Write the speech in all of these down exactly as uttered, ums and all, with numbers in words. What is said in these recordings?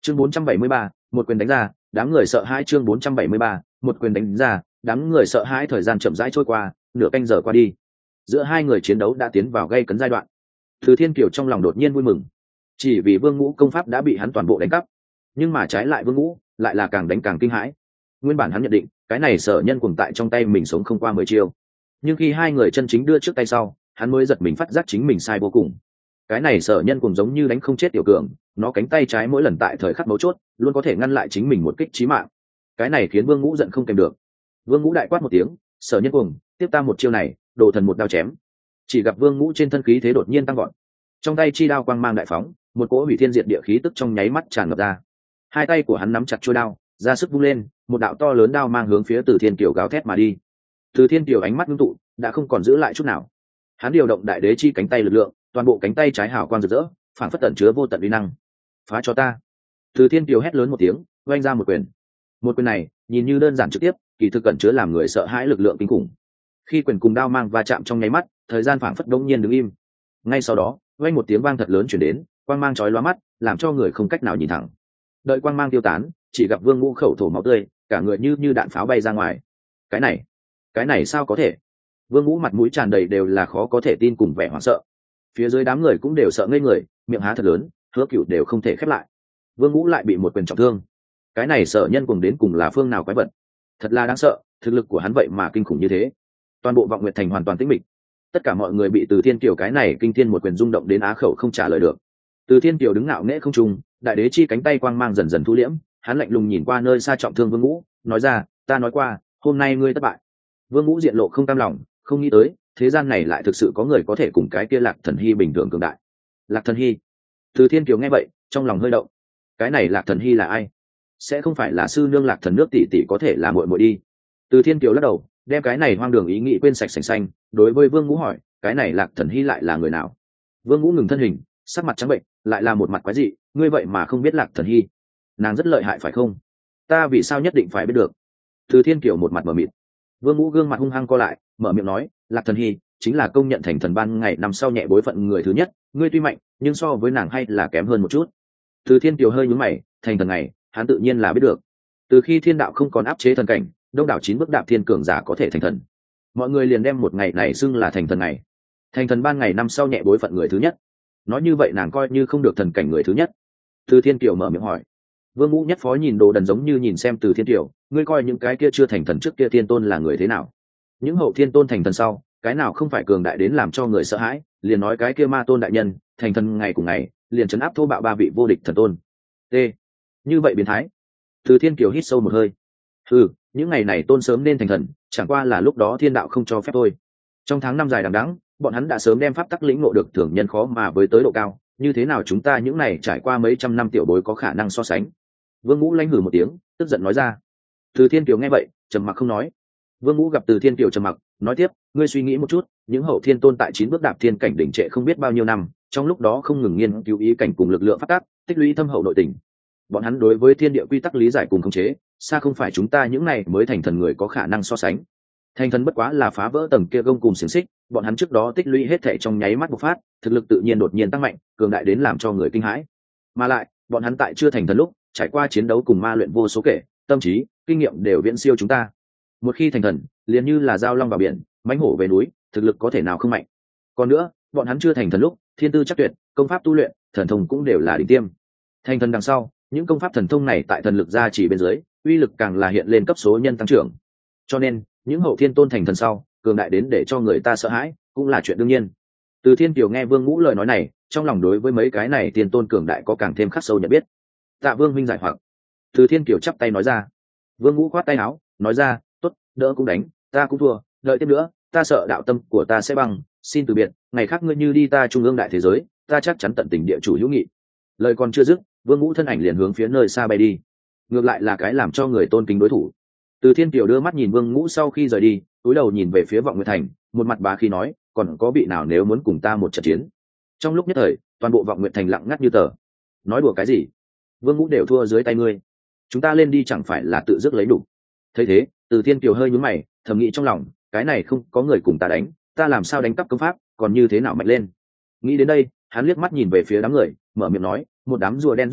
chương bốn trăm bảy mươi ba, một quyền đánh ra, đám người sợ hãi. Chương bốn trăm bảy mươi ba, một quyền đánh ra, đám người sợ hãi. Thời gian chậm rãi trôi qua, nửa canh giờ qua đi, giữa hai người chiến đấu đã tiến vào gây cấn giai đoạn. Từ Thiên Kiều trong lòng đột nhiên vui mừng, chỉ vì Vương Ngũ công pháp đã bị hắn toàn bộ đánh cắp, nhưng mà trái lại Vương Ngũ lại là càng đánh càng kinh hãi. Nguyên bản hắn nhận định cái này Sở Nhân Cuồng tại trong tay mình sống không qua mười chiêu, nhưng khi hai người chân chính đưa trước tay sau, hắn mới giật mình phát giác chính mình sai vô cùng. Cái này Sở Nhân Cuồng giống như đánh không chết tiểu cường, nó cánh tay trái mỗi lần tại thời khắc mấu chốt luôn có thể ngăn lại chính mình một kích chí mạng. Cái này khiến Vương Ngũ giận không kèm được. Vương Ngũ đại quát một tiếng, Sở Nhân Cuồng, tiếp ta một chiêu này. Đồ thần một đao chém. Chỉ gặp Vương Ngũ trên thân khí thế đột nhiên tăng gọn, trong tay chi đao quang mang đại phóng, một cỗ hủy thiên diệt địa khí tức trong nháy mắt tràn ngập ra. Hai tay của hắn nắm chặt chuôi đao, ra sức vung lên, một đạo to lớn đao mang hướng phía Từ Thiên Kiều gào thét mà đi. Từ Thiên Kiều ánh mắt ngưng tụ, đã không còn giữ lại chút nào. Hắn điều động đại đế chi cánh tay lực lượng, toàn bộ cánh tay trái hào quang rực rỡ, phản phất tẩn chứa vô tận uy năng. Phá cho ta! Từ Thiên Kiều hét lớn một tiếng, vung ra một quyền. Một quyền này nhìn như đơn giản trực tiếp, kỳ thực cẩn chứa làm người sợ hãi lực lượng kinh khủng. Khi quyền cùng đao mang va chạm trong nháy mắt, thời gian phảng phất đống nhiên đứng im. Ngay sau đó, vang một tiếng vang thật lớn truyền đến, quang mang chói lóa mắt, làm cho người không cách nào nhìn thẳng. Đợi quang mang tiêu tán, chỉ gặp Vương Ngũ khẩu thổ máu tươi, cả người như như đạn pháo bay ra ngoài. Cái này, cái này sao có thể? Vương Ngũ mặt mũi tràn đầy đều là khó có thể tin cùng vẻ hoảng sợ. Phía dưới đám người cũng đều sợ ngây người, miệng há thật lớn, hứa cửu đều không thể khép lại. Vương Ngũ lại bị một quyền trọng thương. Cái này Sở Nhân Cuồng đến cùng là phương nào quái vật? Thật là đáng sợ, thực lực của hắn vậy mà kinh khủng như thế. Toàn bộ Vọng Nguyệt Thành hoàn toàn tĩnh mịch, tất cả mọi người bị Từ Thiên Kiều cái này kinh thiên một quyền rung động đến á khẩu không trả lời được. Từ Thiên Kiều đứng ngạo nghễ không trung, đại đế chi cánh tay quang mang dần dần thu liễm, hắn lạnh lùng nhìn qua nơi xa trọng thương Vương Ngũ, nói ra, ta nói qua, hôm nay ngươi thất bại. Vương Ngũ diện lộ không cam lòng, không nghĩ tới thế gian này lại thực sự có người có thể cùng cái kia Lạc Thần Hy bình thường cường đại. Lạc Thần Hy? Từ Thiên Kiều nghe vậy, trong lòng hơi động. Cái này Lạc Thần Hy là ai? Sẽ không phải là sư nương Lạc Thần nước tỷ tỷ có thể là muội muội đi. Từ Thiên Kiều lắc đầu, đem cái này hoang đường ý nghĩ quên sạch sành xanh, đối với Vương Ngũ hỏi, cái này Lạc Thần Hy lại là người nào? Vương Ngũ ngừng thân hình, sắc mặt trắng bệnh, lại là một mặt quái dị, ngươi vậy mà không biết Lạc Thần Hy? Nàng rất lợi hại phải không? Ta vì sao nhất định phải biết được? Từ Thiên Kiều một mặt mở mịt. Vương Ngũ gương mặt hung hăng co lại, mở miệng nói, Lạc Thần Hy chính là công nhận thành thần ban ngày năm sau nhẹ bối phận người thứ nhất, ngươi tuy mạnh, nhưng so với nàng hay là kém hơn một chút. Từ Thiên Kiều hơi nhướng mày, thành thần ngày, hắn tự nhiên là biết được. Từ khi thiên đạo không còn áp chế thần cảnh, đông đảo chín bước đạp thiên cường giả có thể thành thần, mọi người liền đem một ngày này xưng là thành thần ngày. Thành thần ban ngày năm sau nhẹ bối phận người thứ nhất, nói như vậy nàng coi như không được thần cảnh người thứ nhất. Từ Thiên Kiều mở miệng hỏi. Vương Ngũ nhất phó nhìn Đồ Đần giống như nhìn xem Từ Thiên Kiều, ngươi coi những cái kia chưa thành thần trước kia thiên tôn là người thế nào? Những hậu thiên tôn thành thần sau, cái nào không phải cường đại đến làm cho người sợ hãi? Liền nói cái kia Ma Tôn đại nhân, thành thần ngày cùng ngày, liền trấn áp thô bạo ba vị vô địch thần tôn. T. Như vậy biến thái. Từ Thiên Kiều hít sâu một hơi. Ừ, những ngày này tôn sớm nên thành thần, chẳng qua là lúc đó thiên đạo không cho phép thôi. Trong tháng năm dài đằng đẵng, bọn hắn đã sớm đem pháp tắc lĩnh ngộ được thường nhân khó mà với tới độ cao, như thế nào chúng ta những này trải qua mấy trăm năm tiểu bối có khả năng so sánh? Vương Ngũ lanh hừ một tiếng, tức giận nói ra. Từ Thiên Kiều nghe vậy, trầm mặc không nói. Vương Ngũ gặp Từ Thiên Kiều trầm mặc, nói tiếp, ngươi suy nghĩ một chút, những hậu thiên tôn tại chín bước đạp thiên cảnh đỉnh trệ không biết bao nhiêu năm, trong lúc đó không ngừng nghiên cứu ý cảnh cùng lực lượng pháp tắc, tích lũy thâm hậu nội tình. Bọn hắn đối với thiên địa quy tắc lý giải cùng khống chế, xa không phải chúng ta những này mới thành thần người có khả năng so sánh. Thành thần bất quá là phá vỡ tầng kia gông cùng xiềng xích, bọn hắn trước đó tích lũy hết thảy trong nháy mắt bộc phát, thực lực tự nhiên đột nhiên tăng mạnh, cường đại đến làm cho người kinh hãi. Mà lại, bọn hắn tại chưa thành thần lúc, trải qua chiến đấu cùng ma luyện vô số kể, tâm trí, kinh nghiệm đều viễn siêu chúng ta. Một khi thành thần, liền như là dao long vào biển, mãnh hổ về núi, thực lực có thể nào không mạnh. Còn nữa, bọn hắn chưa thành thần lúc, thiên tư chắc tuyệt, công pháp tu luyện, thần thông cũng đều là đỉnh tiêm. Thành thần đằng sau, những công pháp thần thông này tại thần lực gia chỉ bên dưới, uy lực càng là hiện lên cấp số nhân tăng trưởng. Cho nên, những hậu thiên tôn thành thần sau, cường đại đến để cho người ta sợ hãi, cũng là chuyện đương nhiên. Từ Thiên Kiều nghe Vương Ngũ lời nói này, trong lòng đối với mấy cái này tiên tôn cường đại có càng thêm khắc sâu nhận biết. Tạ Vương huynh giải hoặc. Từ Thiên Kiều chắp tay nói ra. Vương Ngũ khoát tay áo, nói ra, tốt, đỡ cũng đánh, ta cũng thua, đợi tiếp nữa, ta sợ đạo tâm của ta sẽ băng, xin từ biệt, ngày khác ngươi như đi ta trung ương đại thế giới, ta chắc chắn tận tình địa chủ hữu nghị. Lời còn chưa dứt, Vương Ngũ thân ảnh liền hướng phía nơi xa bay đi. Ngược lại là cái làm cho người tôn kính đối thủ. Từ Thiên Kiều đưa mắt nhìn Vương Ngũ sau khi rời đi, cúi đầu nhìn về phía Vọng Nguyệt Thành, một mặt bá khí nói, còn có vị nào nếu muốn cùng ta một trận chiến? Trong lúc nhất thời, toàn bộ Vọng Nguyệt Thành lặng ngắt như tờ. Nói đùa cái gì? Vương Ngũ đều thua dưới tay ngươi, chúng ta lên đi chẳng phải là tự dứt lấy đủ? Thấy thế, Từ Thiên Kiều hơi nhướng mày, thầm nghĩ trong lòng, cái này không có người cùng ta đánh, ta làm sao đánh cắp công pháp, còn như thế nào mạnh lên? Nghĩ đến đây, hắn liếc mắt nhìn về phía đám người, mở miệng nói, một đám rùa đen rút đầu,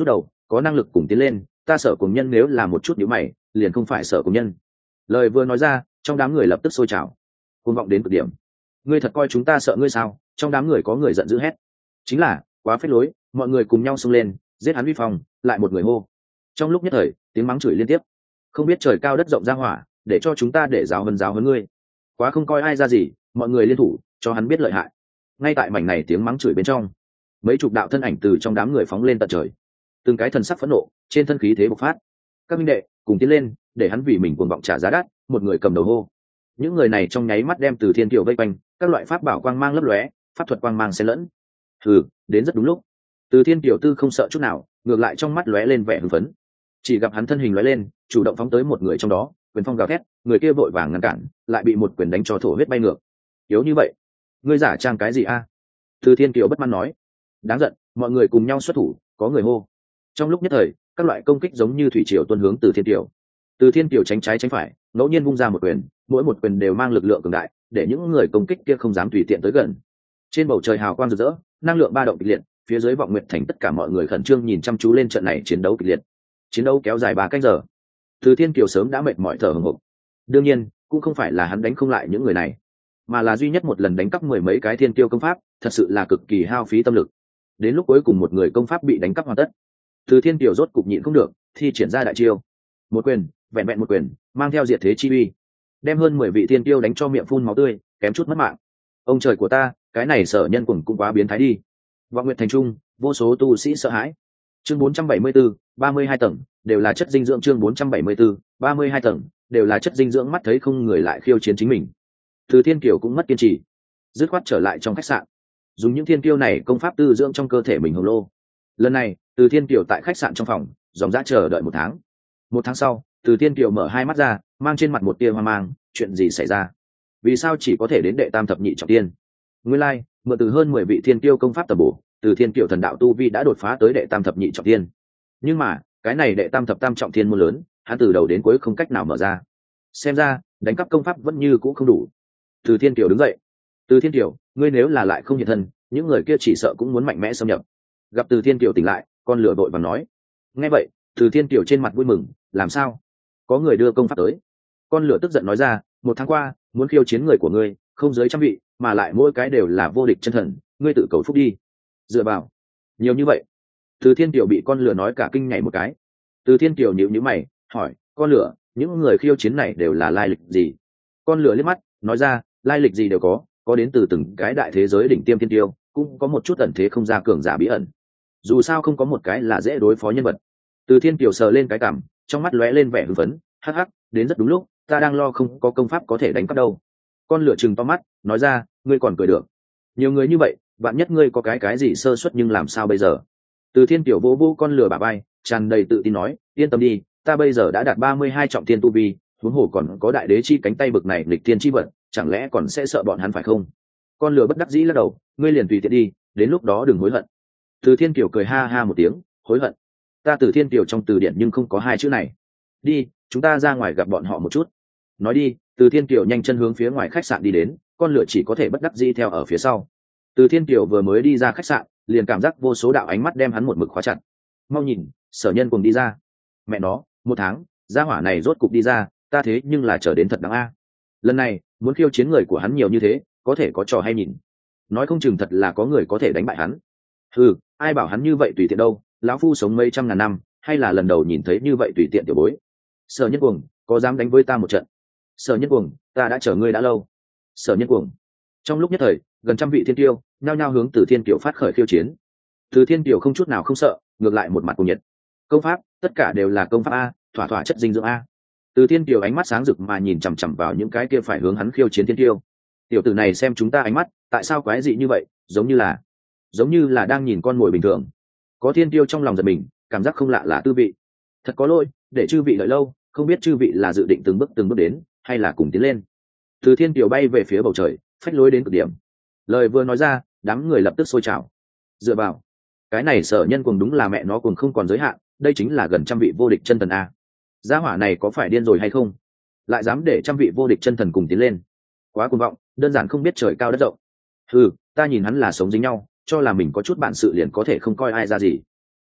có năng lực cùng tiến lên, ta Sở Cuồng Nhân nếu là một chút nhíu mày liền không phải Sở Cuồng Nhân. Lời vừa nói ra, trong đám người lập tức sôi trào, cuồng vọng đến cực điểm. Ngươi thật coi chúng ta sợ ngươi sao? Trong đám người có người giận dữ hét. Chính là quá phết lối, mọi người cùng nhau xông lên giết hắn vi phong. Lại một người hô. Trong lúc nhất thời tiếng mắng chửi liên tiếp. Không biết trời cao đất rộng ra hỏa, để cho chúng ta để giáo hơn giáo hơn ngươi, quá không coi ai ra gì. Mọi người liên thủ cho hắn biết lợi hại. Ngay tại mảnh này tiếng mắng chửi bên trong, mấy chục đạo thân ảnh từ trong đám người phóng lên tận trời, từng cái thần sắc phẫn nộ, trên thân khí thế bộc phát. Các minh đệ cùng tiến lên, để hắn vì mình cuồng vọng trả giá đắt. Một người cầm đầu hô. Những người này trong nháy mắt đem Từ Thiên Kiều vây quanh, các loại pháp bảo quang mang lấp lóe, pháp thuật quang mang xen lẫn. Hừ, đến rất đúng lúc. Từ Thiên Kiều tư không sợ chút nào, ngược lại trong mắt lóe lên vẻ hưng phấn. Chỉ gặp hắn thân hình lóe lên, chủ động phóng tới một người trong đó, quyền phong gào thét, người kia vội vàng ngăn cản, lại bị một quyền đánh cho thổ huyết bay ngược. Yếu như vậy, ngươi giả trang cái gì a? Từ Thiên Kiều bất mãn nói. Đáng giận, mọi người cùng nhau xuất thủ, có người hô. Trong lúc nhất thời, các loại công kích giống như thủy triều tuôn hướng Từ Thiên Kiều. Từ Thiên Kiều tránh trái tránh phải, ngẫu nhiên vung ra một quyền, mỗi một quyền đều mang lực lượng cường đại, để những người công kích kia không dám tùy tiện tới gần. Trên bầu trời hào quang rực rỡ, năng lượng ba động kịch liệt, phía dưới Vọng Nguyệt Thành tất cả mọi người khẩn trương nhìn chăm chú lên trận này chiến đấu kịch liệt. Chiến đấu kéo dài ba canh giờ. Từ Thiên Kiều sớm đã mệt mỏi thở hổn hển. Đương nhiên, cũng không phải là hắn đánh không lại những người này, mà là duy nhất một lần đánh cắp mười mấy cái thiên tiêu công pháp, thật sự là cực kỳ hao phí tâm lực. Đến lúc cuối cùng một người công pháp bị đánh cắp hoàn tất, Từ Thiên Kiều rốt cục nhịn không được, thi triển ra đại chiêu. Một quyền, vẹn vẹn một quyền, mang theo diệt thế chi uy, đem hơn mười vị thiên tiêu đánh cho miệng phun máu tươi, kém chút mất mạng. Ông trời của ta, cái này Sở Nhân Cuồng cũng quá biến thái đi. Vọng Nguyệt Thành trung, vô số tu sĩ sợ hãi. Chương bốn trăm bảy mươi tư, ba mươi hai tầng, đều là chất dinh dưỡng. Chương bốn trăm bảy mươi tư, ba mươi hai tầng, đều là chất dinh dưỡng. Mắt thấy không người lại khiêu chiến chính mình, Từ Thiên Kiều cũng mất kiên trì, dứt khoát trở lại trong khách sạn, dùng những thiên kiêu này công pháp tư dưỡng trong cơ thể mình hồng lô. Lần này, Từ Thiên Kiều tại khách sạn trong phòng dòng dã chờ đợi một tháng. Một tháng sau, Từ Thiên Kiều mở hai mắt ra, mang trên mặt một tia hoang mang. Chuyện gì xảy ra? Vì sao chỉ có thể đến đệ tam thập nhị trọng tiên? Nguyên lai, like, mượn từ hơn mười vị thiên kiêu công pháp tầm bổ, Từ Thiên Kiều thần đạo tu vi đã đột phá tới đệ tam thập nhị trọng tiên. Nhưng mà, cái này đệ tam thập tam trọng thiên môn lớn, hắn từ đầu đến cuối không cách nào mở ra. Xem ra, đánh cắp công pháp vẫn như cũ không đủ. Từ Thiên Kiều đứng dậy. Từ Thiên Kiều, ngươi nếu là lại không hiện thân, những người kia chỉ sợ cũng muốn mạnh mẽ xâm nhập. Gặp Từ Thiên Kiều tỉnh lại, con lửa đội và nói. Nghe vậy, Từ Thiên Kiều trên mặt vui mừng. Làm sao? Có người đưa công pháp tới. Con lửa tức giận nói ra, một tháng qua, muốn khiêu chiến người của ngươi, không dưới trăm vị, mà lại mỗi cái đều là vô địch chân thần, ngươi tự cầu phúc đi. Dựa vào, nhiều như vậy. Từ Thiên Kiều bị con lửa nói cả kinh nhảy một cái. Từ Thiên Kiều nhíu nhíu mày, hỏi, con lửa, những người khiêu chiến này đều là lai lịch gì? Con lửa liếc mắt, nói ra, lai lịch gì đều có, có đến từ từng cái đại thế giới đỉnh tiêm thiên tiêu, cũng có một chút ẩn thế không ra cường giả bí ẩn. Dù sao không có một cái là dễ đối phó nhân vật. Từ Thiên Kiều sờ lên cái cằm, trong mắt lóe lên vẻ hưng phấn, hắc hắc, đến rất đúng lúc, ta đang lo không có công pháp có thể đánh cắp đâu. Con lửa trừng to mắt, nói ra, ngươi còn cười được? Nhiều người như vậy, bạn nhất ngươi có cái cái gì sơ suất nhưng làm sao bây giờ? Từ Thiên Kiều vỗ vỗ con lửa bả vai, tràn đầy tự tin nói, yên tâm đi, ta bây giờ đã đạt ba mươi hai trọng thiên tu vi, huống hồ còn có đại đế chi cánh tay bực này lịch thiên chi vật, chẳng lẽ còn sẽ sợ bọn hắn phải không? Con lửa bất đắc dĩ lắc đầu, ngươi liền tùy tiện đi, đến lúc đó đừng hối hận. Từ Thiên Kiều cười ha ha một tiếng, hối hận? Ta Từ Thiên Kiều trong từ điển nhưng không có hai chữ này. Đi, chúng ta ra ngoài gặp bọn họ một chút. Nói đi, Từ Thiên Kiều nhanh chân hướng phía ngoài khách sạn đi đến, con lửa chỉ có thể bất đắc dĩ theo ở phía sau. Từ Thiên Kiều vừa mới đi ra khách sạn, liền cảm giác vô số đạo ánh mắt đem hắn một mực khóa chặt. Mau nhìn, Sở Nhân cùng đi ra. Mẹ nó, một tháng, gia hỏa này rốt cục đi ra, ta thế nhưng là chờ đến thật đáng a. Lần này, muốn khiêu chiến người của hắn nhiều như thế, có thể có trò hay nhìn. Nói không chừng thật là có người có thể đánh bại hắn. Ừ, ai bảo hắn như vậy tùy tiện đâu, lão phu sống mấy trăm ngàn năm, hay là lần đầu nhìn thấy như vậy tùy tiện tiểu bối. Sở Nhân Cuồng, có dám đánh với ta một trận? Sở Nhân Cuồng, ta đã chờ ngươi đã lâu. Sở Nhân Cuồng. Trong lúc nhất thời, gần trăm vị thiên tiêu nhao nhao hướng Từ Thiên Kiều phát khởi khiêu chiến. Từ Thiên Kiều không chút nào không sợ, ngược lại một mặt cuồng nhiệt. Công pháp, tất cả đều là công pháp a, thỏa thỏa chất dinh dưỡng a. Từ Thiên Kiều ánh mắt sáng rực mà nhìn chằm chằm vào những cái kia phải hướng hắn khiêu chiến thiên tiêu. Tiểu tử này xem chúng ta ánh mắt, tại sao quái dị như vậy, giống như là, giống như là đang nhìn con mồi bình thường. Có thiên tiêu trong lòng giật mình, cảm giác không lạ là tư vị. Thật có lỗi, để chư vị đợi lâu, không biết chư vị là dự định từng bước từng bước đến, hay là cùng tiến lên. Từ Thiên Kiều bay về phía bầu trời, phách lối đến cực điểm. Lời vừa nói ra, đám người lập tức sôi trào. Dựa vào, cái này Sở Nhân Cuồng đúng là mẹ nó cuồng không còn giới hạn, đây chính là gần trăm vị vô địch chân thần a. Gia hỏa này có phải điên rồi hay không? Lại dám để trăm vị vô địch chân thần cùng tiến lên, quá cuồng vọng, đơn giản không biết trời cao đất rộng. Ừ, ta nhìn hắn là sống dính nhau, cho là mình có chút bản sự liền có thể không coi ai ra gì.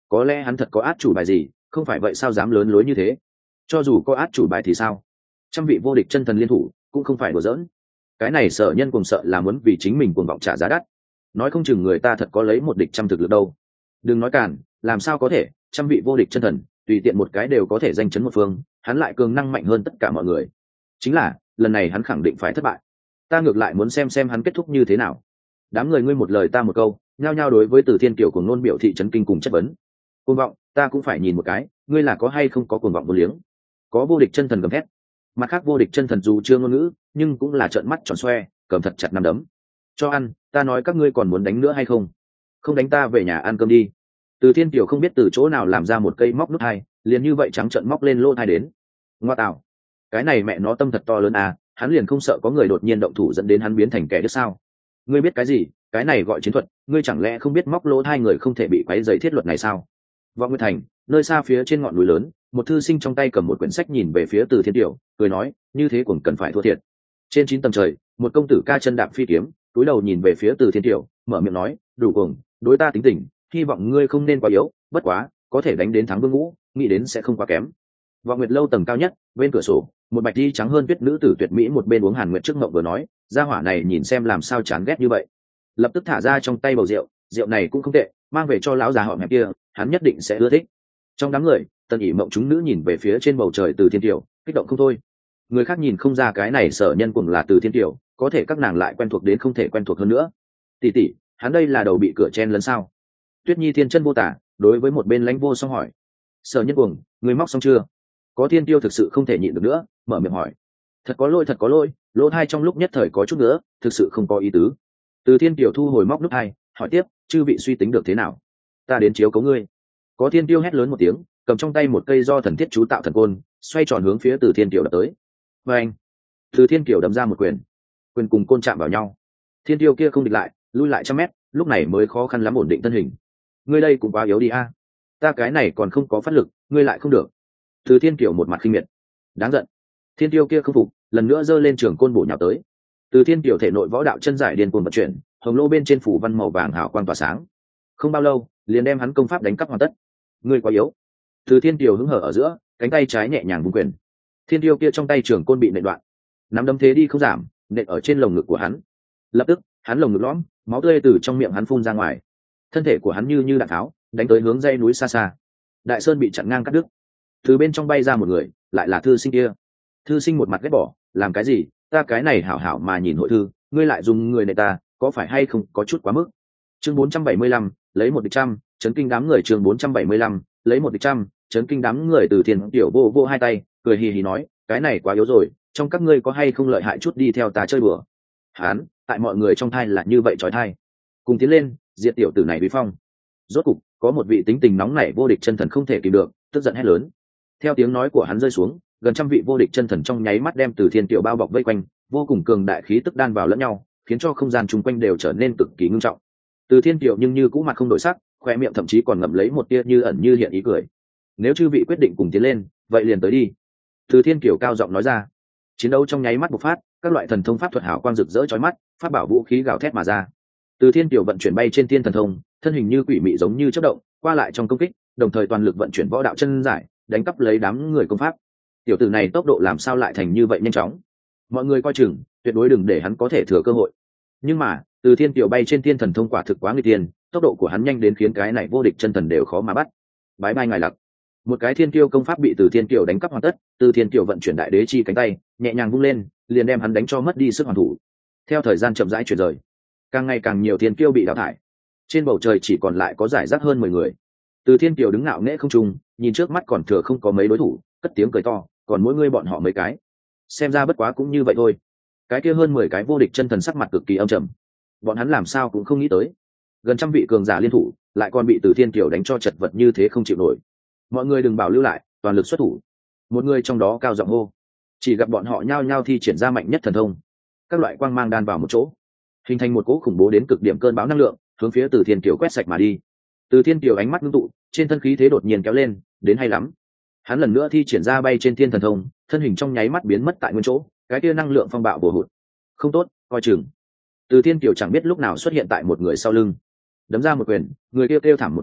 có lẽ hắn thật có át chủ bài gì, không phải vậy sao dám lớn lối như thế. Cho dù có át chủ bài thì sao, trăm vị vô địch chân thần liên thủ cũng không phải đùa giỡn. Cái này Sở Nhân cùng sợ là muốn vì chính mình cuồng vọng trả giá đắt, nói không chừng người ta thật có lấy một địch trăm thực lực đâu. Đừng nói cản, làm sao có thể, trăm vị vô địch chân thần tùy tiện một cái đều có thể danh chấn một phương, hắn lại cường năng mạnh hơn tất cả mọi người. Chính là lần này hắn khẳng định phải thất bại. Ta ngược lại muốn xem xem hắn kết thúc như thế nào. Đám người ngươi một lời ta một câu, nhao nhao đối với Từ Thiên Kiều cùng ngôn biểu thị chấn kinh cùng chất vấn. Cuồng vọng, ta cũng phải nhìn một cái, ngươi là có hay không có cuồng vọng vô liếng. Có vô địch chân thần gầm thét. Mặt khác vô địch chân thần dù chưa ngôn ngữ, nhưng cũng là trợn mắt tròn xoe, cầm thật chặt nắm đấm. Cho ăn, ta nói các ngươi còn muốn đánh nữa hay không? Không đánh ta về nhà ăn cơm đi. Từ Thiên Kiều không biết từ chỗ nào làm ra một cây móc nút hai, liền như vậy trắng trợn móc lên lỗ hai đến. Ngoa tạo, cái này mẹ nó tâm thật to lớn à, hắn liền không sợ có người đột nhiên động thủ dẫn đến hắn biến thành kẻ đứa sao? Ngươi biết cái gì? Cái này gọi chiến thuật, ngươi chẳng lẽ không biết móc lỗ hai người không thể bị quấy rầy thiết luật này sao? Vọng Nguyên Thành, nơi xa phía trên ngọn núi lớn, một thư sinh trong tay cầm một quyển sách nhìn về phía Từ Thiên Kiều, cười nói, như thế cũng cần phải thua thiệt. Trên chín tầng trời, một công tử ca chân đạp phi kiếm, cúi đầu nhìn về phía Từ Thiên Kiều, mở miệng nói, đủ cuồng, đối ta tính tình, hy vọng ngươi không nên quá yếu, bất quá, có thể đánh đến thắng Vương Ngũ, nghĩ đến sẽ không quá kém. Vọng Nguyệt lâu tầng cao nhất, bên cửa sổ, một bạch y trắng hơn tuyết nữ tử tuyệt mỹ một bên uống Hàn Nguyệt trước ngậm vừa nói, gia hỏa này nhìn xem làm sao chán ghét như vậy. Lập tức thả ra trong tay bầu rượu, rượu này cũng không tệ, mang về cho lão già họ mẹ kia, hắn nhất định sẽ ưa thích. Trong đám người, Tần ỉ mộng chúng nữ nhìn về phía trên bầu trời Từ Thiên Kiều, kích động không thôi. Người khác nhìn không ra cái này Sở Nhân cùng là Từ Thiên Kiều, có thể các nàng lại quen thuộc đến không thể quen thuộc hơn nữa. Tỷ tỷ, hắn đây là đầu bị cửa chen lấn sao? Tuyết Nhi thiên chân vô tả, đối với một bên Lãnh Vô Song hỏi. Sở Nhân cuồng, người móc xong chưa? Có Thiên Tiêu thực sự không thể nhịn được nữa, mở miệng hỏi. Thật có lỗi, thật có lỗi, lỗ thai trong lúc nhất thời có chút nữa, thực sự không có ý tứ. Từ Thiên Kiều thu hồi móc nút hai, hỏi tiếp, chư vị suy tính được thế nào? Ta đến chiếu cấu ngươi. Có Thiên Tiêu hét lớn một tiếng, cầm trong tay một cây do thần thiết chú tạo thần côn, xoay tròn hướng phía Từ Thiên Kiều đập tới. Và anh, Từ Thiên Kiều đấm ra một quyền, quyền cùng côn chạm vào nhau. Thiên Tiêu kia không địch lại, lui lại trăm mét, lúc này mới khó khăn lắm ổn định thân hình. Ngươi đây cũng quá yếu đi a, ta cái này còn không có phát lực, ngươi lại không được. Từ Thiên Kiều một mặt khinh miệt, đáng giận. Thiên Tiêu kia không phục, lần nữa giơ lên trường côn bổ nhào tới. Từ Thiên Kiều thể nội võ đạo chân giải điên cuồng vận chuyển, hồng lô bên trên phủ văn màu vàng hào quang tỏa sáng. Không bao lâu, liền đem hắn công pháp đánh cắp hoàn tất. Ngươi quá yếu. Từ Thiên Kiều hứng hở ở giữa, cánh tay trái nhẹ nhàng vung quyền. Thiên Tiêu kia trong tay trường côn bị nện đoạn, nắm đấm thế đi không giảm, nện ở trên lồng ngực của hắn. Lập tức, hắn lồng ngực lõm, máu tươi từ trong miệng hắn phun ra ngoài. Thân thể của hắn như như đạn tháo, đánh tới hướng dãy núi xa xa. Đại sơn bị chặn ngang cắt đứt. Từ bên trong bay ra một người, lại là thư sinh kia. Thư sinh một mặt ghét bỏ, làm cái gì, ta cái này hảo hảo mà nhìn hội thư, ngươi lại dùng người này ta, có phải hay không có chút quá mức. Chương bốn trăm bảy mươi lăm, lấy một địch trăm, chấn kinh đám người. Chương bốn trăm bảy mươi lăm, lấy một địch trăm, chấn kinh đám người. Từ Thiên Tiểu vô vô hai tay, cười hì hì nói, cái này quá yếu rồi, trong các ngươi có hay không lợi hại chút đi theo ta chơi bừa. Hán, tại mọi người trong thai là như vậy trói thai. Cùng tiến lên, diệt tiểu tử này vi phong. Rốt cục, có một vị tính tình nóng nảy vô địch chân thần không thể kìm được, tức giận hét lớn. Theo tiếng nói của hắn rơi xuống, gần trăm vị vô địch chân thần trong nháy mắt đem Từ Thiên Tiểu bao bọc vây quanh, vô cùng cường đại khí tức đan vào lẫn nhau, khiến cho không gian chung quanh đều trở nên cực kỳ ngưng trọng. Từ Thiên Tiểu nhưng như cũ mặt không đổi sắc, khoe miệng thậm chí còn ngậm lấy một tia như ẩn như hiện ý cười. Nếu chư vị quyết định cùng tiến lên, vậy liền tới đi. Từ Thiên Tiểu cao giọng nói ra. Chiến đấu trong nháy mắt bộc phát, các loại thần thông pháp thuật hảo quang rực rỡ chói mắt, pháp bảo vũ khí gào thét mà ra. Từ Thiên Tiểu vận chuyển bay trên thiên thần thông, thân hình như quỷ mị giống như chớp động, qua lại trong công kích, đồng thời toàn lực vận chuyển võ đạo chân giải, đánh cắp lấy đám người công pháp. Tiểu tử này tốc độ làm sao lại thành như vậy nhanh chóng? Mọi người coi chừng, tuyệt đối đừng để hắn có thể thừa cơ hội. Nhưng mà, Từ Thiên Tiểu bay trên thiên thần thông quả thực quá nguy tiên, tốc độ của hắn nhanh đến khiến cái này vô địch chân thần đều khó mà bắt. Bái bai ngài lặc. Một cái thiên kiêu công pháp bị Từ Thiên Kiều đánh cắp hoàn tất, Từ Thiên Kiều vận chuyển đại đế chi cánh tay, nhẹ nhàng vung lên, liền đem hắn đánh cho mất đi sức hoàn thủ. Theo thời gian chậm rãi chuyển rời, càng ngày càng nhiều thiên kiêu bị đào thải. Trên bầu trời chỉ còn lại có giải rác hơn mười người. Từ Thiên Kiều đứng ngạo nghễ không trung, nhìn trước mắt còn thừa không có mấy đối thủ, cất tiếng cười to, còn mỗi người bọn họ mấy cái. Xem ra bất quá cũng như vậy thôi. Cái kia hơn mười cái vô địch chân thần sắc mặt cực kỳ âm trầm. Bọn hắn làm sao cũng không nghĩ tới, gần trăm vị cường giả liên thủ, lại còn bị Từ Thiên Kiều đánh cho chật vật như thế không chịu nổi. Mọi người đừng bảo lưu lại, toàn lực xuất thủ. Một người trong đó cao giọng hô. Chỉ gặp bọn họ nhao nhao thi triển ra mạnh nhất thần thông, các loại quang mang đan vào một chỗ, hình thành một cỗ khủng bố đến cực điểm cơn bão năng lượng, hướng phía Từ Thiên Kiều quét sạch mà đi. Từ Thiên Kiều ánh mắt ngưng tụ, trên thân khí thế đột nhiên kéo lên, đến hay lắm. Hắn lần nữa thi triển ra bay trên thiên thần thông, thân hình trong nháy mắt biến mất tại nguyên chỗ, cái kia năng lượng phong bạo bổ hụt. Không tốt, coi chừng. Từ Thiên Kiều chẳng biết lúc nào xuất hiện tại một người sau lưng, đấm ra một quyền, người kia kêu, kêu thảm một tiếng,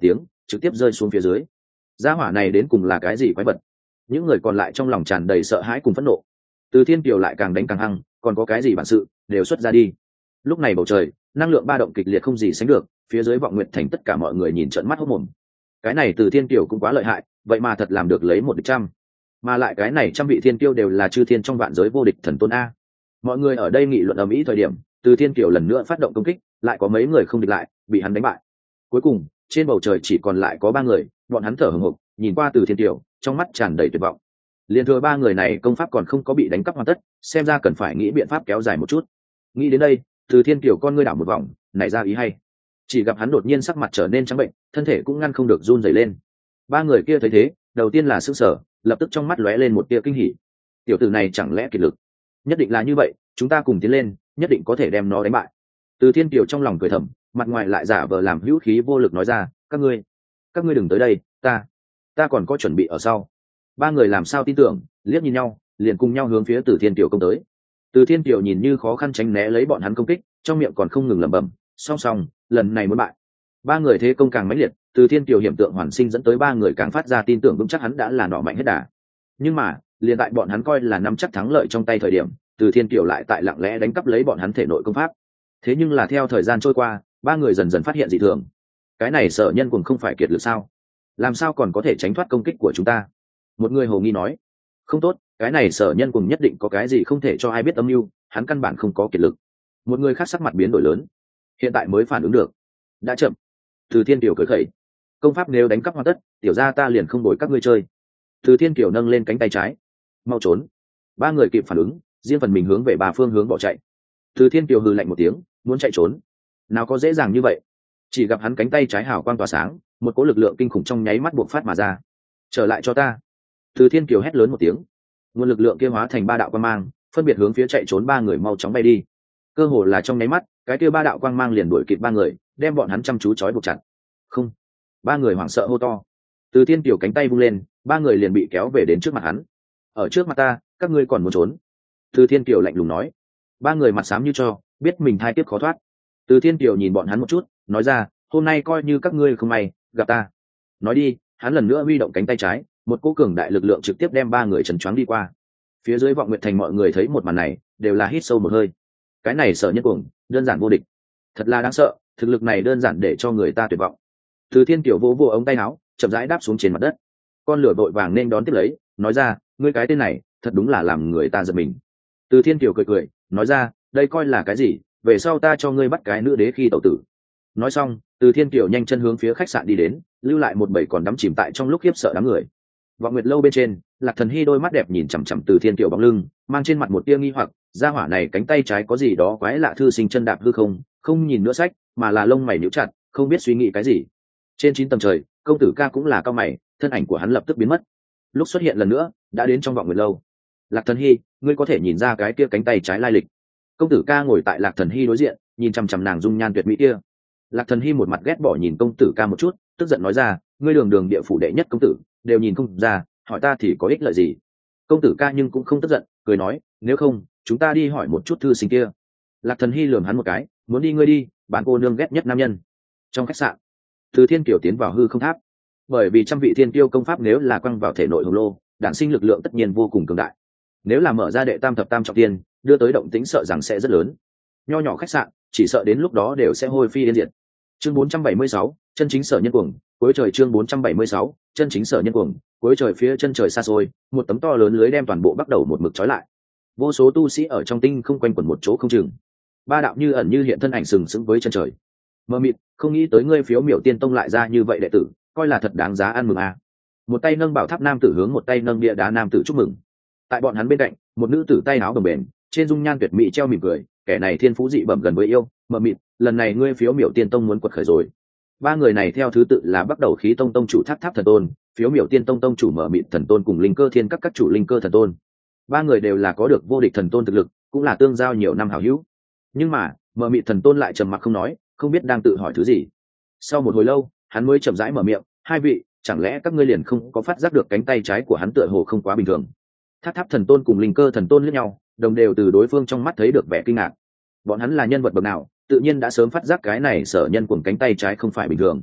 trực tiếp rơi xuống phía dưới. Gia hỏa này đến cùng là cái gì quái vật? Những người còn lại trong lòng tràn đầy sợ hãi cùng phẫn nộ. Từ Thiên Kiều lại càng đánh càng hăng, còn có cái gì bản sự đều xuất ra đi. Lúc này bầu trời năng lượng ba động kịch liệt không gì sánh được, phía dưới Vọng Nguyệt Thành tất cả mọi người nhìn trợn mắt hốt mồm. Cái này Từ Thiên Kiều cũng quá lợi hại, vậy mà thật làm được lấy một địch trăm, mà lại cái này trăm vị thiên kiêu đều là chư thiên trong vạn giới vô địch thần tôn a. Mọi người ở đây nghị luận ầm ĩ thời điểm, Từ Thiên Kiều lần nữa phát động công kích, lại có mấy người không địch lại, bị hắn đánh bại. Cuối cùng trên bầu trời chỉ còn lại có ba người, bọn hắn thở hổn hộc, nhìn qua Từ Thiên Kiều, trong mắt tràn đầy tuyệt vọng. Liên thừa ba người này công pháp còn không có bị đánh cắp hoàn tất, xem ra cần phải nghĩ biện pháp kéo dài một chút. Nghĩ đến đây, Từ Thiên Kiều con ngươi đảo một vòng, nảy ra ý hay. Chỉ gặp hắn đột nhiên sắc mặt trở nên trắng bệnh, thân thể cũng ngăn không được run rẩy lên. Ba người kia thấy thế, đầu tiên là sững sờ, lập tức trong mắt lóe lên một tia kinh hỉ. Tiểu tử này chẳng lẽ kiệt lực? Nhất định là như vậy, chúng ta cùng tiến lên, nhất định có thể đem nó đánh bại. Từ Thiên Kiều trong lòng cười thầm, mặt ngoài lại giả vờ làm hữu khí vô lực nói ra, các ngươi, các ngươi đừng tới đây, ta, ta còn có chuẩn bị ở sau. Ba người làm sao tin tưởng, liếc nhìn nhau, liền cùng nhau hướng phía Từ Thiên Kiều công tới. Từ Thiên Kiều nhìn như khó khăn tránh né lấy bọn hắn công kích, trong miệng còn không ngừng lẩm bẩm, song song, lần này muốn bại. Ba người thế công càng mãnh liệt, Từ Thiên Kiều hiểm tượng hoàn sinh dẫn tới ba người càng phát ra tin tưởng vững chắc hắn đã là nọ mạnh hết đà. Nhưng mà liền tại bọn hắn coi là nắm chắc thắng lợi trong tay thời điểm, Từ Thiên Kiều lại tại lặng lẽ đánh cắp lấy bọn hắn thể nội công pháp. Thế nhưng là theo thời gian trôi qua, ba người dần dần phát hiện dị thường. Cái này Sở Nhân Cuồng không phải kiệt lực sao? Làm sao còn có thể tránh thoát công kích của chúng ta? Một người hồ nghi nói. Không tốt, cái này Sở Nhân Cuồng nhất định có cái gì không thể cho ai biết âm mưu, hắn căn bản không có kiệt lực. Một người khác sắc mặt biến đổi lớn, hiện tại mới phản ứng được, đã chậm. Từ Thiên Kiều cười khẩy, công pháp nếu đánh cắp hoàn tất, tiểu gia ta liền không đổi các ngươi chơi. Từ Thiên Kiều nâng lên cánh tay trái, mau trốn. Ba người kịp phản ứng, riêng phần mình hướng về ba phương hướng bỏ chạy. Từ Thiên Kiều hừ lạnh một tiếng, muốn chạy trốn, nào có dễ dàng như vậy. Chỉ gặp hắn cánh tay trái hào quang tỏa sáng, một cỗ lực lượng kinh khủng trong nháy mắt buộc phát mà ra. Trở lại cho ta! Từ Thiên Kiều hét lớn một tiếng, nguồn lực lượng kia hóa thành ba đạo quang mang, phân biệt hướng phía chạy trốn ba người mau chóng bay đi. Cơ hồ là trong nháy mắt, cái kia ba đạo quang mang liền đuổi kịp ba người, đem bọn hắn chăm chú trói buộc chặt. Không! Ba người hoảng sợ hô to. Từ Thiên Kiều cánh tay vung lên, ba người liền bị kéo về đến trước mặt hắn. Ở trước mặt ta, các ngươi còn muốn trốn? Từ Thiên Kiều lạnh lùng nói. Ba người mặt xám như cho, biết mình thai tiếp khó thoát. Từ Thiên Kiều nhìn bọn hắn một chút, nói ra, hôm nay coi như các ngươi không may gặp ta. Nói đi, hắn lần nữa huy động cánh tay trái, một cỗ cường đại lực lượng trực tiếp đem ba người trần choáng đi qua. Phía dưới Vọng Nguyệt Thành mọi người thấy một màn này, đều là hít sâu một hơi. Cái này Sở Nhân Cuồng, đơn giản vô địch, thật là đáng sợ, thực lực này đơn giản để cho người ta tuyệt vọng. Từ Thiên Kiều vỗ vỗ ống tay áo, chậm rãi đáp xuống trên mặt đất. Con lửa vội vàng nên đón tiếp lấy, nói ra, ngươi cái tên này, thật đúng là làm người ta giật mình. Từ Thiên Kiều cười cười, nói ra, đây coi là cái gì, về sau ta cho ngươi bắt cái nữ đế khi tẩu tử. Nói xong, Từ Thiên Kiều nhanh chân hướng phía khách sạn đi đến, lưu lại một bầy còn đắm chìm tại trong lúc khiếp sợ đám người. Vọng Nguyệt lâu bên trên, Lạc Thần Hy đôi mắt đẹp nhìn chằm chằm Từ Thiên Kiều bóng lưng, mang trên mặt một tia nghi hoặc, gia hỏa này cánh tay trái có gì đó quái lạ, thư sinh chân đạp hư không, không nhìn nữa sách, mà là lông mày nhíu chặt, không biết suy nghĩ cái gì. Trên chín tầng trời, công tử ca cũng là cao mày, thân ảnh của hắn lập tức biến mất. Lúc xuất hiện lần nữa, đã đến trong Vọng Nguyệt lâu. Lạc Thần Hy, ngươi có thể nhìn ra cái kia cánh tay trái lai lịch? Công tử ca ngồi tại Lạc Thần Hy đối diện, nhìn chằm chằm nàng dung nhan tuyệt mỹ kia. Lạc Thần Hy một mặt ghét bỏ nhìn công tử ca một chút, tức giận nói ra, ngươi đường đường địa phủ đệ nhất công tử, đều nhìn không ra, hỏi ta thì có ích lợi gì? Công tử ca nhưng cũng không tức giận, cười nói, nếu không, chúng ta đi hỏi một chút thư sinh kia. Lạc Thần Hy lườm hắn một cái, muốn đi ngươi đi, bản cô nương ghét nhất nam nhân. Trong khách sạn, Từ Thiên Kiều tiến vào hư không tháp, bởi vì trăm vị thiên kiêu công pháp nếu là quăng vào thể nội hồng lô, đản sinh lực lượng tất nhiên vô cùng cường đại. Nếu là mở ra đệ tam thập tam trọng tiên, đưa tới động tĩnh sợ rằng sẽ rất lớn. Nho nhỏ khách sạn, chỉ sợ đến lúc đó đều sẽ hôi phi yên diệt. Chương bốn trăm bảy mươi sáu, chân chính Sở Nhân Cuồng, cuối trời. Chương bốn trăm bảy mươi sáu, chân chính Sở Nhân Cuồng, cuối trời. Phía chân trời xa xôi, một tấm to lớn lưới đem toàn bộ bắt đầu một mực trói lại. Vô số tu sĩ ở trong tinh không quanh quẩn một chỗ không chừng. Ba đạo như ẩn như hiện thân ảnh sừng sững với chân trời. Mơ mịt, không nghĩ tới ngươi Phiếu Miểu Tiên Tông lại ra như vậy đệ tử, coi là thật đáng giá ăn mừng à. Một tay nâng bảo tháp nam tử hướng một tay nâng bia đá nam tử chúc mừng. Tại bọn hắn bên cạnh, một nữ tử tay áo bồng bềnh, trên dung nhan tuyệt mỹ treo mỉm cười, kẻ này thiên phú dị bẩm gần với yêu. Mơ mịt, lần này ngươi Phiếu Miểu Tiên Tông muốn quật khởi rồi. Ba người này theo thứ tự là Bắc Đầu Khí Tông tông chủ Tháp Tháp thần tôn, Phiếu Miểu Tiên Tông tông chủ Mơ mịt thần tôn cùng Linh Cơ Thiên các các chủ Linh Cơ thần tôn. Ba người đều là có được vô địch thần tôn thực lực, cũng là tương giao nhiều năm hảo hữu. Nhưng mà, Mơ mịt thần tôn lại trầm mặc không nói, không biết đang tự hỏi thứ gì. Sau một hồi lâu, hắn mới chậm rãi mở miệng, hai vị, chẳng lẽ các ngươi liền không có phát giác được cánh tay trái của hắn tựa hồ không quá bình thường? Tháp Tháp thần tôn cùng Linh Cơ thần tôn liếc nhau, đồng đều từ đối phương trong mắt thấy được vẻ kinh ngạc. Bọn hắn là nhân vật bậc nào, tự nhiên đã sớm phát giác cái này Sở Nhân Cuồng cánh tay trái không phải bình thường.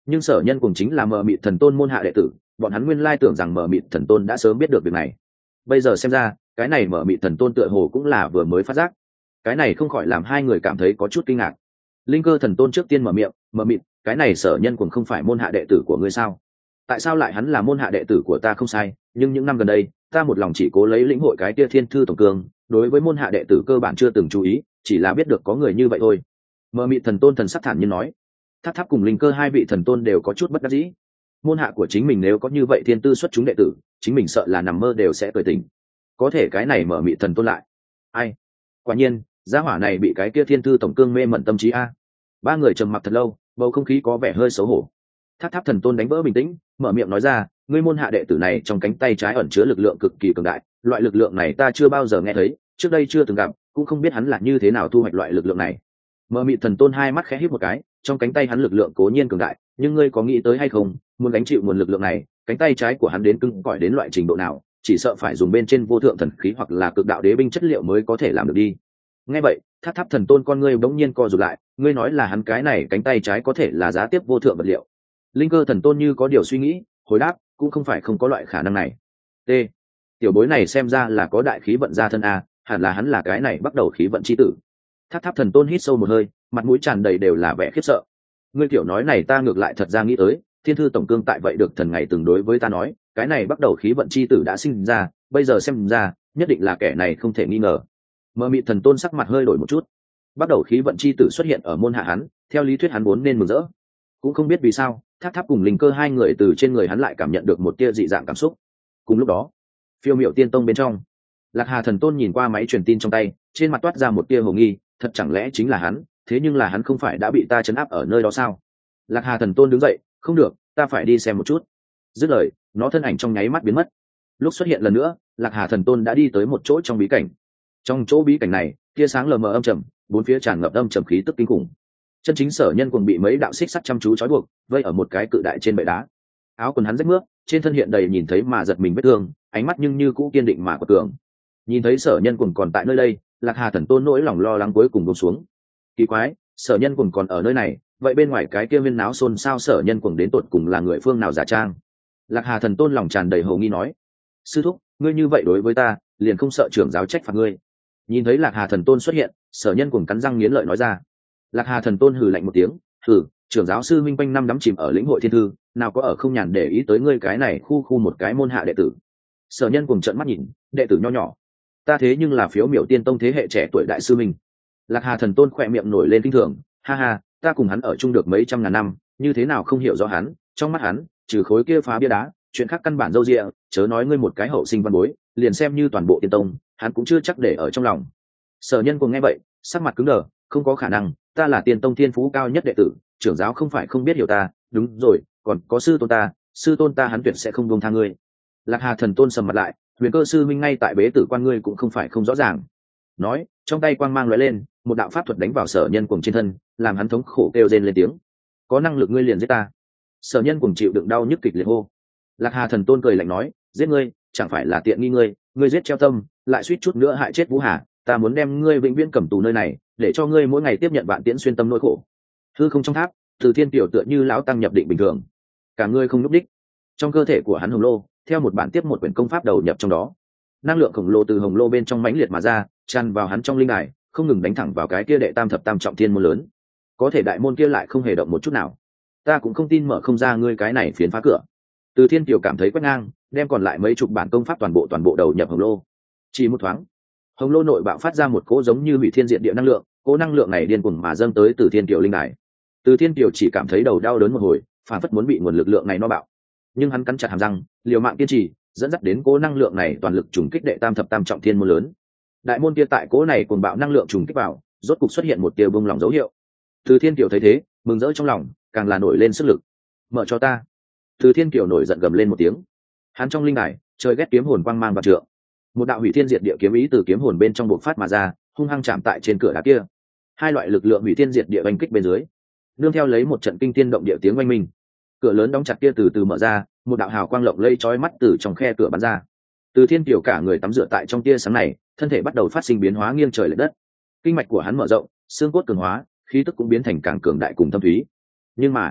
nhưng sở nhân cùng chính là mờ mịt thần tôn môn hạ đệ tử, bọn hắn nguyên lai tưởng rằng mờ mịt thần tôn đã sớm biết được việc này. Bây giờ xem ra cái này mờ mịt thần tôn tựa hồ cũng là vừa mới phát giác. Cái này không khỏi làm hai người cảm thấy có chút kinh ngạc. Linh cơ thần tôn trước tiên mở miệng, mờ mịt, cái này sở nhân cùng không phải môn hạ đệ tử của ngươi sao? Tại sao lại hắn là môn hạ đệ tử của ta? Không sai, nhưng những năm gần đây ta một lòng chỉ cố lấy lĩnh hội cái tia thiên thư tổng cương, đối với môn hạ đệ tử cơ bản chưa từng chú ý, chỉ là biết được có người như vậy thôi. Mờ mịt thần tôn thần sắc thản nhiên nói. Tháp tháp cùng linh cơ hai vị thần tôn đều có chút bất đắc dĩ. Môn hạ của chính mình nếu có như vậy thiên tư xuất chúng đệ tử, chính mình sợ là nằm mơ đều sẽ cười tỉnh. Có thể cái này mờ mịt thần tôn lại, ai? Quả nhiên gia hỏa này bị cái kia thiên thư tổng cương mê mẩn tâm trí a. Ba người trầm mặc thật lâu, bầu không khí có vẻ hơi xấu hổ. Tháp tháp thần tôn đánh vỡ bình tĩnh, mở miệng nói ra, ngươi môn hạ đệ tử này trong cánh tay trái ẩn chứa lực lượng cực kỳ cường đại, loại lực lượng này ta chưa bao giờ nghe thấy, trước đây chưa từng gặp, cũng không biết hắn là như thế nào thu hoạch loại lực lượng này. Mờ mịt thần tôn hai mắt khẽ híp một cái, trong cánh tay hắn lực lượng cố nhiên cường đại, nhưng ngươi có nghĩ tới hay không, muốn gánh chịu nguồn lực lượng này, cánh tay trái của hắn đến cứng cỏi đến loại trình độ nào, chỉ sợ phải dùng bên trên vô thượng thần khí hoặc là cực đạo đế binh chất liệu mới có thể làm được đi. Nghe vậy, tháp tháp thần tôn con ngươi bỗng nhiên co rụt lại, ngươi nói là hắn cái này cánh tay trái có thể là giá tiếp vô thượng vật liệu? Linh cơ thần tôn như có điều suy nghĩ, hồi đáp, cũng không phải không có loại khả năng này. T. Tiểu bối này xem ra là có đại khí vận gia thân a, hẳn là hắn là cái này bắt đầu khí vận chi tử. Tháp tháp thần tôn hít sâu một hơi, mặt mũi tràn đầy đều là vẻ khiếp sợ. Ngươi tiểu nói này ta ngược lại thật ra nghĩ tới, thiên thư tổng cương tại vậy được thần ngày từng đối với ta nói, cái này bắt đầu khí vận chi tử đã sinh ra, bây giờ xem ra, nhất định là kẻ này không thể nghi ngờ. Mờ mịt thần tôn sắc mặt hơi đổi một chút. Bắt đầu khí vận chi tử xuất hiện ở môn hạ hắn, theo lý thuyết hắn vốn nên mừng rỡ. Cũng không biết vì sao, tháp tháp cùng linh cơ hai người từ trên người hắn lại cảm nhận được một tia dị dạng cảm xúc. Cùng lúc đó, phiêu miểu tiên tông bên trong, Lạc Hà thần tôn nhìn qua máy truyền tin trong tay, trên mặt toát ra một tia hồ nghi, thật chẳng lẽ chính là hắn? Thế nhưng là hắn không phải đã bị ta trấn áp ở nơi đó sao? Lạc Hà thần tôn đứng dậy, không được, ta phải đi xem một chút. Dứt lời, nó thân ảnh trong nháy mắt biến mất. Lúc xuất hiện lần nữa, Lạc Hà thần tôn đã đi tới một chỗ trong bí cảnh. Trong chỗ bí cảnh này, tia sáng lờ mờ âm trầm, bốn phía tràn ngập âm trầm khí tức kinh khủng. Chân chính sở nhân cùng bị mấy đạo xích sắt chăm chú trói buộc, vây ở một cái cự đại trên bệ đá. Áo quần hắn rách mướp, trên thân hiện đầy nhìn thấy mà giật mình vết thương, ánh mắt nhưng như cũ kiên định mà quật cường. Nhìn thấy sở nhân cùng còn tại nơi đây, Lạc Hà thần tôn nỗi lòng lo lắng cuối cùng buông xuống. Kỳ quái, sở nhân cùng còn ở nơi này, vậy bên ngoài cái kia viên náo xôn xao sở nhân cùng đến tột cùng là người phương nào giả trang? Lạc Hà thần tôn lòng tràn đầy hồ nghi nói, sư thúc, ngươi như vậy đối với ta, liền không sợ trưởng giáo trách phạt ngươi? Nhìn thấy Lạc Hà thần tôn xuất hiện, sở nhân cùng cắn răng nghiến lợi nói ra. Lạc Hà thần tôn hừ lạnh một tiếng, hừ, trưởng giáo sư minh quanh năm đắm chìm ở lĩnh hội thiên thư, nào có ở không nhàn để ý tới ngươi cái này khu khu một cái môn hạ đệ tử. Sở nhân cùng trợn mắt nhìn, đệ tử nho nhỏ, ta thế nhưng là phiếu miểu tiên tông thế hệ trẻ tuổi đại sư minh. Lạc Hà thần tôn khỏe miệng nổi lên kinh thường, ha ha, ta cùng hắn ở chung được mấy trăm ngàn năm, như thế nào không hiểu rõ hắn? Trong mắt hắn, trừ khối kia phá bia đá, chuyện khác căn bản dâu dịa, chớ nói ngươi một cái hậu sinh văn bối, liền xem như toàn bộ tiên tông, hắn cũng chưa chắc để ở trong lòng. Sở nhân cùng nghe vậy, sắc mặt cứng đờ, không có khả năng, ta là tiên tông thiên phú cao nhất đệ tử, trưởng giáo không phải không biết hiểu ta, đúng rồi, còn có sư tôn ta, sư tôn ta hắn tuyệt sẽ không buông tha ngươi. Lạc Hà thần tôn sầm mặt lại, huyền cơ sư minh ngay tại bế tử quan ngươi cũng không phải không rõ ràng. Nói, trong tay quang mang lóe lên, một đạo pháp thuật đánh vào sở nhân cùng trên thân, làm hắn thống khổ kêu rên lên tiếng. Có năng lực ngươi liền giết ta. Sở nhân cùng chịu đựng đau nhức kịch liệt hô. Lạc Hà thần tôn cười lạnh nói, giết ngươi, chẳng phải là tiện nghi ngươi, ngươi giết treo tâm, lại suýt chút nữa hại chết Vũ Hà, ta muốn đem ngươi vĩnh viễn cầm tù nơi này, để cho ngươi mỗi ngày tiếp nhận vạn tiễn xuyên tâm nỗi khổ. Hư không trong tháp, Từ Thiên tiểu tựa như lão tăng nhập định bình thường, cả ngươi không lúc đích. Trong cơ thể của hắn hồng lô, theo một bản tiếp một quyển công pháp đầu nhập trong đó, năng lượng khổng lồ từ hồng lô bên trong mãnh liệt mà ra, tràn vào hắn trong linh đài, không ngừng đánh thẳng vào cái kia đệ tam thập tam trọng thiên môn lớn. Có thể đại môn kia lại không hề động một chút nào. Ta cũng không tin mở không ra ngươi cái này phiến phá cửa. Từ Thiên tiểu cảm thấy quét ngang, đem còn lại mấy chục bản công pháp toàn bộ toàn bộ đầu nhập hồng lô. Chỉ một thoáng, hồng lô nội bạo phát ra một cỗ giống như hủy thiên diệt địa năng lượng, cỗ năng lượng này điên cuồng mà dâng tới Từ Thiên tiểu linh đài. Từ Thiên tiểu chỉ cảm thấy đầu đau đớn một hồi, phản phất muốn bị nguồn lực lượng này no bạo. Nhưng hắn cắn chặt hàm răng, liều mạng kiên trì, dẫn dắt đến cỗ năng lượng này toàn lực trùng kích đệ tam thập tam trọng thiên môn lớn. Đại môn kia tại cỗ này cuồng bạo năng lượng trùng kích vào, rốt cục xuất hiện một tia bông lòng dấu hiệu. Từ Thiên Kiều thấy thế, mừng rỡ trong lòng, càng là nổi lên sức lực. Mở cho ta! Từ Thiên Kiều nổi giận gầm lên một tiếng. Hắn trong linh đài, trời ghét kiếm hồn quang mang bạc trượng. Một đạo hủy thiên diệt địa kiếm ý từ kiếm hồn bên trong bộc phát mà ra, hung hăng chạm tại trên cửa đá kia. Hai loại lực lượng hủy thiên diệt địa oanh kích bên dưới, nương theo lấy một trận kinh thiên động địa tiếng oanh minh. Cửa lớn đóng chặt kia từ từ mở ra, một đạo hào quang lộng lẫy chói mắt từ trong khe cửa bắn ra. Từ Thiên Kiều cả người tắm rửa tại trong tia sáng này, thân thể bắt đầu phát sinh biến hóa nghiêng trời lệch đất. Kinh mạch của hắn mở rộng, xương cốt cường hóa, khí tức cũng biến thành càng cường đại cùng thâm thúy. Nhưng mà,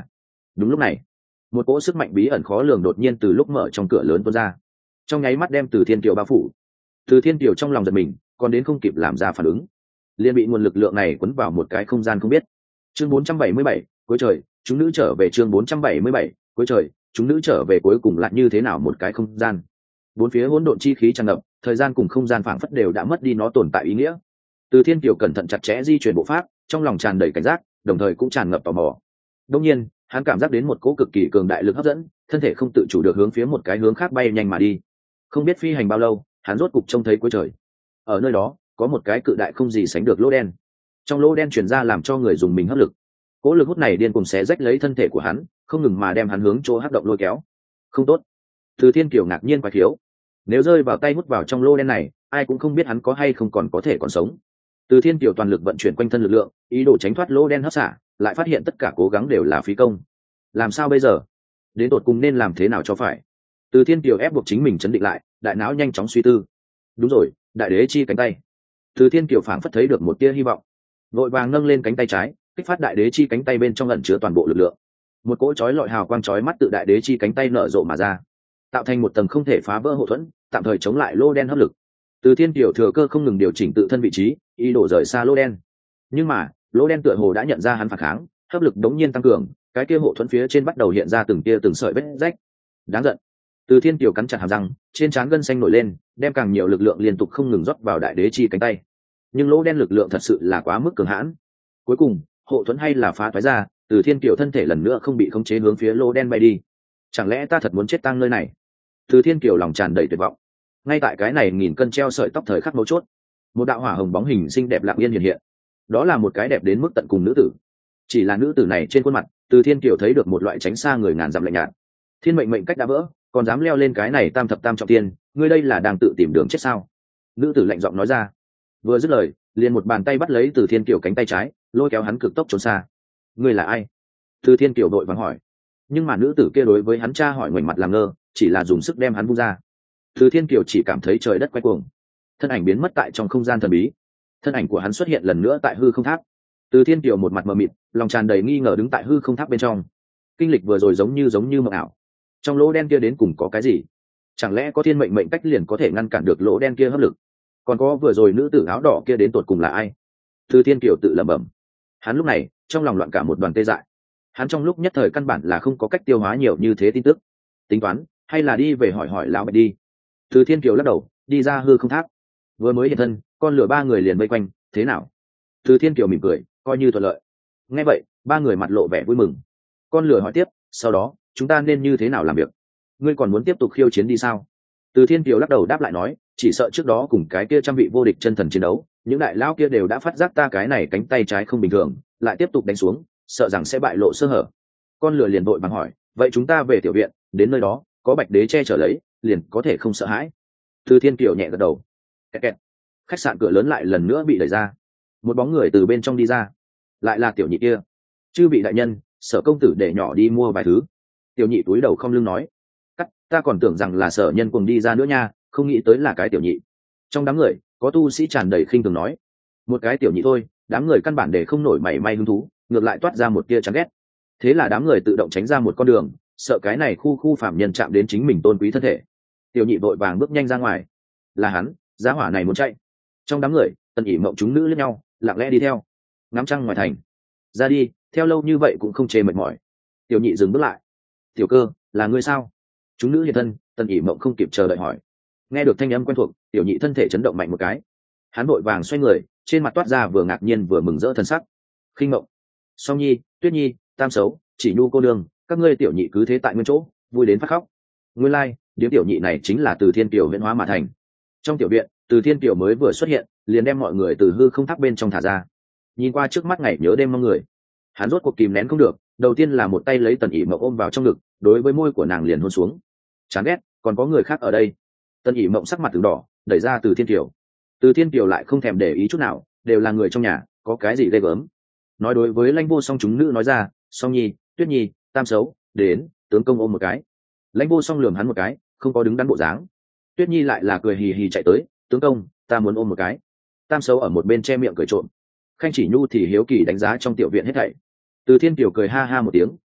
Đúng lúc này, một cỗ sức mạnh bí ẩn khó lường đột nhiên từ lúc mở trong cửa lớn tuôn ra, trong nháy mắt đem Từ Thiên Kiều bao phủ. Từ Thiên Kiều trong lòng giật mình, còn đến không kịp làm ra phản ứng, liền bị nguồn lực lượng này cuốn vào một cái không gian không biết. Chương bốn trăm bảy mươi bảy, cuối trời, chúng nữ trở về. Chương bốn trăm bảy mươi bảy, cuối trời, chúng nữ trở về. Cuối cùng lại như thế nào một cái không gian? Bốn phía hỗn độn chi khí tràn ngập, thời gian cùng không gian phảng phất đều đã mất đi nó tồn tại ý nghĩa. Từ Thiên Kiều cẩn thận chặt chẽ di chuyển bộ pháp, trong lòng tràn đầy cảnh giác, đồng thời cũng tràn ngập tò mò. Đương nhiên, hắn cảm giác đến một cỗ cực kỳ cường đại lực hấp dẫn, thân thể không tự chủ được hướng phía một cái hướng khác bay nhanh mà đi. Không biết phi hành bao lâu, hắn rốt cục trông thấy cuối trời. Ở nơi đó, có một cái cự đại không gì sánh được lỗ đen. Trong lỗ đen truyền ra làm cho người dùng mình hấp lực. Cỗ lực hút này điên cuồng xé rách lấy thân thể của hắn, không ngừng mà đem hắn hướng chỗ hắc động lôi kéo. Không tốt. Từ Thiên Kiều ngạc nhiên quái khiếu. Nếu rơi vào tay hút vào trong lỗ đen này, ai cũng không biết hắn có hay không còn có thể còn sống. Từ Thiên Kiều toàn lực vận chuyển quanh thân lực lượng, ý đồ tránh thoát lỗ đen hấp xả, lại phát hiện tất cả cố gắng đều là phí công. Làm sao bây giờ? Đến tột cùng nên làm thế nào cho phải? Từ Thiên Kiều ép buộc chính mình chấn định lại, đại não nhanh chóng suy tư. Đúng rồi, đại đế chi cánh tay. Từ Thiên Kiều phảng phất thấy được một tia hy vọng, vội vàng nâng lên cánh tay trái, kích phát đại đế chi cánh tay bên trong ẩn chứa toàn bộ lực lượng. Một cỗ chói lọi hào quang chói mắt tự đại đế chi cánh tay nở rộ mà ra, tạo thành một tầng không thể phá vỡ hậu thuẫn, tạm thời chống lại lô đen hấp lực. Từ Thiên Kiều thừa cơ không ngừng điều chỉnh tự thân vị trí, ý đồ rời xa lô đen. Nhưng mà, lô đen tựa hồ đã nhận ra hắn phản kháng, hấp lực đống nhiên tăng cường, cái kia hộ thuẫn phía trên bắt đầu hiện ra từng tia từng sợi vết rách. Đáng giận. Từ Thiên Kiều cắn chặt hàm răng, trên trán gân xanh nổi lên, đem càng nhiều lực lượng liên tục không ngừng rót vào đại đế chi cánh tay. Nhưng lỗ đen lực lượng thật sự là quá mức cường hãn. Cuối cùng, hộ thuẫn hay là phá toái ra, Từ Thiên Kiều thân thể lần nữa không bị khống chế hướng phía lỗ đen bay đi. Chẳng lẽ ta thật muốn chết tang nơi này? Từ Thiên Kiều lòng tràn đầy tuyệt vọng. Ngay tại cái này nghìn cân treo sợi tóc thời khắc mấu chốt, một đạo hỏa hồng bóng hình xinh đẹp lặng yên hiện hiện. Đó là một cái đẹp đến mức tận cùng nữ tử. Chỉ là nữ tử này trên khuôn mặt, Từ Thiên Kiều thấy được một loại tránh xa người ngàn dặm lạnh nhạt. Thiên mệnh mệnh cách đã vỡ, còn dám leo lên cái này tam thập tam trọng tiên, ngươi đây là đang tự tìm đường chết sao? Nữ tử lạnh giọng nói ra. Vừa dứt lời, liền một bàn tay bắt lấy Từ Thiên Kiều cánh tay trái, lôi kéo hắn cực tốc trốn xa. Ngươi là ai? Từ Thiên Kiều đội vàng hỏi. Nhưng mà nữ tử kia đối với hắn tra hỏi ngoảnh mặt làm ngơ, chỉ là dùng sức đem hắn vung ra. Từ Thiên Kiều chỉ cảm thấy trời đất quay cuồng, thân ảnh biến mất tại trong không gian thần bí. Thân ảnh của hắn xuất hiện lần nữa tại hư không tháp. Từ Thiên Kiều một mặt mờ mịt, lòng tràn đầy nghi ngờ đứng tại hư không tháp bên trong. Kinh lịch vừa rồi giống như giống như mộng ảo. Trong lỗ đen kia đến cùng có cái gì? Chẳng lẽ có thiên mệnh mệnh cách liền có thể ngăn cản được lỗ đen kia hấp lực? Còn có vừa rồi nữ tử áo đỏ kia đến tột cùng là ai? Từ Thiên Kiều tự lẩm bẩm. Hắn lúc này trong lòng loạn cả một đoàn tê dại. Hắn trong lúc nhất thời căn bản là không có cách tiêu hóa nhiều như thế tin tức. Tính toán hay là đi về hỏi hỏi lão bạch đi. Từ Thiên Kiều lắc đầu, đi ra hư không tháp. Vừa mới hiện thân, con lửa ba người liền vây quanh. Thế nào? Từ Thiên Kiều mỉm cười, coi như thuận lợi. Nghe vậy, ba người mặt lộ vẻ vui mừng. Con lửa hỏi tiếp, sau đó chúng ta nên như thế nào làm việc? Ngươi còn muốn tiếp tục khiêu chiến đi sao? Từ Thiên Kiều lắc đầu đáp lại nói, chỉ sợ trước đó cùng cái kia trăm vị vô địch chân thần chiến đấu, những đại lão kia đều đã phát giác ta cái này cánh tay trái không bình thường, lại tiếp tục đánh xuống, sợ rằng sẽ bại lộ sơ hở. Con lửa liền vội vàng hỏi, vậy chúng ta về tiểu viện, đến nơi đó có bạch đế che chở lấy, liền có thể không sợ hãi. Từ Thiên Kiều nhẹ gật đầu. Kẹt kẹt. Khách sạn cửa lớn lại lần nữa bị đẩy ra, một bóng người từ bên trong đi ra, lại là tiểu nhị kia. Chư vị đại nhân, Sở công tử để nhỏ đi mua vài thứ. Tiểu nhị túi đầu không lưng nói. Cắt, ta còn tưởng rằng là Sở nhân cùng đi ra nữa nha, không nghĩ tới là cái tiểu nhị. Trong đám người có tu sĩ tràn đầy khinh thường nói, một cái tiểu nhị thôi, đám người căn bản để không nổi mảy may hứng thú, ngược lại toát ra một tia chán ghét. Thế là đám người tự động tránh ra một con đường, sợ cái này khu khu phạm nhân chạm đến chính mình tôn quý thân thể. Tiểu nhị vội vàng bước nhanh ra ngoài. Là hắn, giá hỏa này muốn chạy. Trong đám người, Tần ỉ mộng chúng nữ lẫn nhau, lặng lẽ đi theo. Ngắm trăng ngoài thành. Ra đi, theo lâu như vậy cũng không chê mệt mỏi. Tiểu nhị dừng bước lại. Tiểu cơ, là ngươi sao? Chúng nữ hiện thân, Tần ỉ mộng không kịp chờ đợi hỏi. Nghe được thanh âm quen thuộc, tiểu nhị thân thể chấn động mạnh một cái. Hắn vội vàng xoay người, trên mặt toát ra vừa ngạc nhiên vừa mừng rỡ thân sắc. Khinh mộng, Song Nhi, Tuyết Nhi, Tam Sấu, Chỉ Nhu cô đương, các ngươi tiểu nhị cứ thế tại nguyên chỗ, vui đến phát khóc. Nguyên lai, like, điếm tiểu nhị này chính là Từ Thiên Kiều huyễn hóa mà thành. Trong tiểu viện, Từ Thiên Kiều mới vừa xuất hiện, liền đem mọi người từ hư không tháp bên trong thả ra. Nhìn qua trước mắt ngày nhớ đêm mong người, hắn rốt cuộc kìm nén không được, đầu tiên là một tay lấy Tần ỉ mộng ôm vào trong ngực, đối với môi của nàng liền hôn xuống. Chán ghét, còn có người khác ở đây. Tần ỉ mộng sắc mặt từng đỏ, đẩy ra Từ Thiên Kiều. Từ Thiên Kiều lại không thèm để ý chút nào, đều là người trong nhà, có cái gì ghê gớm. Nói đối với Lãnh Vô Song chúng nữ nói ra, Song Nhi, Tuyết Nhi, Tam Sấu, đến, tướng công ôm một cái. Lãnh Vô Song lườm hắn một cái, không có đứng đắn bộ dáng. Tuyết Nhi lại là cười hì hì chạy tới, tướng công, ta muốn ôm một cái. Tam Sấu ở một bên che miệng cười trộm. Khanh Chỉ Nhu thì hiếu kỳ đánh giá trong tiểu viện hết thảy. Từ Thiên Kiều cười ha ha một tiếng,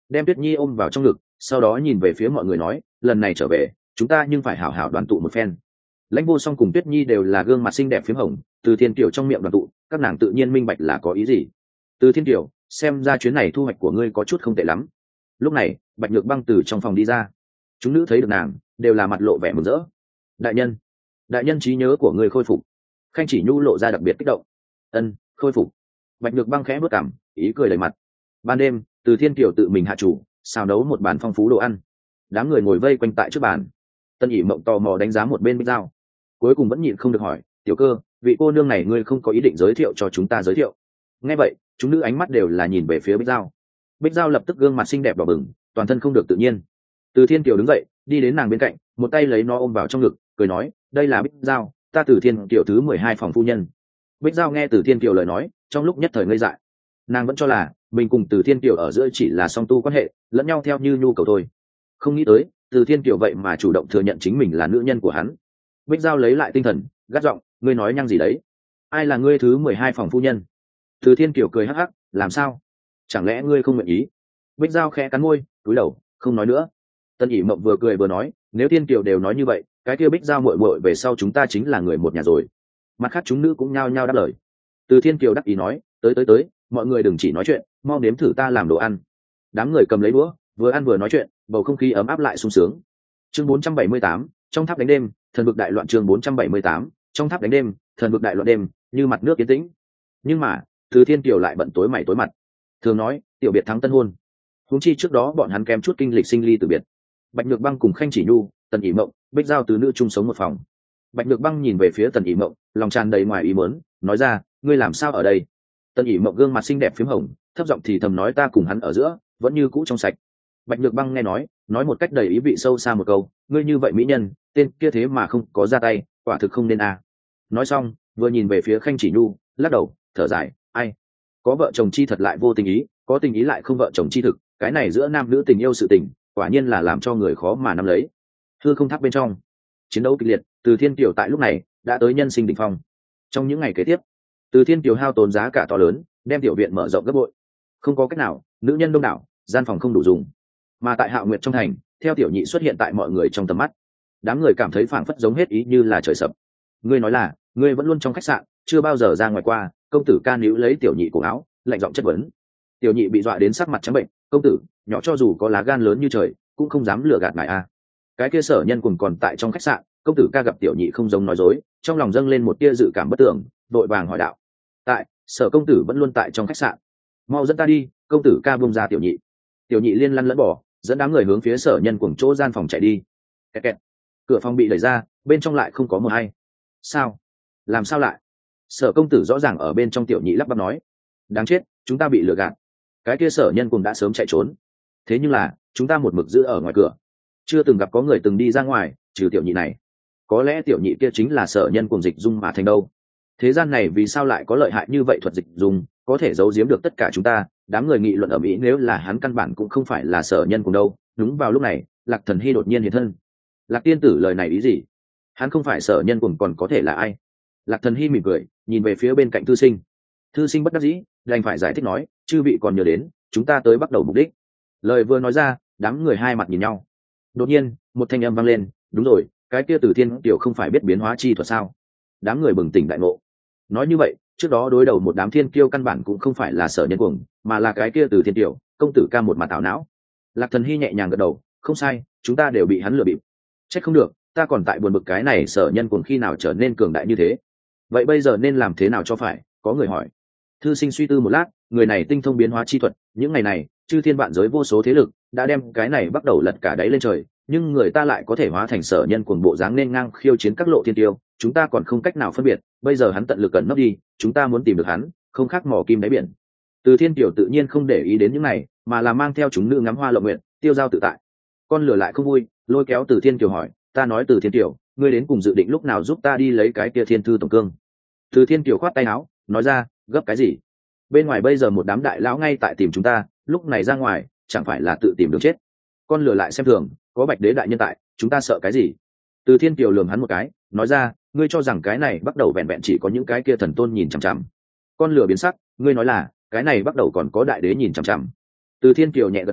đem Tuyết Nhi ôm vào trong ngực, sau đó nhìn về phía mọi người nói, lần này trở về chúng ta nhưng phải hảo hảo đoàn tụ một phen. Lãnh Vô Song cùng Tuyết Nhi đều là gương mặt xinh đẹp phím hồng, Từ Thiên Kiều trong miệng đoàn tụ, các nàng tự nhiên minh bạch là có ý gì. Từ Thiên Kiều, xem ra chuyến này thu hoạch của ngươi có chút không tệ lắm. Lúc này Bạch Nhược Băng từ trong phòng đi ra, chúng nữ thấy được nàng đều là mặt lộ vẻ mừng rỡ. Đại nhân, đại nhân trí nhớ của ngươi khôi phục. Khanh Chỉ Nhu lộ ra đặc biệt kích động. Ân, khôi phục. Bạch Nhược Băng khẽ bước cằm, ý cười đầy mặt. Ban đêm Từ Thiên Kiều tự mình hạ chủ xào nấu một bàn phong phú đồ ăn, đám người ngồi vây quanh tại trước bàn. Tân ỉ mộng tò mò đánh giá một bên Bích Giao, cuối cùng vẫn nhịn không được hỏi, tiểu cơ, vị cô nương này ngươi không có ý định giới thiệu cho chúng ta giới thiệu? Nghe vậy chúng nữ ánh mắt đều là nhìn về phía Bích Giao. Bích Giao lập tức gương mặt xinh đẹp đỏ bừng, toàn thân không được tự nhiên. Từ Thiên Kiều đứng dậy đi đến nàng bên cạnh, một tay lấy nó ôm vào trong ngực, cười nói, đây là Bích Giao, ta Từ Thiên Kiều thứ mười hai phòng phu nhân. Bích Giao nghe Từ Thiên Kiều lời nói, trong lúc nhất thời ngây dại. Nàng vẫn cho là mình cùng Từ Thiên Kiều ở giữa chỉ là song tu quan hệ, lẫn nhau theo như nhu cầu thôi, không nghĩ tới Từ Thiên Kiều vậy mà chủ động thừa nhận chính mình là nữ nhân của hắn. Bích Giao lấy lại tinh thần, gắt giọng, ngươi nói nhăng gì đấy? Ai là ngươi thứ mười hai phòng phu nhân? Từ Thiên Kiều cười hắc hắc, làm sao? Chẳng lẽ ngươi không nguyện ý? Bích Giao khẽ cắn môi, cúi đầu, không nói nữa. Tân ỉ mộng vừa cười vừa nói, nếu Thiên Kiều đều nói như vậy, cái kia Bích Giao muội muội về sau chúng ta chính là người một nhà rồi. Mặt khác chúng nữ cũng nhao nhao đáp lời. Từ Thiên Kiều đắc ý nói, tới tới tới, mọi người đừng chỉ nói chuyện, mau nếm thử ta làm đồ ăn. Đám người cầm lấy đũa, vừa ăn vừa nói chuyện, bầu không khí ấm áp lại sung sướng. Chương bốn trăm bảy mươi tám, trong tháp đánh đêm, thần vực đại loạn. Chương bốn trăm bảy mươi tám, trong tháp đánh đêm, thần vực đại loạn. Đêm như mặt nước yên tĩnh, nhưng mà Từ Thiên Kiều lại bận tối mày tối mặt. Thường nói tiểu biệt thắng tân hôn, huống chi trước đó bọn hắn kém chút kinh lịch sinh ly từ biệt. Bạch Nhược Băng cùng Khanh Chỉ Nhu, Tần ỉ mộng, Bích Giao tứ nữ chung sống một phòng. Bạch Nhược Băng nhìn về phía Tần ỉ mộng, lòng tràn đầy ngoài ý muốn, nói ra, ngươi làm sao ở đây? Tần ỉ mộng gương mặt xinh đẹp phím hồng, thấp giọng thì thầm nói, ta cùng hắn ở giữa vẫn như cũ trong sạch. Bạch Nhược Băng nghe nói nói một cách đầy ý vị sâu xa một câu, ngươi như vậy mỹ nhân, tên kia thế mà không có ra tay, quả thực không nên à. Nói xong vừa nhìn về phía Khanh Chỉ Nhu, lắc đầu thở dài, ai, có vợ chồng chi thật lại vô tình ý, có tình ý lại không vợ chồng chi thực, cái này giữa nam nữ tình yêu sự tình quả nhiên là làm cho người khó mà nắm lấy. Hư không tháp bên trong chiến đấu kịch liệt, Từ Thiên Kiều tại lúc này đã tới nhân sinh đỉnh phong. Trong những ngày kế tiếp, Từ Thiên Kiều hao tốn giá cả to lớn, đem tiểu viện mở rộng gấp bội. Không có cách nào, nữ nhân đông đảo, gian phòng không đủ dùng. Mà tại Hạo Nguyệt trong thành, theo tiểu nhị xuất hiện tại mọi người trong tầm mắt, đám người cảm thấy phảng phất giống hết ý như là trời sập. Ngươi nói là ngươi vẫn luôn trong khách sạn, chưa bao giờ ra ngoài qua? Công tử ca níu lấy tiểu nhị cổ áo, lạnh giọng chất vấn. Tiểu nhị bị dọa đến sắc mặt trắng bệnh, công tử nhỏ cho dù có lá gan lớn như trời cũng không dám lừa gạt ngài a. Cái kia Sở Nhân cùng còn tại trong khách sạn, công tử ca gặp tiểu nhị không giống nói dối, trong lòng dâng lên một tia dự cảm bất tưởng, đội vàng hỏi đạo, tại Sở công tử vẫn luôn tại trong khách sạn, mau dẫn ta đi. Công tử ca buông ra tiểu nhị. Tiểu nhị liên lăn lẫn bỏ, dẫn đám người hướng phía Sở Nhân cùng chỗ gian phòng chạy đi. Kẹt kẹt. Cửa phòng bị đẩy ra, bên trong lại không có một ai. Sao? Làm sao lại? Sở công tử rõ ràng ở bên trong. Tiểu nhị lắp bắp nói, đáng chết, chúng ta bị lừa gạt. Cái kia Sở Nhân cùng đã sớm chạy trốn, thế nhưng là chúng ta một mực giữ ở ngoài cửa, chưa từng gặp có người từng đi ra ngoài, trừ tiểu nhị này. Có lẽ tiểu nhị kia chính là Sở Nhân cùng dịch dung mà thành đâu. Thế gian này vì sao lại có lợi hại như vậy thuật dịch dung, có thể giấu giếm được tất cả chúng ta? Đám người nghị luận ở mỹ, nếu là hắn căn bản cũng không phải là Sở Nhân cùng đâu. Đúng vào lúc này, Lạc Thần Hy đột nhiên hiện thân. Lạc tiên tử lời này ý gì? Hắn không phải Sở Nhân cùng còn có thể là ai? Lạc Thần Hy mỉm cười nhìn về phía bên cạnh thư sinh. Thư sinh bất đắc dĩ đành phải giải thích nói, chư vị còn nhớ đến chúng ta tới bắt đầu mục đích. Lời vừa nói ra, đám người hai mặt nhìn nhau. Đột nhiên một thanh âm vang lên, đúng rồi, cái kia Từ Thiên Kiều không phải biết biến hóa chi thuật sao? Đám người bừng tỉnh đại ngộ. Nói như vậy trước đó đối đầu một đám thiên kiêu căn bản cũng không phải là Sở Nhân cuồng, mà là cái kia Từ Thiên Kiều. Công tử ca một mặt ảo não. Lạc Thần Hy nhẹ nhàng gật đầu, không sai, chúng ta đều bị hắn lừa bịp. Trách không được, ta còn tại buồn bực cái này Sở Nhân cuồng khi nào trở nên cường đại như thế. Vậy bây giờ nên làm thế nào cho phải? Có người hỏi. Thư sinh suy tư một lát, người này tinh thông biến hóa chi thuật, những ngày này chư thiên vạn giới vô số thế lực đã đem cái này bắt đầu lật cả đáy lên trời, nhưng người ta lại có thể hóa thành Sở Nhân cuồng bộ dáng nên ngang khiêu chiến các lộ thiên tiêu, chúng ta còn không cách nào phân biệt. Bây giờ hắn tận lực cẩn nấp đi, chúng ta muốn tìm được hắn không khác mò kim đáy biển. Từ Thiên Kiều tự nhiên không để ý đến những này, mà là mang theo chúng nữ ngắm hoa lộng nguyện, tiêu dao tự tại. Con lửa lại không vui, lôi kéo Từ Thiên Kiều hỏi, ta nói Từ Thiên Kiều, ngươi đến cùng dự định lúc nào giúp ta đi lấy cái kia Thiên Thư tổng cương? Từ Thiên Kiều khoát tay áo, nói ra, gấp cái gì? Bên ngoài bây giờ một đám đại lão ngay tại tìm chúng ta, lúc này ra ngoài chẳng phải là tự tìm đường chết. Con lửa lại xem thường, có Bạch Đế đại nhân tại, chúng ta sợ cái gì? Từ Thiên Kiều lườm hắn một cái, nói ra, ngươi cho rằng cái này bắt đầu vẹn vẹn chỉ có những cái kia thần tôn nhìn chằm chằm? Con lửa biến sắc, ngươi nói là cái này bắt đầu còn có đại đế nhìn chằm chằm? Từ Thiên Kiều nhẹ gật đầu,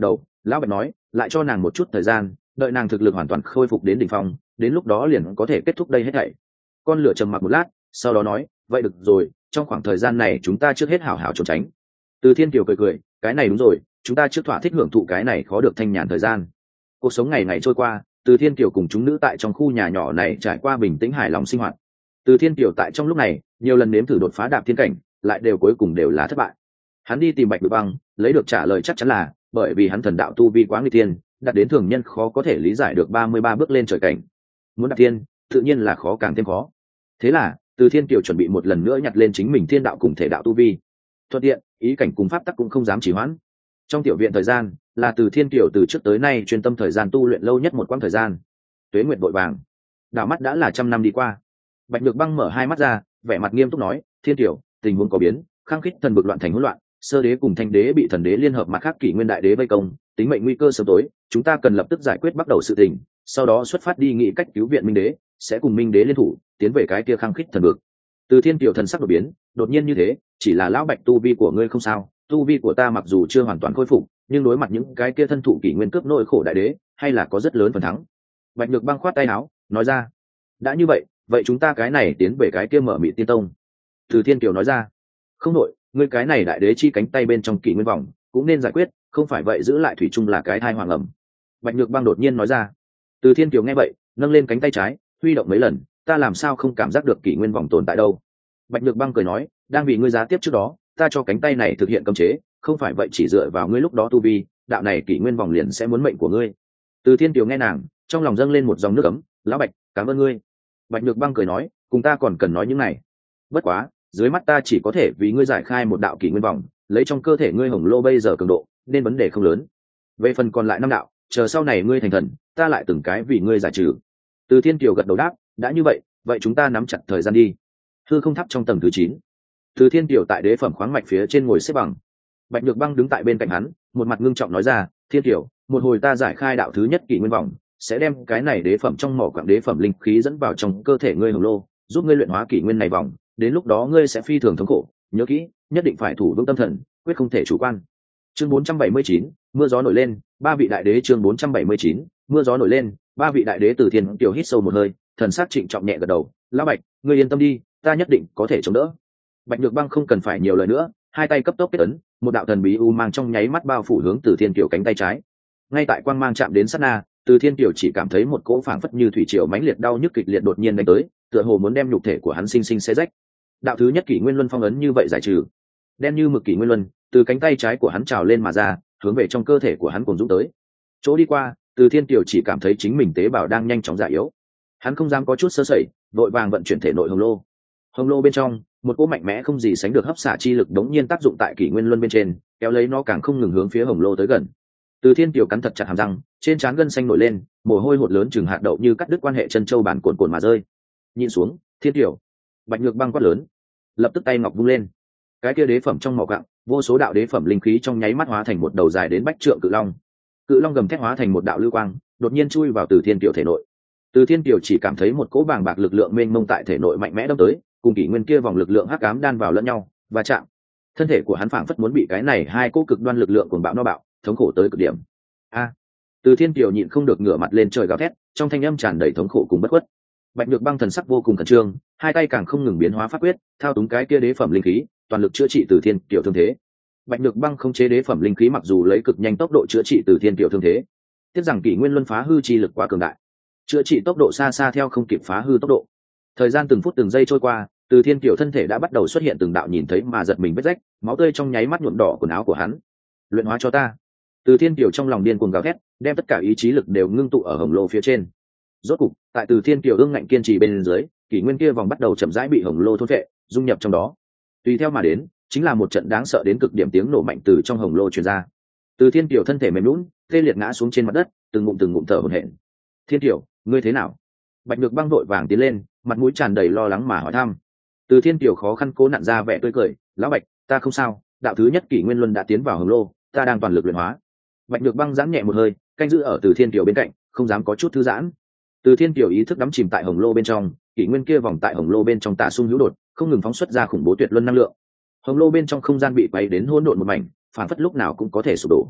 Lão Bạch nói, lại cho nàng một chút thời gian, đợi nàng thực lực hoàn toàn khôi phục đến đỉnh phong, đến lúc đó liền có thể kết thúc đây hết thảy. Con lửa trầm mặc một lát, sau đó nói, vậy được rồi, trong khoảng thời gian này chúng ta trước hết hảo hảo trốn tránh. Từ Thiên Kiều cười cười, cái này đúng rồi, chúng ta trước thỏa thích hưởng thụ cái này khó được thanh nhàn thời gian. Cuộc sống ngày ngày trôi qua, Từ Thiên Kiều cùng chúng nữ tại trong khu nhà nhỏ này trải qua bình tĩnh hài lòng sinh hoạt. Từ Thiên Kiều tại trong lúc này nhiều lần nếm thử đột phá đạp thiên cảnh, lại đều cuối cùng đều là thất bại. Hắn đi tìm Bạch Nhược Băng, lấy được trả lời chắc chắn là bởi vì hắn thần đạo tu vi quá nguy thiên, đạt đến thường nhân khó có thể lý giải được ba mươi ba bước lên trời cảnh. Muốn đạp thiên, tự nhiên là khó càng thêm khó. Thế là, Từ Thiên Kiều chuẩn bị một lần nữa nhặt lên chính mình thiên đạo cùng thể đạo tu vi. Thuận tiện, ý cảnh cùng pháp tắc cũng không dám trì hoãn. Trong tiểu viện thời gian, là Từ Thiên Kiều từ trước tới nay chuyên tâm thời gian tu luyện lâu nhất một quãng thời gian. Tuế nguyệt vội vàng, đảo mắt đã là trăm năm đi qua. Bạch Nhược Băng mở hai mắt ra, vẻ mặt nghiêm túc nói, Thiên Kiều, tình huống có biến, khăng khít thần bực loạn thành hỗn loạn, sơ đế cùng thanh đế bị thần đế liên hợp mặt khác kỷ nguyên đại đế vây công, tính mệnh nguy cơ sớm tối, chúng ta cần lập tức giải quyết bắt đầu sự tình, sau đó xuất phát đi nghị cách cứu viện minh đế, sẽ cùng minh đế liên thủ tiến về cái kia khăng khít thần bực. Từ Thiên Kiều thần sắc đột biến, đột nhiên như thế, chỉ là lão Bạch tu vi của ngươi không sao, tu vi của ta mặc dù chưa hoàn toàn khôi phục, nhưng đối mặt những cái kia thân thụ kỷ nguyên cướp nội khổ đại đế, hay là có rất lớn phần thắng. Bạch Nhược Băng khoát tay áo, nói ra, đã như vậy, vậy chúng ta cái này tiến về cái kia mở mị tiên tông. Từ Thiên Kiều nói ra, không nội, ngươi cái này đại đế chi cánh tay bên trong kỷ nguyên vòng cũng nên giải quyết, không phải vậy giữ lại thủy chung là cái thai hoàng ẩm. Bạch Nhược Băng đột nhiên nói ra. Từ Thiên Kiều nghe vậy, nâng lên cánh tay trái, huy động mấy lần, ta làm sao không cảm giác được kỷ nguyên vòng tồn tại đâu. Bạch Nhược Băng cười nói, đang vì ngươi giá tiếp trước đó, ta cho cánh tay này thực hiện cấm chế, không phải vậy chỉ dựa vào ngươi lúc đó tu vi, đạo này kỷ nguyên vòng liền sẽ muốn mệnh của ngươi. Từ Thiên Kiều nghe nàng, trong lòng dâng lên một dòng nước ấm, lão Bạch, cảm ơn ngươi. Bạch Nhược Băng cười nói, cùng ta còn cần nói những này. Bất quá, dưới mắt ta chỉ có thể vì ngươi giải khai một đạo kỷ nguyên vòng, lấy trong cơ thể ngươi hồng lô bây giờ cường độ, nên vấn đề không lớn. Về phần còn lại năm đạo, chờ sau này ngươi thành thần, ta lại từng cái vì ngươi giải trừ. Từ Thiên Kiều gật đầu đáp, đã như vậy, vậy chúng ta nắm chặt thời gian đi. Hư không tháp trong tầng thứ chín. Từ Thiên Kiều tại đế phẩm khoáng mạch phía trên ngồi xếp bằng. Bạch Nhược Băng đứng tại bên cạnh hắn, một mặt ngưng trọng nói ra, Thiên Kiều, một hồi ta giải khai đạo thứ nhất kỷ nguyên vòng, sẽ đem cái này đế phẩm trong mỏ quặng đế phẩm linh khí dẫn vào trong cơ thể ngươi hồng lô, giúp ngươi luyện hóa kỷ nguyên này vòng, đến lúc đó ngươi sẽ phi thường thống khổ, nhớ kỹ, nhất định phải thủ vững tâm thần, quyết không thể chủ quan. Chương bốn trăm bảy mươi chín, mưa gió nổi lên, ba vị đại đế. Chương bốn trăm bảy mươi chín, mưa gió nổi lên, ba vị đại đế. Từ Thiên Kiều hít sâu một hơi, thần sắc trịnh trọng nhẹ gật đầu, lão Bạch, ngươi yên tâm đi, ta nhất định có thể chống đỡ. Bạch Nhược Băng không cần phải nhiều lời nữa, hai tay cấp tốc kết ấn, một đạo thần bí u mang trong nháy mắt bao phủ hướng Từ Thiên Kiều cánh tay trái. Ngay tại quang mang chạm đến sát na, Từ Thiên Kiều chỉ cảm thấy một cỗ phảng phất như thủy triều mãnh liệt đau nhức kịch liệt đột nhiên đánh tới, tựa hồ muốn đem nhục thể của hắn sinh sinh xé rách. Đạo thứ nhất kỷ nguyên luân phong ấn như vậy giải trừ, đen như mực kỷ nguyên luân từ cánh tay trái của hắn trào lên mà ra, hướng về trong cơ thể của hắn cuồn dũng tới. Chỗ đi qua, Từ Thiên Kiều chỉ cảm thấy chính mình tế bào đang nhanh chóng già yếu. Hắn không dám có chút sơ sẩy, vội vàng vận chuyển thể nội hồng lô. Hồng lô bên trong, một cỗ mạnh mẽ không gì sánh được hấp xả chi lực đống nhiên tác dụng tại kỷ nguyên luân bên trên, kéo lấy nó càng không ngừng hướng phía hồng lô tới gần. Từ Thiên Kiều cắn thật chặt hàm răng, trên trán gân xanh nổi lên, mồ hôi hột lớn chừng hạt đậu như cắt đứt quan hệ chân châu bản cuồn cuộn mà rơi. Nhìn xuống, Thiên Kiều. Bạch Nhược Băng quát lớn, lập tức tay ngọc vung lên. Cái kia đế phẩm trong mỏ quặng, vô số đạo đế phẩm linh khí trong nháy mắt hóa thành một đầu dài đến bách trượng cự long. Cự long gầm thét hóa thành một đạo lưu quang, đột nhiên chui vào Từ Thiên Kiều thể nội. Từ Thiên Kiều chỉ cảm thấy một cỗ bàng bạc lực lượng mênh mông tại thể nội mạnh mẽ đâm tới, cùng kỷ nguyên kia vòng lực lượng hắc ám đan vào lẫn nhau và chạm. Thân thể của hắn phảng phất muốn bị cái này hai cỗ cực đoan lực lượng cuồng bạo no bạo, thống khổ tới cực điểm. A! Từ Thiên Kiều nhịn không được ngửa mặt lên trời gào thét, trong thanh âm tràn đầy thống khổ cùng bất khuất. Bạch Nhược Băng thần sắc vô cùng khẩn trương, hai tay càng không ngừng biến hóa pháp quyết, thao túng cái kia đế phẩm linh khí, toàn lực chữa trị Từ Thiên Kiều thương thế. Bạch Nhược Băng không chế đế phẩm linh khí mặc dù lấy cực nhanh tốc độ chữa trị Từ Thiên Kiều thương thế, tiếc rằng kỷ nguyên luân phá hư chi lực quá cường đại, chữa trị tốc độ xa xa theo không kịp phá hư tốc độ. Thời gian từng phút từng giây trôi qua, Từ Thiên Kiều thân thể đã bắt đầu xuất hiện từng đạo nhìn thấy mà giật mình vết rách, máu tươi trong nháy mắt nhuộm đỏ quần áo của hắn. Luyện hóa cho ta! Từ Thiên Kiều trong lòng điên cuồng gào thét, đem tất cả ý chí lực đều ngưng tụ ở hồng lô phía trên. Rốt cục, tại Từ Thiên Kiều ương ngạnh kiên trì bên dưới, kỷ nguyên kia vòng bắt đầu chậm rãi bị hồng lô thôn phệ, dung nhập trong đó. Tùy theo mà đến, chính là một trận đáng sợ đến cực điểm tiếng nổ mạnh từ trong hồng lô truyền ra. Từ Thiên Kiều thân thể mềm nhũn, tê liệt ngã xuống trên mặt đất, từng ngụm từng ngụm thở hổn hển. Thiên Kiều, ngươi thế nào? Bạch Nhược Băng vội vàng tiến lên, mặt mũi tràn đầy lo lắng mà hỏi thăm. Từ Thiên Kiều khó khăn cố nặn ra vẻ tươi cười, lão Bạch, ta không sao, đạo thứ nhất kỷ nguyên luân đã tiến vào hồng lô, ta đang toàn lực luyện hóa. Bạch Nhược Băng giãn nhẹ một hơi, canh giữ ở Từ Thiên Kiều bên cạnh, không dám có chút thư giãn. Từ Thiên Kiều ý thức đắm chìm tại hồng lô bên trong, kỷ nguyên kia vòng tại hồng lô bên trong tạ xung hữu đột, không ngừng phóng xuất ra khủng bố tuyệt luân năng lượng. Hồng lô bên trong không gian bị quay đến hỗn độn một mảnh, phản phất lúc nào cũng có thể sụp đổ.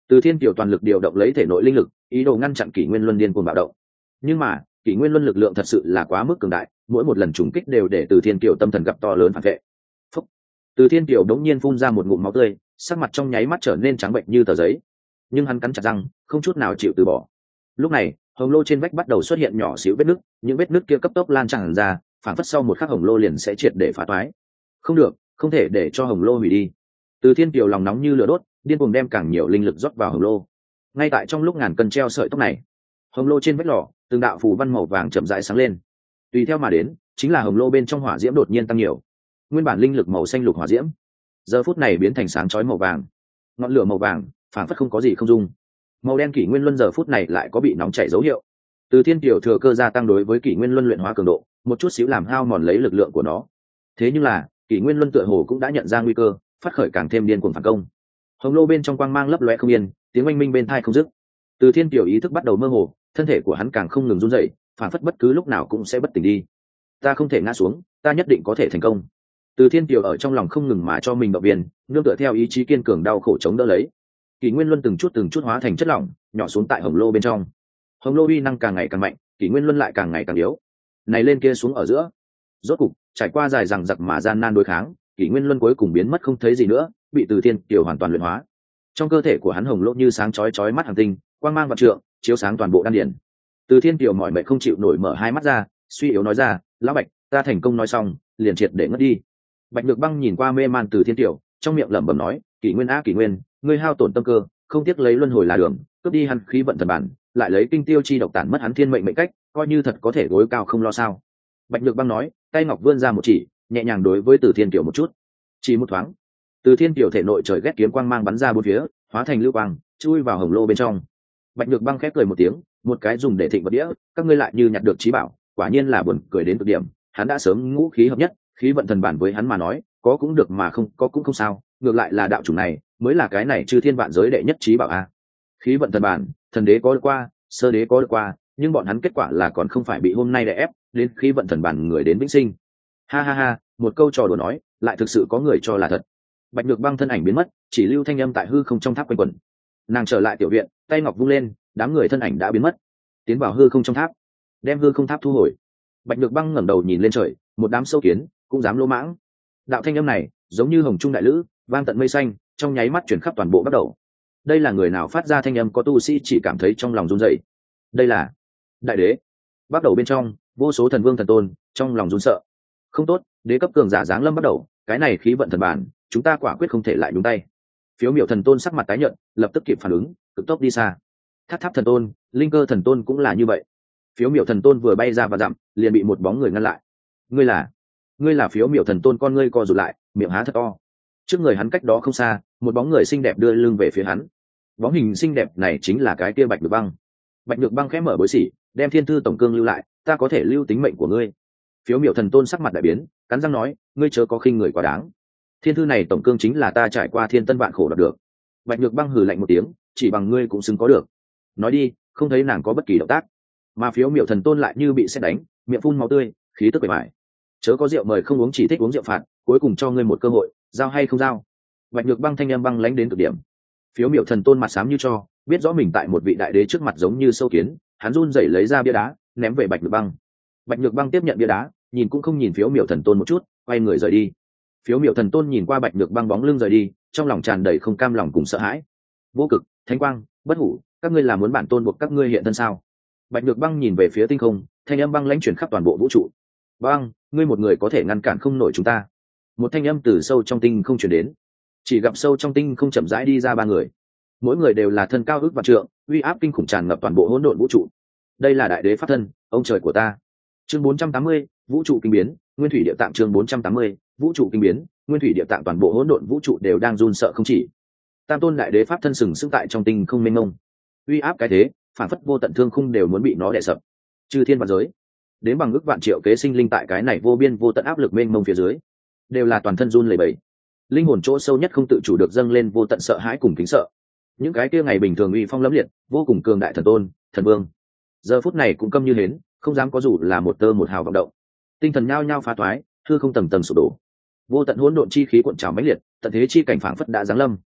Từ Thiên Kiều toàn lực điều động lấy thể nội linh lực, ý đồ ngăn chặn Kỷ Nguyên Luân điên cuồng bạo động. Nhưng mà, Kỷ Nguyên Luân lực lượng thật sự là quá mức cường đại, mỗi một lần trùng kích đều để Từ Thiên Kiều tâm thần gặp to lớn phản vệ. Phúc. Từ Thiên Kiều đống nhiên phun ra một ngụm máu tươi, sắc mặt trong nháy mắt trở nên trắng bệnh như tờ giấy. Nhưng hắn cắn chặt răng, không chút nào chịu từ bỏ. Lúc này, hồng lô trên vách bắt đầu xuất hiện nhỏ xíu vết nứt, những vết nứt kia cấp tốc lan tràn ra, phản phất sau một khắc hồng lô liền sẽ triệt để phá toái. Không được, không thể để cho hồng lô hủy đi. Từ Thiên Kiều lòng nóng như lửa đốt, điên cuồng đem càng nhiều linh lực rót vào hồng lô. Ngay tại trong lúc ngàn cân treo sợi tóc này, hồng lô trên vách lò, từng đạo phù văn màu vàng chậm rãi sáng lên. Tùy theo mà đến, chính là hồng lô bên trong hỏa diễm đột nhiên tăng nhiều. Nguyên bản linh lực màu xanh lục hỏa diễm, giờ phút này biến thành sáng chói màu vàng. Ngọn lửa màu vàng, phản phất không có gì không dung. Màu đen Kỷ Nguyên Luân giờ phút này lại có bị nóng chảy dấu hiệu. Từ Thiên Kiều thừa cơ gia tăng đối với Kỷ Nguyên Luân luyện hóa cường độ, một chút xíu làm hao mòn lấy lực lượng của nó. Thế nhưng là, Kỷ Nguyên Luân tựa hồ cũng đã nhận ra nguy cơ, phát khởi càng thêm điên cuồng phản công. Hồng lô bên trong quang mang lấp lóe không yên, tiếng oanh minh bên tai không dứt. Từ Thiên Kiều ý thức bắt đầu mơ hồ, thân thể của hắn càng không ngừng run rẩy, phản phất bất cứ lúc nào cũng sẽ bất tỉnh đi. Ta không thể ngã xuống, ta nhất định có thể thành công. Từ Thiên Kiều ở trong lòng không ngừng mà cho mình động viên, nương tựa theo ý chí kiên cường đau khổ chống đỡ lấy. Kỷ Nguyên Luân từng chút từng chút hóa thành chất lỏng, nhỏ xuống tại hồng lô bên trong. Hồng lô uy năng càng ngày càng mạnh, Kỷ Nguyên Luân lại càng ngày càng yếu. Này lên kia xuống ở giữa, rốt cục trải qua dài dằng dặc mà gian nan đối kháng, Kỷ Nguyên Luân cuối cùng biến mất không thấy gì nữa, bị Từ Thiên Kiều hoàn toàn luyện hóa. Trong cơ thể của hắn hồng lô như sáng chói chói mắt hàng tinh, quang mang vạn trượng, chiếu sáng toàn bộ đan điền. Từ Thiên Kiều mỏi mệt không chịu nổi mở hai mắt ra, suy yếu nói ra, lão Bạch, ta thành công. Nói xong, liền triệt để ngất đi. Bạch Nhược Băng nhìn qua mê man Từ Thiên Kiều, trong miệng lẩm bẩm nói, Kỷ Nguyên á Kỷ Nguyên, ngươi hao tổn tâm cơ, không tiếc lấy luân hồi là đường, cướp đi hắn khí vận thần bản, lại lấy kinh tiêu chi độc tản mất hắn thiên mệnh mệnh cách, coi như thật có thể gối cao không lo sao. Bạch Nhược Băng nói, tay ngọc vươn ra một chỉ, nhẹ nhàng đối với Từ Thiên Kiều một chút. Chỉ một thoáng, Từ Thiên Kiều thể nội trời ghét kiếm quang mang bắn ra bốn phía, hóa thành lưu quang, chui vào hồng lô bên trong. Bạch Nhược Băng khép cười một tiếng, một cái dùng để thịnh vật đĩa, các ngươi lại như nhặt được trí bảo, quả nhiên là buồn cười đến cực điểm. Hắn đã sớm ngũ khí hợp nhất, khí vận thần bản với hắn mà nói, có cũng được mà không có cũng không sao, ngược lại là đạo chủ này mới là cái này chư thiên vạn giới đệ nhất trí bảo a. Khí vận thần bản, thần đế có được qua, sơ đế có được qua, nhưng bọn hắn kết quả là còn không phải bị hôm nay đè ép đến khí vận thần bản người đến vĩnh sinh. Ha ha ha, một câu trò đùa nói, lại thực sự có người cho là thật. Bạch Nhược Băng thân ảnh biến mất, chỉ lưu thanh âm tại hư không trong tháp quanh quẩn. Nàng trở lại tiểu viện, tay ngọc vung lên, đám người thân ảnh đã biến mất, tiến vào hư không trong tháp, đem hư không tháp thu hồi. Bạch Nhược Băng ngẩng đầu nhìn lên trời, một đám sâu kiến cũng dám lỗ mãng. Đạo thanh âm này giống như hồng trung đại lữ, vang tận mây xanh, trong nháy mắt chuyển khắp toàn bộ bắt đầu. Đây là người nào phát ra thanh âm? Có tu sĩ chỉ cảm thấy trong lòng run rẩy. Đây là đại đế. Bắt đầu bên trong, vô số thần vương thần tôn trong lòng run sợ. Không tốt, đế cấp cường giả giáng lâm bắt đầu, cái này khí vận thần bản, chúng ta quả quyết không thể lại nhúng tay. Phiếu miểu thần tôn sắc mặt tái nhợt, lập tức kịp phản ứng, cực tốc đi xa. Tháp tháp thần tôn, linh cơ thần tôn cũng là như vậy. Phiếu miểu thần tôn vừa bay ra và dặm, liền bị một bóng người ngăn lại. Ngươi là? Ngươi là? Phiếu miểu thần tôn con ngươi co rụt lại, miệng há thật to. Trước người hắn cách đó không xa, một bóng người xinh đẹp đưa lưng về phía hắn. Bóng hình xinh đẹp này chính là cái kia Bạch Nhược Băng. Bạch Nhược Băng khẽ mở bối xỉ, đem thiên thư tổng cương lưu lại, ta có thể lưu tính mệnh của ngươi. Phiếu miểu thần tôn sắc mặt đại biến, cắn răng nói, ngươi chớ có khinh người quá đáng. Thiên thư này tổng cương chính là ta trải qua thiên tân vạn khổ đạt được. Bạch Nhược Băng hừ lạnh một tiếng, chỉ bằng ngươi cũng xứng có được. Nói đi, không thấy nàng có bất kỳ động tác, mà phiếu miểu thần tôn lại như bị sét đánh, miệng phun máu tươi, khí tức bề bại. Chớ có rượu mời không uống, chỉ thích uống rượu phạt, cuối cùng cho ngươi một cơ hội, giao hay không giao? Bạch Nhược Băng thanh âm băng lãnh đến cực điểm. Phiếu miểu thần tôn mặt xám như cho, biết rõ mình tại một vị đại đế trước mặt giống như sâu kiến, hắn run rẩy lấy ra bia đá, ném về Bạch Nhược Băng. Bạch Nhược Băng tiếp nhận bia đá, nhìn cũng không nhìn phiếu miểu thần tôn một chút, quay người rời đi. Phiếu miểu thần tôn nhìn qua Bạch Nhược Băng bóng lưng rời đi, trong lòng tràn đầy không cam lòng cùng sợ hãi. Vô cực, thánh quang, bất hủ, các ngươi là muốn bản tôn buộc các ngươi hiện thân sao? Bạch Nhược Băng nhìn về phía tinh không, thanh âm băng lãnh truyền khắp toàn bộ vũ trụ. Băng, ngươi một người có thể ngăn cản không nổi chúng ta. Một thanh âm từ sâu trong tinh không truyền đến. Chỉ gặp sâu trong tinh không chậm rãi đi ra ba người, mỗi người đều là thân cao ước vạn trượng, uy áp kinh khủng tràn ngập toàn bộ hỗn độn vũ trụ. Đây là đại đế pháp thân, ông trời của ta. Chương bốn trăm tám mươi, vũ trụ kinh biến, nguyên thủy địa tạng. Chương bốn trăm tám mươi, vũ trụ kinh biến, nguyên thủy địa tạng. Toàn bộ hỗn độn vũ trụ đều đang run sợ không chỉ. Tam tôn đại đế pháp thân sừng sững tại trong tinh không mênh mông, uy áp cái thế, phản phất vô tận thương khung đều muốn bị nó đè sập. Chư thiên vạn giới, đến bằng ước vạn triệu kế sinh linh tại cái này vô biên vô tận áp lực mênh mông phía dưới, đều là toàn thân run lẩy bẩy, linh hồn chỗ sâu nhất không tự chủ được dâng lên vô tận sợ hãi cùng kính sợ. Những cái kia ngày bình thường uy phong lẫm liệt, vô cùng cường đại thần tôn, thần vương, giờ phút này cũng câm như hến, không dám có dù là một tơ một hào vọng động. Tinh thần nhao nhao phá toái, hư không tầng tầng sụp đổ, vô tận hỗn độn chi khí cuộn trào mãnh liệt, tận thế chi cảnh phảng phất đã giáng lâm.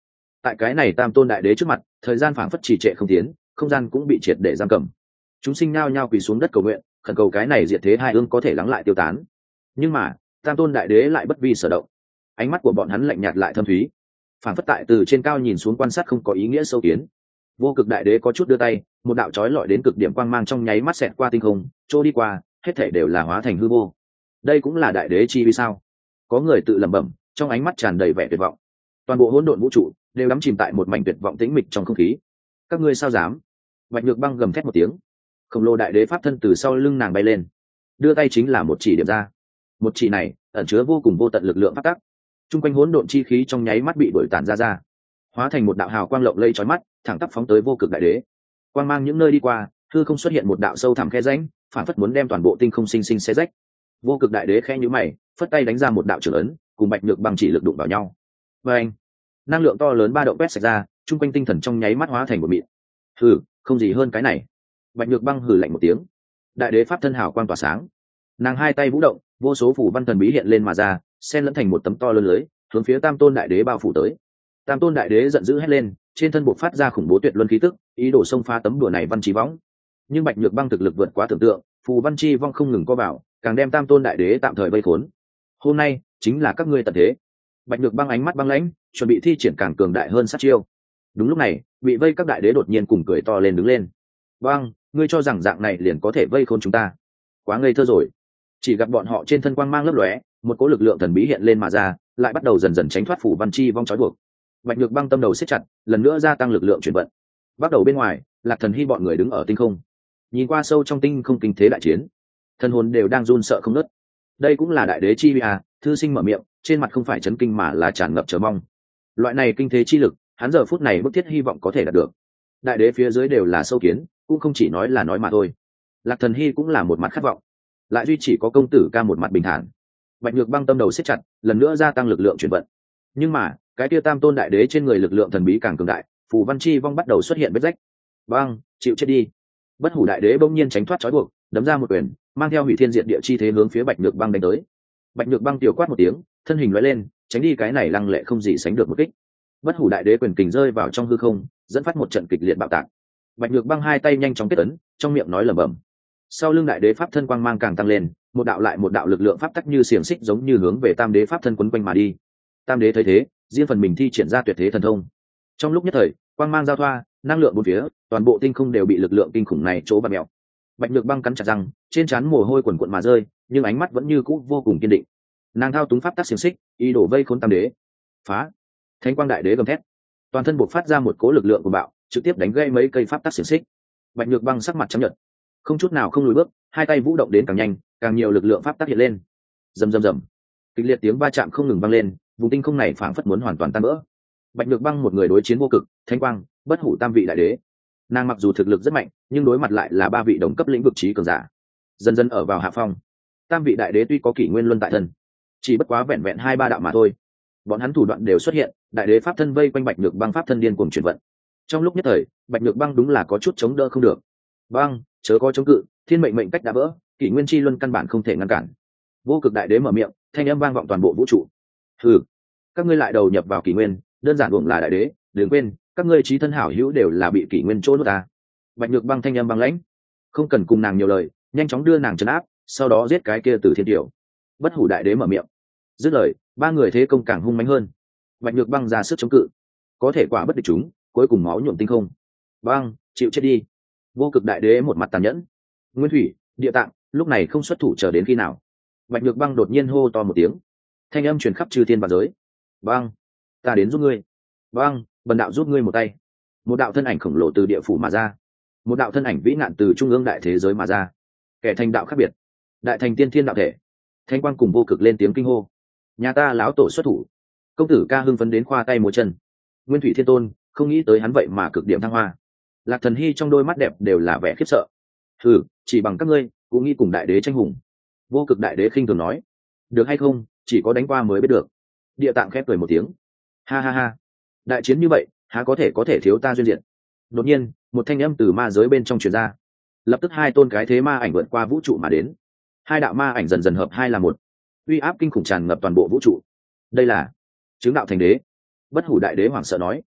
Tại cái này tam tôn đại đế trước mặt, thời gian phảng phất trì trệ không tiến, không gian cũng bị triệt để giam cầm. Chúng sinh nao nhao quỳ xuống đất cầu nguyện, khẩn cầu cái này diệt thế hai ương có thể lắng lại tiêu tán. Nhưng mà tam tôn đại đế lại bất vi sở động, ánh mắt của bọn hắn lạnh nhạt lại thâm thúy, phảng phất tại từ trên cao nhìn xuống quan sát không có ý nghĩa sâu kiến. Vô cực đại đế có chút đưa tay, một đạo chói lọi đến cực điểm quang mang trong nháy mắt xẹt qua tinh không, trôi đi qua, hết thảy đều là hóa thành hư vô. Đây cũng là đại đế chi vì sao? Có người tự lẩm bẩm, trong ánh mắt tràn đầy vẻ tuyệt vọng. Toàn bộ hỗn độn vũ trụ đều đắm chìm tại một mảnh tuyệt vọng tĩnh mịch trong không khí. Các ngươi sao dám? Bạch Nhược Băng gầm thét một tiếng, khổng lồ đại đế pháp thân từ sau lưng nàng bay lên, đưa tay chính là một chỉ điểm ra. Một chỉ này ẩn chứa vô cùng vô tận lực lượng pháp tắc, trung quanh hỗn độn chi khí trong nháy mắt bị đuổi tản ra ra, hóa thành một đạo hào quang lộng lẫy chói mắt, thẳng tắp phóng tới vô cực đại đế. Quang mang những nơi đi qua, hư không xuất hiện một đạo sâu thẳm khe rãnh, phản phất muốn đem toàn bộ tinh không sinh sinh xé rách. Vô cực đại đế khẽ nhíu mày, phất tay đánh ra một đạo trưởng ấn, cùng Bạch Nhược Băng chỉ lực đụng vào nhau. Và anh, năng lượng to lớn ba động quét sạch ra, trung quanh tinh thần trong nháy mắt hóa thành một mịn. Hừ, không gì hơn cái này. Bạch Nhược Băng hừ lạnh một tiếng. Đại đế pháp thân hào quang tỏa sáng, nàng hai tay vũ động, vô số phủ văn thần bí hiện lên mà ra, xen lẫn thành một tấm to lớn lưới, hướng phía tam tôn đại đế bao phủ tới. Tam tôn đại đế giận dữ hét lên, trên thân bộc phát ra khủng bố tuyệt luân khí tức, ý đồ xông phá tấm đùa này văn chi võng. Nhưng Bạch Nhược Băng thực lực vượt quá tưởng tượng, phù văn chi vong không ngừng co vào, càng đem tam tôn đại đế tạm thời vây khốn. Hôm nay chính là các ngươi tận thế. Bạch Nhược Băng ánh mắt băng lãnh, chuẩn bị thi triển càng cường đại hơn sát chiêu. Đúng lúc này, bị vây các đại đế đột nhiên cùng cười to lên đứng lên. Băng, ngươi cho rằng dạng này liền có thể vây khốn chúng ta? Quá ngây thơ rồi. Chỉ gặp bọn họ trên thân quang mang lấp lóe, một cỗ lực lượng thần bí hiện lên mà ra, lại bắt đầu dần dần tránh thoát phủ văn chi vong trói buộc. Bạch Nhược Băng tâm đầu siết chặt, lần nữa gia tăng lực lượng chuyển vận. Bắt đầu bên ngoài, Lạc Thần Hy bọn người đứng ở tinh không, nhìn qua sâu trong tinh không kinh thế đại chiến, thân hồn đều đang run sợ không nớt. Đây cũng là đại đế chi uy à? Thư Sinh mở miệng, trên mặt không phải chấn kinh mà là tràn ngập chờ mong. Loại này kinh thế chi lực, hắn giờ phút này bức thiết hy vọng có thể đạt được. Đại đế phía dưới đều là sâu kiến, cũng không chỉ nói là nói mà thôi. Lạc Thần Hy cũng là một mặt khát vọng, lại duy chỉ có công tử ca một mặt bình thản. Bạch Nhược Băng tâm đầu siết chặt, lần nữa gia tăng lực lượng chuyển vận. Nhưng mà cái kia tam tôn đại đế trên người lực lượng thần bí càng cường đại, phù văn chi vong bắt đầu xuất hiện vết rách. Băng, chịu chết đi. Bất Hủ đại đế bỗng nhiên tránh thoát trói buộc, đấm ra một quyền, mang theo hủy thiên diệt địa chi thế hướng phía Bạch Nhược Băng đánh tới. Bạch Nhược Băng tiểu quát một tiếng, thân hình lóe lên, tránh đi cái này lăng lệ không gì sánh được một kích. Bất Hủ đại đế quyền kình rơi vào trong hư không, dẫn phát một trận kịch liệt bạo tạc. Bạch Nhược Băng hai tay nhanh chóng kết ấn, trong miệng nói lẩm bẩm. Sau lưng đại đế pháp thân quang mang càng tăng lên, một đạo lại một đạo lực lượng pháp tắc như xiềng xích giống như hướng về tam đế pháp thân quấn quanh mà đi. Tam đế thấy thế, riêng phần mình thi triển ra tuyệt thế thần thông. Trong lúc nhất thời, quang mang giao thoa, năng lượng bốn phía, toàn bộ tinh không đều bị lực lượng kinh khủng này chỗ bạt mèo. Bạch Nhược Băng cắn chặt răng, trên trán mồ hôi quần quần mà rơi, nhưng ánh mắt vẫn như cũ vô cùng kiên định. Nàng thao túng pháp tắc xiềng xích, ý đồ vây khốn tam đế. Phá! Thánh quang đại đế gầm thét, toàn thân bộc phát ra một cỗ lực lượng của bạo, trực tiếp đánh gãy mấy cây pháp tắc xiềng xích. Bạch Nhược Băng sắc mặt trắng nhợt, không chút nào không lùi bước, hai tay vũ động đến càng nhanh, càng nhiều lực lượng pháp tắc hiện lên. Rầm rầm rầm, kịch liệt tiếng va chạm không ngừng vang lên, vùng tinh không này phảng phất muốn hoàn toàn tan vỡ. Bạch Nhược Băng một người đối chiến vô cực, Thánh quang, Bất Hủ tam vị đại đế. Nàng mặc dù thực lực rất mạnh, nhưng đối mặt lại là ba vị đồng cấp lĩnh vực trí cường giả, dần dần ở vào hạ phong. Tam vị đại đế tuy có kỷ nguyên luân tại thân, chỉ bất quá vẹn vẹn hai ba đạo mà thôi. Bọn hắn thủ đoạn đều xuất hiện, đại đế pháp thân vây quanh Bạch Nhược Băng pháp thân điên cuồng chuyển vận. Trong lúc nhất thời, Bạch Nhược Băng đúng là có chút chống đỡ không được. Băng, chớ có chống cự, thiên mệnh mệnh cách đã vỡ, kỷ nguyên chi luân căn bản không thể ngăn cản. Vô cực đại đế mở miệng, thanh âm vang vọng toàn bộ vũ trụ. Hừ, các ngươi lại đầu nhập vào kỷ nguyên, đơn giản uổng là đại đế, đừng quên, các ngươi trí thân hảo hữu đều là bị kỷ nguyên trôn nuốt ta. Bạch Nhược Băng thanh âm băng lãnh, không cần cùng nàng nhiều lời, nhanh chóng đưa nàng trấn áp, sau đó giết cái kia Tử Thiên Tiểu. Bất Hủ đại đế mở miệng, dứt lời, ba người thế công càng hung mãnh hơn. Bạch Nhược Băng ra sức chống cự, có thể quả bất địch chúng, cuối cùng máu nhuộm tinh không. Băng, chịu chết đi. Vô cực đại đế một mặt tàn nhẫn. Nguyên thủy, địa tạng, lúc này không xuất thủ chờ đến khi nào? Bạch Nhược Băng đột nhiên hô to một tiếng, thanh âm truyền khắp chư thiên và giới. Băng, ta đến giúp ngươi. Băng, bần đạo giúp ngươi một tay. Một đạo thân ảnh khổng lồ từ địa phủ mà ra, một đạo thân ảnh vĩ ngạn từ trung ương đại thế giới mà ra. Kẻ thành đạo khác biệt, đại thành tiên thiên đạo thể. Thanh quang cùng vô cực lên tiếng kinh hô. Nhà ta láo tổ xuất thủ. Công tử ca hưng phấn đến khoa tay múa chân. Nguyên thủy thiên tôn không nghĩ tới hắn vậy mà cực điểm thăng hoa. Lạc Thần Hy trong đôi mắt đẹp đều là vẻ khiếp sợ. Thử, chỉ bằng các ngươi cũng nghĩ cùng đại đế tranh hùng? Vô cực đại đế khinh thường nói. Được hay không, chỉ có đánh qua mới biết được. Địa tạng khép cười một tiếng. Ha ha ha, đại chiến như vậy há có thể có thể thiếu ta duyên diện. Đột nhiên một thanh âm từ ma giới bên trong truyền ra, lập tức hai tôn cái thế ma ảnh vượt qua vũ trụ mà đến. Hai đạo ma ảnh dần dần hợp hai là một, uy áp kinh khủng tràn ngập toàn bộ vũ trụ. Đây là chứng đạo thành đế. Bất Hủ đại đế hoảng sợ nói.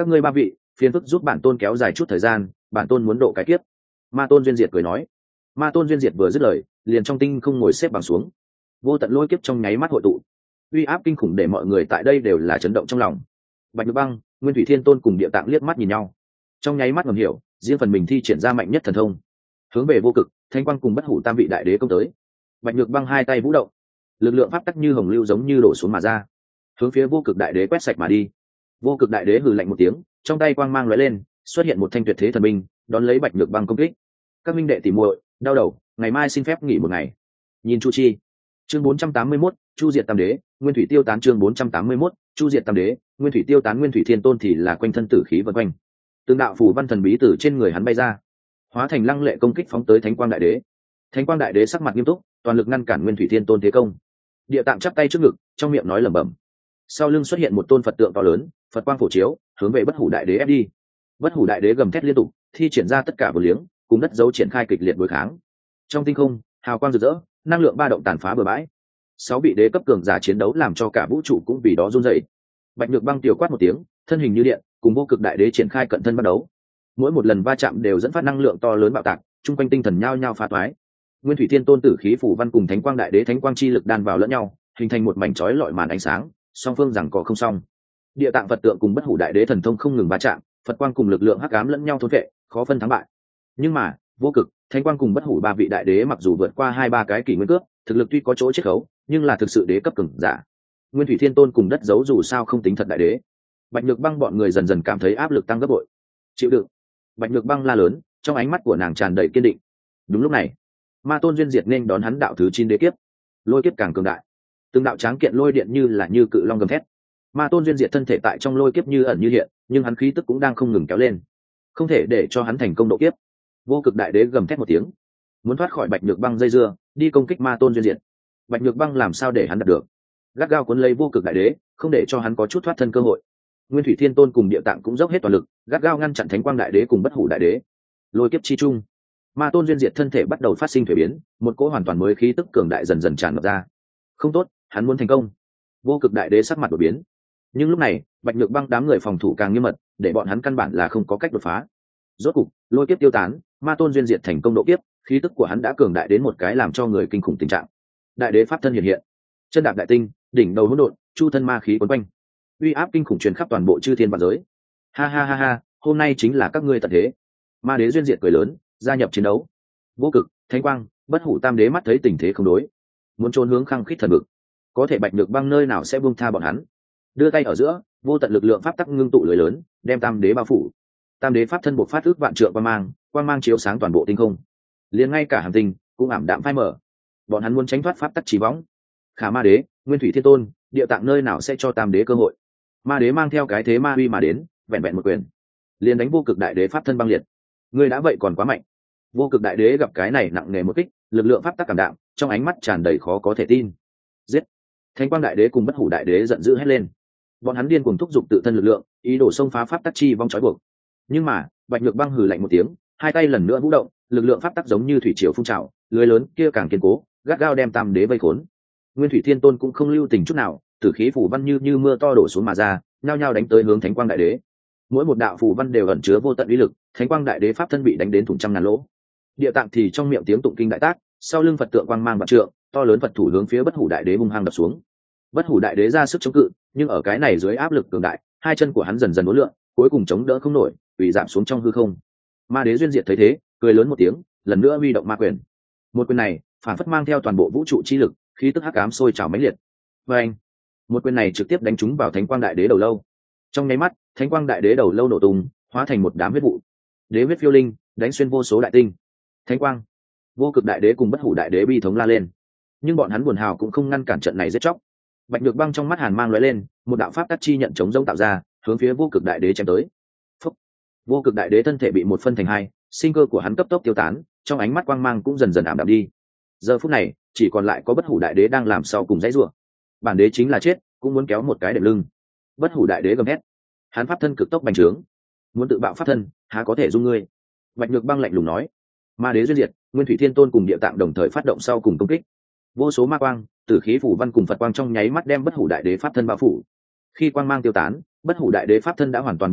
các ngươi ba vị phiền phức giúp bản tôn kéo dài chút thời gian, bản tôn muốn độ cái kiếp. Ma tôn duyên diệt cười nói. Ma tôn duyên diệt vừa dứt lời, liền trong tinh không ngồi xếp bằng xuống. Vô tận lôi kiếp trong nháy mắt hội tụ, uy áp kinh khủng để mọi người tại đây đều là chấn động trong lòng. Bạch Nhược Băng, Nguyên Thủy Thiên Tôn cùng Địa Tạng liếc mắt nhìn nhau, trong nháy mắt ngầm hiểu, riêng phần mình thi triển ra mạnh nhất thần thông, hướng về Vô Cực, Thanh Quang cùng Bất Hủ tam vị đại đế công tới. Bạch Nhược Băng hai tay vũ động, lực lượng pháp tắc như hồng lưu giống như đổ xuống mà ra, hướng phía Vô Cực đại đế quét sạch mà đi. Vô Cực đại đế hừ lạnh một tiếng, trong tay quang mang lóe lên, xuất hiện một thanh tuyệt thế thần binh, đón lấy Bạch Nhược Băng công kích. Các minh đệ tỉ muội, đau đầu, ngày mai xin phép nghỉ một ngày. Nhìn Chu Chi. Chương bốn trăm tám mươi mốt, Chu diệt tam đế, Nguyên Thủy tiêu tán. Chương bốn trăm tám mươi mốt, Chu diệt tam đế, Nguyên Thủy tiêu tán. Nguyên Thủy Thiên Tôn thì là quanh thân tử khí vần quanh, từng đạo phù văn thần bí từ trên người hắn bay ra, hóa thành lăng lệ công kích phóng tới Thánh Quang đại đế. Thánh Quang đại đế sắc mặt nghiêm túc, toàn lực ngăn cản Nguyên Thủy Thiên Tôn thế công. Địa Tạng chắp tay trước ngực, trong miệng nói lẩm bẩm. Sau lưng xuất hiện một tôn Phật tượng to lớn, Phật quang phổ chiếu, hướng về Bất Hủ đại đế ép đi. Bất Hủ đại đế gầm thét liên tục, thi triển ra tất cả vô liếng, cùng đất dấu triển khai kịch liệt đối kháng. Trong tinh không, hào quang rực rỡ, năng lượng ba động tàn phá bừa bãi. Sáu vị đế cấp cường giả chiến đấu làm cho cả vũ trụ cũng vì đó run rẩy. Bạch Nhược Băng tiểu quát một tiếng, thân hình như điện, cùng Vô Cực đại đế triển khai cận thân bắt đấu. Mỗi một lần va chạm đều dẫn phát năng lượng to lớn bạo tạc, trung quanh tinh thần nhao nhao phá toái. Nguyên Thủy Thiên Tôn tử khí phủ văn cùng Thánh Quang đại đế thánh quang chi lực đan vào lẫn nhau, hình thành một mảnh chói lọi màn ánh sáng, song phương giằng co không xong. Địa Tạng Phật tượng cùng Bất Hủ đại đế thần thông không ngừng va chạm, Phật quang cùng lực lượng hắc ám lẫn nhau thôn vệ, khó phân thắng bại. Nhưng mà, Vô Cực, Thánh Quang cùng Bất Hủ ba vị đại đế mặc dù vượt qua hai ba cái kỷ nguyên cước, thực lực tuy có chỗ chiết khấu, nhưng là thực sự đế cấp cường giả. Nguyên Thủy Thiên Tôn cùng đất giấu dù sao không tính thật đại đế. Bạch Nhược Băng bọn người dần dần cảm thấy áp lực tăng gấp bội. Chịu đựng. Bạch Nhược Băng la lớn, trong ánh mắt của nàng tràn đầy kiên định. Đúng lúc này, Ma Tôn duyên diệt nên đón hắn đạo thứ chín đế kiếp. Lôi kiếp càng cường đại, từng đạo tráng kiện lôi điện như là như cự long gầm thét. Ma Tôn duyên diệt thân thể tại trong lôi kiếp như ẩn như hiện, nhưng hắn khí tức cũng đang không ngừng kéo lên, không thể để cho hắn thành công độ kiếp. Vô Cực đại đế gầm thét một tiếng, muốn thoát khỏi Bạch Nhược Băng dây dưa, đi công kích Ma Tôn duyên diệt. Bạch Nhược Băng làm sao để hắn đạt được? Gắt gao cuốn lấy Vô Cực đại đế, không để cho hắn có chút thoát thân cơ hội. Nguyên Thủy Thiên Tôn cùng Địa Tạng cũng dốc hết toàn lực, gắt gao ngăn chặn Thánh Quang đại đế cùng Bất Hủ đại đế. Lôi kiếp chi trung, Ma Tôn duyên diệt thân thể bắt đầu phát sinh thay biến, một cỗ hoàn toàn mới khí tức cường đại dần dần tràn ngập ra. Không tốt, hắn muốn thành công. Vô Cực đại đế sắc mặt đổi biến. Nhưng lúc này, Bạch Nhược Băng đám người phòng thủ càng nghiêm mật, để bọn hắn căn bản là không có cách đột phá. Rốt cục, lôi kiếp tiêu tán, Ma Tôn duyên diệt thành công độ kiếp, khí tức của hắn đã cường đại đến một cái làm cho người kinh khủng tình trạng. Đại đế pháp thân hiện hiện, chân đạp đại tinh, đỉnh đầu hỗn độn, chu thân ma khí quấn quanh, uy áp kinh khủng truyền khắp toàn bộ chư thiên vạn giới. Ha ha ha ha, hôm nay chính là các ngươi tận thế. Ma đế duyên diệt cười lớn, gia nhập chiến đấu. Vô Cực, Thánh Quang, Bất Hủ tam đế mắt thấy tình thế không đối, muốn trốn hướng khăng khít thần vực, có thể Bạch Nhược Băng nơi nào sẽ buông tha bọn hắn. Đưa tay ở giữa, vô tận lực lượng pháp tắc ngưng tụ lưới lớn, đem tam đế bao phủ. Tam đế pháp thân buộc phát ước vạn trượng quang mang, quang mang chiếu sáng toàn bộ tinh không, liền ngay cả hành tinh cũng ảm đạm phai mở. Bọn hắn muốn tránh thoát pháp tắc chỉ võng. Khả Ma đế, Nguyên Thủy Thiên Tôn, Địa Tạng nơi nào sẽ cho tam đế cơ hội? Ma đế mang theo cái thế ma uy mà đến, vẹn vẹn một quyền, liền đánh Vô Cực đại đế pháp thân băng liệt. Ngươi đã vậy còn quá mạnh. Vô Cực đại đế gặp cái này nặng nề một kích, lực lượng pháp tắc cảm đạm, trong ánh mắt tràn đầy khó có thể tin. Giết! Thánh Quang đại đế cùng Bất Hủ đại đế giận dữ hét lên. Bọn hắn điên cuồng thúc giục tự thân lực lượng, ý đồ xông phá pháp tắc chi vong trói buộc. Nhưng mà, Bạch Nhược Băng hừ lạnh một tiếng, hai tay lần nữa vũ động, lực lượng pháp tắc giống như thủy triều phun trào, lưới lớn kia càng kiên cố, gắt gao đem tam đế vây khốn. Nguyên Thủy Thiên Tôn cũng không lưu tình chút nào, tử khí phủ văn như như mưa to đổ xuống mà ra, nhao nhao đánh tới hướng Thánh Quang đại đế. Mỗi một đạo phủ văn đều ẩn chứa vô tận uy lực, Thánh Quang đại đế pháp thân bị đánh đến thủng trăm ngàn lỗ. Địa Tạng thì trong miệng tiếng tụng kinh đại tác, sau lưng Phật tượng quang mang vạn trượng, to lớn Phật thủ hướng phía Bất Hủ đại đế hung hăng đập xuống. Bất Hủ đại đế ra sức chống cự, nhưng ở cái này dưới áp lực cường đại, hai chân của hắn dần dần uốn lượn, cuối cùng chống đỡ không nổi, bị giảm xuống trong hư không. Ma đế duyên diệt thấy thế, cười lớn một tiếng, lần nữa huy động ma quyền. Một quyền này, phản phất mang theo toàn bộ vũ trụ chi lực, khí tức hắc ám sôi trào mãnh liệt. Và anh, một quyền này trực tiếp đánh trúng vào Thánh Quang đại đế đầu lâu. Trong nháy mắt, Thánh Quang đại đế đầu lâu nổ tung, hóa thành một đám huyết vụ. Đế huyết phiêu linh, đánh xuyên vô số đại tinh. Thánh Quang, Vô Cực đại đế cùng Bất Hủ đại đế bi thống la lên. Nhưng bọn hắn buồn hào cũng không ngăn cản trận này giết chóc. Bạch Nhược Băng trong mắt hàn mang lóe lên, một đạo pháp tắc chi nhận chống rông tạo ra, hướng phía Vô Cực đại đế chém tới. Phúc. Vô Cực đại đế thân thể bị một phân thành hai, sinh cơ của hắn cấp tốc tiêu tán, trong ánh mắt quang mang cũng dần dần ảm đạm đi. Giờ phút này, chỉ còn lại có Bất Hủ đại đế đang làm sau cùng dãy rủa. Bản đế chính là chết, cũng muốn kéo một cái đệm lưng. Bất Hủ đại đế gầm hét. Hắn pháp thân cực tốc bành trướng, muốn tự bạo pháp thân, há có thể dung ngươi. Bạch Nhược Băng lạnh lùng nói. Ma đế duyên diệt, Nguyên Thủy Thiên Tôn cùng Địa Tạng đồng thời phát động sau cùng công kích. Vô số ma quang, tử khí phủ văn cùng Phật quang trong nháy mắt đem Bất Hủ đại đế pháp thân bao phủ. Khi quang mang tiêu tán, Bất Hủ đại đế pháp thân đã hoàn toàn biến mất,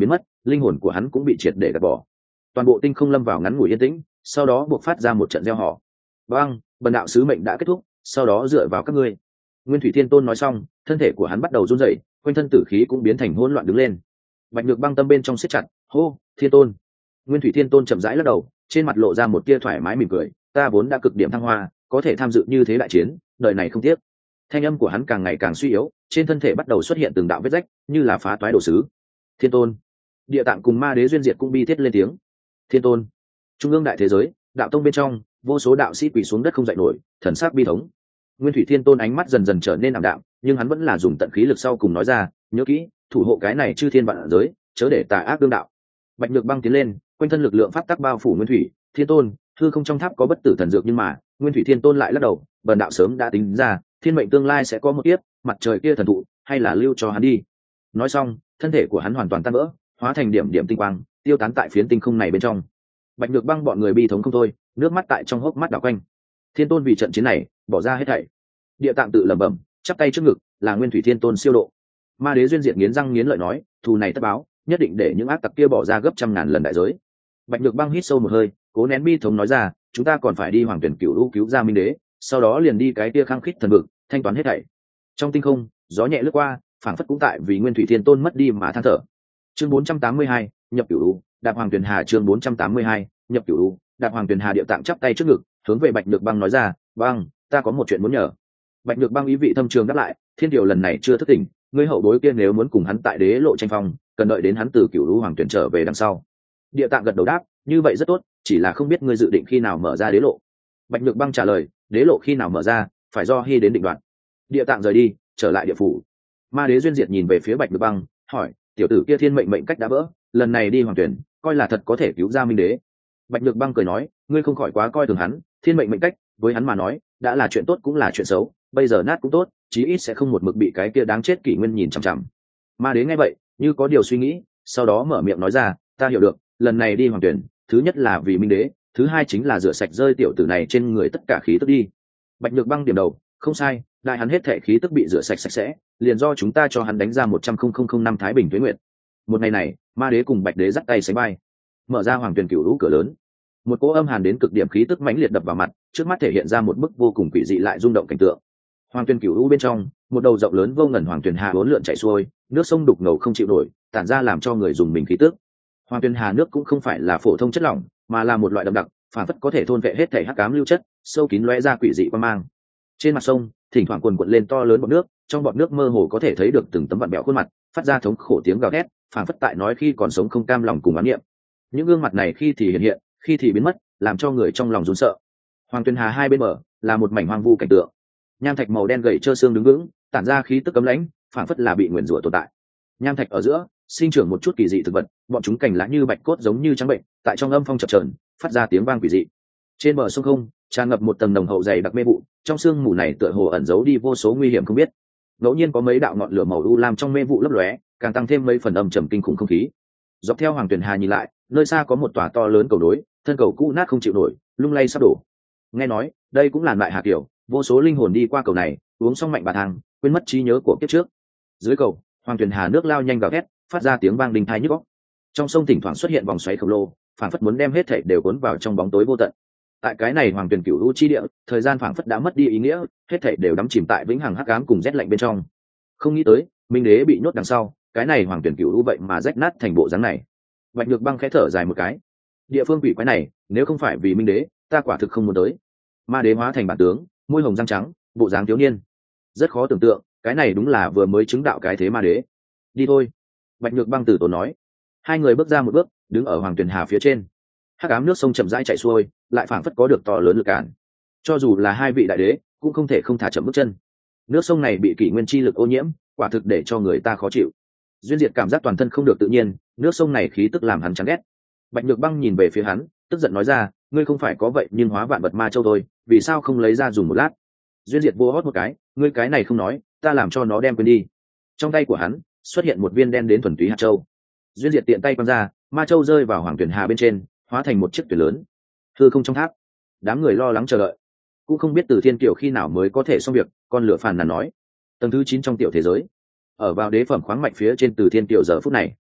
linh hồn của hắn cũng bị triệt để gạt bỏ. Toàn bộ tinh không lâm vào ngắn ngủi yên tĩnh, sau đó buộc phát ra một trận gieo họ. Vâng, bần đạo sứ mệnh đã kết thúc, sau đó dựa vào các ngươi. Nguyên Thủy Thiên Tôn nói xong, thân thể của hắn bắt đầu run rẩy, quanh thân tử khí cũng biến thành hỗn loạn đứng lên. Bạch Nhược Băng tâm bên trong siết chặt, hô, Thiên Tôn. Nguyên Thủy Thiên Tôn chậm rãi lắc đầu, trên mặt lộ ra một tia thoải mái mỉm cười, ta vốn đã cực điểm thăng hoa, có thể tham dự như thế đại chiến, đời này không tiếc. Thanh âm của hắn càng ngày càng suy yếu, trên thân thể bắt đầu xuất hiện từng đạo vết rách, như là phá toái đồ sứ. Thiên Tôn. Địa Tạng cùng Ma Đế duyên diệt cũng bi thiết lên tiếng. Thiên Tôn. Trung ương đại thế giới, đạo tông bên trong, vô số đạo sĩ quỳ xuống đất không dậy nổi, thần sắc bi thống. Nguyên Thủy Thiên Tôn ánh mắt dần dần trở nên ảm đạm, nhưng hắn vẫn là dùng tận khí lực sau cùng nói ra, nhớ kỹ, thủ hộ cái này chư thiên vạn giới, chớ để tà ác đương đạo. Bạch Nhược Băng tiến lên, quanh thân lực lượng pháp tắc bao phủ Nguyên Thủy Thiên Tôn, hư không trong tháp có bất tử thần dược nhưng mà, Nguyên Thủy Thiên Tôn lại lắc đầu, bần đạo sớm đã tính ra, thiên mệnh tương lai sẽ có một kiếp, mặt trời kia thần thụ, hay là lưu cho hắn đi. Nói xong, thân thể của hắn hoàn toàn tan vỡ, hóa thành điểm điểm tinh quang, tiêu tán tại phiến tinh không này bên trong. Bạch Nhược Băng bọn người bi thống không thôi, nước mắt tại trong hốc mắt đảo quanh. Thiên Tôn vì trận chiến này, bỏ ra hết thảy. Địa Tạng tự lẩm bẩm, chắp tay trước ngực, là Nguyên Thủy Thiên Tôn siêu độ. Ma Đế duyên diệt nghiến răng nghiến lợi nói, thù này tất báo, nhất định để những ác tặc kia bỏ ra gấp trăm ngàn lần đại giới. Bạch Nhược Băng hít sâu một hơi, cố nén bi thống nói ra, chúng ta còn phải đi Hoàng Tuyển Cửu Lũ cứu ra Minh Đế, sau đó liền đi cái kia khăng khít thần vực, thanh toán hết thảy. Trong tinh không, gió nhẹ lướt qua, phảng phất cũng tại vì Nguyên Thủy Thiên Tôn mất đi mà than thở. Chương bốn trăm tám mươi hai, nhập Cửu Lũ, đạp Hoàng Tuyển Hà. Chương bốn trăm tám mươi hai, nhập Cửu Lũ, đạp Hoàng Tuyển Hà. Địa Tạng chắp tay trước ngực, hướng về Bạch Nhược Băng nói ra, băng, ta có một chuyện muốn nhờ. Bạch Nhược Băng ý vị thâm trường đáp lại, thiên điều lần này chưa thức tỉnh, ngươi hậu bối kia nếu muốn cùng hắn tại đế lộ tranh phong, cần đợi đến hắn từ Cửu Lũ Hoàng Tuyển trở về đằng sau. Địa Tạng gật đầu đáp, như vậy rất tốt, chỉ là không biết ngươi dự định khi nào mở ra đế lộ. Bạch Nhược Băng trả lời, đế lộ khi nào mở ra, phải do Hy đến định đoạt. Địa Tạng rời đi, trở lại địa phủ. Ma Đế duyên diệt nhìn về phía Bạch Nhược Băng, hỏi, tiểu tử kia thiên mệnh mệnh cách đã vỡ, lần này đi Hoàng Tuyển, coi là thật có thể cứu ra Minh Đế. Bạch Nhược Băng cười nói, ngươi không khỏi quá coi thường hắn, thiên mệnh mệnh cách, với hắn mà nói, đã là chuyện tốt cũng là chuyện xấu, bây giờ nát cũng tốt, chí ít sẽ không một mực bị cái kia đáng chết kỷ nguyên nhìn chằm chằm. Ma Đế nghe vậy, như có điều suy nghĩ, sau đó mở miệng nói ra, ta hiểu được, lần này đi Hoàng Tuyển, thứ nhất là vì Minh Đế, thứ hai chính là rửa sạch rơi tiểu tử này trên người tất cả khí tức đi. Bạch Nhược Băng điểm đầu, không sai, đại hắn hết thể khí tức bị rửa sạch sạch sẽ, liền do chúng ta cho hắn đánh ra một trăm nghìn năm Thái Bình tuế nguyệt. Một ngày này, Ma Đế cùng Bạch Đế dắt tay sánh vai, mở ra Hoàng Tuyển Cửu Lũ cửa lớn. Một cỗ âm hàn đến cực điểm khí tức mãnh liệt đập vào mặt, trước mắt thể hiện ra một bức vô cùng quỷ dị lại rung động cảnh tượng. Hoàng Tuyển Cửu Lũ bên trong, một đầu rộng lớn vô ngần Hoàng Tuyển Hà uốn lượn chảy xuôi, nước sông đục ngầu không chịu nổi, tản ra làm cho người dùng mình khí tức. Hoàng Tuyển Hà nước cũng không phải là phổ thông chất lỏng, mà là một loại đậm đặc, phản phất có thể thôn vệ hết thể hắc ám lưu chất, sâu kín lóe ra quỷ dị quang mang. Trên mặt sông, thỉnh thoảng cuồn cuộn lên to lớn bọt nước, trong bọt nước mơ hồ có thể thấy được từng tấm vặn bẹo khuôn mặt, phát ra thống khổ tiếng gào thét, phản phất tại nói khi còn sống không cam lòng cùng oán niệm. Những gương mặt này khi thì hiện hiện, khi thì biến mất, làm cho người trong lòng run sợ. Hoàng Tuyển Hà hai bên bờ là một mảnh hoang vu cảnh tượng. Nham thạch màu đen gầy trơ xương đứng vững, tản ra khí tức cấm lãnh, phản phất là bị nguyền rủa tồn tại. Nham thạch ở giữa sinh trưởng một chút kỳ dị thực vật, bọn chúng cành lá như bạch cốt giống như trắng bệnh, tại trong âm phong chập chờn, phát ra tiếng vang quỷ dị. Trên bờ sông không tràn ngập một tầng nồng hậu dày đặc mê vụ, trong sương mù này tựa hồ ẩn giấu đi vô số nguy hiểm không biết. Ngẫu nhiên có mấy đạo ngọn lửa màu u lam trong mê vụ lấp lóe, càng tăng thêm mấy phần âm trầm kinh khủng không khí. Dọc theo Hoàng Tuyển Hà nhìn lại, nơi xa có một tòa to lớn cầu đối, thân cầu cũ nát không chịu nổi, lung lay sắp đổ. Nghe nói đây cũng là đại hà kiểu, vô số linh hồn đi qua cầu này, uống xong mạnh bà thang, quên mất trí nhớ của kiếp trước. Dưới cầu, Hoàng Tuyển Hà nước lao nhanh gào thét, phát ra tiếng vang đinh tai nhức óc. Trong sông thỉnh thoảng xuất hiện vòng xoáy khổng lồ, phảng phất muốn đem hết thảy đều cuốn vào trong bóng tối vô tận. Tại cái này Hoàng Tuyển Cửu Lũ chi địa, thời gian phảng phất đã mất đi ý nghĩa, hết thảy đều đắm chìm tại vĩnh hằng hắc ám cùng rét lạnh bên trong. Không nghĩ tới, Minh Đế bị nhốt đằng sau, cái này Hoàng Tuyển Cửu Lũ vậy mà rách nát thành bộ dáng này. Bạch Nhược Băng khẽ thở dài một cái. Địa phương quỷ quái này, nếu không phải vì Minh Đế, ta quả thực không muốn tới. Ma Đế hóa thành bản tướng, môi hồng răng trắng, bộ dáng thiếu niên, rất khó tưởng tượng, cái này đúng là vừa mới chứng đạo cái thế Ma Đế. Đi thôi. Bạch Nhược Băng từ tốn nói. Hai người bước ra một bước, đứng ở Hoàng Tuyển Hà phía trên. Hắc ám nước sông chậm rãi chảy xuôi, lại phảng phất có được to lớn lực cản. Cho dù là hai vị đại đế, cũng không thể không thả chậm bước chân. Nước sông này bị kỷ nguyên chi lực ô nhiễm, quả thực để cho người ta khó chịu. Duyên Diệt cảm giác toàn thân không được tự nhiên, nước sông này khí tức làm hắn chán ghét. Bạch Nhược Băng nhìn về phía hắn, tức giận nói ra, ngươi không phải có vậy nhưng hóa vạn vật ma châu thôi, vì sao không lấy ra dùng một lát? Duyên Diệt vô hót một cái, ngươi cái này không nói, ta làm cho nó đem quên đi. Trong tay của hắn xuất hiện một viên đen đến thuần túy hạt châu. Duyên Diệt tiện tay quăng ra, ma châu rơi vào Hoàng Tuyển Hà bên trên, hóa thành một chiếc thuyền lớn. Hư không trong tháp, đám người lo lắng chờ đợi, cũng không biết Từ Thiên Kiều khi nào mới có thể xong việc. Con lửa phàn nàn nói, tầng thứ chín trong tiểu thế giới, ở vào đế phẩm khoáng mạch phía trên Từ Thiên Kiều giờ phút này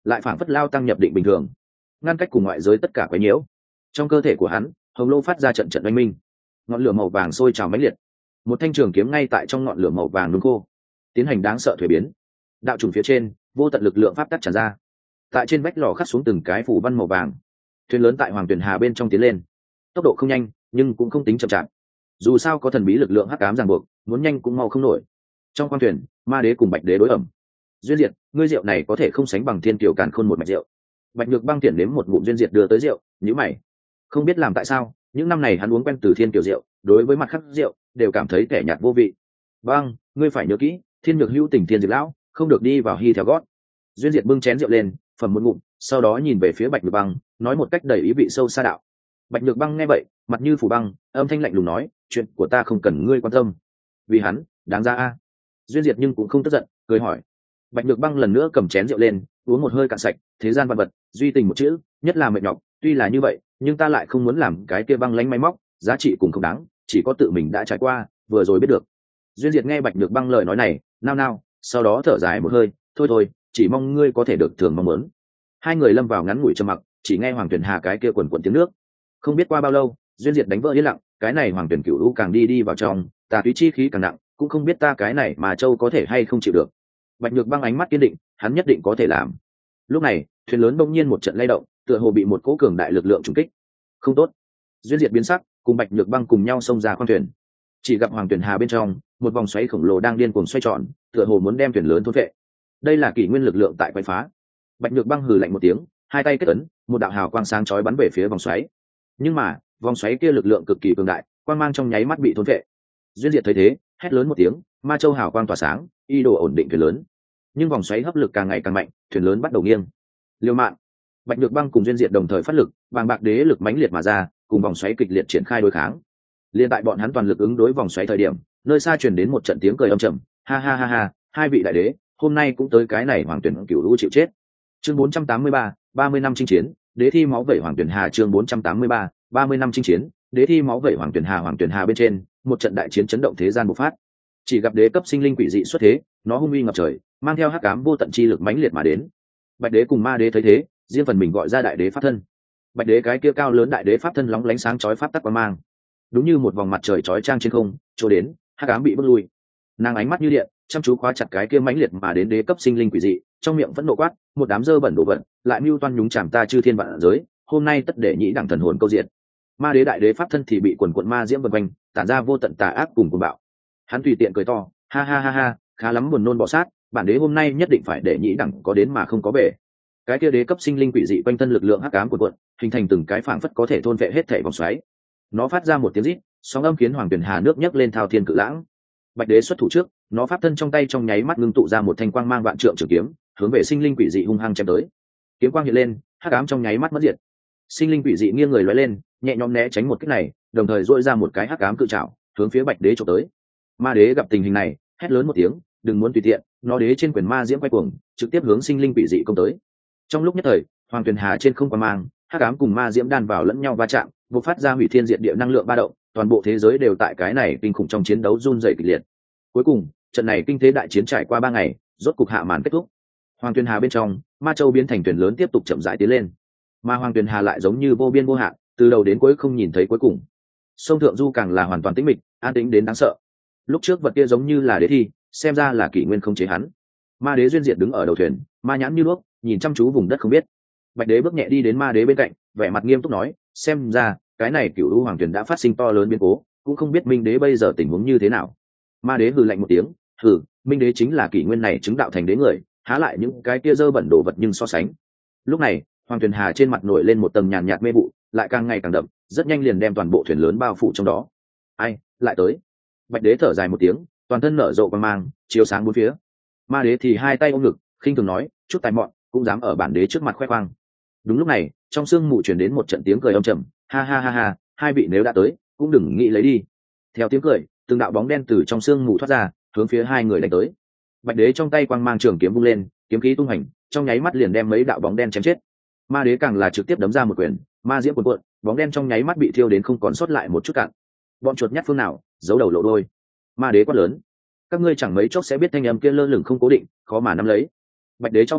lại phảng phất lao tăng nhập định bình thường, ngăn cách cùng ngoại giới tất cả quấy nhiễu. Trong cơ thể của hắn, hồng lô phát ra trận trận oanh minh, ngọn lửa màu vàng sôi trào mãnh liệt, một thanh trường kiếm ngay tại trong ngọn lửa màu vàng nung khô, tiến hành đáng sợ thuế biến. Đạo trùng phía trên, vô tận lực lượng pháp tắc tràn ra, tại trên vách lò khắc xuống từng cái phủ văn màu vàng. Thuyền lớn tại Hoàng Tuyền Hà bên trong tiến lên, tốc độ không nhanh nhưng cũng không tính chậm chạp. Dù sao có thần bí lực lượng hắc ám ràng buộc, muốn nhanh cũng mau không nổi. Trong khoang thuyền, Ma Đế cùng Bạch Đế đối ẩm. Duyên Diệt, ngươi rượu này có thể không sánh bằng Thiên Kiều Càn Khôn một mạch rượu. Bạch Nhược Băng tiện nếm một ngụm Duyên Diệt đưa tới rượu, nhíu mày. Không biết làm tại sao, những năm này hắn uống quen từ Thiên Kiều rượu, đối với mặt khác rượu đều cảm thấy kẻ nhạt vô vị. Băng, ngươi phải nhớ kỹ, Thiên Nhược hữu tình Thiên Diệt lão, không được đi vào hy theo gót. Duyên Diệt bưng chén rượu lên, phẩm một ngụm, sau đó nhìn về phía Bạch Nhược Băng, nói một cách đầy ý vị sâu xa đạo. Bạch Nhược Băng nghe vậy, mặt như phủ băng, âm thanh lạnh lùng nói, chuyện của ta không cần ngươi quan tâm. Vì hắn, đáng ra a. Duyên Diệt nhưng cũng không tức giận, cười hỏi. Bạch Nhược Băng lần nữa cầm chén rượu lên, uống một hơi cạn sạch, thế gian vạn vật, duy tình một chữ, nhất là mệt nhọc, tuy là như vậy, nhưng ta lại không muốn làm cái kia băng lánh máy móc, giá trị cũng không đáng, chỉ có tự mình đã trải qua, vừa rồi biết được. Duyên Diệt nghe Bạch Nhược Băng lời nói này, nao nao, sau đó thở dài một hơi, thôi thôi, chỉ mong ngươi có thể được thường mong muốn. Hai người lâm vào ngắn ngủi trầm mặc, chỉ nghe Hoàng Tuyền Hà cái kia quần quần tiếng nước. Không biết qua bao lâu, Duyên Diệt đánh vỡ yên lặng, cái này Hoàng Tuyền Cửu U càng đi đi vào trong, tà túy chi khí càng nặng, cũng không biết ta cái này mà châu có thể hay không chịu được. Bạch Nhược Băng ánh mắt kiên định, hắn nhất định có thể làm. Lúc này, thuyền lớn bỗng nhiên một trận lay động, tựa hồ bị một cỗ cường đại lực lượng trùng kích. Không tốt. Duyên Diệt biến sắc, cùng Bạch Nhược Băng cùng nhau xông ra khoang thuyền. Chỉ gặp Hoàng Tuyền Hà bên trong, một vòng xoáy khổng lồ đang điên cuồng xoay tròn, tựa hồ muốn đem thuyền lớn thôn phệ. Đây là kỷ nguyên lực lượng tại quấy phá. Bạch Nhược Băng hừ lạnh một tiếng, hai tay kết ấn, một đạo hào quang sáng chói bắn về phía vòng xoáy. Nhưng mà, vòng xoáy kia lực lượng cực kỳ cường đại, quang mang trong nháy mắt bị thôn phệ. Duyên Diệt thấy thế, hét lớn một tiếng, ma châu hào quang tỏa sáng, y đồ ổn định thuyền lớn. Nhưng vòng xoáy hấp lực càng ngày càng mạnh, thuyền lớn bắt đầu nghiêng. Liêu mạng. Bạch Nhược Băng cùng Duyên Diệt đồng thời phát lực, bàng bạc đế lực mãnh liệt mà ra, cùng vòng xoáy kịch liệt triển khai đối kháng. Liên tại bọn hắn toàn lực ứng đối vòng xoáy thời điểm, nơi xa truyền đến một trận tiếng cười âm trầm, ha ha ha ha, hai vị đại đế, hôm nay cũng tới cái này Hoàng Tuyển Cửu Lũ chịu chết. Chương bốn trăm tám mươi ba, ba mươi năm chinh chiến, đế thi máu vẩy Hoàng Tuyển Hà. Chương bốn trăm tám mươi ba, ba mươi năm chinh chiến, đế thi máu vẩy Hoàng Tuyển Hà. Hoàng Tuyển Hà bên trên, một trận đại chiến chấn động thế gian bộc phát. Chỉ gặp đế cấp sinh linh quỷ dị xuất thế, nó hung uy ngập trời, mang theo hắc ám vô tận chi lực mãnh liệt mà đến. Bạch đế cùng ma đế thấy thế, riêng phần mình gọi ra đại đế pháp thân. Bạch đế cái kia cao lớn đại đế pháp thân lóng lánh sáng chói pháp tắc quang mang, đúng như một vòng mặt trời chói chang trên không, chỗ đến, hắc ám bị bước lui. Nàng ánh mắt như điện, chăm chú khóa chặt cái kia mãnh liệt mà đến đế cấp sinh linh quỷ dị, trong miệng vẫn nộ quát, một đám dơ bẩn đổ vật, lại mưu toan nhúng chàm ta chư thiên vạn giới, hôm nay tất để nhĩ đẳng thần hồn câu diệt. Ma đế đại đế pháp thân thì bị quần quần ma diễm vần quanh, tản ra vô tận tà ác cùng cuồng bạo. Hắn tùy tiện cười to, ha ha ha ha, khá lắm buồn nôn bọ sát, bản đế hôm nay nhất định phải để nhĩ đẳng có đến mà không có về. Cái kia đế cấp sinh linh quỷ dị quanh thân lực lượng hắc ám của quận, hình thành từng cái phảng phất có thể thôn vệ hết thảy vòng xoáy. Nó phát ra một tiếng rít, sóng âm khiến Hoàng Tuyển Hà nước nhấc lên thao thiên cự lãng. Bạch đế xuất thủ trước, nó pháp thân trong tay trong nháy mắt ngưng tụ ra một thanh quang mang vạn trượng trường kiếm, hướng về sinh linh quỷ dị hung hăng chém tới. Kiếm quang hiện lên, hắc ám trong nháy mắt mất diệt. Sinh linh quỷ dị nghiêng người lóe lên, nhẹ nhõm né tránh một kích này, đồng thời duỗi ra một cái hắc ám cự trảo, hướng phía Bạch đế chụp tới. Ma đế gặp tình hình này, hét lớn một tiếng, đừng muốn tùy tiện, nó đế trên quyền ma diễm quay cuồng, trực tiếp hướng sinh linh quỷ dị công tới. Trong lúc nhất thời, Hoàng Tuyền Hà trên không quang mang, hắc ám cùng ma diễm đan vào lẫn nhau va chạm, bộc phát ra hủy thiên diệt địa năng lượng ba động, toàn bộ thế giới đều tại cái này kinh khủng trong chiến đấu run rẩy kịch liệt. Cuối cùng, trận này kinh thế đại chiến trải qua ba ngày, rốt cục hạ màn kết thúc. Hoàng Tuyền Hà bên trong, ma châu biến thành thuyền lớn tiếp tục chậm rãi tiến lên, mà Hoàng Tuyền Hà lại giống như vô biên vô hạn, từ đầu đến cuối không nhìn thấy cuối cùng. Sông thượng du càng là hoàn toàn tĩnh mịch, an tĩnh đến đáng sợ. Lúc trước vật kia giống như là đế thi, xem ra là kỷ nguyên không chế hắn. Ma đế Duyên Diệt đứng ở đầu thuyền, ma nhãn như đuốc, nhìn chăm chú vùng đất không biết. Bạch đế bước nhẹ đi đến ma đế bên cạnh, vẻ mặt nghiêm túc nói, xem ra cái này cửu u hoàng thuyền đã phát sinh to lớn biến cố, cũng không biết minh đế bây giờ tình huống như thế nào. Ma đế hừ lạnh một tiếng, hừ, minh đế chính là kỷ nguyên này chứng đạo thành đế người, há lại những cái kia dơ bẩn đồ vật nhưng so sánh. Lúc này Hoàng Tuyền Hà trên mặt nổi lên một tầng nhàn nhạt mê vụ, lại càng ngày càng đậm, rất nhanh liền đem toàn bộ thuyền lớn bao phủ trong đó. Ai lại tới? Bạch đế thở dài một tiếng, toàn thân nở rộ quang mang, chiếu sáng bốn phía. Ma đế thì hai tay ôm ngực, khinh thường nói, chút tài mọn cũng dám ở bản đế trước mặt khoe khoang. Đúng lúc này, trong sương mù truyền đến một trận tiếng cười âm trầm, ha ha ha ha, hai vị nếu đã tới, cũng đừng nghĩ lấy đi. Theo tiếng cười, từng đạo bóng đen từ trong sương mù thoát ra, hướng phía hai người đánh tới. Bạch đế trong tay quang mang trường kiếm vung lên, kiếm khí tung hành, trong nháy mắt liền đem mấy đạo bóng đen chém chết. Ma đế càng là trực tiếp đấm ra một quyền, ma diễm cuồn cuộn, bóng đen trong nháy mắt bị thiêu đến không còn sót lại một chút cạn. Bọn chuột nhắt phương nào, giấu đầu lộ đôi. Ma đế quát lớn, các ngươi chẳng mấy chốc sẽ biết thanh âm kia lơ lửng không cố định, khó mà nắm lấy. Bạch đế cho mày,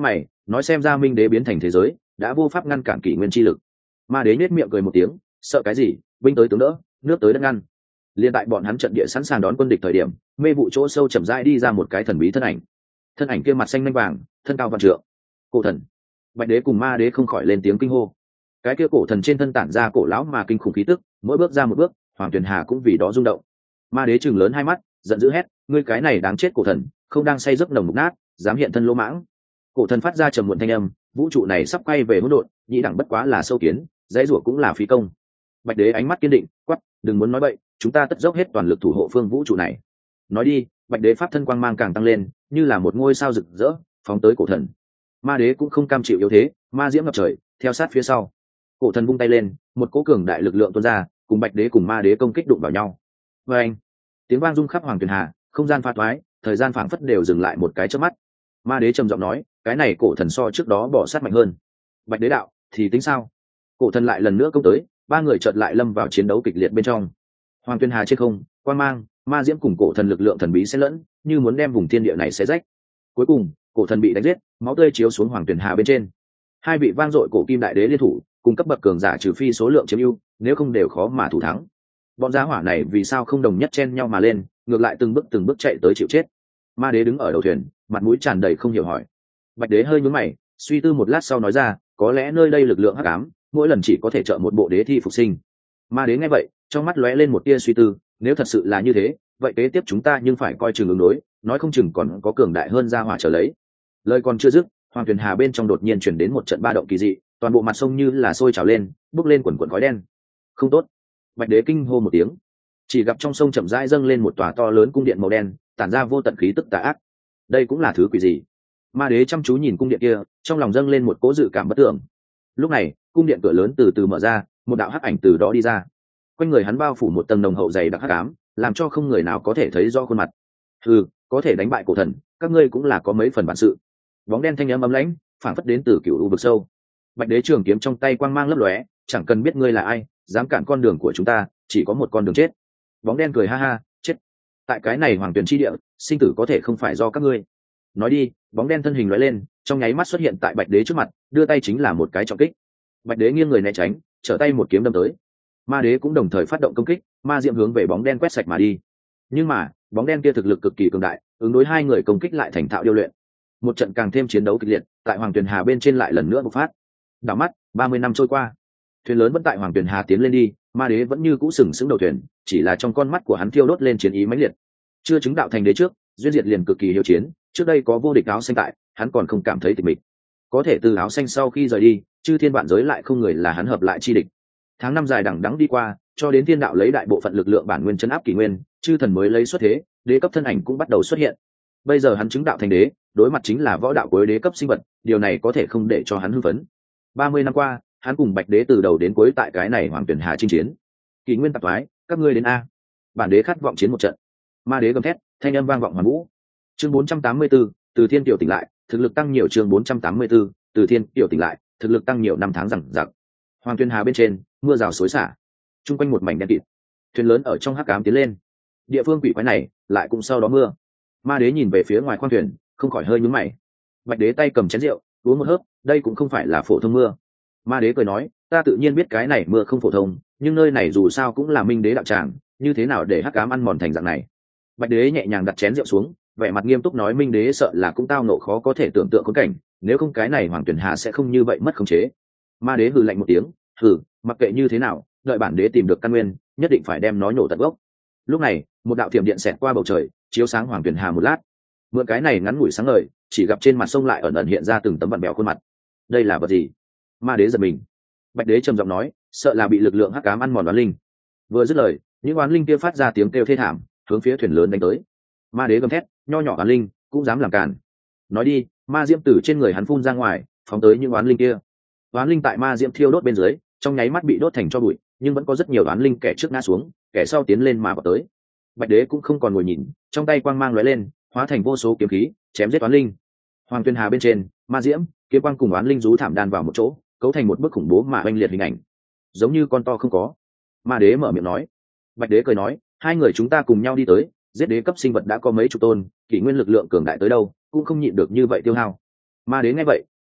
nói xem ra minh đế biến thành thế giới đã vô pháp ngăn cản kỷ nguyên chi lực. Ma đế nhếch miệng cười một tiếng, sợ cái gì, binh tới tướng đỡ, nước tới đất ngăn. Liên tại bọn hắn trận địa sẵn sàng đón quân địch thời điểm, mê vụ chỗ sâu chậm rãi đi ra một cái thần bí thân ảnh. Thân ảnh kia mặt xanh nanh vàng, thân cao vạn trượng. Cổ thần. Bạch đế cùng ma đế không khỏi lên tiếng kinh hô. Cái kia cổ thần trên thân tản ra cổ lão mà kinh khủng khí tức, mỗi bước ra một bước, Hoàng Tuyền Hà cũng vì đó rung động. Ma đế trừng lớn hai mắt, giận dữ hét, ngươi cái này đáng chết cổ thần, không đang say giấc nồng mục nát, dám hiện thân lỗ mãng. Cổ thần phát ra trầm muộn thanh âm, vũ trụ này sắp quay về hỗn độn, nhĩ đẳng bất quá là sâu kiến, dãy rủa cũng là phí công. Bạch đế ánh mắt kiên định, quát, đừng muốn nói bậy, chúng ta tất dốc hết toàn lực thủ hộ phương vũ trụ này. Nói đi, Bạch đế pháp thân quang mang càng tăng lên, như là một ngôi sao rực rỡ, phóng tới cổ thần. Ma đế cũng không cam chịu yếu thế, ma diễm ngập trời, theo sát phía sau. Cổ thần vung tay lên, một cỗ cường đại lực lượng tuôn ra, cùng Bạch đế cùng ma đế công kích đụng vào nhau. Và anh, tiếng vang rung khắp Hoàng Tuyền Hà, không gian pha thoái, thời gian phảng phất đều dừng lại một cái chớp mắt. Ma đế trầm giọng nói, cái này cổ thần so trước đó bỏ sát mạnh hơn. Bạch đế đạo, thì tính sao? Cổ thần lại lần nữa công tới, ba người chợt lại lâm vào chiến đấu kịch liệt bên trong. Hoàng Tuyền Hà trên không, quang mang, ma diễm cùng cổ thần lực lượng thần bí xen lẫn, như muốn đem vùng thiên địa này xé rách. Cuối cùng, cổ thần bị đánh giết, máu tươi chiếu xuống Hoàng Tuyền Hà bên trên. Hai vị vang dội cổ kim đại đế liên thủ, cùng cấp bậc cường giả trừ phi số lượng chiếm ưu, nếu không đều khó mà thủ thắng. Bọn giá hỏa này vì sao không đồng nhất chen nhau mà lên, ngược lại từng bước từng bước chạy tới chịu chết. Ma đế đứng ở đầu thuyền, mặt mũi tràn đầy không hiểu hỏi. Bạch đế hơi nhướng mày, suy tư một lát sau nói ra, có lẽ nơi đây lực lượng hắc ám, mỗi lần chỉ có thể trợ một bộ đế thi phục sinh. Ma đế nghe vậy, trong mắt lóe lên một tia suy tư, nếu thật sự là như thế, vậy kế tiếp chúng ta nhưng phải coi chừng ứng đối, nói không chừng còn có cường đại hơn ra hỏa trở lấy. Lời còn chưa dứt, Hoàng Tuyền Hà bên trong đột nhiên chuyển đến một trận ba động kỳ dị, toàn bộ mặt sông như là sôi trào lên, bốc lên quần quần khói đen. Không tốt! Bạch đế kinh hô một tiếng, chỉ gặp trong sông chậm rãi dâng lên một tòa to lớn cung điện màu đen, tản ra vô tận khí tức tà ác. Đây cũng là thứ quỷ gì? Ma đế chăm chú nhìn cung điện kia, trong lòng dâng lên một cỗ dự cảm bất tưởng. Lúc này, cung điện cửa lớn từ từ mở ra, một đạo hắc ảnh từ đó đi ra. Quanh người hắn bao phủ một tầng nồng hậu dày đặc hắc ám, làm cho không người nào có thể thấy rõ khuôn mặt. Ừ, có thể đánh bại cổ thần, các ngươi cũng là có mấy phần bản sự. Bóng đen thanh âm ấm lãnh, phảng phất đến từ cựu u vực sâu. Bạch đế trường kiếm trong tay quang mang lấp lóe, chẳng cần biết ngươi là ai, dám cản con đường của chúng ta, chỉ có một con đường chết. Bóng đen cười ha ha, chết. Tại cái này hoàng tuyển chi địa, sinh tử có thể không phải do các ngươi. Nói đi, bóng đen thân hình lóe lên, trong nháy mắt xuất hiện tại bạch đế trước mặt, đưa tay chính là một cái trọng kích. Bạch đế nghiêng người né tránh, trở tay một kiếm đâm tới. Ma đế cũng đồng thời phát động công kích, ma diệm hướng về bóng đen quét sạch mà đi. Nhưng mà bóng đen kia thực lực cực kỳ cường đại, ứng đối hai người công kích lại thành thạo điêu luyện. Một trận càng thêm chiến đấu kịch liệt, tại hoàng tuyền hà bên trên lại lần nữa bộc phát. Đảo mắt ba mươi năm trôi qua, thuyền lớn vẫn tại hoàng tuyền hà tiến lên đi, ma đế vẫn như cũ sừng sững đầu thuyền, chỉ là trong con mắt của hắn thiêu đốt lên chiến ý mãnh liệt. Chưa chứng đạo thành đế trước, duyên diệt liền cực kỳ hiếu chiến, trước đây có vô địch áo xanh tại, hắn còn không cảm thấy tịch mịch. Có thể từ áo xanh sau khi rời đi, chư thiên vạn giới lại không người là hắn hợp lại chi địch. Tháng năm dài đằng đẵng đi qua, cho đến thiên đạo lấy đại bộ phận lực lượng bản nguyên chấn áp kỷ nguyên, chư thần mới lấy xuất thế, đế cấp thân ảnh cũng bắt đầu xuất hiện. Bây giờ hắn chứng đạo thành đế, đối mặt chính là võ đạo cuối đế cấp sinh vật, điều này có thể không để cho hắn hưng phấn. Ba mươi năm qua, hắn cùng bạch đế từ đầu đến cuối tại cái này hoàng tuyển hà chinh chiến. Kỷ nguyên tạp thoái, các ngươi đến a. Bản đế khát vọng chiến một trận. Ma đế gầm thét, thanh âm vang vọng hoàn vũ. Chương bốn trăm tám mươi tư, từ thiên tiểu tỉnh lại, thực lực tăng nhiều. Chương bốn trăm tám mươi tư, từ thiên tiểu tỉnh lại, thực lực tăng nhiều. Năm tháng rằng giặc. Hoàng tuyên hà bên trên, mưa rào xối xả, chung quanh một mảnh đen kịt. Thuyền lớn ở trong hắc ám tiến lên. Địa phương quỷ quái này lại cũng sau đó mưa. Ma đế nhìn về phía ngoài khoang thuyền, không khỏi hơi nhướng mày. Bạch đế tay cầm chén rượu, uống một hớp, đây cũng không phải là phổ thông mưa. Ma đế cười nói, ta tự nhiên biết cái này mưa không phổ thông, nhưng nơi này dù sao cũng là minh đế đạo tràng, như thế nào để hắc ám ăn mòn thành dạng này. Bạch đế nhẹ nhàng đặt chén rượu xuống, vẻ mặt nghiêm túc nói, minh đế sợ là cũng tao nộ khó có thể tưởng tượng khốn cảnh, nếu không cái này hoàng tuyển hà sẽ không như vậy mất khống chế. Ma đế hừ lạnh một tiếng, hừ, mặc kệ như thế nào, đợi bản đế tìm được căn nguyên, nhất định phải đem nó nhổ tận gốc. Lúc này, một đạo thiểm điện xẹt qua bầu trời, chiếu sáng hoàng tuyển hà một lát. Mượn cái này ngắn ngủi sáng ngời, chỉ gặp trên mặt sông lại ẩn ẩn hiện ra từng tấm vặn bẹo khuôn mặt. Đây là vật gì? Ma đế giật mình. Bạch đế trầm giọng nói, sợ là bị lực lượng hắc ám ăn mòn oán linh. Vừa dứt lời, những oán linh kia phát ra tiếng kêu thê thảm, hướng phía thuyền lớn đánh tới. Ma đế gầm thét, nho nhỏ oán linh cũng dám làm cản. Nói đi, ma diễm tử trên người hắn phun ra ngoài, phóng tới những oán linh kia. Oán linh tại ma diễm thiêu đốt bên dưới, trong nháy mắt bị đốt thành tro bụi, nhưng vẫn có rất nhiều oán linh kẻ trước ngã xuống, kẻ sau tiến lên mà vào tới. Bạch đế cũng không còn ngồi nhìn, trong tay quang mang lóe lên, hóa thành vô số kiếm khí, chém giết oán linh. Hoàng tuyên hà bên trên, ma diễm, kiếm quang cùng oán linh rú thảm đan vào một chỗ, cấu thành một bức khủng bố mà oanh liệt hình ảnh, giống như con to không có. Ma đế mở miệng nói. Bạch đế cười nói, hai người chúng ta cùng nhau đi tới, giết đế cấp sinh vật đã có mấy chục tôn, kỷ nguyên lực lượng cường đại tới đâu cũng không nhịn được như vậy tiêu hao. Ma đế nghe vậy,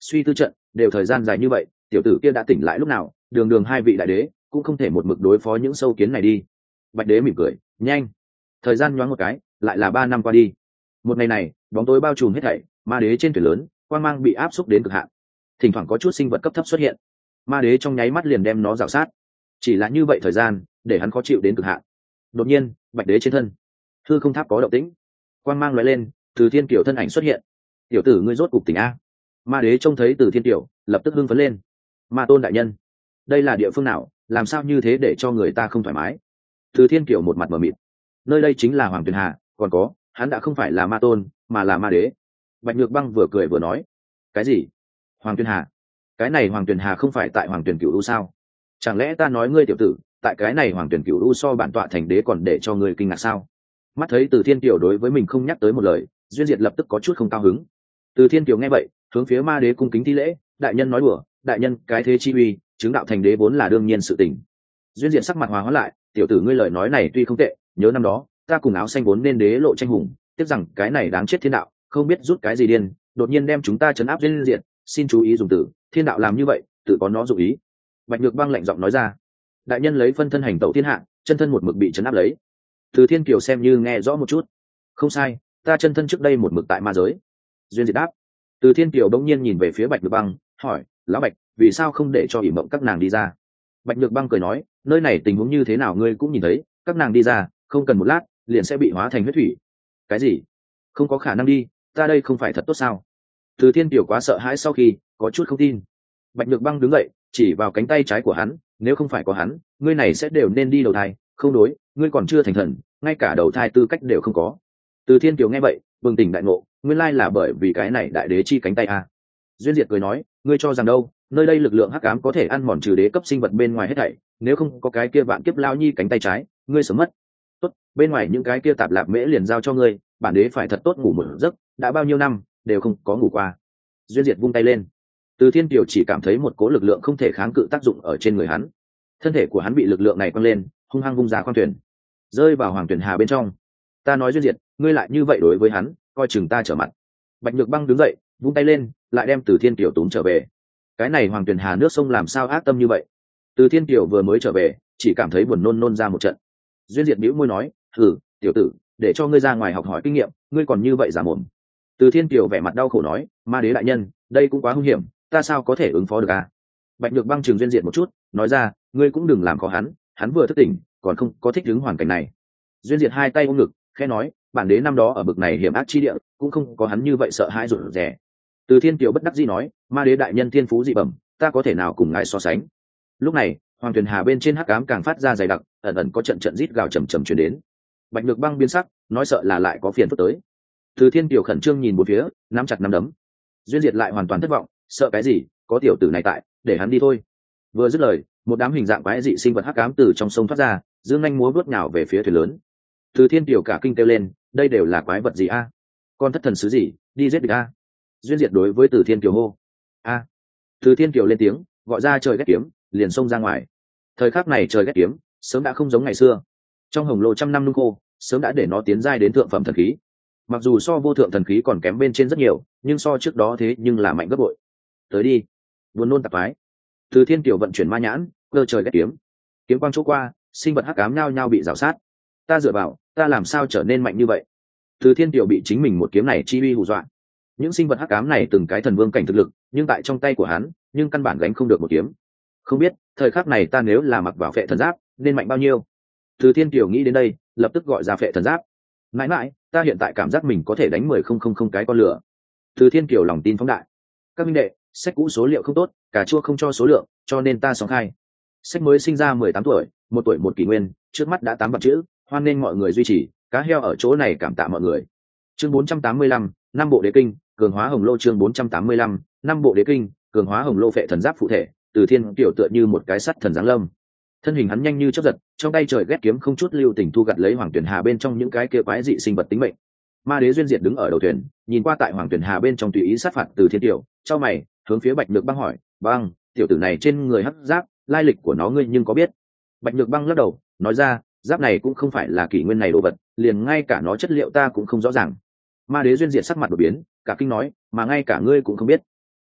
suy tư trận đều thời gian dài như vậy, tiểu tử kia đã tỉnh lại lúc nào? Đường đường hai vị đại đế cũng không thể một mực đối phó những sâu kiến này đi. Bạch đế mỉm cười, nhanh. Thời gian nhoáng một cái, lại là ba năm qua đi. Một ngày này, bóng tối bao trùm hết thảy, ma đế trên thuyền lớn, quang mang bị áp xúc đến cực hạn. Thỉnh thoảng có chút sinh vật cấp thấp xuất hiện, ma đế trong nháy mắt liền đem nó rào sát. Chỉ là như vậy thời gian, để hắn khó chịu đến cực hạn. Đột nhiên, bạch đế trên thân, hư không tháp có động tĩnh, quang mang lóe lên, từ thiên kiều thân ảnh xuất hiện. Tiểu tử ngươi rốt cục tỉnh a? Ma đế trông thấy từ thiên kiều, lập tức hưng phấn lên. Ma tôn đại nhân, đây là địa phương nào, làm sao như thế để cho người ta không thoải mái? Từ thiên kiều một mặt mờ mịt. Nơi đây chính là Hoàng Tuyền Hà, còn có, hắn đã không phải là ma tôn, mà là ma đế. Bạch Nhược Băng vừa cười vừa nói, cái gì? Hoàng Tuyền Hà? Cái này Hoàng Tuyền Hà không phải tại Hoàng Tuyền Cửu U sao? Chẳng lẽ ta nói ngươi tiểu tử, tại cái này Hoàng Tuyền Cửu U so bản tọa thành đế còn để cho ngươi kinh ngạc sao? Mắt thấy Từ Thiên Kiều đối với mình không nhắc tới một lời, Duyên Diệt lập tức có chút không cao hứng. Từ Thiên Kiều nghe vậy, hướng phía ma đế cung kính thi lễ, đại nhân nói đùa, đại nhân, cái thế chi uy, chứng đạo thành đế vốn là đương nhiên sự tình. Duyên Diệt sắc mặt hòa hóa lại, tiểu tử ngươi lời nói này tuy không tệ, nhớ năm đó, ta cùng áo xanh vốn nên đế lộ tranh hùng, tiếc rằng cái này đáng chết thiên đạo, không biết rút cái gì điên, đột nhiên đem chúng ta trấn áp Duyên Diệt, xin chú ý dùng từ, thiên đạo làm như vậy, tự có nó dụng ý. Bạch Nhược Băng lạnh giọng nói ra. Đại nhân lấy phân thân hành tẩu thiên hạ, chân thân một mực bị trấn áp lấy. Từ Thiên Kiều xem như nghe rõ một chút. Không sai, ta chân thân trước đây một mực tại ma giới. Duyên Diệt đáp. Từ Thiên Kiều bỗng nhiên nhìn về phía Bạch Nhược Băng, hỏi, lão Bạch, vì sao không để cho ỉ mộng các nàng đi ra? Bạch Nhược Băng cười nói, nơi này tình huống như thế nào ngươi cũng nhìn thấy, các nàng đi ra, không cần một lát, liền sẽ bị hóa thành huyết thủy. Cái gì? Không có khả năng đi, ta đây không phải thật tốt sao? Từ Thiên Kiều quá sợ hãi sau khi, có chút không tin. Bạch Nhược Băng đứng dậy, chỉ vào cánh tay trái của hắn, nếu không phải có hắn, ngươi này sẽ đều nên đi đầu thai, không đối, ngươi còn chưa thành thần, ngay cả đầu thai tư cách đều không có. Từ Thiên Kiều nghe vậy, bừng tỉnh đại ngộ, nguyên lai là bởi vì cái này đại đế chi cánh tay a. Duyên Diệt cười nói, ngươi cho rằng đâu, nơi đây lực lượng hắc ám có thể ăn mòn trừ đế cấp sinh vật bên ngoài hết thảy, nếu không có cái kia vạn kiếp lao nhi cánh tay trái, ngươi sớm mất. Tốt, bên ngoài những cái kia tạp lạp mễ liền giao cho ngươi, bản đế phải thật tốt ngủ một giấc, đã bao nhiêu năm đều không có ngủ qua. Duyên Diệt vung tay lên. Từ Thiên Kiều chỉ cảm thấy một cỗ lực lượng không thể kháng cự tác dụng ở trên người hắn, thân thể của hắn bị lực lượng này quăng lên, hung hăng vung ra khoang thuyền, rơi vào Hoàng Tuyền Hà bên trong. Ta nói Duyên Diệt, ngươi lại như vậy đối với hắn, coi chừng ta trở mặt. Bạch Nhược Băng đứng dậy, vung tay lên, lại đem Từ Thiên Kiều túm trở về. Cái này Hoàng Tuyền Hà nước sông làm sao ác tâm như vậy? Từ Thiên Kiều vừa mới trở về, chỉ cảm thấy buồn nôn nôn ra một trận. Duyên Diệt bĩu môi nói, thử, tiểu tử, để cho ngươi ra ngoài học hỏi kinh nghiệm, ngươi còn như vậy giả mồm. Từ Thiên Kiều vẻ mặt đau khổ nói, ma đế đại nhân, đây cũng quá hung hiểm, ta sao có thể ứng phó được à? Bạch Nhược Băng trừng Duyên Diệt một chút, nói ra, ngươi cũng đừng làm khó hắn, hắn vừa thức tỉnh, còn không có thích ứng hoàn cảnh này. Duyên Diệt hai tay ôm ngực, khẽ nói, bản đế năm đó ở bực này hiểm ác chi địa, cũng không có hắn như vậy sợ hãi rụt rè. Từ Thiên Kiều bất đắc dĩ nói, ma đế đại nhân thiên phú dị bẩm, ta có thể nào cùng ngài so sánh. Lúc này, Hoàng Tuyền Hà bên trên hắc ám càng phát ra dày đặc, ẩn ẩn có trận trận rít gào trầm trầm truyền đến. Bạch Nhược Băng biến sắc, nói sợ là lại có phiền phức tới. Từ Thiên Kiều khẩn trương nhìn bốn phía, nắm chặt nắm đấm. Duyên Diệt lại hoàn toàn thất vọng, sợ cái gì, có tiểu tử này tại, để hắn đi thôi. Vừa dứt lời, một đám hình dạng quái dị sinh vật hắc ám từ trong sông thoát ra, dương nhanh múa vớt nhào về phía thuyền lớn. Từ Thiên Kiều cả kinh kêu lên, đây đều là quái vật gì a? Con thất thần sứ gì, đi giết địch a? Duyên Diệt đối với Từ Thiên Kiều hô. A. Từ Thiên Kiều lên tiếng, gọi ra trời ghét kiếm, liền xông ra ngoài. Thời khắc này trời ghét kiếm, sớm đã không giống ngày xưa. Trong hồng lô trăm năm nung khô, sớm đã để nó tiến giai đến thượng phẩm thần khí. Mặc dù so vô thượng thần khí còn kém bên trên rất nhiều, nhưng so trước đó thế nhưng là mạnh gấp bội. Tới đi, buồn nôn tạp phái. Từ Thiên Kiều vận chuyển ma nhãn, cơ trời ghét kiếm. Kiếm quang chỗ qua, sinh vật hắc ám nhao nhao bị rào sát. Ta dựa vào, ta làm sao trở nên mạnh như vậy? Từ Thiên Kiều bị chính mình một kiếm này chi uy hù dọa. Những sinh vật hắc ám này từng cái thần vương cảnh thực lực, nhưng tại trong tay của hắn, nhưng căn bản gánh không được một kiếm. Không biết, thời khắc này ta nếu là mặc vào phệ thần giáp, nên mạnh bao nhiêu? Từ Thiên Kiều nghĩ đến đây, lập tức gọi ra phệ thần giáp. Mãi mãi, ta hiện tại cảm giác mình có thể đánh mười không không không cái con lửa. Từ Thiên Kiều lòng tin phóng đại. Các minh đệ, sách cũ số liệu không tốt, cà chua không cho số lượng, cho nên ta sóng khai. Sách mới sinh ra mười tám tuổi, một tuổi một kỷ nguyên, trước mắt đã tám vạn chữ, hoan nên mọi người duy trì, cá heo ở chỗ này cảm tạ mọi người. Chương bốn trăm tám mươi lăm, năm bộ đế kinh, cường hóa hồng lô chương bốn trăm tám mươi lăm, năm bộ đế kinh, cường hóa hồng lô phệ thần giáp phụ thể, Từ Thiên Kiều tựa như một cái sắt thần giáng lâm. Thân hình hắn nhanh như chớp giật, trong tay trời ghét kiếm không chút lưu tình thu gặt lấy Hoàng Tuyền Hà bên trong những cái kia quái dị sinh vật tính mệnh. Ma đế Duyên Diệt đứng ở đầu thuyền, nhìn qua tại Hoàng Tuyền Hà bên trong tùy ý sát phạt Từ Thiên Kiều, chau mày, hướng phía Bạch Nhược Băng hỏi, "Băng, tiểu tử này trên người hắc giáp, lai lịch của nó ngươi nhưng có biết?" Bạch Nhược Băng lắc đầu, nói ra, giáp này cũng không phải là kỷ nguyên này đồ vật, liền ngay cả nó chất liệu ta cũng không rõ ràng. Ma đế Duyên Diệt sắc mặt đổi biến, cả kinh nói, mà ngay cả ngươi cũng không biết.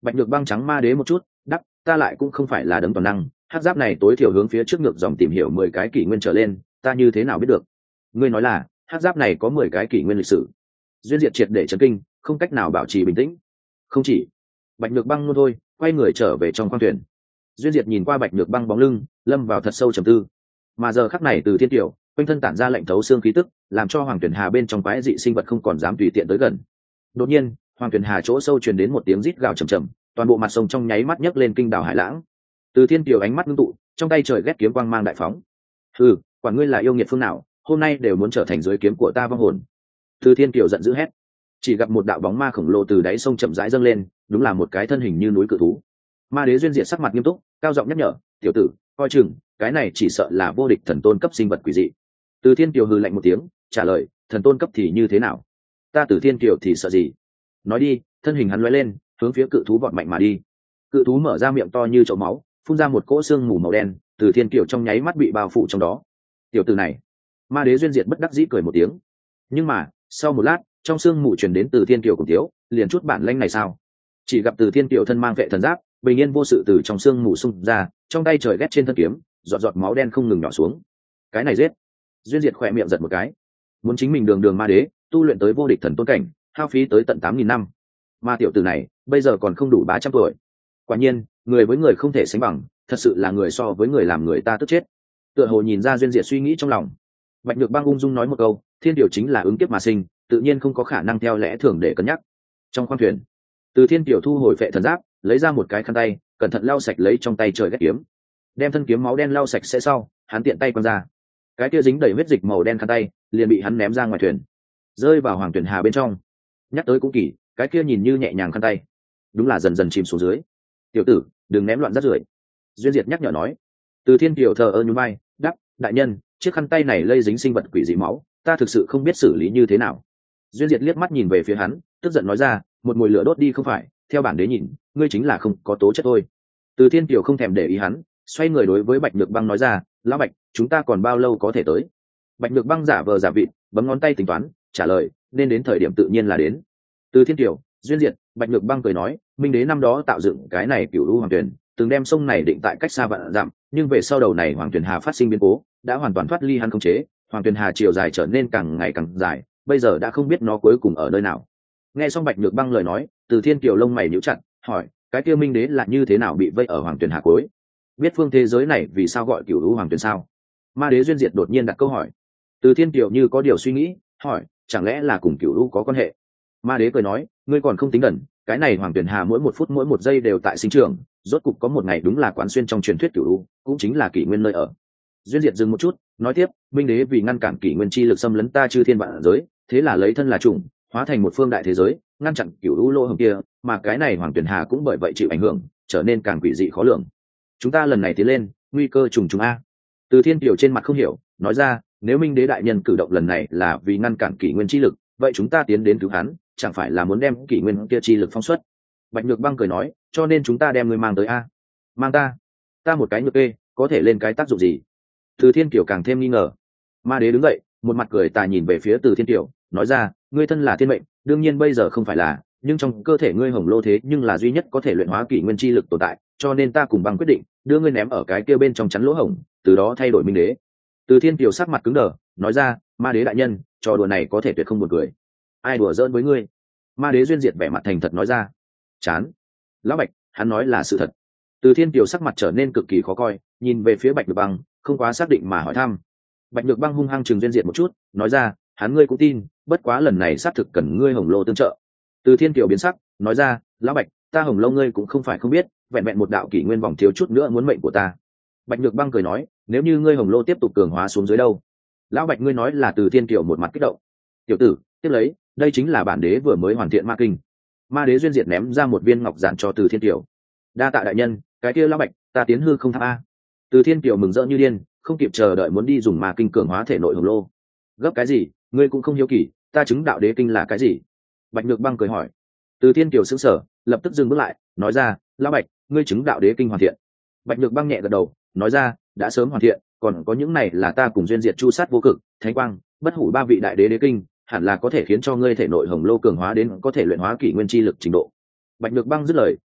Bạch nhược băng trắng ma đế một chút, đắp, ta lại cũng không phải là đấng toàn năng, hắc giáp này tối thiểu hướng phía trước ngược dòng tìm hiểu mười cái kỷ nguyên trở lên, ta như thế nào biết được? Ngươi nói là hắc giáp này có mười cái kỷ nguyên lịch sử? Duyên Diệt triệt để chấn kinh, không cách nào bảo trì bình tĩnh. Không chỉ. Bạch nhược băng luôn thôi, quay người trở về trong khoang thuyền. Duyên Diệt nhìn qua Bạch nhược băng bóng lưng, lâm vào thật sâu trầm tư. Mà giờ khắc này từ thiên tiểu, quanh thân tản ra lạnh thấu xương khí tức, làm cho hoàng tuyển hà bên trong quái dị sinh vật không còn dám tùy tiện tới gần. Đột nhiên, hoàng tuyển hà chỗ sâu truyền đến một tiếng rít gào trầm trầm, toàn bộ mặt sông trong nháy mắt nhấc lên kinh đảo hải lãng. Từ thiên tiểu ánh mắt ngưng tụ, trong tay trời ghét kiếm quang mang đại phóng. Ừ, quản ngươi là yêu nghiệt phương nào, hôm nay đều muốn trở thành dưới kiếm của ta vong hồn. Từ thiên tiểu giận dữ hét. Chỉ gặp một đạo bóng ma khổng lồ từ đáy sông chậm rãi dâng lên, đúng là một cái thân hình như núi cự thú. Ma đế Duyên Diệt sắc mặt nghiêm túc, cao giọng nhắc nhở, tiểu tử, coi chừng, cái này chỉ sợ là vô địch thần tôn cấp sinh vật quỷ dị. Từ thiên kiều hừ lạnh một tiếng, trả lời, thần tôn cấp thì như thế nào? Ta Từ thiên kiều thì sợ gì? Nói đi, thân hình hắn lóe lên, hướng phía cự thú vọt mạnh mà đi. Cự thú mở ra miệng to như chậu máu, phun ra một cỗ xương mù màu đen, Từ thiên kiều trong nháy mắt bị bao phủ trong đó. Tiểu tử này, ma đế Duyên Diệt bất đắc dĩ cười một tiếng. Nhưng mà, sau một lát, trong xương mù truyền đến Từ thiên kiều cùng thiếu, liền chút bản lanh này sao? Chỉ gặp Từ thiên kiều thân mang vệ thần giáp, bình yên vô sự từ trong xương mù xung ra, trong tay trời ghét trên thân kiếm, giọt giọt máu đen không ngừng nhỏ xuống. Cái này giết. Duyên Diệt khỏe miệng giật một cái. Muốn chính mình đường đường ma đế, tu luyện tới vô địch thần tôn cảnh, hao phí tới tận tám nghìn năm. Ma tiểu tử này, bây giờ còn không đủ ba trăm tuổi. Quả nhiên, người với người không thể sánh bằng, thật sự là người so với người làm người ta tức chết. Tựa hồ nhìn ra Duyên Diệt suy nghĩ trong lòng. Bạch Nhược Băng ung dung nói một câu, thiên tiểu chính là ứng kiếp mà sinh, tự nhiên không có khả năng theo lẽ thường để cân nhắc. Trong khoang thuyền, Từ thiên tiểu thu hồi phệ thần giáp, lấy ra một cái khăn tay, cẩn thận lau sạch lấy trong tay trời ghét kiếm, đem thân kiếm máu đen lau sạch sẽ sau, hắn tiện tay quăng ra. Cái kia dính đầy huyết dịch màu đen khăn tay liền bị hắn ném ra ngoài thuyền, rơi vào hoàng tuyển hà bên trong. Nhắc tới cũng kỳ, cái kia nhìn như nhẹ nhàng khăn tay, đúng là dần dần chìm xuống dưới. Tiểu tử, đừng ném loạn rác rưởi. Duyên Diệt nhắc nhở nói. Từ thiên tiểu thờ ơ nhún vai, đáp, đại nhân, chiếc khăn tay này lây dính sinh vật quỷ dị máu, ta thực sự không biết xử lý như thế nào. Duyên Diệt liếc mắt nhìn về phía hắn, tức giận nói ra, một mùi lửa đốt đi không phải, theo bản đế nhìn, ngươi chính là không có tố chất thôi. Từ thiên tiểu không thèm để ý hắn, xoay người đối với Bạch Nhược Băng nói ra, lão Bạch, chúng ta còn bao lâu có thể tới? Bạch Nhược Băng giả vờ giả vịt, bấm ngón tay tính toán, trả lời, nên đến thời điểm tự nhiên là đến. Từ thiên tiểu, Duyên Diệt, Bạch Nhược Băng cười nói, minh đế năm đó tạo dựng cái này cửu u hoàng tuyển, từng đem sông này định tại cách xa vạn dặm, nhưng về sau đầu này hoàng tuyển hà phát sinh biến cố, đã hoàn toàn thoát ly hắn khống chế, hoàng tuyển hà chiều dài trở nên càng ngày càng dài, bây giờ đã không biết nó cuối cùng ở nơi nào. Nghe xong Bạch Nhược Băng lời nói, Từ thiên kiều lông mày nhíu chặt, hỏi, cái kia minh đế là như thế nào bị vây ở hoàng tuyển hà cuối? Biết phương thế giới này vì sao gọi cửu u hoàng tuyển sao? Ma đế Duyên Diệt đột nhiên đặt câu hỏi. Từ thiên kiều như có điều suy nghĩ, hỏi, chẳng lẽ là cùng cửu u có quan hệ? Ma đế cười nói, ngươi còn không tính đần, cái này hoàng tuyển hà mỗi một phút mỗi một giây đều tại sinh trưởng, rốt cục có một ngày đúng là quán xuyên trong truyền thuyết cửu u, cũng chính là kỷ nguyên nơi ở. Duyên Diệt dừng một chút, nói tiếp, minh đế vì ngăn cản kỷ nguyên chi lực xâm lấn ta chư thiên vạn giới, thế là lấy thân là chủng, hóa thành một phương đại thế giới, ngăn chặn cửu u lỗ hổng kia, mà cái này hoàng tuyển hà cũng bởi vậy chịu ảnh hưởng, trở nên càng quỷ dị khó lường. Chúng ta lần này tiến lên, nguy cơ trùng trùng a. Từ thiên kiều trên mặt không hiểu, nói ra, nếu minh đế đại nhân cử động lần này là vì ngăn cản kỷ nguyên chi lực, vậy chúng ta tiến đến cứu hắn, chẳng phải là muốn đem kỷ nguyên kia chi lực phong xuất? Bạch Nhược Băng cười nói, cho nên chúng ta đem ngươi mang tới a. Mang ta? Ta một cái nhược kê, có thể lên cái tác dụng gì? Từ thiên kiều càng thêm nghi ngờ. Ma đế đứng dậy, một mặt cười tà nhìn về phía Từ thiên kiều, nói ra, ngươi thân là thiên mệnh, đương nhiên bây giờ không phải là, nhưng trong cơ thể ngươi hồng lô thế nhưng là duy nhất có thể luyện hóa kỷ nguyên chi lực tồn tại, cho nên ta cùng Băng quyết định đưa ngươi ném ở cái kia bên trong chắn lỗ hổng, từ đó thay đổi minh đế. Từ thiên kiều sắc mặt cứng đờ, nói ra, ma đế đại nhân, trò đùa này có thể tuyệt không buồn cười. Ai đùa giỡn với ngươi? Ma đế Duyên Diệt vẻ mặt thành thật nói ra. Chán. Lão Bạch, hắn nói là sự thật. Từ thiên kiều sắc mặt trở nên cực kỳ khó coi, nhìn về phía Bạch Nhược Băng, không quá xác định mà hỏi thăm. Bạch Nhược Băng hung hăng chừng Duyên Diệt một chút, nói ra, hắn ngươi cũng tin, bất quá lần này xác thực cần ngươi hồng lô tương trợ. Từ thiên kiều biến sắc, nói ra, lão Bạch, ta hồng lô ngươi cũng không phải không biết, vẹn vẹn một đạo kỷ nguyên vòng thiếu chút nữa muốn mệnh của ta. Bạch Nhược Băng cười nói, nếu như ngươi hồng lô tiếp tục cường hóa xuống dưới đâu? Lão Bạch ngươi nói là Từ thiên kiều một mặt kích động. Tiểu tử, tiếp lấy, đây chính là bản đế vừa mới hoàn thiện ma kinh. Ma đế Duyên Diệt ném ra một viên ngọc giản cho Từ thiên kiều. Đa tạ đại nhân, cái kia lão Bạch, ta tiến hư không tháp a. Từ thiên kiều mừng rỡ như điên, không kịp chờ đợi muốn đi dùng ma kinh cường hóa thể nội hồng lô. Gấp cái gì, ngươi cũng không hiếu kỳ, ta chứng đạo đế kinh là cái gì? Bạch Nhược Băng cười hỏi. Từ thiên kiều sững sờ, lập tức dừng bước lại, nói ra, lão Bạch, ngươi chứng đạo đế kinh hoàn thiện. Bạch Nhược Băng nhẹ gật đầu, nói ra, đã sớm hoàn thiện, còn có những này là ta cùng Duyên Diệt chu sát vô cực, thánh quang, bất hủ ba vị đại đế đế kinh, hẳn là có thể khiến cho ngươi thể nội hồng lô cường hóa đến có thể luyện hóa kỷ nguyên chi lực trình độ. Bạch Nhược Băng dứt lời,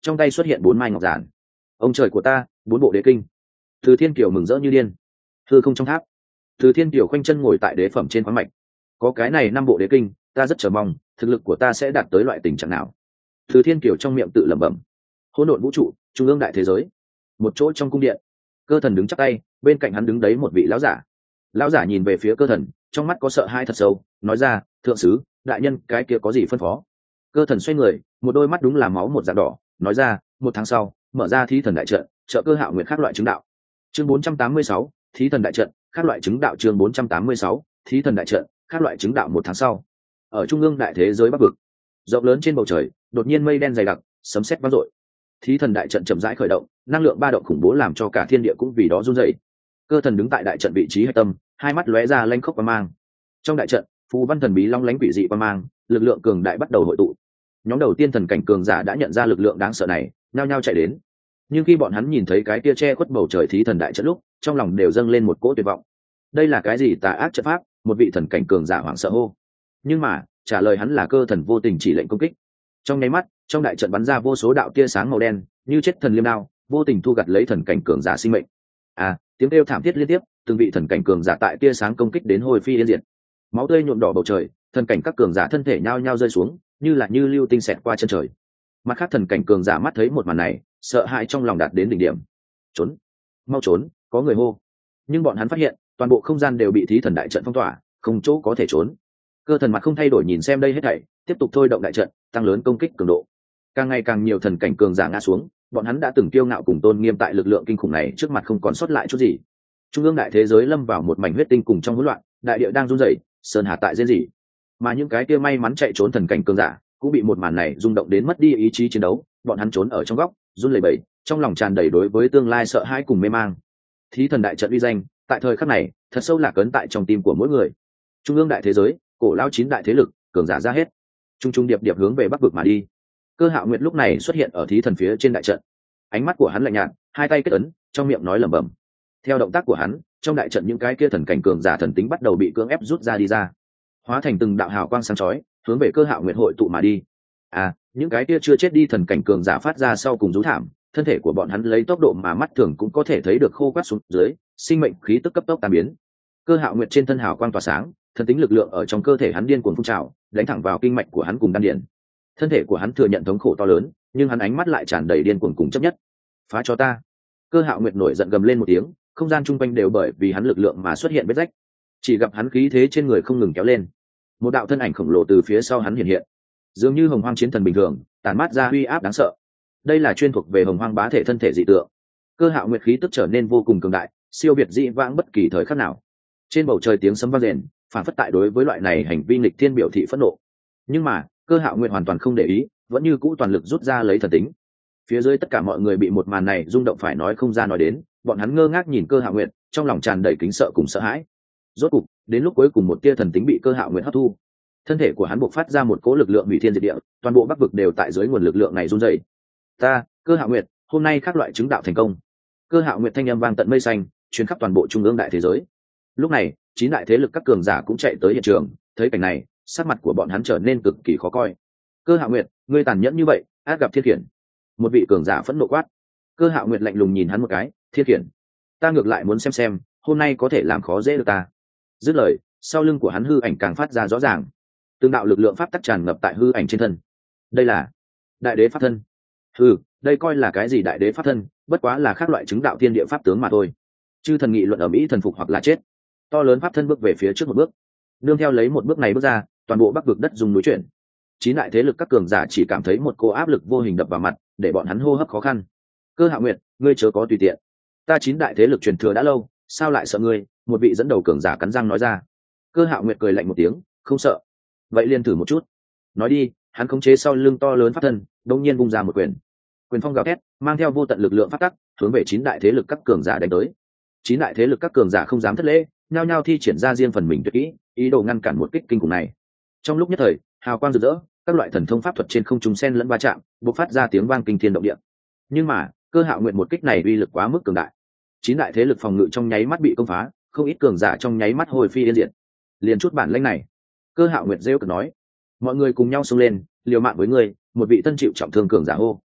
trong tay xuất hiện bốn mai ngọc giản. Ông trời của ta, bốn bộ đế kinh. Từ Thiên Kiều mừng rỡ như điên. Hư không trong tháp, Từ Thiên Kiều khoanh chân ngồi tại đế phẩm trên khoáng mạch. Có cái này năm bộ đế kinh, ta rất chờ mong thực lực của ta sẽ đạt tới loại tình trạng nào. Từ Thiên Kiều trong miệng tự lẩm bẩm. Hỗn độn vũ trụ, trung ương đại thế giới. Một chỗ trong cung điện, Cơ Thần đứng chắp tay, bên cạnh hắn đứng đấy một vị lão giả. Lão giả nhìn về phía Cơ Thần, trong mắt có sợ hãi thật sâu, nói ra: thượng sứ, đại nhân, cái kia có gì phân phó? Cơ Thần xoay người, một đôi mắt đúng là máu một dạng đỏ, nói ra: một tháng sau mở ra thí thần đại trận, trợ Cơ Hạo Nguyệt khác loại chứng đạo. Chương bốn trăm tám mươi sáu, thí thần đại trận, khác loại chứng đạo. Chương bốn trăm tám mươi sáu, thí thần đại trận, khác loại chứng đạo. Một tháng sau, ở trung ương đại thế giới bắc vực, rộng lớn trên bầu trời, đột nhiên mây đen dày đặc, sấm sét vang dội. Thí thần đại trận chậm rãi khởi động, năng lượng ba động khủng bố làm cho cả thiên địa cũng vì đó run rẩy. Cơ Thần đứng tại đại trận vị trí hạch tâm, hai mắt lóe ra lanh khốc quang mang. Trong đại trận, phù văn thần bí long lánh quỷ dị quang mang, lực lượng cường đại bắt đầu hội tụ. Nhóm đầu tiên thần cảnh cường giả đã nhận ra lực lượng đáng sợ này, nhao nhao chạy đến. Nhưng khi bọn hắn nhìn thấy cái tia che khuất bầu trời thí thần đại trận lúc, trong lòng đều dâng lên một cỗ tuyệt vọng. Đây là cái gì tà ác trận pháp? Một vị thần cảnh cường giả hoảng sợ hô. Nhưng mà trả lời hắn là Cơ Thần vô tình chỉ lệnh công kích. Trong nháy mắt, trong đại trận bắn ra vô số đạo tia sáng màu đen, như chết thần liêm đao, vô tình thu gặt lấy thần cảnh cường giả sinh mệnh. À, tiếng kêu thảm thiết liên tiếp, từng vị thần cảnh cường giả tại tia sáng công kích đến hồi phi yên diệt. Máu tươi nhuộm đỏ bầu trời, thần cảnh các cường giả thân thể nhao nhao rơi xuống, như là như lưu tinh xẹt qua chân trời. Mặt khác thần cảnh cường giả mắt thấy một màn này, sợ hãi trong lòng đạt đến đỉnh điểm. Trốn, mau trốn, có người hô. Nhưng bọn hắn phát hiện, toàn bộ không gian đều bị thí thần đại trận phong tỏa, không chỗ có thể trốn. Cơ Thần mặt không thay đổi nhìn xem đây hết thảy, tiếp tục thôi động đại trận, tăng lớn công kích cường độ. Càng ngày càng nhiều thần cảnh cường giả ngã xuống, bọn hắn đã từng kiêu ngạo cùng tôn nghiêm tại lực lượng kinh khủng này trước mặt không còn sót lại chút gì. Trung ương đại thế giới lâm vào một mảnh huyết tinh cùng trong hỗn loạn, đại địa đang run rẩy, sơn hà tại rên rỉ. Mà những cái kia may mắn chạy trốn thần cảnh cường giả cũng bị một màn này rung động đến mất đi ý chí chiến đấu, bọn hắn trốn ở trong góc, run lẩy bẩy, trong lòng tràn đầy đối với tương lai sợ hãi cùng mê mang. Thí thần đại trận uy danh, tại thời khắc này, thật sâu lạc ấn tại trong tim của mỗi người. Trung ương đại thế giới, cổ lao chín đại thế lực, cường giả ra hết, trung trung điệp điệp hướng về bắc vực mà đi. Cơ Hạo Nguyệt lúc này xuất hiện ở thí thần phía trên đại trận, ánh mắt của hắn lạnh nhạt, hai tay kết ấn, trong miệng nói lẩm bẩm. Theo động tác của hắn, trong đại trận những cái kia thần cảnh cường giả thần tính bắt đầu bị cưỡng ép rút ra đi ra, hóa thành từng đạo hào quang sáng chói, hướng về Cơ Hạo Nguyệt hội tụ mà đi. À, những cái kia chưa chết đi thần cảnh cường giả phát ra sau cùng rú thảm, thân thể của bọn hắn lấy tốc độ mà mắt thường cũng có thể thấy được khô quắt xuống dưới, sinh mệnh khí tức cấp tốc tan biến. Cơ Hạo Nguyệt trên thân hào quang tỏa sáng, thần tính lực lượng ở trong cơ thể hắn điên cuồng phun trào, đánh thẳng vào kinh mạch của hắn cùng đan điền. Thân thể của hắn thừa nhận thống khổ to lớn, nhưng hắn ánh mắt lại tràn đầy điên cuồng cùng chấp nhất. Phá cho ta! Cơ Hạo Nguyệt nổi giận gầm lên một tiếng, không gian chung quanh đều bởi vì hắn lực lượng mà xuất hiện vết rách. Chỉ gặp hắn khí thế trên người không ngừng kéo lên, một đạo thân ảnh khổng lồ từ phía sau hắn hiện hiện, dường như hồng hoang chiến thần bình thường, tản mát ra uy áp đáng sợ. Đây là chuyên thuộc về hồng hoang bá thể thân thể dị tượng. Cơ Hạo Nguyệt khí tức trở nên vô cùng cường đại, siêu việt dị vãng bất kỳ thời khắc nào. Trên bầu trời tiếng sấm vang rền, phản phất tại đối với loại này hành vi nghịch thiên biểu thị phẫn nộ. Nhưng mà Cơ Hạo Nguyệt hoàn toàn không để ý, vẫn như cũ toàn lực rút ra lấy thần tính. Phía dưới tất cả mọi người bị một màn này rung động phải nói không ra nói đến, bọn hắn ngơ ngác nhìn Cơ Hạo Nguyệt, trong lòng tràn đầy kính sợ cùng sợ hãi. Rốt cục, đến lúc cuối cùng một tia thần tính bị Cơ Hạo Nguyệt hấp thu, thân thể của hắn bộc phát ra một cỗ lực lượng hủy thiên diệt địa, toàn bộ bắc vực đều tại dưới nguồn lực lượng này run rẩy. Ta, Cơ Hạo Nguyệt, hôm nay các loại chứng đạo thành công. Cơ Hạo Nguyệt thanh âm vang tận mây xanh, truyền khắp toàn bộ trung ương đại thế giới. Lúc này, chín đại thế lực các cường giả cũng chạy tới hiện trường, thấy cảnh này, sắc mặt của bọn hắn trở nên cực kỳ khó coi. Cơ Hạo Nguyệt, ngươi tàn nhẫn như vậy, ác gặp thiên khiển. Một vị cường giả phẫn nộ quát. Cơ Hạo Nguyệt lạnh lùng nhìn hắn một cái, thiên khiển, ta ngược lại muốn xem xem, hôm nay có thể làm khó dễ được ta. Dứt lời, sau lưng của hắn hư ảnh càng phát ra rõ ràng, từng đạo lực lượng pháp tắc tràn ngập tại hư ảnh trên thân. Đây là đại đế pháp thân. Hừ, đây coi là cái gì đại đế pháp thân, bất quá là khác loại chứng đạo thiên địa pháp tướng mà thôi. Chư thần nghị luận ở mỹ thần phục hoặc là chết. To lớn pháp thân bước về phía trước một bước, nương theo lấy một bước này bước ra, toàn bộ bắc vực đất dùng núi chuyển. Chín đại thế lực các cường giả chỉ cảm thấy một cô áp lực vô hình đập vào mặt, để bọn hắn hô hấp khó khăn. Cơ Hạo Nguyệt, ngươi chớ có tùy tiện, ta chín đại thế lực truyền thừa đã lâu, sao lại sợ ngươi? Một vị dẫn đầu cường giả cắn răng nói ra. Cơ Hạo Nguyệt cười lạnh một tiếng, không sợ, vậy liền thử một chút. Nói đi, hắn khống chế sau lưng to lớn pháp thân, đột nhiên vung ra một quyền. Quyền phong gào thét, mang theo vô tận lực lượng pháp tắc, hướng về chín đại thế lực các cường giả đánh tới. Chín đại thế lực các cường giả không dám thất lễ, nhao nhao thi triển ra riêng phần mình tuyệt kỹ, ý đồ ngăn cản một kích kinh khủng này. Trong lúc nhất thời, hào quang rực rỡ, các loại thần thông pháp thuật trên không trung xen lẫn va chạm, bộc phát ra tiếng vang kinh thiên động địa. Nhưng mà, Cơ Hạo Nguyệt một kích này uy lực quá mức cường đại. Chín đại thế lực phòng ngự trong nháy mắt bị công phá, không ít cường giả trong nháy mắt hồi phi yên diệt. Liền chút bản lĩnh này, Cơ Hạo Nguyệt rêu cợt nói, mọi người cùng nhau xông lên, liều mạng với ngươi. Một vị thân chịu trọng thương cường giả hô.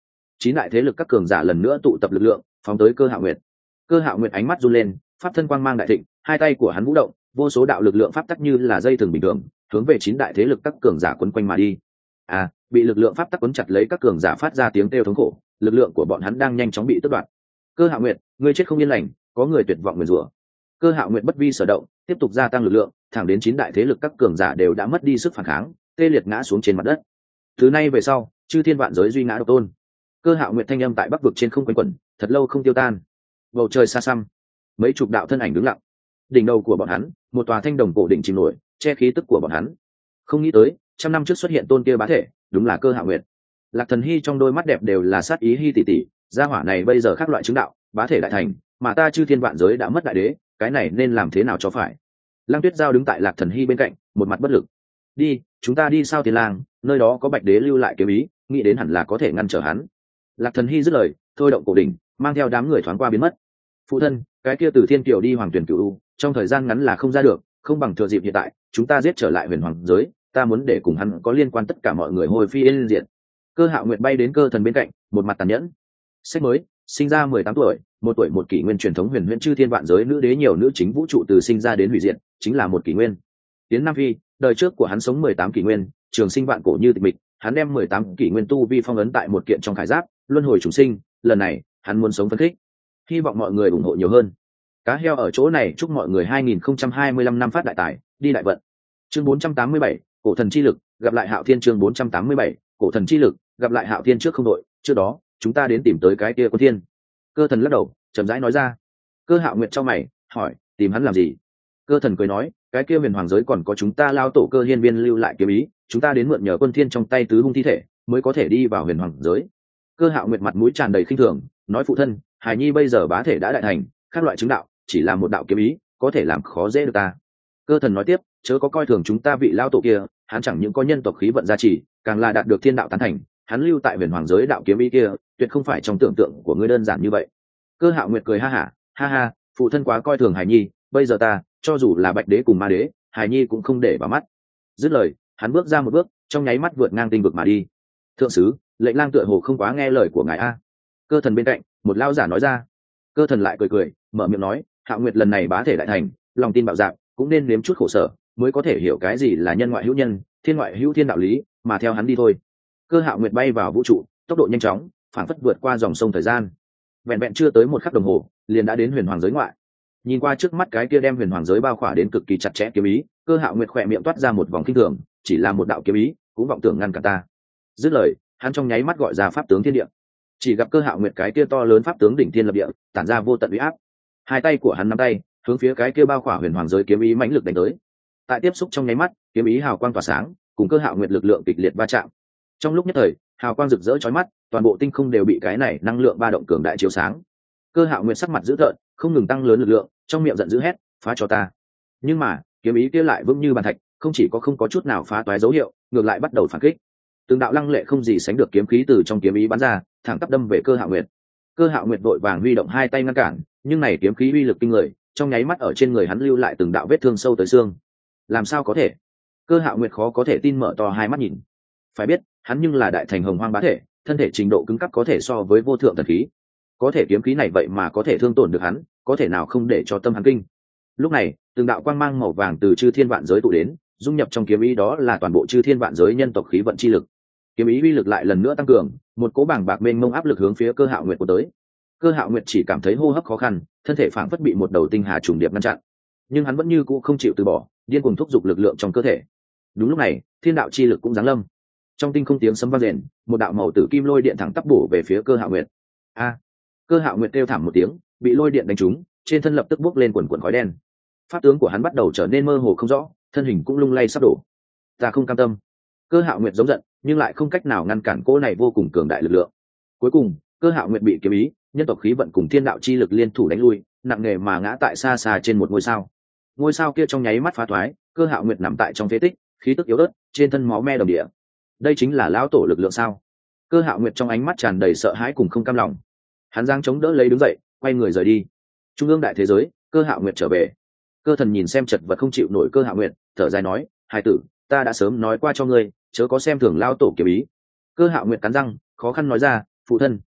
chín đại thế lực các cường giả lần nữa tụ tập lực lượng phóng tới Cơ Hạo Nguyệt. Cơ Hạo Nguyệt ánh mắt run lên, pháp thân quang mang đại thịnh, hai tay của hắn vũ động, vô số đạo lực lượng pháp tắc như là dây thừng bình thường hướng về chín đại thế lực các cường giả quấn quanh mà đi. À, bị lực lượng pháp tắc quấn chặt lấy các cường giả phát ra tiếng kêu thống khổ, lực lượng của bọn hắn đang nhanh chóng bị tước đoạt. Cơ Hạo Nguyệt, ngươi chết không yên lành, có người tuyệt vọng nguyền rủa. Cơ Hạo Nguyệt bất vi sở động, tiếp tục gia tăng lực lượng, thẳng đến chín đại thế lực các cường giả đều đã mất đi sức phản kháng, tê liệt ngã xuống trên mặt đất. Từ nay về sau, chư thiên vạn giới duy ngã độc tôn. Cơ Hạo Nguyệt thanh âm tại bắc vực trên không quanh quẩn, thật lâu không tiêu tan. Bầu trời xa xăm, mấy chục đạo thân ảnh đứng lặng. Đỉnh đầu của bọn hắn, một tòa thanh đồng cổ đỉnh chìm nổi, che khí tức của bọn hắn. Không nghĩ tới, trăm năm trước xuất hiện tôn kia bá thể, đúng là Cơ Hạo Nguyệt. Lạc Thần Hy trong đôi mắt đẹp đều là sát ý hi tỷ tỷ, gia hỏa này bây giờ khác loại chứng đạo, bá thể đại thành, mà ta chư thiên vạn giới đã mất đại đế, cái này nên làm thế nào cho phải? Lăng Tuyết Giao đứng tại Lạc Thần Hy bên cạnh, một mặt bất lực. Đi, chúng ta đi sao Thiên Lang, nơi đó có Bạch Đế lưu lại kiếm ý, nghĩ đến hẳn là có thể ngăn trở hắn. Lạc Thần Hy dứt lời, thôi động cổ đỉnh, mang theo đám người thoáng qua biến mất. Phụ thân, cái kia từ Thiên Kiều đi Hoàng Tuyển Cửu U, trong thời gian ngắn là không ra được, không bằng thừa dịp hiện tại, chúng ta giết trở lại Huyền Hoàng giới, ta muốn để cùng hắn có liên quan tất cả mọi người hồi phi yên diệt. Cơ Hạo Nguyệt bay đến Cơ Thần bên cạnh, một mặt tàn nhẫn. Sách mới, sinh ra mười tám tuổi, một tuổi một kỷ nguyên truyền thống huyền huyễn chư thiên vạn giới nữ đế nhiều nữ chính vũ trụ từ sinh ra đến hủy diệt, chính là một kỷ nguyên. Tiến Nam Phi, đời trước của hắn sống mười tám kỷ nguyên, trường sinh vạn cổ như tịch mịch, hắn đem mười tám kỷ nguyên tu vi phong ấn tại một kiện trong khải giáp, luân hồi chúng sinh, lần này, hắn muốn sống phấn khích. Hy vọng mọi người ủng hộ nhiều hơn. Cá heo ở chỗ này chúc mọi người hai nghìn không trăm hai mươi lăm năm phát đại tài, đi đại vận. Chương bốn trăm tám mươi bảy, cổ thần chi lực, gặp lại Hạo Thiên. Chương bốn trăm tám mươi bảy, cổ thần chi lực, gặp lại Hạo Thiên. Trước không đội, trước đó, chúng ta đến tìm tới cái kia Quân Thiên. Cơ Thần lắc đầu, chậm rãi nói ra. Cơ Hạo Nguyệt cho mày, hỏi, tìm hắn làm gì? Cơ Thần cười nói, cái kia Huyền Hoàng giới còn có chúng ta lao tổ Cơ Hiên Viên lưu lại kiếm ý, chúng ta đến mượn nhờ Quân Thiên trong tay tứ hung thi thể, mới có thể đi vào Huyền Hoàng giới. Cơ Hạo Nguyệt mặt mũi tràn đầy khinh thường, nói phụ thân, Hải Nhi bây giờ bá thể đã đại thành, các loại chứng đạo, chỉ là một đạo kiếm ý, có thể làm khó dễ được ta. Cơ Thần nói tiếp, chớ có coi thường chúng ta vị lao tổ kia, hắn chẳng những có nhân tộc khí vận gia trì, càng là đạt được thiên đạo tán thành, hắn lưu tại Huyền Hoàng giới đạo kiếm ý kia, tuyệt không phải trong tưởng tượng của ngươi đơn giản như vậy. Cơ Hạo Nguyệt cười ha hả, ha ha, phụ thân quá coi thường Hải Nhi, bây giờ ta, cho dù là Bạch Đế cùng Ma Đế, Hải Nhi cũng không để vào mắt. Dứt lời, hắn bước ra một bước, trong nháy mắt vượt ngang tinh vực mà đi. Thượng sứ, lệnh lang tựa hồ không quá nghe lời của ngài a. Cơ Thần bên cạnh, một lao giả nói ra. Cơ Thần lại cười cười, mở miệng nói, Hạo Nguyệt lần này bá thể đại thành, lòng tin bạo dạn, cũng nên nếm chút khổ sở, mới có thể hiểu cái gì là nhân ngoại hữu nhân, thiên ngoại hữu thiên đạo lý, mà theo hắn đi thôi. Cơ Hạo Nguyệt bay vào vũ trụ, tốc độ nhanh chóng, phản phất vượt qua dòng sông thời gian. Vẹn vẹn chưa tới một khắc đồng hồ, liền đã đến Huyền Hoàng giới ngoại. Nhìn qua trước mắt cái kia đem Huyền Hoàng giới bao khỏa đến cực kỳ chặt chẽ kiếm ý, Cơ Hạo Nguyệt khỏe miệng toát ra một vòng kinh thường, chỉ là một đạo kiếm ý, cũng vọng tưởng ngăn cả ta. Dứt lời, hắn trong nháy mắt gọi ra pháp tướng thiên địa. Chỉ gặp Cơ Hạo Nguyệt cái kia to lớn pháp tướng đỉnh thiên lập địa, tản ra vô tận uy áp. Hai tay của hắn nắm tay, hướng phía cái kia bao khỏa Huyền Hoàng giới kiếm ý mãnh lực đánh tới. Tại tiếp xúc trong nháy mắt, kiếm ý hào quang tỏa sáng, cùng Cơ Hạo Nguyệt lực lượng kịch liệt va chạm. Trong lúc nhất thời, hào quang rực rỡ chói mắt, toàn bộ tinh không đều bị cái này năng lượng ba động cường đại chiếu sáng. Cơ Hạo Nguyệt sắc mặt dữ tợn, không ngừng tăng lớn lực lượng, trong miệng giận dữ hét, phá cho ta. Nhưng mà, kiếm ý kia lại vững như bàn thạch, không chỉ có không có chút nào phá toái dấu hiệu, ngược lại bắt đầu phản kích. Từng đạo lăng lệ không gì sánh được kiếm khí từ trong kiếm ý bắn ra, thẳng tắp đâm về Cơ Hạo Nguyệt. Cơ Hạo Nguyệt vội vàng huy động hai tay ngăn cản, nhưng này kiếm khí uy lực kinh người, trong nháy mắt ở trên người hắn lưu lại từng đạo vết thương sâu tới xương. Làm sao có thể? Cơ Hạo Nguyệt khó có thể tin mở to hai mắt nhìn. Phải biết, hắn nhưng là đại thành hồng hoang bá thể, thân thể trình độ cứng cáp có thể so với vô thượng thần khí. Có thể kiếm khí này vậy mà có thể thương tổn được hắn, có thể nào không để cho tâm hắn kinh. Lúc này, từng đạo quang mang màu vàng từ chư thiên vạn giới tụ đến, dung nhập trong kiếm ý, đó là toàn bộ chư thiên vạn giới nhân tộc khí vận chi lực. Kiếm ý uy lực lại lần nữa tăng cường, một cỗ bàng bạc mênh mông áp lực hướng phía Cơ Hạo Nguyệt của tới. Cơ Hạo Nguyệt chỉ cảm thấy hô hấp khó khăn, thân thể phảng phất bị một đầu tinh hà trùng điệp ngăn chặn, nhưng hắn vẫn như cũ không chịu từ bỏ, điên cuồng thúc giục lực lượng trong cơ thể. Đúng lúc này, thiên đạo chi lực cũng giáng lâm. Trong tinh không tiếng sấm vang rền, một đạo màu tử kim lôi điện thẳng tắp bổ về phía Cơ Hạo Nguyệt. A! Cơ Hạo Nguyệt kêu thảm một tiếng, bị lôi điện đánh trúng, trên thân lập tức bốc lên quần quần khói đen. Pháp tướng của hắn bắt đầu trở nên mơ hồ không rõ, thân hình cũng lung lay sắp đổ. Ta không cam tâm. Cơ Hạo Nguyệt giống giận, nhưng lại không cách nào ngăn cản cỗ này vô cùng cường đại lực lượng. Cuối cùng, Cơ Hạo Nguyệt bị kiếm ý, nhân tộc khí vận cùng thiên đạo chi lực liên thủ đánh lui, nặng nề mà ngã tại xa xa trên một ngôi sao. Ngôi sao kia trong nháy mắt phá thoái, Cơ Hạo Nguyệt nằm tại trong phế tích, khí tức yếu ớt, trên thân máu me đầm địa. Đây chính là lão tổ lực lượng sao? Cơ Hạo Nguyệt trong ánh mắt tràn đầy sợ hãi cùng không cam lòng. Hắn giang chống đỡ lấy đứng dậy, quay người rời đi. Trung ương đại thế giới, Cơ Hạo Nguyệt trở về. Cơ Thần nhìn xem chật vật không chịu nổi Cơ Hạo Nguyệt, thở dài nói, hai tử, ta đã sớm nói qua cho ngươi, chớ có xem thường lão tổ kiếm ý. Cơ Hạo Nguyệt cắn răng, khó khăn nói ra, phụ thân,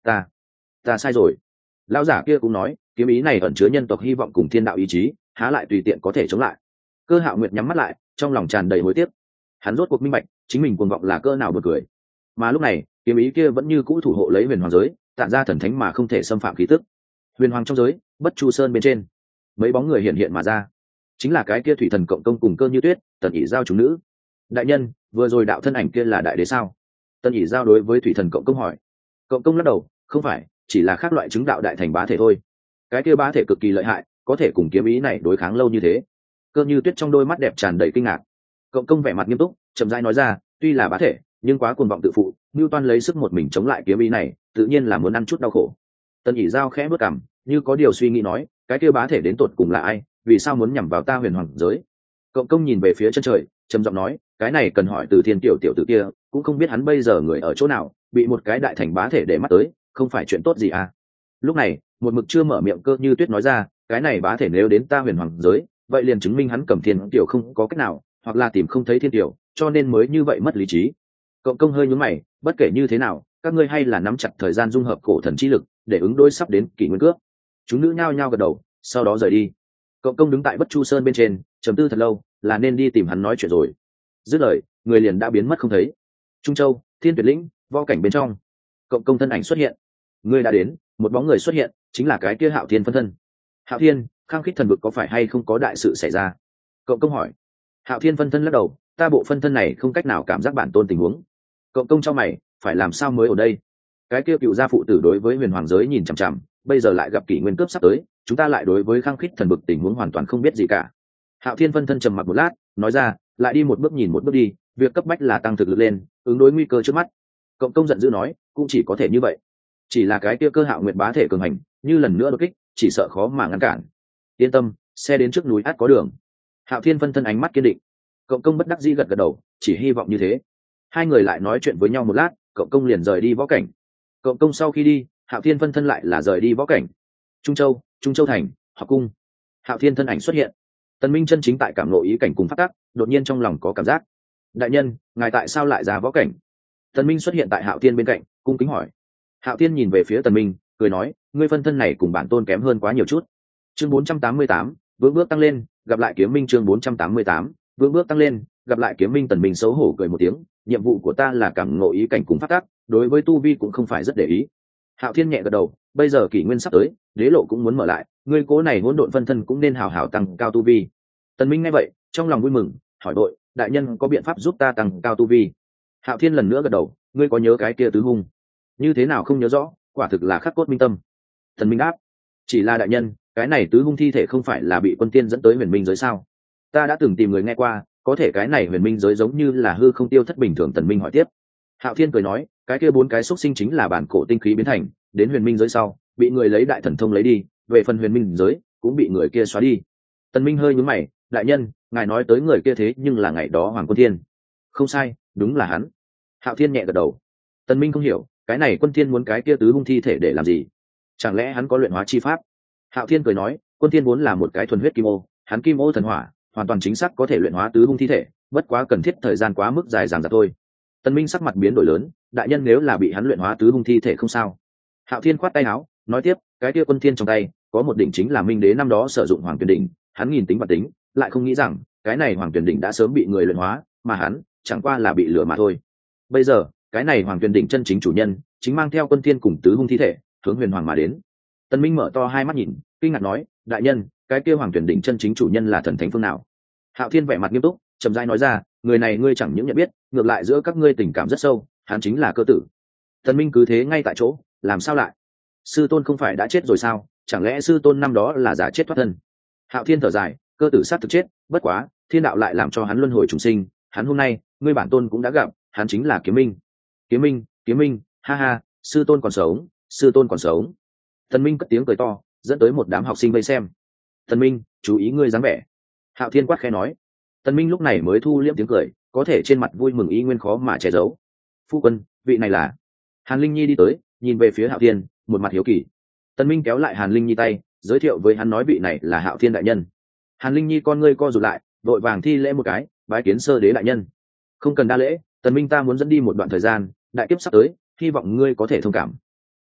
ta ta sai rồi. Lão giả kia cũng nói, kiếm ý này ẩn chứa nhân tộc hy vọng cùng thiên đạo ý chí, há lại tùy tiện có thể chống lại. Cơ Hạo Nguyệt nhắm mắt lại, trong lòng tràn đầy hối tiếc. Hắn rốt cuộc minh bạch, chính mình cuồng vọng là cỡ nào buồn cười. Mà lúc này, kiếm ý kia vẫn như cũ thủ hộ lấy huyền hoàng giới, tản ra thần thánh mà không thể xâm phạm khí tức. Huyền hoàng trong giới, Bất Chu Sơn bên trên, mấy bóng người hiện hiện mà ra, chính là cái kia thủy thần cộng công cùng Cơ Như Tuyết, Tần ỷ giao chúng nữ. Đại nhân, vừa rồi đạo thân ảnh kia là đại đế sao? Tần ỷ giao đối với thủy thần cộng công hỏi. Cộng công lắc đầu, không phải, chỉ là khác loại chứng đạo đại thành bá thể thôi. Cái kia bá thể cực kỳ lợi hại, có thể cùng kiếm ý này đối kháng lâu như thế. Cơ Như Tuyết trong đôi mắt đẹp tràn đầy kinh ngạc. Cộng công vẻ mặt nghiêm túc, chậm rãi nói ra, tuy là bá thể, nhưng quá cuồng vọng tự phụ, Nưu Toan lấy sức một mình chống lại kiếm ý này, tự nhiên là muốn ăn chút đau khổ. Tần ỷ giao khẽ bước cằm, như có điều suy nghĩ nói, cái kia bá thể đến tột cùng là ai, vì sao muốn nhằm vào ta huyền hoàng giới? Cộng công nhìn về phía chân trời, trầm giọng nói, cái này cần hỏi từ thiên tiểu tiểu tử kia, cũng không biết hắn bây giờ người ở chỗ nào, bị một cái đại thành bá thể để mắt tới, không phải chuyện tốt gì à? Lúc này, một mực chưa mở miệng Cơ Như Tuyết nói ra, cái này bá thể nếu đến ta huyền hoàng giới, vậy liền chứng minh hắn cầm thiên tiểu không có cách nào, hoặc là tìm không thấy thiên tiểu, cho nên mới như vậy mất lý trí. Cộng công hơi nhướng mày, bất kể như thế nào, các ngươi hay là nắm chặt thời gian dung hợp cổ thần chi lực, để ứng đối sắp đến kỷ nguyên cướp. Chúng nữ nhao nhao gật đầu, sau đó rời đi. Cộng công đứng tại Bất Chu Sơn bên trên, trầm tư thật lâu, là nên đi tìm hắn nói chuyện rồi. Dứt lời, người liền đã biến mất không thấy. Trung Châu, Thiên Tuyệt Lĩnh, vo cảnh bên trong, cộng công thân ảnh xuất hiện. Người đã đến, một bóng người xuất hiện, chính là cái kia Hạo Thiên phân thân. Hạo Thiên, Khang Khít thần vực có phải hay không có đại sự xảy ra? Cộng công hỏi. Hạo Thiên phân thân lắc đầu, ta bộ phân thân này không cách nào cảm giác bản tôn tình huống. Cộng công cho mày, phải làm sao mới ở đây? Cái kia cựu gia phụ tử đối với huyền hoàng giới nhìn chằm chằm, bây giờ lại gặp kỷ nguyên cướp sắp tới, chúng ta lại đối với Khang Khít thần vực tình huống hoàn toàn không biết gì cả. Hạo Thiên phân thân trầm mặc một lát, nói ra, lại đi một bước nhìn một bước đi, việc cấp bách là tăng thực lực lên, ứng đối nguy cơ trước mắt. Cộng công giận dữ nói, cũng chỉ có thể như vậy. Chỉ là cái kia Cơ Hạo Nguyệt bá thể cường hành, như lần nữa đột kích, chỉ sợ khó mà ngăn cản. Yên tâm, xe đến trước núi át có đường. Hạo Thiên phân thân ánh mắt kiên định. Cộng công bất đắc dĩ gật gật đầu, chỉ hy vọng như thế. Hai người lại nói chuyện với nhau một lát, cộng công liền rời đi võ cảnh. Cộng công sau khi đi, Hạo Thiên phân thân lại là rời đi võ cảnh. Trung Châu, Trung Châu thành, học cung. Hạo Thiên thân ảnh xuất hiện. Tần Minh chân chính tại cảm ngộ ý cảnh cùng phát tác, đột nhiên trong lòng có cảm giác. Đại nhân, ngài tại sao lại ra võ cảnh? Tần Minh xuất hiện tại Hạo Thiên bên cạnh, cung kính hỏi. Hạo Thiên nhìn về phía Tần Minh, cười nói, ngươi phân thân này cùng bản tôn kém hơn quá nhiều chút. Chương bốn trăm tám mươi tám, vững bước tăng lên, gặp lại kiếm minh. Chương bốn trăm tám mươi tám, vững bước tăng lên, gặp lại kiếm minh. Tần Minh xấu hổ cười một tiếng, nhiệm vụ của ta là cảm ngộ ý cảnh cùng phát tác, đối với tu vi cũng không phải rất để ý. Hạo Thiên nhẹ gật đầu, bây giờ kỷ nguyên sắp tới, đế lộ cũng muốn mở lại, ngươi cố này hỗn độn phân thân cũng nên hào hào tăng cao tu vi. Tần Minh nghe vậy, trong lòng vui mừng, hỏi đội, đại nhân có biện pháp giúp ta tăng cao tu vi? Hạo Thiên lần nữa gật đầu, ngươi có nhớ cái kia tứ hung? Như thế nào không nhớ rõ, quả thực là khắc cốt minh tâm. Tần Minh đáp, chỉ là đại nhân, cái này tứ hung thi thể không phải là bị quân tiên dẫn tới huyền minh giới sao? Ta đã từng tìm người nghe qua, có thể cái này huyền minh giới giống như là hư không tiêu thất bình thường. Tần Minh hỏi tiếp. Hạo Thiên cười nói, cái kia bốn cái xúc sinh chính là bản cổ tinh khí biến thành, đến huyền minh giới sau, bị người lấy đại thần thông lấy đi, về phần huyền minh giới cũng bị người kia xóa đi. Tần Minh hơi nhướng mày, đại nhân, ngài nói tới người kia thế nhưng là ngày đó Hoàng Quân Thiên. Không sai, đúng là hắn. Hạo Thiên nhẹ gật đầu. Tần Minh không hiểu, cái này Quân Thiên muốn cái kia tứ hung thi thể để làm gì? Chẳng lẽ hắn có luyện hóa chi pháp? Hạo Thiên cười nói, Quân Thiên vốn là một cái thuần huyết kim ô, hắn kim ô thần hỏa, hoàn toàn chính xác có thể luyện hóa tứ hung thi thể, bất quá cần thiết thời gian quá mức dài dằng dặc thôi. Tần Minh sắc mặt biến đổi lớn, đại nhân nếu là bị hắn luyện hóa tứ hung thi thể không sao. Hạo Thiên khoát tay áo, nói tiếp, cái kia Quân Thiên trong tay có một đỉnh chính là Minh Đế năm đó sử dụng Hoàng Tuyển đỉnh, hắn nhìn tính và tính, lại không nghĩ rằng cái này Hoàng Tuyển đỉnh đã sớm bị người luyện hóa, mà hắn chẳng qua là bị lừa mà thôi. Bây giờ, cái này Hoàng Tuyển đỉnh chân chính chủ nhân, chính mang theo Quân Thiên cùng tứ hung thi thể, hướng Huyền Hoàng mà đến. Tần Minh mở to hai mắt nhìn, kinh ngạc nói, đại nhân, cái kia Hoàng Tuyển đỉnh chân chính chủ nhân là thần thánh phương nào? Hạo Thiên vẻ mặt nghiêm túc, chậm rãi nói ra, người này ngươi chẳng những nhận biết, ngược lại giữa các ngươi tình cảm rất sâu, hắn chính là Cơ Tử. Tần Minh cứ thế ngay tại chỗ, làm sao lại? Sư tôn không phải đã chết rồi sao? Chẳng lẽ sư tôn năm đó là giả chết thoát thân? Hạo Thiên thở dài, Cơ Tử sát thực chết, bất quá, thiên đạo lại làm cho hắn luân hồi trùng sinh, hắn hôm nay, ngươi bản tôn cũng đã gặp, hắn chính là Kiếm Minh. Kiếm Minh, Kiếm Minh, ha ha, sư tôn còn sống, sư tôn còn sống. Tần Minh cất tiếng cười to, dẫn tới một đám học sinh vây xem. Tần Minh, chú ý ngươi dáng vẻ. Hạo Thiên quát khẽ nói. Tần Minh lúc này mới thu liễm tiếng cười, có thể trên mặt vui mừng ý nguyên khó mà che giấu. Phu quân, vị này là? Hàn Linh Nhi đi tới, nhìn về phía Hạo Thiên, một mặt hiếu kỳ. Tần Minh kéo lại Hàn Linh Nhi tay, giới thiệu với hắn nói vị này là Hạo Thiên đại nhân. Hàn Linh Nhi con ngươi co rụt lại, vội vàng thi lễ một cái, bái kiến sơ đế đại nhân. Không cần đa lễ, Tần Minh ta muốn dẫn đi một đoạn thời gian, đại kiếp sắp tới, hy vọng ngươi có thể thông cảm.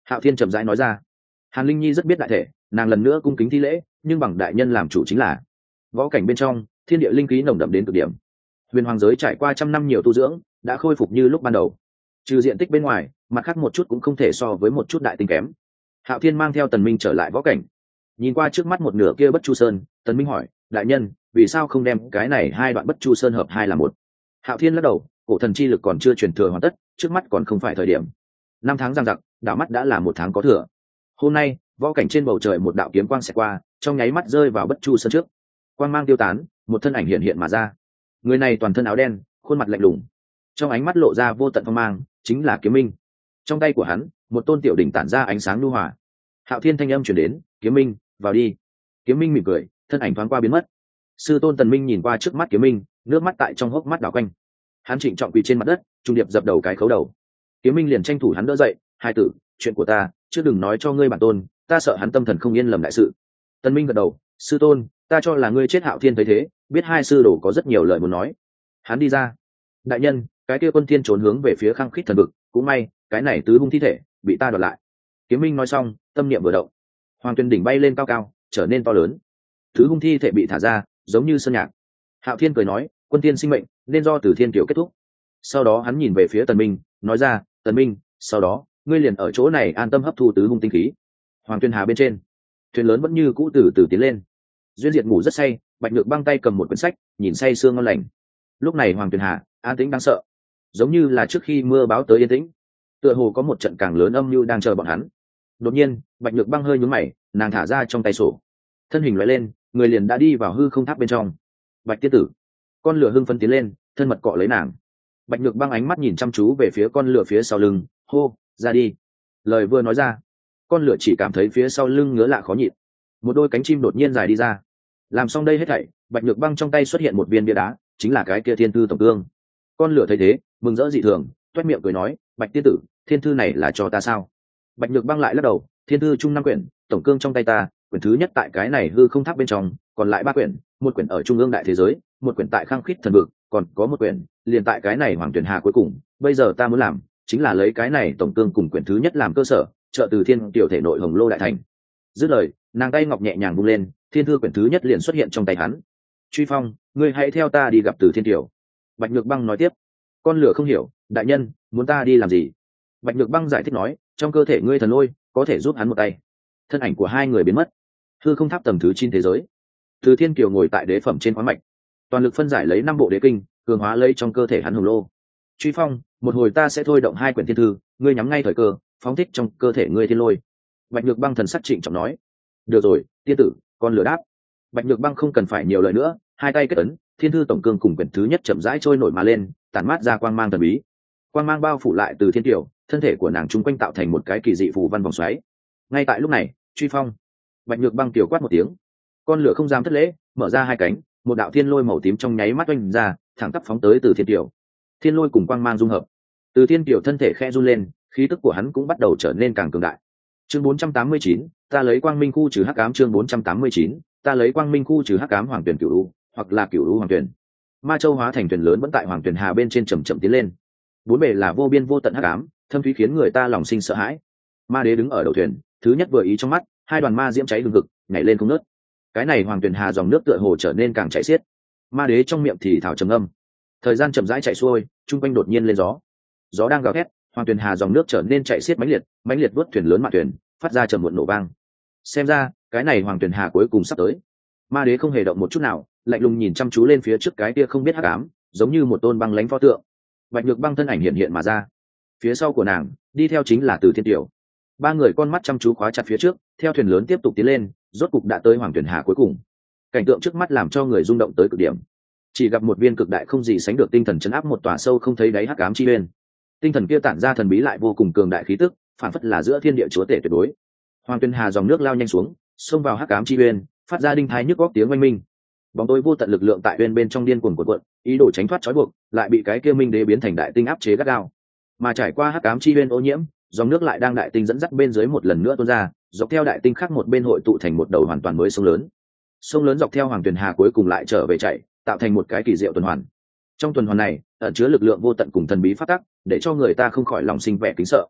Hạo Thiên chậm rãi nói ra. Hàn Linh Nhi rất biết đại thể, nàng lần nữa cung kính thi lễ, nhưng bằng đại nhân làm chủ chính là võ cảnh bên trong thiên địa linh khí nồng đậm đến cực điểm. Huyền hoàng giới trải qua trăm năm nhiều tu dưỡng, đã khôi phục như lúc ban đầu. Trừ diện tích bên ngoài, mặt khác một chút cũng không thể so với một chút đại tinh kém. Hạo Thiên mang theo Tần Minh trở lại võ cảnh, nhìn qua trước mắt một nửa kia Bất Chu Sơn, Tần Minh hỏi, đại nhân, vì sao không đem cái này hai đoạn Bất Chu Sơn hợp hai là một? Hạo Thiên lắc đầu, cổ thần chi lực còn chưa truyền thừa hoàn tất, trước mắt còn không phải thời điểm. Năm tháng giằng giặc, đảo mắt đã là một tháng có thừa. Hôm nay, võ cảnh trên bầu trời một đạo kiếm quang xẹt qua, trong nháy mắt rơi vào Bất Chu Sơn trước. Quang mang tiêu tán, một thân ảnh hiện hiện mà ra. Người này toàn thân áo đen, khuôn mặt lạnh lùng, trong ánh mắt lộ ra vô tận phong mang, chính là Kiếm Minh. Trong tay của hắn, một tôn tiểu đỉnh tản ra ánh sáng nhu hòa. Hạo Thiên thanh âm truyền đến, Kiếm Minh, vào đi. Kiếm Minh mỉm cười, thân ảnh thoáng qua biến mất. Sư tôn Tần Minh nhìn qua trước mắt Kiếm Minh, nước mắt tại trong hốc mắt đảo quanh. Hắn trịnh trọng quỳ trên mặt đất, trung điệp dập đầu cái khấu đầu. Kiếm Minh liền tranh thủ hắn đỡ dậy, hai tử, chuyện của ta, chứ đừng nói cho ngươi bản tôn, ta sợ hắn tâm thần không yên lầm đại sự. Tần Minh gật đầu, sư tôn, ta cho là ngươi chết. Hạo Thiên thấy thế, biết hai sư đồ có rất nhiều lời muốn nói. Hắn đi ra, đại nhân, cái kia quân thiên trốn hướng về phía Khăng Khít thần vực, cũng may, cái này tứ hung thi thể bị ta đoạt lại. Kiếm Minh nói xong, tâm niệm vừa động, hoàng tuyền đỉnh bay lên cao cao, trở nên to lớn. Tứ hung thi thể bị thả ra, giống như sơn nhạc. Hạo Thiên cười nói, quân thiên sinh mệnh nên do Từ Thiên Kiều kết thúc. Sau đó hắn nhìn về phía Tần Minh, nói ra, Tần Minh, sau đó ngươi liền ở chỗ này an tâm hấp thu tứ hung tinh khí. Hoàng Tuyền Hà bên trên, thuyền lớn vẫn như cũ từ từ tiến lên. Duyên Diệt ngủ rất say, Bạch Nhược băng tay cầm một quyển sách, nhìn say sương ngon lành. Lúc này Hoàng Tuyền Hà an tĩnh đáng sợ, giống như là trước khi mưa báo tới yên tĩnh. Tựa hồ có một trận càng lớn âm mưu đang chờ bọn hắn. Đột nhiên, Bạch Nhược băng hơi nhướng mày, nàng thả ra trong tay sổ, thân hình lóe lên, người liền đã đi vào hư không tháp bên trong. Bạch tiên tử, con lửa hưng phấn tiến lên, thân mật cọ lấy nàng. Bạch Nhược băng ánh mắt nhìn chăm chú về phía con lửa phía sau lưng, hô, ra đi. Lời vừa nói ra, con lửa chỉ cảm thấy phía sau lưng ngứa lạ khó nhịn, một đôi cánh chim đột nhiên dài đi ra. Làm xong đây hết thảy, Bạch Nhược băng trong tay xuất hiện một viên bia đá, chính là cái kia thiên thư tổng cương. Con lửa thấy thế, mừng rỡ dị thường, toét miệng cười nói, Bạch tiên tử, thiên thư này là cho ta sao? Bạch Nhược băng lại lắc đầu, thiên thư chung năm quyển, tổng cương trong tay ta, quyển thứ nhất tại cái này hư không tháp bên trong, còn lại ba quyển, một quyển ở trung ương đại thế giới, một quyển tại Khăng Khít thần vực, còn có một quyển liền tại cái này Hoàng Tuyển Hà cuối cùng. Bây giờ ta muốn làm chính là lấy cái này tổng cương cùng quyển thứ nhất làm cơ sở, trợ Từ Thiên tiểu thể nội Hồng Lô đại thành. Dứt lời, nàng tay ngọc nhẹ nhàng vung lên, thiên thư quyển thứ nhất liền xuất hiện trong tay hắn. Truy Phong, ngươi hãy theo ta đi gặp Từ Thiên tiểu. Bạch Nhược băng nói tiếp. Con lửa không hiểu, đại nhân muốn ta đi làm gì? Bạch Nhược băng giải thích nói, trong cơ thể ngươi thần lôi có thể giúp hắn một tay. Thân ảnh của hai người biến mất. Hư không tháp tầng thứ chín thế giới, Từ Thiên kiều ngồi tại đế phẩm trên khoáng mạch, toàn lực phân giải lấy năm bộ đế kinh, cường hóa lấy trong cơ thể hắn Hồng Lô. Truy Phong, một hồi ta sẽ thôi động hai quyển thiên thư, ngươi nhắm ngay thời cơ, phóng thích trong cơ thể ngươi thiên lôi. Bạch Nhược băng thần sắc trịnh trọng nói. Được rồi, tiên tử, con lửa đáp. Bạch Nhược băng không cần phải nhiều lời nữa, hai tay kết ấn, thiên thư tổng cương cùng quyển thứ nhất chậm rãi trôi nổi mà lên, tản mát ra quang mang thần bí. Quang mang bao phủ lại Từ Thiên kiều, thân thể của nàng chung quanh tạo thành một cái kỳ dị phù văn vòng xoáy. Ngay tại lúc này, Truy Phong. Bạch Nhược băng tiểu quát một tiếng, con lửa không dám thất lễ, mở ra hai cánh, một đạo thiên lôi màu tím trong nháy mắt oanh ra, thẳng tắp phóng tới Từ Thiên kiều. Thiên lôi cùng quang mang dung hợp, Từ Thiên kiều thân thể khẽ run lên, khí tức của hắn cũng bắt đầu trở nên càng cường đại. Chương bốn trăm tám mươi chín, ta lấy quang minh khu trừ hắc ám. Chương bốn trăm tám mươi chín, ta lấy quang minh khu trừ hắc ám. Hoàng tuyển cửu u, hoặc là cửu u hoàng tuyển. Ma Châu hóa thành thuyền lớn vẫn tại Hoàng Tuyển Hà bên trên chậm chậm tiến lên. Bốn bề là vô biên vô tận hắc ám, thâm thúy khiến người ta lòng sinh sợ hãi. Ma Đế đứng ở đầu thuyền, thứ nhất vừa ý trong mắt, hai đoàn ma diễm cháy hừng hực, nhảy lên không ngớt. Cái này Hoàng Tuyển Hà dòng nước tựa hồ trở nên càng chảy xiết. Ma Đế trong miệng thì thảo trầm ngâm. Thời gian chậm rãi chạy xuôi, trung quanh đột nhiên lên gió. Gió đang gào thét, Hoàng Tuyển Hà dòng nước trở nên chạy xiết mãnh liệt, mãnh liệt vớt thuyền lớn mạn thuyền, phát ra trầm muộn nổ vang. Xem ra, cái này Hoàng Tuyển Hà cuối cùng sắp tới. Ma Đế không hề động một chút nào, lạnh lùng nhìn chăm chú lên phía trước cái kia không biết hắc ám, giống như một tôn băng lãnh pho tượng. Bạch Nhược băng thân ảnh hiện hiện mà ra, phía sau của nàng đi theo chính là Từ Thiên Tiểu. Ba người con mắt chăm chú khóa chặt phía trước, theo thuyền lớn tiếp tục tiến lên, rốt cục đã tới Hoàng Tuyển Hà cuối cùng. Cảnh tượng trước mắt làm cho người rung động tới cực điểm. Chỉ gặp một viên cực đại không gì sánh được tinh thần chấn áp một tòa sâu không thấy đáy hắc ám chi bên. Tinh thần kia tản ra thần bí lại vô cùng cường đại khí tức, phản phất là giữa thiên địa chúa tể tuyệt đối. Hoàng Tuyển Hà dòng nước lao nhanh xuống, xông vào hắc ám chi bên, phát ra đinh thái nhức góc tiếng oanh minh. Bóng tối vô tận lực lượng tại bên bên trong điên cuồng cuộn cuộn, ý đồ tránh thoát trói buộc, lại bị cái kia minh đế biến thành đại tinh áp chế gắt gao. Mà trải qua hắc ám chi bên ô nhiễm, dòng nước lại đang đại tinh dẫn dắt bên dưới một lần nữa tuôn ra, dọc theo đại tinh khác một bên hội tụ thành một đầu hoàn toàn mới sông lớn. Sông lớn dọc theo Hoàng Tuyển Hà cuối cùng lại trở về chảy, tạo thành một cái kỳ diệu tuần hoàn. Trong tuần hoàn này, ẩn chứa lực lượng vô tận cùng thần bí phát tắc, để cho người ta không khỏi lòng sinh vẻ kính sợ.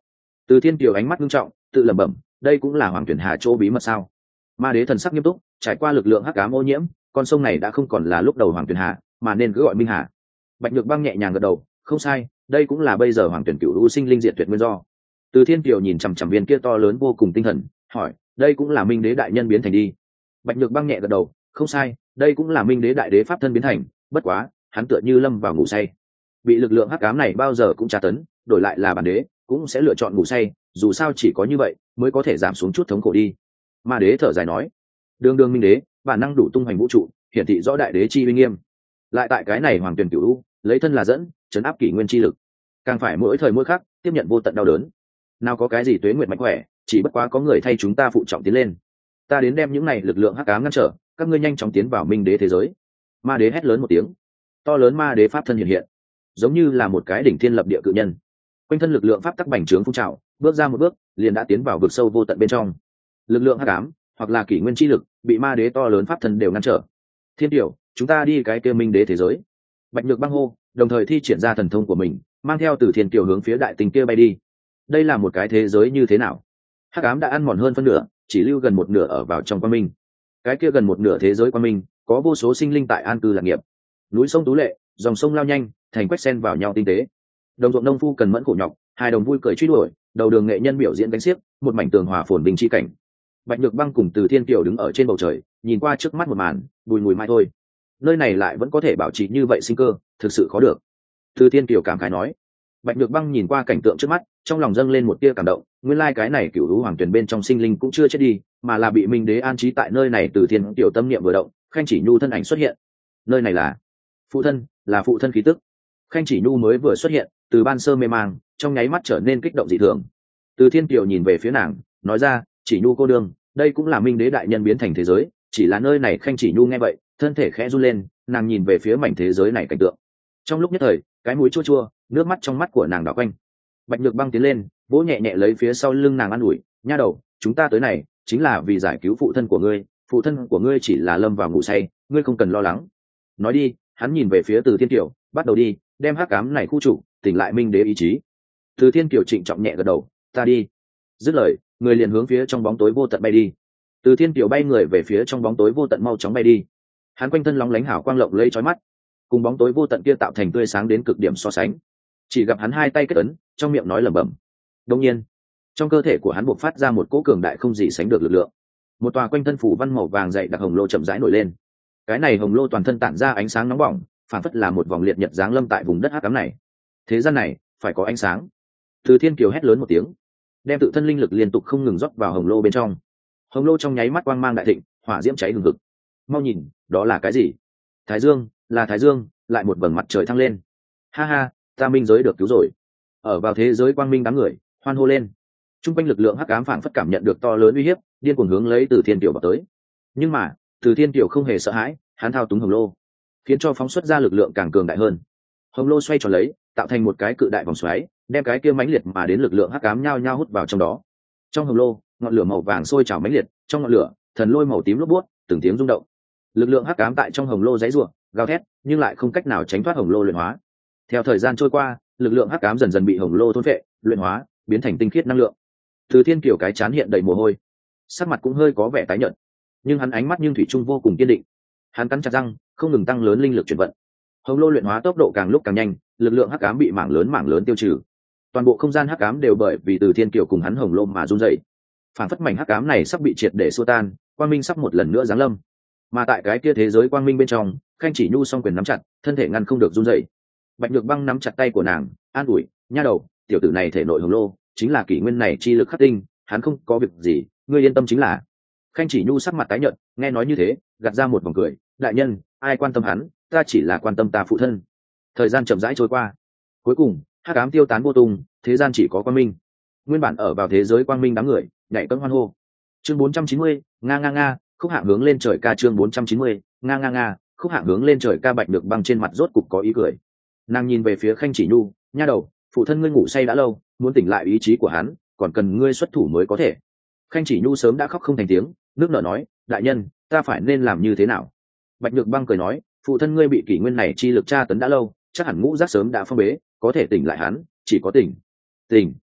Từ Thiên Kiều ánh mắt nghiêm trọng, tự lẩm bẩm, đây cũng là Hoàng Tuyển Hà chỗ bí mật sao? Ma Đế thần sắc nghiêm túc, trải qua lực lượng hắc ám ô nhiễm, con sông này đã không còn là lúc đầu Hoàng Tuyển Hà, mà nên cứ gọi Minh Hà. Bạch Nhược Băng nhẹ nhàng gật đầu, không sai, đây cũng là bây giờ Hoàng Tuyển Cửu U sinh linh diệt tuyệt nguyên do. Từ Thiên Kiều nhìn chằm chằm viên kia to lớn vô cùng tinh thần, hỏi, đây cũng là Minh Đế đại nhân biến thành đi. Bạch Nhược Băng nhẹ gật đầu, không sai, đây cũng là Minh Đế đại đế pháp thân biến thành, bất quá, hắn tựa như lâm vào ngủ say. Bị lực lượng hắc ám này bao giờ cũng tra tấn, đổi lại là bản đế, cũng sẽ lựa chọn ngủ say, dù sao chỉ có như vậy mới có thể giảm xuống chút thống khổ đi. Ma Đế thở dài nói, đường đường Minh Đế, bản năng đủ tung hoành vũ trụ, hiển thị rõ đại đế chi uy nghiêm. Lại tại cái này Hoàng Tuyển Cửu U, lấy thân là dẫn, chấn áp kỷ nguyên chi lực, càng phải mỗi thời mỗi khắc tiếp nhận vô tận đau đớn. Nào có cái gì tuế nguyệt mạnh khỏe, chỉ bất quá có người thay chúng ta phụ trọng tiến lên. Ta đến đem những này lực lượng hắc ám ngăn trở, các ngươi nhanh chóng tiến vào Minh Đế thế giới. Ma Đế hét lớn một tiếng, to lớn Ma Đế pháp thân hiện hiện, giống như là một cái đỉnh thiên lập địa cự nhân, quanh thân lực lượng pháp tắc bành trướng phun trào, bước ra một bước liền đã tiến vào vực sâu vô tận bên trong. Lực lượng hắc ám hoặc là kỷ nguyên chi lực bị Ma Đế to lớn pháp thân đều ngăn trở. Thiên Tiểu, chúng ta đi cái kia Minh Đế thế giới. Bạch Nhược Băng hô, đồng thời thi triển ra thần thông của mình, mang theo từ Thiên Tiểu hướng phía đại tinh kia bay đi. Đây là một cái thế giới như thế nào? Hắc ám đã ăn mòn hơn phân nửa, chỉ lưu gần một nửa ở vào trong quang minh. Cái kia gần một nửa thế giới quang minh có vô số sinh linh tại an cư lạc nghiệp, núi sông tú lệ, dòng sông lao nhanh, thành quách sen vào nhau tinh tế. Đồng ruộng nông phu cần mẫn khổ nhọc, hai đồng vui cười truy đuổi, đầu đường nghệ nhân biểu diễn đánh xiếc, một mảnh tường hòa phồn bình chi cảnh. Bạch Nhược Băng cùng Từ Thiên Kiều đứng ở trên bầu trời, nhìn qua trước mắt một màn, bùi mùi mai thôi. Nơi này lại vẫn có thể bảo trì như vậy sinh cơ, thực sự khó được. Từ Thiên Kiều cảm khái nói. Bạch Nhược Băng nhìn qua cảnh tượng trước mắt, trong lòng dâng lên một tia cảm động. Nguyên lai cái này Cửu Lũ Hoàng Tuyển bên trong sinh linh cũng chưa chết đi, mà là bị Minh Đế an trí tại nơi này. Từ Thiên Kiều tâm niệm vừa động, Khanh Chỉ Nhu thân ảnh xuất hiện. Nơi này là phụ thân, là phụ thân khí tức. Khanh Chỉ Nhu mới vừa xuất hiện, từ ban sơ mê mang, trong nháy mắt trở nên kích động dị thường. Từ Thiên Kiều nhìn về phía nàng, nói ra, Chỉ Nhu cô đương, đây cũng là Minh Đế đại nhân biến thành thế giới, chỉ là nơi này. Khanh Chỉ Nhu nghe vậy, thân thể khẽ run lên, nàng nhìn về phía mảnh thế giới này cảnh tượng. Trong lúc nhất thời, cái mũi chua chua, nước mắt trong mắt của nàng đảo quanh. Bạch Nhược Băng tiến lên, vỗ nhẹ nhẹ lấy phía sau lưng nàng an ủi, nha đầu, chúng ta tới này chính là vì giải cứu phụ thân của ngươi, phụ thân của ngươi chỉ là lâm vào ngủ say, ngươi không cần lo lắng. Nói đi, hắn nhìn về phía Từ Thiên Kiều, bắt đầu đi, đem hắc ám này khu chủ, tỉnh lại Minh Đế ý chí. Từ Thiên Kiều trịnh trọng nhẹ gật đầu, ta đi. Dứt lời, người liền hướng phía trong bóng tối vô tận bay đi. Từ Thiên Kiều bay người về phía trong bóng tối vô tận mau chóng bay đi. Hắn quanh thân lóng lánh hào quang lộng lẫy chói mắt, cùng bóng tối vô tận kia tạo thành tươi sáng đến cực điểm so sánh. Chỉ gặp hắn hai tay kết ấn, trong miệng nói lẩm bẩm. Đột nhiên, trong cơ thể của hắn bộc phát ra một cỗ cường đại không gì sánh được lực lượng. Một tòa quanh thân phủ văn màu vàng dày đặc hồng lô chậm rãi nổi lên. Cái này hồng lô toàn thân tản ra ánh sáng nóng bỏng, phản phất là một vòng liệt nhật giáng lâm tại vùng đất hắc ám này. Thế gian này phải có ánh sáng. Từ Thiên Kiều hét lớn một tiếng, đem tự thân linh lực liên tục không ngừng rót vào hồng lô bên trong. Hồng lô trong nháy mắt quang mang đại thịnh, hỏa diễm cháy hừng hực. Mau nhìn, đó là cái gì? Thái dương, là thái dương, lại một vầng mặt trời thăng lên. Ha ha, ta minh giới được cứu rồi. Ở vào thế giới quang minh đám người hoan hô lên. Trung quanh lực lượng hắc ám phảng phất cảm nhận được to lớn uy hiếp, điên cuồng hướng lấy Từ Thiên Kiều vào tới. Nhưng mà, Từ Thiên Kiều không hề sợ hãi, hắn thao túng hồng lô, khiến cho phóng xuất ra lực lượng càng cường đại hơn. Hồng lô xoay tròn lấy, tạo thành một cái cự đại vòng xoáy, đem cái kia mãnh liệt mà đến lực lượng hắc ám nhao nhao hút vào trong đó. Trong hồng lô, ngọn lửa màu vàng sôi trào mãnh liệt, trong ngọn lửa, thần lôi màu tím lốp buốt, từng tiếng rung động. Lực lượng hắc ám tại trong hồng lô giãy giụa, gào thét, nhưng lại không cách nào tránh thoát hồng lô luyện hóa. Theo thời gian trôi qua, lực lượng hắc ám dần dần bị hồng lô thôn phệ, luyện hóa, biến thành tinh khiết năng lượng. Từ Thiên Kiều cái chán hiện đầy mồ hôi, sắc mặt cũng hơi có vẻ tái nhợt, nhưng hắn ánh mắt nhưng thủy chung vô cùng kiên định. Hắn cắn chặt răng, không ngừng tăng lớn linh lực chuyển vận. Hồng lô luyện hóa tốc độ càng lúc càng nhanh, lực lượng hắc ám bị mảng lớn mảng lớn tiêu trừ. Toàn bộ không gian hắc ám đều bởi vì Từ Thiên Kiều cùng hắn hồng lô mà run rẩy. Phản phất mảnh hắc ám này sắp bị triệt để xua tan, quang minh sắp một lần nữa giáng lâm. Mà tại cái kia thế giới quang minh bên trong, Khanh Chỉ Nhu song quyền nắm chặt, thân thể ngăn không được run rẩy. Bạch Nhược Băng nắm chặt tay của nàng, an ủi, nha đầu, tiểu tử này thể nội hồng lô chính là kỷ nguyên này chi lực khắc tinh, hắn không có việc gì, ngươi yên tâm chính là. Khanh Chỉ Nhu sắc mặt tái nhợt, nghe nói như thế, gạt ra một vòng cười, đại nhân, ai quan tâm hắn, ta chỉ là quan tâm ta phụ thân. Thời gian chậm rãi trôi qua, cuối cùng hắc ám tiêu tán vô tung, thế gian chỉ có quang minh. Nguyên bản ở vào thế giới quang minh đám người nhảy cẫng hoan hô. Chương bốn trăm chín mươi, nga nga nga, khúc hạng hướng lên trời ca. Chương bốn trăm chín mươi, nga nga nga, khúc hạng hướng lên trời ca. Bạch Nhược Băng trên mặt rốt cục có ý cười. Nàng nhìn về phía Khanh Chỉ Nhu, nha đầu, phụ thân ngươi ngủ say đã lâu, muốn tỉnh lại ý chí của hắn, còn cần ngươi xuất thủ mới có thể. Khanh Chỉ Nhu sớm đã khóc không thành tiếng, nước nở nói, đại nhân, ta phải nên làm như thế nào? Bạch Nhược Băng cười nói, phụ thân ngươi bị kỷ nguyên này chi lực tra tấn đã lâu, chắc hẳn ngũ giác sớm đã phong bế, có thể tỉnh lại hắn, chỉ có tỉnh, tỉnh.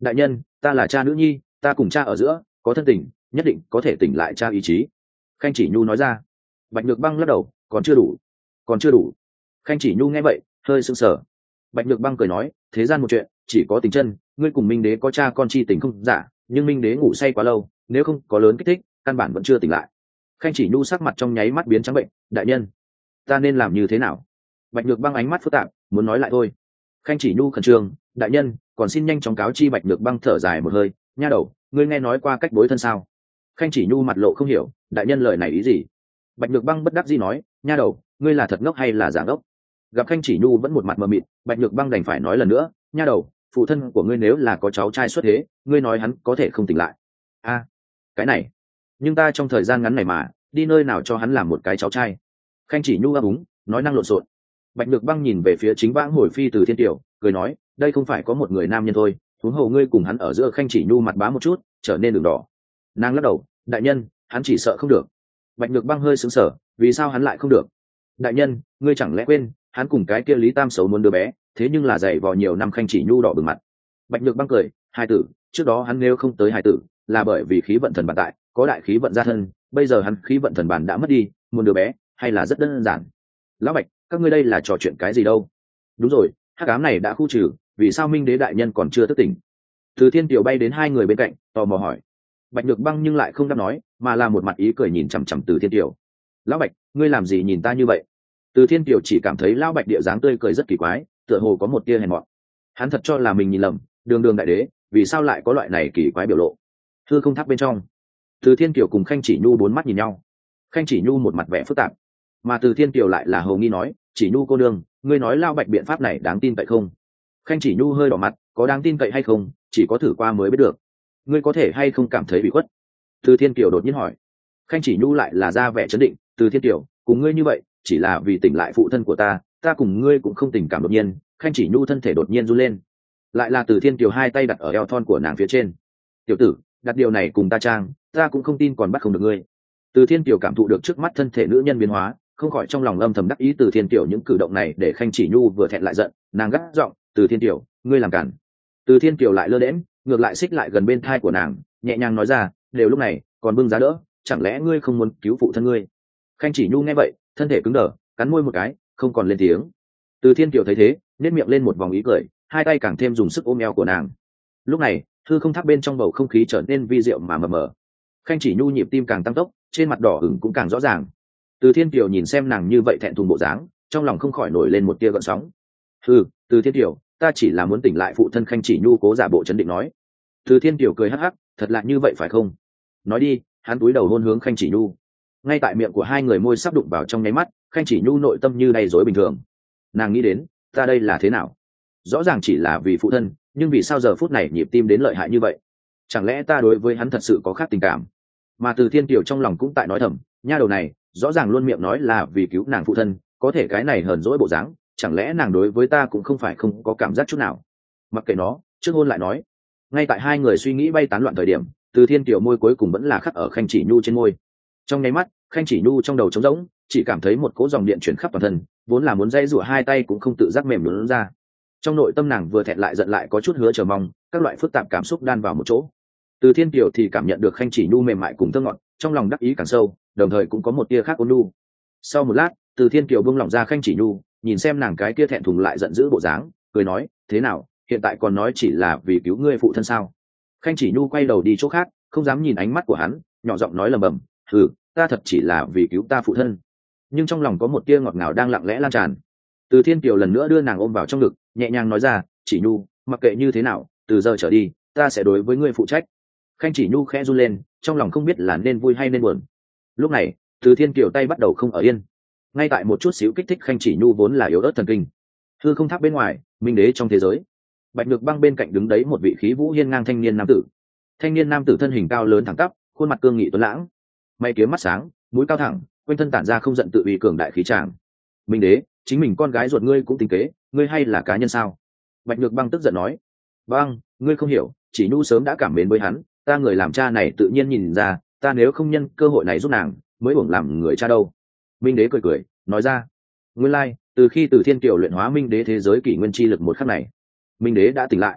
đại nhân, ta là cha nữ nhi, ta cùng cha ở giữa có thân tình, nhất định có thể tỉnh lại cha ý chí. Khanh Chỉ Nhu nói ra. Bạch Nhược Băng lắc đầu, còn chưa đủ, còn chưa đủ. Khanh Chỉ Nhu nghe vậy hơi sững sờ. Bạch Nhược Băng cười nói, thế gian một chuyện chỉ có tình chân, ngươi cùng minh đế có cha con chi tình không giả, nhưng minh đế ngủ say quá lâu, nếu không có lớn kích thích căn bản vẫn chưa tỉnh lại. Khanh Chỉ Nhu sắc mặt trong nháy mắt biến trắng bệnh. Đại nhân, ta nên làm như thế nào? Bạch Nhược Băng ánh mắt phức tạp, muốn nói lại thôi. Khanh Chỉ Nhu khẩn trương, đại nhân, còn xin nhanh chóng cáo chi. Bạch Nhược Băng thở dài một hơi, nha đầu, ngươi nghe nói qua cách bối thân sao? Khanh Chỉ Nhu mặt lộ không hiểu, đại nhân lời này ý gì? Bạch Nhược Băng bất đắc dĩ nói, nha đầu, ngươi là thật ngốc hay là giả ngốc? Gặp Khanh Chỉ Nhu vẫn một mặt mờ mịt, Bạch Nhược Băng đành phải nói lần nữa, nha đầu, phụ thân của ngươi nếu là có cháu trai xuất thế, ngươi nói hắn có thể không tỉnh lại? A, à, cái này, nhưng ta trong thời gian ngắn này mà đi nơi nào cho hắn làm một cái cháu trai? Khanh Chỉ Nhu ấp úng, nói năng lộn xộn. Bạch Nhược Băng nhìn về phía chính vãng hồi phi từ Thiên Tiểu, cười nói, đây không phải có một người nam nhân thôi, huống hồ ngươi cùng hắn ở giữa. Khanh Chỉ Nhu mặt bá một chút, trở nên đường đỏ. Nàng lắc đầu, đại nhân, hắn chỉ sợ không được. Bạch Nhược Băng hơi sững sờ, vì sao hắn lại không được? Đại nhân, ngươi chẳng lẽ quên hắn cùng cái kia Lý Tam xấu muốn đứa bé, thế nhưng là dày vò nhiều năm. Khanh Chỉ Nhu đỏ bừng mặt. Bạch Nhược Băng cười, hai tử, trước đó hắn nếu không tới hai tử, là bởi vì khí vận thần bản tại, có đại khí vận gia thân, bây giờ hắn khí vận thần bản đã mất đi, muốn đứa bé hay là rất đơn giản. Lão Bạch, các ngươi đây là trò chuyện cái gì đâu? Đúng rồi, hắc ám này đã khu trừ, vì sao Minh Đế đại nhân còn chưa thức tỉnh? Từ Thiên Tiểu bay đến hai người bên cạnh, tò mò hỏi. Bạch Nhược Băng nhưng lại không đáp nói, mà là một mặt ý cười nhìn chằm chằm Từ Thiên Tiểu. Lão Bạch, ngươi làm gì nhìn ta như vậy? Từ Thiên Tiểu chỉ cảm thấy Lão Bạch địa dáng tươi cười rất kỳ quái, tựa hồ có một tia hèn mọn. Hắn thật cho là mình nhìn lầm, đường đường đại đế, vì sao lại có loại này kỳ quái biểu lộ? Hư không tháp bên trong, Từ Thiên Tiểu cùng Khanh Chỉ Nhu bốn mắt nhìn nhau. Khanh Chỉ Nhu một mặt vẻ phức tạp, mà Từ Thiên Tiểu lại là hầu nghi nói, Chỉ Nhu cô nương, ngươi nói Lão Bạch biện pháp này đáng tin cậy không? Khanh Chỉ Nhu hơi đỏ mặt, có đáng tin cậy hay không, chỉ có thử qua mới biết được. Ngươi có thể hay không cảm thấy bị khuất? Từ Thiên Kiều đột nhiên hỏi. Khanh Chỉ Nhu lại là ra vẻ chấn định, Từ Thiên Kiều, cùng ngươi như vậy chỉ là vì tỉnh lại phụ thân của ta, ta cùng ngươi cũng không tình cảm. Đột nhiên Khanh Chỉ Nhu thân thể đột nhiên run lên, lại là Từ Thiên Kiều hai tay đặt ở eo thon của nàng phía trên. Tiểu tử, đặt điều này cùng ta trang, ta cũng không tin còn bắt không được ngươi. Từ Thiên Kiều cảm thụ được trước mắt thân thể nữ nhân biến hóa, không khỏi trong lòng âm thầm đắc ý. Từ Thiên Kiều những cử động này để Khanh Chỉ Nhu vừa thẹn lại giận, nàng gắt giọng, Từ Thiên Kiều, ngươi làm cản. Từ Thiên Kiều lại lơ đễm, ngược lại xích lại gần bên thai của nàng, nhẹ nhàng nói ra, đều lúc này còn bưng giá đỡ, chẳng lẽ ngươi không muốn cứu phụ thân ngươi? Khanh Chỉ Nhu nghe vậy thân thể cứng đờ, cắn môi một cái, không còn lên tiếng. Từ Thiên Kiều thấy thế, nét miệng lên một vòng ý cười, hai tay càng thêm dùng sức ôm eo của nàng. Lúc này hư không tháp bên trong bầu không khí trở nên vi diệu mà mờ mờ. Khanh Chỉ Nhu nhịp tim càng tăng tốc, trên mặt đỏ ửng cũng càng rõ ràng. Từ Thiên Kiều nhìn xem nàng như vậy thẹn thùng bộ dáng, trong lòng không khỏi nổi lên một tia gợn sóng. Hừ, Từ Thiên Kiều, ta chỉ là muốn tỉnh lại phụ thân. Khanh Chỉ Nhu cố giả bộ chấn định nói. Từ Thiên Kiều cười hắc hắc, thật lạ như vậy phải không? Nói đi. Hắn túi đầu hôn hướng Khanh Chỉ Nhu. Ngay tại miệng của hai người môi sắp đụng vào trong nháy mắt, Khanh Chỉ Nhu nội tâm như đầy rối bình thường. Nàng nghĩ đến, ta đây là thế nào? Rõ ràng chỉ là vì phụ thân, nhưng vì sao giờ phút này nhịp tim đến lợi hại như vậy? Chẳng lẽ ta đối với hắn thật sự có khác tình cảm? Mà Từ Thiên Kiều trong lòng cũng tại nói thầm, nha đầu này rõ ràng luôn miệng nói là vì cứu nàng phụ thân, có thể cái này hờn dỗi bộ dáng, chẳng lẽ nàng đối với ta cũng không phải không có cảm giác chút nào? Mặc kệ nó, trước hôn lại nói. Ngay tại hai người suy nghĩ bay tán loạn thời điểm, Từ Thiên Kiều môi cuối cùng vẫn là khắc ở Khanh Chỉ Nhu trên môi. Trong nháy mắt, Khanh Chỉ Nhu trong đầu trống rỗng, chỉ cảm thấy một cỗ dòng điện chuyển khắp toàn thân, vốn là muốn dây rủa hai tay cũng không tự giác mềm nhũn ra. Trong nội tâm nàng vừa thẹn lại giận lại có chút hứa chờ mong, các loại phức tạp cảm xúc đan vào một chỗ. Từ Thiên Kiều thì cảm nhận được Khanh Chỉ Nhu mềm mại cùng thơ ngọt, trong lòng đắc ý càng sâu, đồng thời cũng có một tia khác ôn nhu. Sau một lát, Từ Thiên Kiều buông lỏng ra Khanh Chỉ Nhu, nhìn xem nàng cái kia thẹn thùng lại giận dữ bộ dáng, cười nói, thế nào, hiện tại còn nói chỉ là vì cứu ngươi phụ thân sao? Khanh Chỉ Nhu quay đầu đi chỗ khác, không dám nhìn ánh mắt của hắn, nhỏ giọng nói lầm bầm, ừ, ta thật chỉ là vì cứu ta phụ thân. Nhưng trong lòng có một tia ngọt ngào đang lặng lẽ lan tràn. Từ Thiên Kiều lần nữa đưa nàng ôm vào trong ngực, nhẹ nhàng nói ra, Chỉ Nhu, mặc kệ như thế nào, từ giờ trở đi, ta sẽ đối với ngươi phụ trách. Khanh Chỉ Nhu khẽ run lên, trong lòng không biết là nên vui hay nên buồn. Lúc này, Từ Thiên Kiều tay bắt đầu không ở yên. Ngay tại một chút xíu kích thích Khanh Chỉ Nhu vốn là yếu ớt thần kinh. Hư không tháp bên ngoài, Minh Đế trong thế giới. Bạch Nhược Băng bên cạnh đứng đấy một vị khí vũ hiên ngang thanh niên nam tử. Thanh niên nam tử thân hình cao lớn thẳng tắp, khuôn mặt cương nghị tuấn lãng, mày kiếm mắt sáng, mũi cao thẳng, quanh thân tản ra không giận tự uy cường đại khí tràng. Minh Đế, chính mình con gái ruột ngươi cũng tính kế, ngươi hay là cá nhân sao? Bạch Nhược Băng tức giận nói. Băng, ngươi không hiểu, Chỉ Nhu sớm đã cảm mến với hắn, ta người làm cha này tự nhiên nhìn ra, ta nếu không nhân cơ hội này giúp nàng, mới uổng làm người cha đâu. Minh Đế cười cười, nói ra. Nguyên lai, like, từ khi Từ Thiên Kiều luyện hóa Minh Đế thế giới kỷ nguyên chi lực một khắc này, Minh Đế đã tỉnh lại.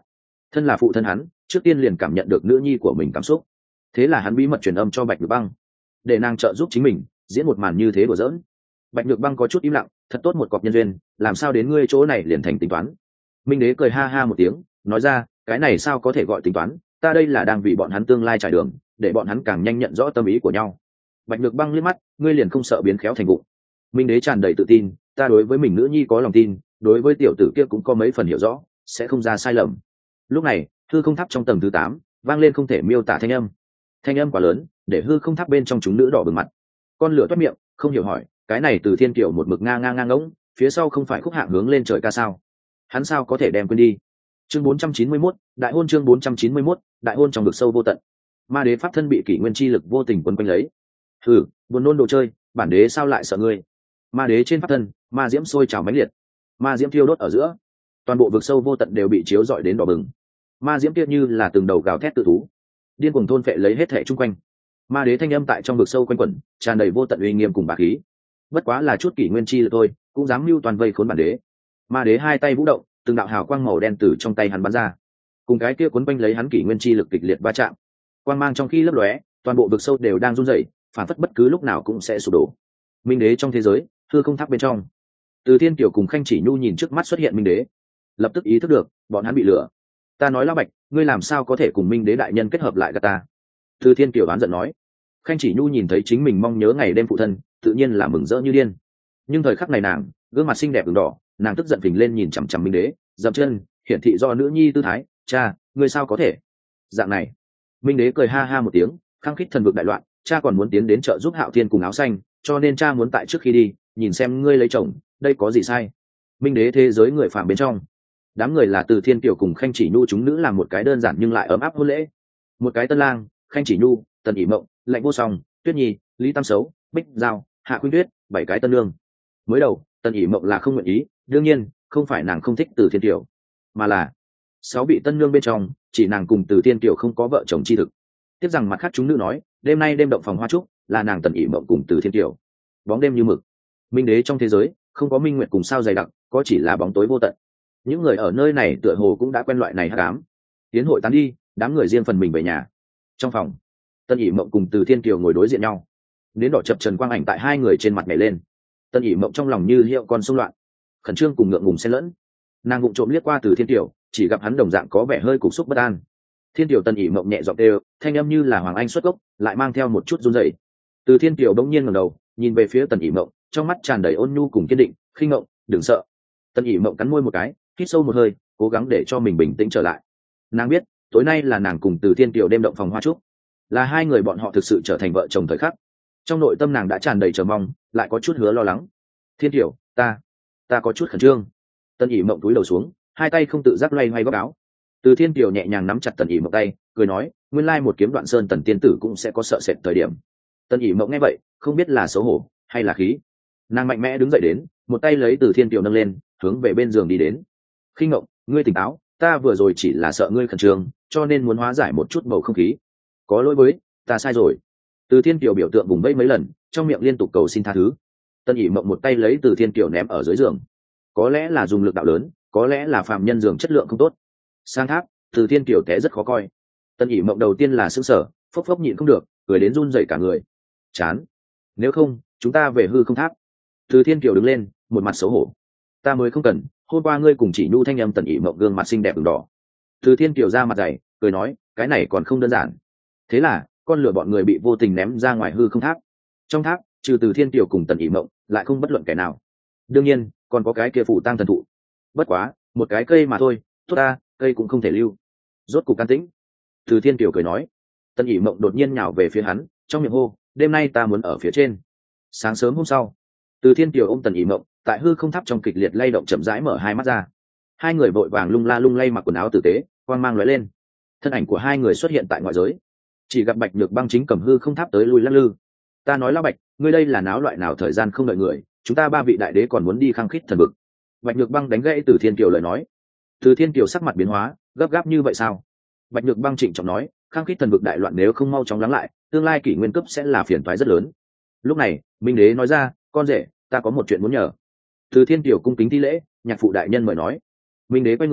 thân là phụ thân hắn trước tiên liền cảm nhận được nữ nhi của mình cảm xúc, thế là hắn bí mật truyền âm cho Bạch Nhược Băng để nàng trợ giúp chính mình diễn một màn như thế đùa giỡn. Bạch Nhược Băng có chút im lặng, thật tốt một cọc nhân duyên, làm sao đến ngươi chỗ này liền thành tính toán. Minh Đế cười ha ha một tiếng, nói ra, cái này sao có thể gọi tính toán, ta đây là đang vì bọn hắn tương lai trải đường, để bọn hắn càng nhanh nhận rõ tâm ý của nhau. Bạch Nhược Băng liếc mắt, ngươi liền không sợ biến khéo thành vụng. Minh Đế tràn đầy tự tin, ta đối với mình nữ nhi có lòng tin, đối với tiểu tử kia cũng có mấy phần hiểu rõ, sẽ không ra sai lầm. Lúc này, hư không tháp trong tầng thứ tám vang lên không thể miêu tả thanh âm. Thanh âm quá lớn, để hư không tháp bên trong chúng nữ đỏ bừng mặt. Con lửa toát miệng, không hiểu hỏi, cái này Từ Thiên Kiều một mực nga nga ngang ngỗng, phía sau không phải khúc hạng hướng lên trời ca sao? Hắn sao có thể đem quên đi? Chương bốn trăm chín mươi mốt, đại hôn chương bốn trăm chín mươi mốt, đại hôn trong vực sâu vô tận. Ma đế pháp thân bị kỷ nguyên chi lực vô tình quấn quanh lấy. Hừ, buồn nôn đồ chơi, bản đế sao lại sợ ngươi? Ma đế trên pháp thân, ma diễm sôi trào mãnh liệt. Ma diễm thiêu đốt ở giữa, toàn bộ vực sâu vô tận đều bị chiếu rọi đến đỏ bừng. Ma diễm kia như là từng đầu gào thét tự thú, điên cuồng thôn phệ lấy hết thảy chung quanh. Ma đế thanh âm tại trong vực sâu quanh quẩn, tràn đầy vô tận uy nghiêm cùng bá khí. Bất quá là chút kỷ nguyên chi lực thôi, cũng dám mưu toàn vây khốn bản đế. Ma đế hai tay vũ động, từng đạo hào quang màu đen từ trong tay hắn bắn ra, cùng cái kia cuốn quanh lấy hắn kỷ nguyên chi lực kịch liệt va chạm. Quang mang trong khi lấp lóe, toàn bộ vực sâu đều đang run rẩy, phản phất bất cứ lúc nào cũng sẽ sụp đổ. Minh đế trong thế giới, hư không tháp bên trong, Từ Thiên Kiều cùng Khanh Chỉ Nhu nhìn trước mắt xuất hiện Minh đế, lập tức ý thức được bọn hắn bị lừa. Ta nói Lão Bạch, ngươi làm sao có thể cùng Minh đế đại nhân kết hợp lại gạt ta? Từ Thiên Kiều oán giận nói. Khanh Chỉ Nhu nhìn thấy chính mình mong nhớ ngày đêm phụ thân, tự nhiên là mừng rỡ như điên. Nhưng thời khắc này nàng, gương mặt xinh đẹp ửng đỏ, nàng tức giận phình lên nhìn chằm chằm Minh đế, dậm chân, hiển thị do nữ nhi tư thái, cha, ngươi sao có thể? Dạng này. Minh đế cười ha ha một tiếng, khăng khít thần vực đại loạn, cha còn muốn tiến đến trợ giúp Hạo Thiên cùng áo xanh, cho nên cha muốn tại trước khi đi, nhìn xem ngươi lấy chồng, đây có gì sai? Minh đế thế giới người phàm bên trong, đám người là Từ Thiên Kiều cùng Khanh Chỉ Nhu chúng nữ làm một cái đơn giản nhưng lại ấm áp hôn lễ. Một cái Tân Lang, Khanh Chỉ Nhu, Tần ỉ Mộng, Lạnh Vô Song, Tuyết Nhi, Lý Tam Sấu, Bích Giao, Hạ Khuynh Tuyết, bảy cái tân nương. Mới đầu, Tần ỉ Mộng là không nguyện ý, đương nhiên, không phải nàng không thích Từ Thiên Kiều, mà là sáu vị tân nương bên trong, chỉ nàng cùng Từ Thiên Kiều không có vợ chồng chi thực. Tiếp rằng mặt khác chúng nữ nói, đêm nay đêm động phòng hoa trúc, là nàng Tần ỉ Mộng cùng Từ Thiên Kiều. Bóng đêm như mực. Minh đế trong thế giới, không có minh nguyệt cùng sao dày đặc, có chỉ là bóng tối vô tận. Những người ở nơi này tựa hồ cũng đã quen loại này hắc ám. Tiến hội tán đi, đám người riêng phần mình về nhà. Trong phòng, Tân ỉ Mộng cùng Từ Thiên Kiều ngồi đối diện nhau, đến đỏ chập trần quang ảnh tại hai người trên mặt nhảy lên. Tân ỉ Mộng trong lòng như hiệu con sông loạn, khẩn trương cùng ngượng ngùng xen lẫn. Nàng vụng trộm liếc qua Từ Thiên Kiều, chỉ gặp hắn đồng dạng có vẻ hơi cục xúc bất an. Thiên Kiều Tân ỉ Mộng nhẹ giọng đều, thanh âm như là hoàng anh xuất gốc, lại mang theo một chút run rẩy. Từ Thiên Kiều bỗng nhiên ngẩng đầu, nhìn về phía Tần ỉ Mộng, trong mắt tràn đầy ôn nhu cùng kiên định. Khinh Mộng, đừng sợ. Tần ỉ Mộng cắn môi một cái, hít sâu một hơi, cố gắng để cho mình bình tĩnh trở lại. Nàng biết, tối nay là nàng cùng Từ Thiên Kiều đêm động phòng hoa trúc, là hai người bọn họ thực sự trở thành vợ chồng thời khắc. Trong nội tâm nàng đã tràn đầy chờ mong, lại có chút hứa lo lắng. Thiên Kiều, ta, ta có chút khẩn trương. Tần ỉ Mộng cúi đầu xuống, hai tay không tự giác loay hoay góc áo. Từ Thiên Kiều nhẹ nhàng nắm chặt Tần ỉ Mộng tay, cười nói, nguyên lai một kiếm đoạn sơn Tần tiên tử cũng sẽ có sợ sệt thời điểm. Tần ỉ Mộng nghe vậy, không biết là xấu hổ hay là khí, nàng mạnh mẽ đứng dậy đến, một tay lấy Từ Thiên Kiều nâng lên, hướng về bên giường đi đến. Khinh Mộng, ngươi tỉnh táo, ta vừa rồi chỉ là sợ ngươi khẩn trương, cho nên muốn hóa giải một chút bầu không khí. Có lỗi với, ta sai rồi. Từ Thiên Kiều biểu tượng vùng vẫy mấy lần, trong miệng liên tục cầu xin tha thứ. Tân ỉ Mộng một tay lấy Từ Thiên Kiều ném ở dưới giường. Có lẽ là dùng lực đạo lớn, có lẽ là phạm nhân giường chất lượng không tốt. Sang tháp, Từ Thiên Kiều té rất khó coi. Tân ỉ Mộng đầu tiên là sững sờ, phốc phốc nhịn không được, cười đến run rẩy cả người. Chán. Nếu không, chúng ta về hư không tháp. Từ Thiên Kiều đứng lên, một mặt xấu hổ. Ta mới không cần, hôm qua ngươi cùng chỉ nhu thanh âm Tần ỉ Mộng gương mặt xinh đẹp ửng đỏ. Từ Thiên Kiều ra mặt dày, cười nói, cái này còn không đơn giản. Thế là, con lửa bọn người bị vô tình ném ra ngoài hư không tháp. Trong tháp, trừ Từ Thiên Kiều cùng Tần ỉ Mộng, lại không bất luận kẻ nào. Đương nhiên, còn có cái kia phủ tang thần thụ. Bất quá, một cái cây mà thôi, tốt ta, cây cũng không thể lưu. Rốt cục can tĩnh. Từ Thiên Kiều cười nói. Tần ỉ Mộng đột nhiên nhào về phía hắn, trong miệng hô, đêm nay ta muốn ở phía trên. Sáng sớm hôm sau, Từ Thiên Kiều ôm Tần ỉ Mộng, tại hư không tháp trong kịch liệt lay động chậm rãi mở hai mắt ra. Hai người vội vàng lung la lung lay mặc quần áo tử tế, quang mang lóe lên. Thân ảnh của hai người xuất hiện tại ngoại giới. Chỉ gặp Bạch Nhược Băng chính cầm hư không tháp tới lui lắc lư. Ta nói Lão Bạch, ngươi đây là náo loại nào thời gian không đợi người, chúng ta ba vị đại đế còn muốn đi khăng khít thần vực. Bạch Nhược Băng đánh gãy Từ Thiên Kiều lời nói. Từ Thiên Kiều sắc mặt biến hóa, gấp gáp như vậy sao? Bạch Nhược Băng trịnh trọng nói, khăng khít thần vực đại loạn nếu không mau chóng lắng lại, tương lai kỷ nguyên cấp sẽ là phiền toái rất lớn. Lúc này, Minh đế nói ra, con rể, ta có một chuyện muốn nhờ. Từ Thiên Kiều cung kính thi lễ, nhạc phụ đại nhân mời nói. Minh đế quay người,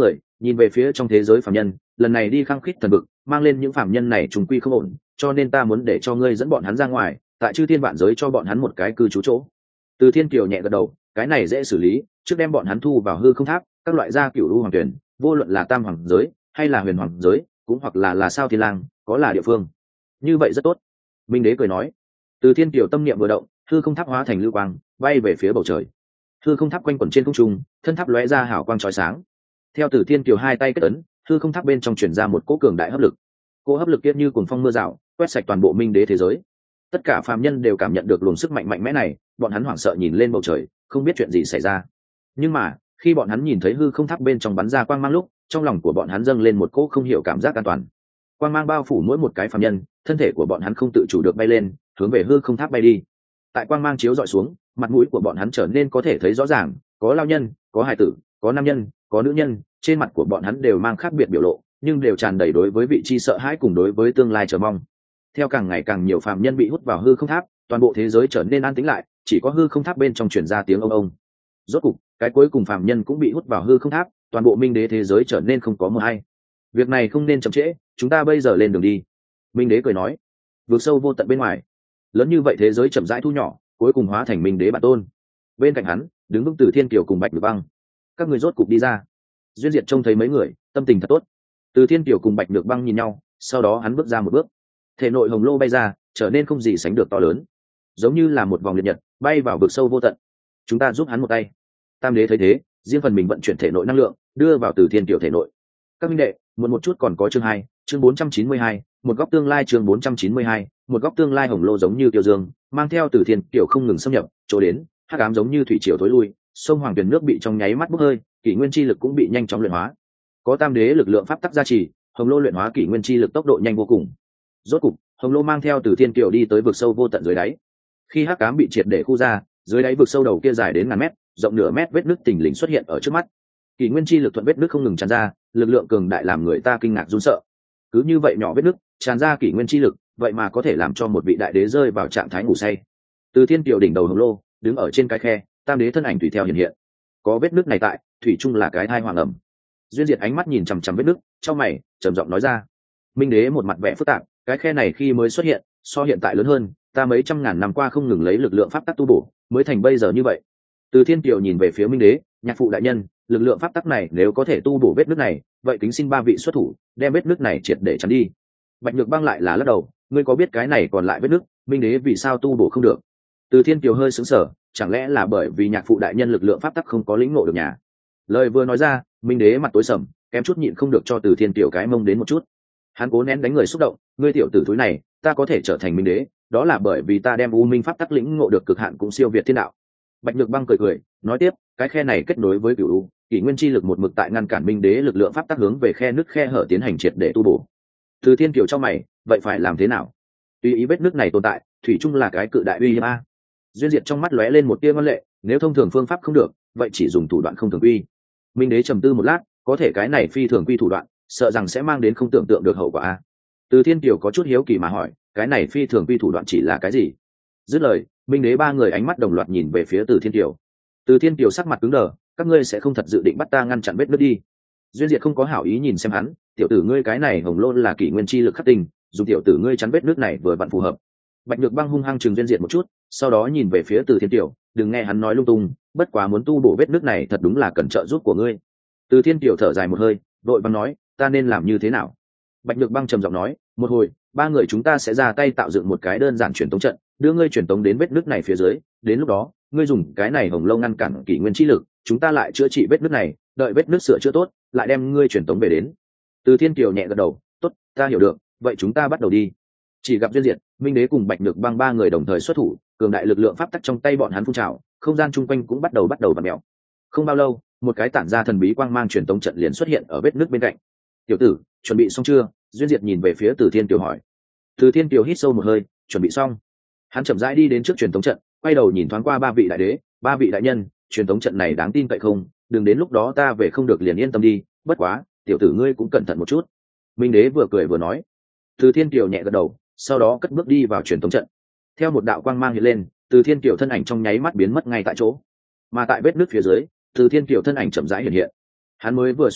nhìn về phía trong thế giới phạm nhân, lần này đi khăng khít thần vực mang lên những phạm nhân này trùng quy không ổn, cho nên ta muốn để cho ngươi dẫn bọn hắn ra ngoài, tại chư thiên vạn giới cho bọn hắn một cái cư trú chỗ. Từ Thiên Kiều nhẹ gật đầu, cái này dễ xử lý, trước đem bọn hắn thu vào hư không tháp, các loại gia cửu u hoàng tuyển, vô luận là tam hoàng giới hay là huyền hoàng giới, cũng hoặc là là sao thiên lang, có là địa phương như vậy rất tốt. Minh Đế cười nói. Từ Thiên Kiều tâm niệm vừa động, hư không tháp hóa thành lưu quang bay về phía bầu trời. Hư không tháp quanh quẩn trên không trung, thân tháp lóe ra hào quang chói sáng. Theo Từ Thiên Kiều hai tay kết ấn, hư không tháp bên trong truyền ra một cỗ cường đại hấp lực. Cỗ hấp lực kia như cuồng phong mưa rào, quét sạch toàn bộ Minh Đế thế giới. Tất cả phàm nhân đều cảm nhận được luồng sức mạnh mạnh mẽ này, bọn hắn hoảng sợ nhìn lên bầu trời, không biết chuyện gì xảy ra. Nhưng mà khi bọn hắn nhìn thấy hư không tháp bên trong bắn ra quang mang lúc, trong lòng của bọn hắn dâng lên một cỗ không hiểu cảm giác an toàn. Quang mang bao phủ mỗi một cái phàm nhân, thân thể của bọn hắn không tự chủ được bay lên, hướng về hư không tháp bay đi. Tại quang mang chiếu dọi xuống, mặt mũi của bọn hắn trở nên có thể thấy rõ ràng, có lao nhân, có hài tử, có nam nhân, có nữ nhân, trên mặt của bọn hắn đều mang khác biệt biểu lộ, nhưng đều tràn đầy đối với vị trí sợ hãi cùng đối với tương lai chờ mong. Theo càng ngày càng nhiều phàm nhân bị hút vào hư không tháp, toàn bộ thế giới trở nên an tĩnh lại, chỉ có hư không tháp bên trong truyền ra tiếng ông ông. Rốt cục, cái cuối cùng phàm nhân cũng bị hút vào hư không tháp, toàn bộ Minh Đế thế giới trở nên không có mưa hay. Việc này không nên chậm trễ, chúng ta bây giờ lên đường đi. Minh Đế cười nói. Vượt sâu vô tận bên ngoài, lớn như vậy thế giới chậm rãi thu nhỏ, cuối cùng hóa thành Minh Đế bản tôn. Bên cạnh hắn đứng vững Từ Thiên Kiều cùng Bạch Nhược Băng. Các người rốt cục đi ra. Duyên Diệt trông thấy mấy người, tâm tình thật tốt. Từ Thiên Kiều cùng Bạch Nhược Băng nhìn nhau, sau đó hắn bước ra một bước, thể nội hồng lô bay ra, trở nên không gì sánh được to lớn, giống như là một vòng liệt nhật bay vào vực sâu vô tận. Chúng ta giúp hắn một tay. Tam Đế thấy thế, riêng phần mình vận chuyển thể nội năng lượng, đưa vào Từ Thiên Kiều thể nội. Các minh đệ, một một chút còn có chương hai, chương bốn trăm chín mươi hai, một góc tương lai chương bốn trăm chín mươi hai, một góc tương lai hồng lô giống như tiêu dương, mang theo Từ Thiên Kiều không ngừng xâm nhập, chỗ đến, hắc ám giống như thủy triều thối lui, sông hoàng tuyển nước bị trong nháy mắt bốc hơi, kỷ nguyên chi lực cũng bị nhanh chóng luyện hóa. Có Tam Đế lực lượng pháp tắc gia trì, hồng lô luyện hóa kỷ nguyên chi lực tốc độ nhanh vô cùng. Rốt cục, hồng lô mang theo Từ Thiên Kiều đi tới vực sâu vô tận dưới đáy. Khi hắc ám bị triệt để khu ra, dưới đáy vực sâu đầu kia dài đến ngàn mét, rộng nửa mét vết nứt tình lình xuất hiện ở trước mắt. Kỷ nguyên chi lực thuận vết nứt không ngừng tràn ra, lực lượng cường đại làm người ta kinh ngạc run sợ. Cứ như vậy nhỏ vết nứt, tràn ra kỷ nguyên chi lực, vậy mà có thể làm cho một vị đại đế rơi vào trạng thái ngủ say. Từ Thiên Kiều đỉnh đầu hồng lô, đứng ở trên cái khe, Tam Đế thân ảnh tùy theo hiện hiện. Có vết nứt này tại, thủy chung là cái thai hoàng ẩm. Duyên Diệt ánh mắt nhìn chằm chằm vết nứt, trong mày trầm giọng nói ra. Minh Đế một mặt vẻ phức tạp, cái khe này khi mới xuất hiện, so hiện tại lớn hơn, ta mấy trăm ngàn năm qua không ngừng lấy lực lượng pháp tắc tu bổ, mới thành bây giờ như vậy. Từ Thiên Kiều nhìn về phía Minh Đế, nhạc phụ đại nhân, lực lượng pháp tắc này nếu có thể tu bổ vết nứt này, vậy kính xin ba vị xuất thủ, đem vết nứt này triệt để chắn đi. Bạch Nhược Băng lại là lắc đầu, ngươi có biết cái này còn lại vết nứt, Minh Đế vì sao tu bổ không được? Từ Thiên Kiều hơi sững sờ, chẳng lẽ là bởi vì nhạc phụ đại nhân lực lượng pháp tắc không có lĩnh ngộ được nhà? Lời vừa nói ra, Minh Đế mặt tối sầm, kém chút nhịn không được cho Từ Thiên Kiều cái mông đến một chút. Hắn cố nén đánh người xúc động, ngươi tiểu tử thúi này, ta có thể trở thành Minh Đế, đó là bởi vì ta đem u minh pháp tắc lĩnh ngộ được cực hạn cũng siêu việt thiên đạo. Bạch Nhược Băng cười cười, nói tiếp, cái khe này kết nối với cửu u, kỷ nguyên chi lực một mực tại ngăn cản Minh Đế lực lượng pháp tắc hướng về khe nứt khe hở tiến hành triệt để tu bổ. Từ Thiên Kiều cho mày, vậy phải làm thế nào? Tuy ý vết nứt này tồn tại, thủy chung là cái cự đại uy hiếp a. Duyên Diệt trong mắt lóe lên một tia ngoan lệ, nếu thông thường phương pháp không được, vậy chỉ dùng thủ đoạn không thường quy. Minh Đế trầm tư một lát, có thể cái này phi thường quy thủ đoạn, sợ rằng sẽ mang đến không tưởng tượng được hậu quả a. Từ Thiên Kiều có chút hiếu kỳ mà hỏi, cái này phi thường quy thủ đoạn chỉ là cái gì? Dứt lời, Minh Đế ba người ánh mắt đồng loạt nhìn về phía Từ Thiên Kiều. Từ Thiên Kiều sắc mặt cứng đờ, các ngươi sẽ không thật dự định bắt ta ngăn chặn vết nứt đi? Duyên Diệt không có hảo ý nhìn xem hắn, tiểu tử ngươi cái này hồng lôn là kỷ nguyên chi lực khắc tinh, dùng tiểu tử ngươi chắn vết nứt này vừa vặn phù hợp. Bạch Nhược Băng hung hăng chừng Duyên Diệt một chút, sau đó nhìn về phía Từ Thiên Kiều, đừng nghe hắn nói lung tung, bất quá muốn tu bổ vết nứt này thật đúng là cần trợ giúp của ngươi. Từ Thiên Kiều thở dài một hơi, vội vàng nói, ta nên làm như thế nào? Bạch Nhược Băng trầm giọng nói, một hồi, ba người chúng ta sẽ ra tay tạo dựng một cái đơn giản truyền tống trận, đưa ngươi truyền tống đến vết nứt này phía dưới, đến lúc đó, ngươi dùng cái này hồng lâu ngăn cản kỷ nguyên chi lực, chúng ta lại chữa trị vết nứt này, đợi vết nứt sửa chữa tốt, lại đem ngươi truyền tống về đến. Từ Thiên Kiều nhẹ gật đầu, tốt, ta hiểu được, vậy chúng ta bắt đầu đi. Chỉ gặp Duyên Diệt, Minh Đế cùng Bạch Nhược Băng ba người đồng thời xuất thủ, cường đại lực lượng pháp tắc trong tay bọn hắn phun trào, không gian chung quanh cũng bắt đầu bắt đầu vặn mèo. Không bao lâu, một cái tản ra thần bí quang mang truyền tống trận liền xuất hiện ở vết nứt bên cạnh. Tiểu tử, chuẩn bị xong chưa? Duyên Diệt nhìn về phía Từ Thiên Kiều hỏi. Từ Thiên Kiều hít sâu một hơi, chuẩn bị xong. Hắn chậm rãi đi đến trước truyền tống trận, quay đầu nhìn thoáng qua ba vị đại đế, ba vị đại nhân, truyền tống trận này đáng tin cậy không? Đừng đến lúc đó ta về không được liền yên tâm đi, bất quá, tiểu tử ngươi cũng cẩn thận một chút. Minh Đế vừa cười vừa nói. Từ Thiên Kiều nhẹ gật đầu, sau đó cất bước đi vào truyền tống trận. Theo một đạo quang mang hiện lên, Từ Thiên Kiều thân ảnh trong nháy mắt biến mất ngay tại chỗ. Mà tại vết nứt phía dưới, Từ Thiên Kiều thân ảnh chậm rãi hiện hiện. Hắn mới vừa xuất hiện,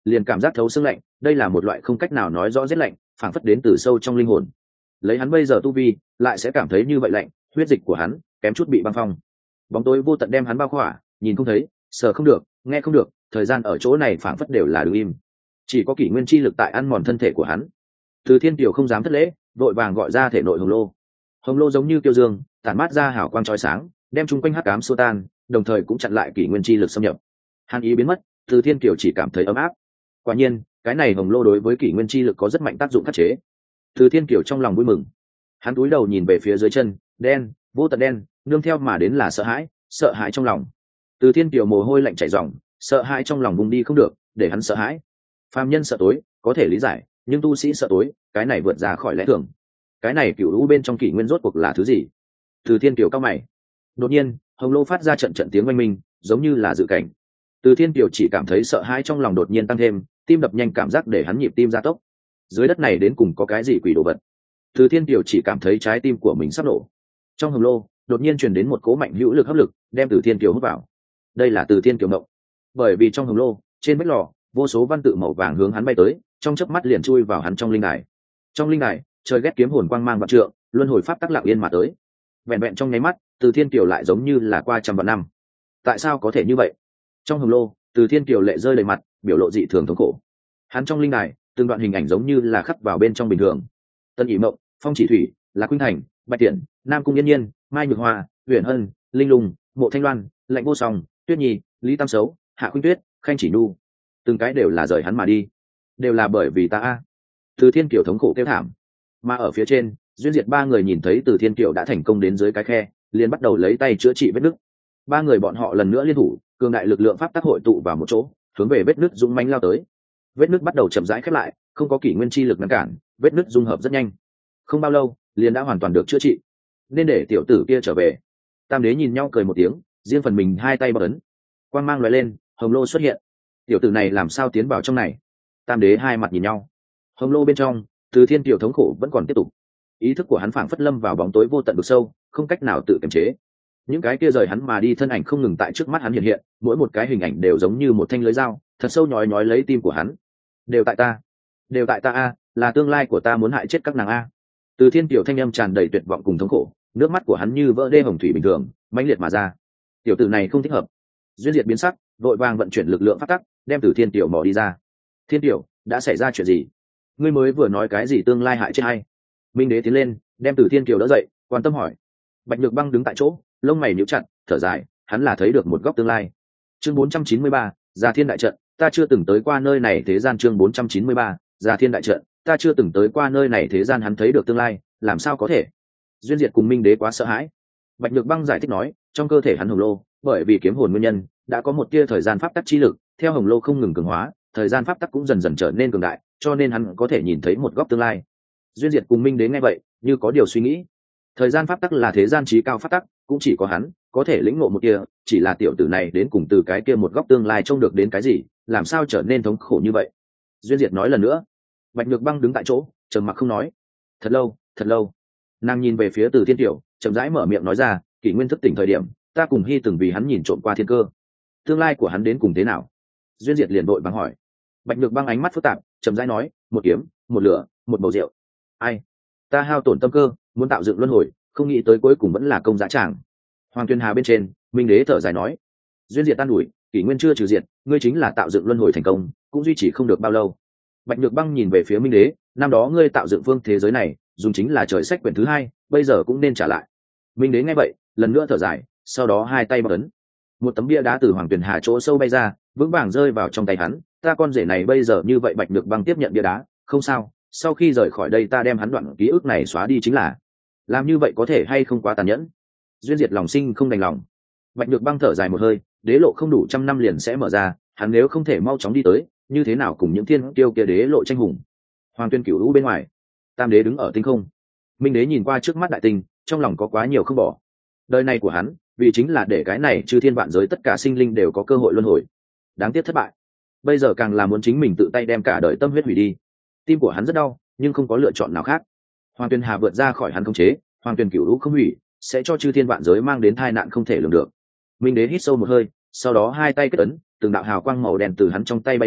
liền cảm giác thấu xương lạnh, đây là một loại không cách nào nói rõ rét lạnh, phảng phất đến từ sâu trong linh hồn. Lấy hắn bây giờ tu vi, lại sẽ cảm thấy như vậy lạnh, huyết dịch của hắn kém chút bị băng phong. Bóng tối vô tận đem hắn bao khỏa, nhìn không thấy, sờ không được, nghe không được, thời gian ở chỗ này phảng phất đều là đứng im. Chỉ có kỷ nguyên chi lực tại ăn mòn thân thể của hắn. Từ Thiên Kiều không dám thất lễ, vội vàng gọi ra thể nội hồng lô. Hồng lô giống như kiêu dương, tản mát ra hào quang chói sáng, đem chung quanh hắc ám xua tan, đồng thời cũng chặn lại kỷ nguyên chi lực xâm nhập. Hàn ý biến mất, Từ Thiên Kiều chỉ cảm thấy ấm áp. Quả nhiên, cái này hồng lô đối với kỷ nguyên chi lực có rất mạnh tác dụng khắc chế. Từ Thiên Kiều trong lòng vui mừng. Hắn cúi đầu nhìn về phía dưới chân, đen, vô tận đen, nương theo mà đến là sợ hãi, sợ hãi trong lòng. Từ Thiên Kiều mồ hôi lạnh chảy ròng, sợ hãi trong lòng vùng đi không được, để hắn sợ hãi. Phàm nhân sợ tối, có thể lý giải, nhưng tu sĩ sợ tối, cái này vượt ra khỏi lẽ thường. Cái này cựu lũ bên trong kỷ nguyên rốt cuộc là thứ gì? Từ Thiên Kiều cao mày. Đột nhiên, hồng lô phát ra trận trận tiếng oanh minh, giống như là dự cảnh. Từ Thiên Kiều chỉ cảm thấy sợ hãi trong lòng đột nhiên tăng thêm, tim đập nhanh cảm giác để hắn nhịp tim gia tốc. Dưới đất này đến cùng có cái gì quỷ đồ vật? Từ Thiên Kiều chỉ cảm thấy trái tim của mình sắp nổ. Trong hồng lô, đột nhiên truyền đến một cỗ mạnh hữu lực hấp lực, đem Từ Thiên Kiều hút vào. Đây là Từ Thiên Kiều ngộng. Bởi vì trong hồng lô, trên vách lò, vô số văn tự màu vàng hướng hắn bay tới, trong chớp mắt liền chui vào hắn trong linh đài. Trong linh đài, trời ghét kiếm hồn quang mang vạn trượng, luân hồi pháp tắc lặng yên mà tới. Vẹn vẹn trong nháy mắt, Từ Thiên Kiều lại giống như là qua trăm vạn năm. Tại sao có thể như vậy? Trong hồng lô, Từ Thiên Kiều lệ rơi đầy mặt, biểu lộ dị thường thống khổ. Hắn trong linh đài, từng đoạn hình ảnh giống như là khắc vào bên trong bình thường. Tân Ý Mộng, Phong Chỉ Thủy, Lạc Khuynh Thành, Bạch Tiễn, Nam Cung Yên Nhiên, Mai Nhược Hoa, Huyền Hân, Linh Lung, Mộ Thanh Loan, Lạnh Vô Song, Tuyết Nhi, Lý Tam Sấu, Hạ Khuynh Tuyết, Khanh Chỉ Nhu, từng cái đều là rời hắn mà đi, đều là bởi vì ta a. Từ Thiên Kiều thống khổ kêu thảm. Mà ở phía trên, Duyên Diệt ba người nhìn thấy Từ Thiên Kiều đã thành công đến dưới cái khe, liền bắt đầu lấy tay chữa trị vết nứt. Ba người bọn họ lần nữa liên thủ, cường đại lực lượng pháp tắc hội tụ vào một chỗ, hướng về vết nứt dũng mãnh lao tới. Vết nứt bắt đầu chậm rãi khép lại, không có kỷ nguyên chi lực ngăn cản, vết nứt dung hợp rất nhanh. Không bao lâu, liền đã hoàn toàn được chữa trị. Nên để tiểu tử kia trở về. Tam đế nhìn nhau cười một tiếng, riêng phần mình hai tay bấm ấn. Quang mang lóe lên, hồng lô xuất hiện. Tiểu tử này làm sao tiến vào trong này? Tam đế hai mặt nhìn nhau. Hồng lô bên trong, Từ Thiên Kiều thống khổ vẫn còn tiếp tục. Ý thức của hắn phảng phất lâm vào bóng tối vô tận vực sâu, không cách nào tự kiềm chế. Những cái kia rời hắn mà đi thân ảnh không ngừng tại trước mắt hắn hiện hiện, mỗi một cái hình ảnh đều giống như một thanh lưới dao, thật sâu nhói nhói lấy tim của hắn. Đều tại ta, đều tại ta a, là tương lai của ta muốn hại chết các nàng a. Từ Thiên Kiều thanh âm tràn đầy tuyệt vọng cùng thống khổ, nước mắt của hắn như vỡ đê hồng thủy bình thường, mãnh liệt mà ra. Tiểu tử này không thích hợp. Duyên Diệt biến sắc, vội vàng vận chuyển lực lượng pháp tắc, đem Từ Thiên Kiều bỏ đi ra. Thiên Kiều, đã xảy ra chuyện gì? Ngươi mới vừa nói cái gì tương lai hại chết hay? Minh Đế tiến lên, đem Từ Thiên Kiều đỡ dậy, quan tâm hỏi. Bạch Nhược Băng đứng tại chỗ, lông mày nhíu chặt, thở dài, hắn là thấy được một góc tương lai. Chương bốn trăm chín mươi ba, Già Thiên đại trận, ta chưa từng tới qua nơi này thế gian. Chương bốn trăm chín mươi ba, Già Thiên đại trận, ta chưa từng tới qua nơi này thế gian. Hắn thấy được tương lai, làm sao có thể? Duyên Diệt cùng Minh Đế quá sợ hãi. Bạch Nhược Băng giải thích nói, trong cơ thể hắn hồng lô, bởi vì kiếm hồn nguyên nhân, đã có một tia thời gian pháp tắc chi lực, theo hồng lô không ngừng cường hóa, thời gian pháp tắc cũng dần dần trở nên cường đại, cho nên hắn có thể nhìn thấy một góc tương lai. Duyên Diệt cùng Minh Đế nghe vậy, như có điều suy nghĩ. Thời gian pháp tắc là thế gian chí cao pháp tắc, cũng chỉ có hắn có thể lĩnh ngộ một kia, chỉ là tiểu tử này đến cùng từ cái kia một góc tương lai trông được đến cái gì, làm sao trở nên thống khổ như vậy? Duyên Diệt nói lần nữa. Bạch Nhược Băng đứng tại chỗ, trầm mặc không nói. Thật lâu, thật lâu. Nàng nhìn về phía Từ Thiên Kiều, chậm rãi mở miệng nói ra, kỷ nguyên thức tỉnh thời điểm, ta cùng Hy từng vì hắn nhìn trộm qua thiên cơ. Tương lai của hắn đến cùng thế nào? Duyên Diệt liền vội vàng hỏi. Bạch Nhược Băng ánh mắt phức tạp, chậm rãi nói, một kiếm, một lửa, một bầu rượu. Ai? Ta hao tổn tâm cơ, muốn tạo dựng luân hồi, không nghĩ tới cuối cùng vẫn là công giá tràng. Hoàng Tuyên Hà bên trên, Minh Đế thở dài nói. Duyên Diệt tan ủi, kỷ nguyên chưa trừ diệt, ngươi chính là tạo dựng luân hồi thành công, cũng duy trì không được bao lâu. Bạch Nhược Băng nhìn về phía Minh Đế, năm đó ngươi tạo dựng phương thế giới này, dùng chính là trời sách quyển thứ hai, bây giờ cũng nên trả lại. Minh Đế nghe vậy, lần nữa thở dài, sau đó hai tay bấm ấn. Một tấm bia đá từ Hoàng Tuyển Hà chỗ sâu bay ra, vững vàng rơi vào trong tay hắn. Ta con rể này bây giờ như vậy. Bạch Nhược Băng tiếp nhận bia đá, không sao, sau khi rời khỏi đây ta đem hắn đoạn ký ức này xóa đi chính là. Làm như vậy có thể hay không quá tàn nhẫn? Duyên Diệt lòng sinh không đành lòng. Bạch Nhược Băng thở dài một hơi, đế lộ không đủ trăm năm liền sẽ mở ra, hắn nếu không thể mau chóng đi tới, như thế nào cùng những thiên kiêu kia đế lộ tranh hùng? Hoàng Tuyên Cửu lũ bên ngoài, Tam đế đứng ở tinh không. Minh Đế nhìn qua trước mắt đại tinh, trong lòng có quá nhiều không bỏ. Đời này của hắn, vì chính là để cái này chư thiên vạn giới tất cả sinh linh đều có cơ hội luân hồi. Đáng tiếc thất bại. Bây giờ càng là muốn chính mình tự tay đem cả đời tâm huyết hủy đi. Tim của hắn rất đau, nhưng không có lựa chọn nào khác. Hoàng Tuyên Hà vượt ra khỏi hắn khống chế, Hoàng Tuyên Cửu lũ không hủy, sẽ cho chư thiên vạn giới mang đến tai nạn không thể lường được. Minh Đế hít sâu một hơi, sau đó hai tay kết ấn, từng đạo hào quang màu đen từ hắn trong tay bay ra,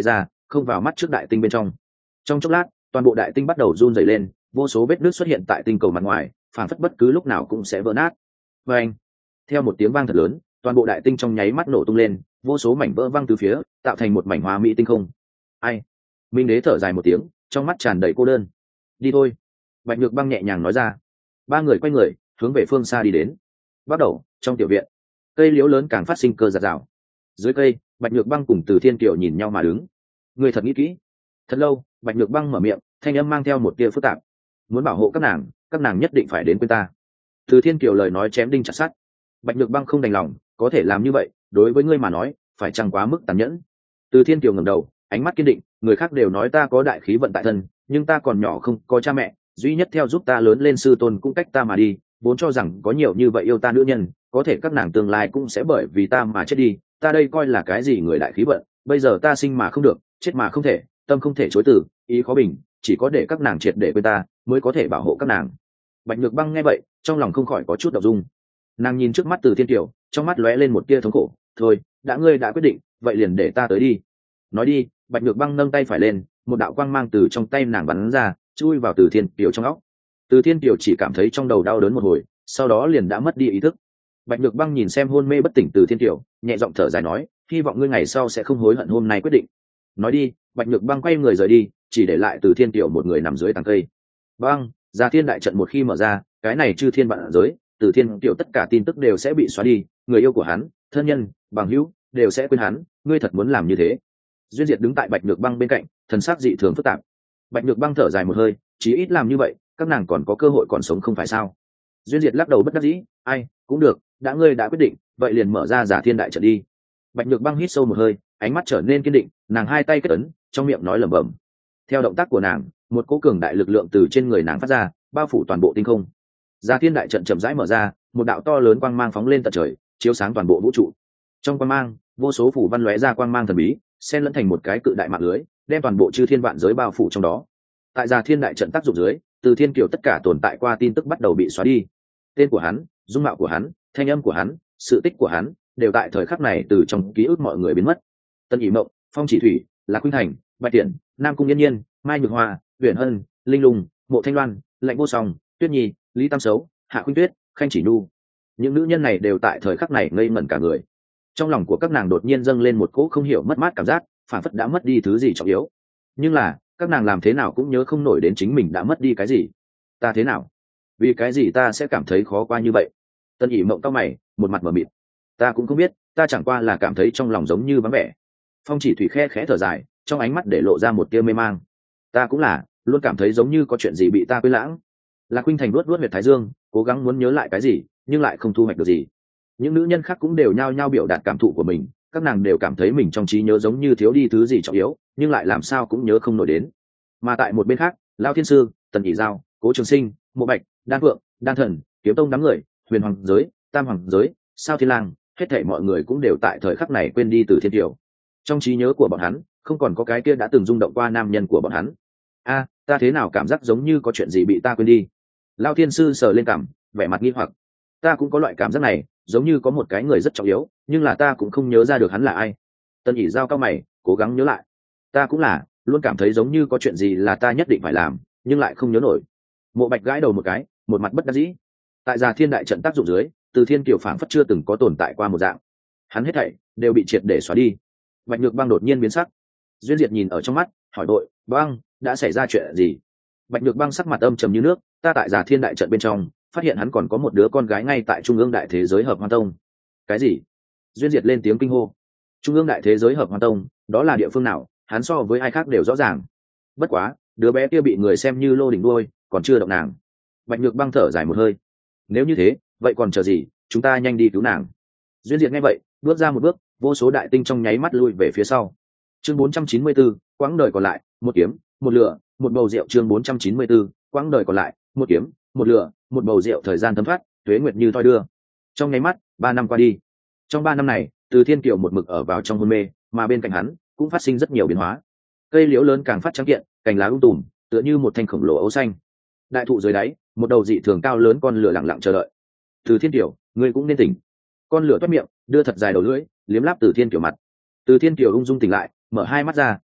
không vào mắt trước đại tinh bên trong. Trong chốc lát, toàn bộ đại tinh bắt đầu run rẩy lên, vô số vết nứt xuất hiện tại tinh cầu mặt ngoài, phản phất bất cứ lúc nào cũng sẽ vỡ nát. Và anh, theo một tiếng vang thật lớn, toàn bộ đại tinh trong nháy mắt nổ tung lên, vô số mảnh vỡ văng từ phía, tạo thành một mảnh hoa mỹ tinh không. Ai? Minh đế thở dài một tiếng, trong mắt tràn đầy cô đơn. Đi thôi. Bạch Nhược Băng nhẹ nhàng nói ra. Ba người quay người, hướng về phương xa đi đến. Bắt đầu, trong tiểu viện, cây liễu lớn càng phát sinh cơ giạt rào. Dưới cây, Bạch Nhược Băng cùng Từ Thiên Kiều nhìn nhau mà đứng. Người thật nghĩ kỹ. Thật lâu, Bạch Nhược Băng mở miệng, thanh âm mang theo một tia phức tạp. Muốn bảo hộ các nàng, các nàng nhất định phải đến quên ta. Từ Thiên Kiều lời nói chém đinh chặt sắt. Bạch Nhược Băng không đành lòng, có thể làm như vậy, đối với ngươi mà nói, phải chẳng quá mức tàn nhẫn. Từ Thiên Kiều ngẩng đầu, ánh mắt kiên định, người khác đều nói ta có đại khí vận tại thân, nhưng ta còn nhỏ không có cha mẹ, duy nhất theo giúp ta lớn lên sư tôn cũng cách ta mà đi, vốn cho rằng có nhiều như vậy yêu ta nữ nhân, có thể các nàng tương lai cũng sẽ bởi vì ta mà chết đi, ta đây coi là cái gì người đại khí vận, bây giờ ta sinh mà không được, chết mà không thể, tâm không thể chối từ, ý khó bình, chỉ có để các nàng triệt để quên ta, mới có thể bảo hộ các nàng. Bạch Nhược Băng nghe vậy, trong lòng không khỏi có chút động dung. Nàng nhìn trước mắt Từ Thiên Kiều, trong mắt lóe lên một tia thống khổ. Thôi, đã ngươi đã quyết định, vậy liền để ta tới đi. Nói đi, Bạch Nhược Băng nâng tay phải lên, một đạo quang mang từ trong tay nàng bắn ra, chui vào Từ Thiên Kiều trong óc. Từ Thiên Kiều chỉ cảm thấy trong đầu đau đớn một hồi, sau đó liền đã mất đi ý thức. Bạch Nhược Băng nhìn xem hôn mê bất tỉnh Từ Thiên Kiều, nhẹ giọng thở dài nói, hy vọng ngươi ngày sau sẽ không hối hận hôm nay quyết định. Nói đi, Bạch Nhược Băng quay người rời đi, chỉ để lại Từ Thiên Kiều một người nằm dưới tàng cây. Băng, Già Thiên đại trận một khi mở ra, cái này chư thiên vạn giới, Từ Thiên Kiều tất cả tin tức đều sẽ bị xóa đi, người yêu của hắn, thân nhân, bằng hữu đều sẽ quên hắn, ngươi thật muốn làm như thế? Duyên Diệt đứng tại Bạch Nhược Băng bên cạnh, thần sắc dị thường phức tạp. Bạch Nhược Băng thở dài một hơi, chí ít làm như vậy, các nàng còn có cơ hội còn sống không phải sao? Duyên Diệt lắc đầu bất đắc dĩ, ai, cũng được, đã ngươi đã quyết định, vậy liền mở ra Già Thiên đại trận đi. Bạch Nhược Băng hít sâu một hơi, ánh mắt trở nên kiên định, nàng hai tay kết ấn, trong miệng nói lẩm bẩm. Theo động tác của nàng, một cỗ cường đại lực lượng từ trên người nàng phát ra, bao phủ toàn bộ tinh không. Già Thiên đại trận chậm rãi mở ra, một đạo to lớn quang mang phóng lên tận trời, chiếu sáng toàn bộ vũ trụ. Trong quang mang, vô số phủ văn lóe ra quang mang thần bí, xen lẫn thành một cái cự đại mạng lưới, đem toàn bộ chư thiên vạn giới bao phủ trong đó. Tại Già Thiên đại trận tác dụng dưới, Từ Thiên Kiều tất cả tồn tại qua tin tức bắt đầu bị xóa đi. Tên của hắn, dung mạo của hắn, thanh âm của hắn, sự tích của hắn, đều tại thời khắc này từ trong ký ức mọi người biến mất. Tân Ỷ Mộng, Phong Chỉ Thủy, Lạc Khuynh Thành, Bạch Tiễn, Nam Cung Yên Nhiên, Mai Nhược Hoa, Uyển Hân, Linh Lung, Mộ Thanh Loan, Lạnh Vô Song, Tuyết Nhi, Lý Tam Sấu, Hạ Khuynh Tuyết, Khanh Chỉ Nhu, những nữ nhân này đều tại thời khắc này ngây ngẩn cả người. Trong lòng của các nàng đột nhiên dâng lên một cỗ không hiểu mất mát cảm giác, phản phất đã mất đi thứ gì trọng yếu. Nhưng là, các nàng làm thế nào cũng nhớ không nổi đến chính mình đã mất đi cái gì. Ta thế nào? Vì cái gì ta sẽ cảm thấy khó qua như vậy? Tân Ỷ Mộng cau mày, một mặt mờ mịt. Ta cũng không biết, ta chẳng qua là cảm thấy trong lòng giống như vắng vẻ. Phong Chỉ Thủy khe khẽ thở dài, trong ánh mắt để lộ ra một tia mê mang. Ta cũng là, luôn cảm thấy giống như có chuyện gì bị ta quên lãng. Lạc Khuynh Thành luốt luốt huyệt thái dương, cố gắng muốn nhớ lại cái gì, nhưng lại không thu hoạch được gì. Những nữ nhân khác cũng đều nhao nhao biểu đạt cảm thụ của mình, các nàng đều cảm thấy mình trong trí nhớ giống như thiếu đi thứ gì trọng yếu, nhưng lại làm sao cũng nhớ không nổi đến. Mà tại một bên khác, Lão Thiên Sư, Tần Ỷ Giao, Cố Trường Sinh, Mộ Bạch, Đan Phượng, Đan Thần, Kiếm Tông đám người, Huyền Hoàng giới, Tam Hoàng giới, Sao Thiên Lang, hết thảy mọi người cũng đều tại thời khắc này quên đi Từ Thiên Kiều. Trong trí nhớ của bọn hắn, không còn có cái kia đã từng rung động qua nam nhân của bọn hắn. A, ta thế nào cảm giác giống như có chuyện gì bị ta quên đi? Lão Thiên Sư sờ lên cằm, vẻ mặt nghi hoặc. Ta cũng có loại cảm giác này, giống như có một cái người rất trọng yếu, nhưng là ta cũng không nhớ ra được hắn là ai. Tần Ỷ Giao cao mày, cố gắng nhớ lại. Ta cũng là, luôn cảm thấy giống như có chuyện gì là ta nhất định phải làm, nhưng lại không nhớ nổi. Mộ Bạch gãi đầu một cái, một mặt bất đắc dĩ. Tại Già Thiên đại trận tác dụng dưới, Từ Thiên Kiều phảng phất chưa từng có tồn tại qua một dạng. Hắn hết thảy đều bị triệt để xóa đi. Bạch Nhược Băng đột nhiên biến sắc. Duyên Diệt nhìn ở trong mắt, hỏi đội, "Băng, đã xảy ra chuyện gì?" Bạch Nhược Băng sắc mặt âm trầm như nước, "Ta tại Già Thiên đại trận bên trong, phát hiện hắn còn có một đứa con gái ngay tại Trung ương đại thế giới Hợp Hoan Tông." "Cái gì?" Duyên Diệt lên tiếng kinh hô. Trung ương đại thế giới Hợp Hoan Tông, đó là địa phương nào, hắn so với ai khác đều rõ ràng. Bất quá, đứa bé kia bị người xem như lô đỉnh đuôi, còn chưa động nàng. Bạch Nhược Băng thở dài một hơi. "Nếu như thế, vậy còn chờ gì, chúng ta nhanh đi cứu nàng." Duyên Diệt nghe vậy, bước ra một bước, vô số đại tinh trong nháy mắt lui về phía sau. Chương bốn trăm chín mươi tư, quãng đời còn lại, một kiếm, một lửa, một bầu rượu. Chương bốn trăm chín mươi tư, quãng đời còn lại, một kiếm, một lửa, một bầu rượu. Thời gian thấm thoát, tuế nguyệt như thoi đưa. Trong nháy mắt, ba năm qua đi. Trong ba năm này, Từ Thiên Kiều một mực ở vào trong hôn mê, mà bên cạnh hắn cũng phát sinh rất nhiều biến hóa. Cây liễu lớn càng phát trắng kiện, cành lá um tùm, tựa như một thanh khổng lồ ấu xanh. Đại thụ dưới đáy, một đầu dị thường cao lớn con lửa lặng lặng chờ đợi. Từ Thiên Kiều, ngươi cũng nên tỉnh. Con lửa toét miệng, đưa thật dài đầu lưỡi, liếm láp Từ Thiên Kiều mặt. Từ Thiên Kiều ung dung tỉnh lại, mở hai mắt ra,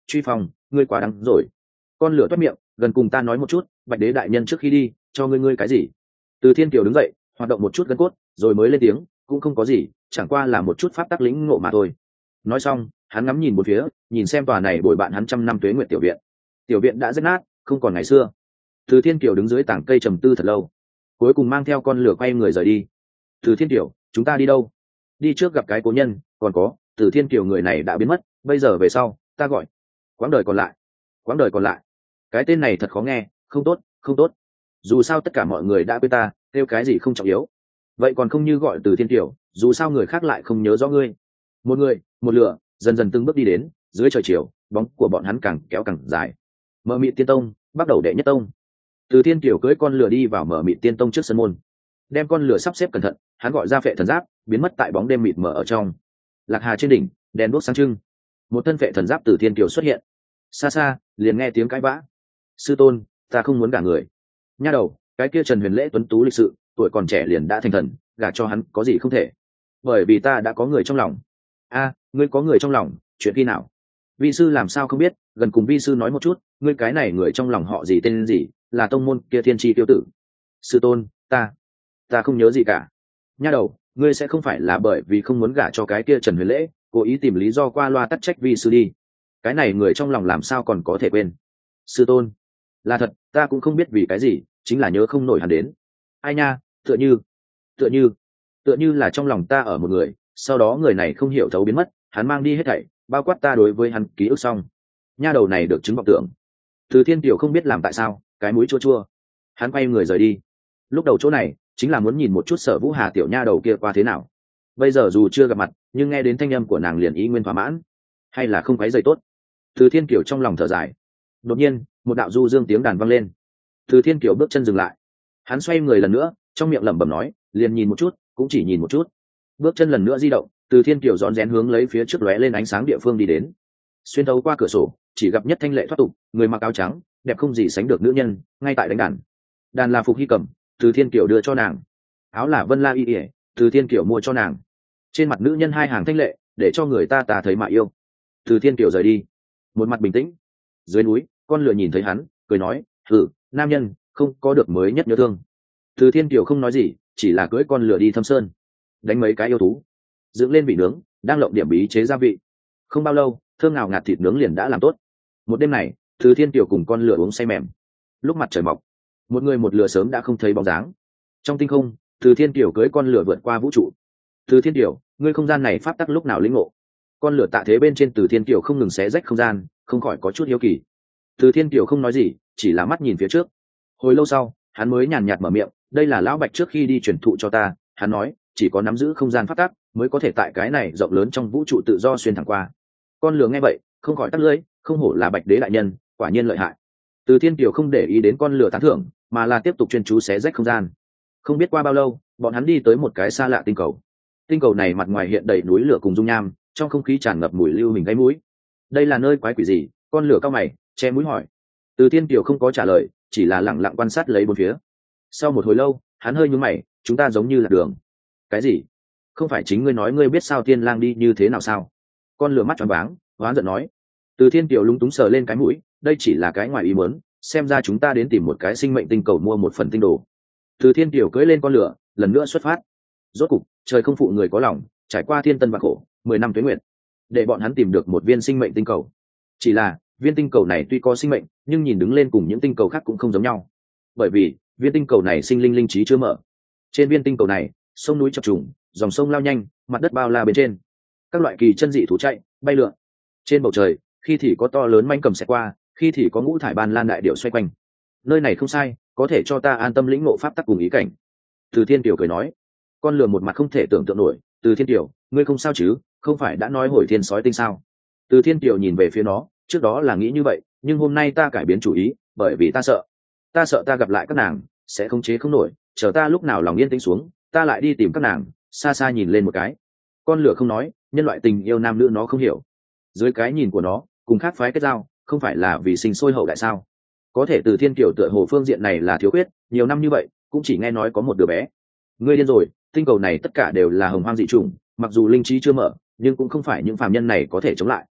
truy phong ngươi quá đắng rồi. Con lửa toét miệng, gần cùng ta nói một chút, bạch đế đại nhân trước khi đi cho ngươi ngươi cái gì. Từ Thiên Kiều đứng dậy hoạt động một chút gân cốt rồi mới lên tiếng, cũng không có gì, chẳng qua là một chút pháp tắc lĩnh ngộ mà thôi. Nói xong hắn ngắm nhìn một phía, nhìn xem tòa này bồi bạn hắn trăm năm tuế nguyệt tiểu viện. Tiểu viện đã rách nát, không còn ngày xưa. Từ Thiên Kiều đứng dưới tảng cây trầm tư thật lâu, cuối cùng mang theo con lửa quay người rời đi. Từ Thiên Kiều, chúng ta đi đâu? Đi trước gặp cái cố nhân, còn có Từ Thiên Kiều người này đã biến mất, bây giờ về sau ta gọi quãng đời còn lại. Quãng đời còn lại, cái tên này thật khó nghe, không tốt không tốt. Dù sao tất cả mọi người đã quên ta, kêu cái gì không trọng yếu, vậy còn không như gọi Từ Thiên Kiều, dù sao người khác lại không nhớ rõ ngươi. Một người một lửa dần dần từng bước đi đến, dưới trời chiều bóng của bọn hắn càng kéo càng dài. Mở Mị Tiên Tông bắt đầu đệ nhất tông. Từ Thiên Kiều cưỡi con lửa đi vào Mở Mị Tiên Tông trước sân môn, đem con lửa sắp xếp cẩn thận, hắn gọi ra Phệ Thần Giáp biến mất tại bóng đêm mịt mờ ở trong. Lạc Hà trên đỉnh đèn đuốc sáng trưng, một thân Phệ Thần Giáp Từ Thiên Kiều xuất hiện. Xa xa liền nghe tiếng cãi vã. Sư tôn, ta không muốn gả người. Nha đầu, cái kia Trần Huyền Lễ tuấn tú lịch sự, tuổi còn trẻ liền đã thành thần, gả cho hắn có gì không thể, bởi vì ta đã có người trong lòng. A, ngươi có người trong lòng, chuyện khi nào? Vi sư làm sao không biết, gần cùng vi sư nói một chút, ngươi cái này người trong lòng họ gì tên gì, là tông môn kia thiên tri tiêu tử. Sư tôn, ta ta không nhớ gì cả. Nha đầu, ngươi sẽ không phải là bởi vì không muốn gả cho cái kia Trần Huyền Lễ, cố ý tìm lý do qua loa tắc trách vi sư đi. Cái này người trong lòng làm sao còn có thể quên. Sư tôn, là thật, ta cũng không biết vì cái gì, chính là nhớ không nổi hắn đến. Ai nha, tựa như tựa như tựa như là trong lòng ta ở một người, sau đó người này không hiểu thấu biến mất, hắn mang đi hết thảy, bao quát ta đối với hắn ký ức xong. Nha đầu này được chứng vọng tưởng. Từ Thiên Kiều không biết làm tại sao, cái mũi chua chua. Hắn quay người rời đi. Lúc đầu chỗ này chính là muốn nhìn một chút Sở Vũ Hà tiểu nha đầu kia qua thế nào. Bây giờ dù chưa gặp mặt, nhưng nghe đến thanh âm của nàng liền ý nguyên thỏa mãn. Hay là không quấy rầy tốt. Từ Thiên Kiều trong lòng thở dài. Đột nhiên một đạo du dương tiếng đàn vang lên. Từ Thiên Kiều bước chân dừng lại, hắn xoay người lần nữa, trong miệng lẩm bẩm nói, liền nhìn một chút, cũng chỉ nhìn một chút. Bước chân lần nữa di động, Từ Thiên Kiều rón rén hướng lấy phía trước lóe lên ánh sáng địa phương đi đến. Xuyên thấu qua cửa sổ, chỉ gặp Nhất Thanh Lệ thoát tục, người mặc áo trắng, đẹp không gì sánh được nữ nhân, ngay tại đánh đàn. Đàn là Phục Hy cầm, Từ Thiên Kiều đưa cho nàng. Áo là Vân La Y Y, Từ Thiên Kiều mua cho nàng. Trên mặt nữ nhân hai hàng thanh lệ, để cho người ta tà thấy mà yêu. Từ Thiên Kiều rời đi, một mặt bình tĩnh. Dưới núi, con lừa nhìn thấy hắn, cười nói, "Hừ, nam nhân, không có được mới nhất nhớ thương." Từ Thiên Kiều không nói gì, chỉ là cưỡi con lừa đi Thâm Sơn, đánh mấy cái yêu thú, dựng lên vị nướng, đang lộng điểm bí chế gia vị. Không bao lâu, thơm ngào ngạt thịt nướng liền đã làm tốt. Một đêm này, Từ Thiên Kiều cùng con lừa uống say mềm. Lúc mặt trời mọc, một người một lừa sớm đã không thấy bóng dáng. Trong tinh không, Từ Thiên Kiều cưỡi con lừa vượt qua vũ trụ. Từ Thiên Kiều, ngươi không gian này pháp tắc lúc nào lĩnh ngộ? Con lửa tạ thế bên trên Từ Thiên Kiều không ngừng xé rách không gian, không khỏi có chút hiếu kỳ. Từ Thiên Kiều không nói gì, chỉ là mắt nhìn phía trước. Hồi lâu sau, hắn mới nhàn nhạt mở miệng, đây là lão Bạch trước khi đi truyền thụ cho ta, hắn nói, chỉ có nắm giữ không gian pháp tắc mới có thể tại cái này rộng lớn trong vũ trụ tự do xuyên thẳng qua. Con lửa nghe vậy, không khỏi tắt lưỡi, không hổ là Bạch đế đại nhân, quả nhiên lợi hại. Từ Thiên Kiều không để ý đến con lửa tán thưởng, mà là tiếp tục chuyên chú xé rách không gian. Không biết qua bao lâu, bọn hắn đi tới một cái xa lạ tinh cầu. Tinh cầu này mặt ngoài hiện đầy núi lửa cùng dung nham, trong không khí tràn ngập mùi lưu hình gáy mũi. Đây là nơi quái quỷ gì? Con lửa cao mày, che mũi hỏi. Từ Thiên Kiều không có trả lời, chỉ là lặng lặng quan sát lấy bốn phía. Sau một hồi lâu, hắn hơi nhướng mày, chúng ta giống như là đường. Cái gì? Không phải chính ngươi nói ngươi biết sao Tiên Lang đi như thế nào sao? Con lửa mắt tròn váng, hoán giận nói. Từ Thiên Kiều lúng túng sờ lên cái mũi, đây chỉ là cái ngoài ý muốn, xem ra chúng ta đến tìm một cái sinh mệnh tinh cầu mua một phần tinh đồ. Từ Thiên Kiều cưỡi lên con lửa, lần nữa xuất phát. Rốt cục, trời không phụ người có lòng, trải qua thiên tân và khổ, mười năm tuế nguyệt, để bọn hắn tìm được một viên sinh mệnh tinh cầu. Chỉ là viên tinh cầu này tuy có sinh mệnh, nhưng nhìn đứng lên cùng những tinh cầu khác cũng không giống nhau, bởi vì viên tinh cầu này sinh linh linh trí chưa mở. Trên viên tinh cầu này, sông núi chập trùng, dòng sông lao nhanh, mặt đất bao la bên trên, các loại kỳ chân dị thú chạy bay lượn. Trên bầu trời, khi thì có to lớn manh cầm xẹt qua, khi thì có ngũ thải ban lan đại điệu xoay quanh. Nơi này không sai, có thể cho ta an tâm lĩnh ngộ pháp tắc cùng ý cảnh. Từ Thiên Kiều cười nói. Con lừa một mặt không thể tưởng tượng nổi, Từ Thiên Kiều, ngươi không sao chứ? Không phải đã nói hồi thiên sói tinh sao? Từ Thiên Kiều nhìn về phía nó, trước đó là nghĩ như vậy, nhưng hôm nay ta cải biến chủ ý, bởi vì ta sợ, ta sợ ta gặp lại các nàng sẽ không chế không nổi, chờ ta lúc nào lòng yên tĩnh xuống, ta lại đi tìm các nàng. Xa xa nhìn lên một cái, con lửa không nói, nhân loại tình yêu nam nữ nó không hiểu. Dưới cái nhìn của nó, cùng khác phái kết giao, không phải là vì sinh sôi hậu đại sao? Có thể Từ Thiên Kiều tựa hồ phương diện này là thiếu khuyết, nhiều năm như vậy cũng chỉ nghe nói có một đứa bé. Ngươi điên rồi, tinh cầu này tất cả đều là hồng hoang dị chủng, mặc dù linh trí chưa mở, nhưng cũng không phải những phàm nhân này có thể chống lại.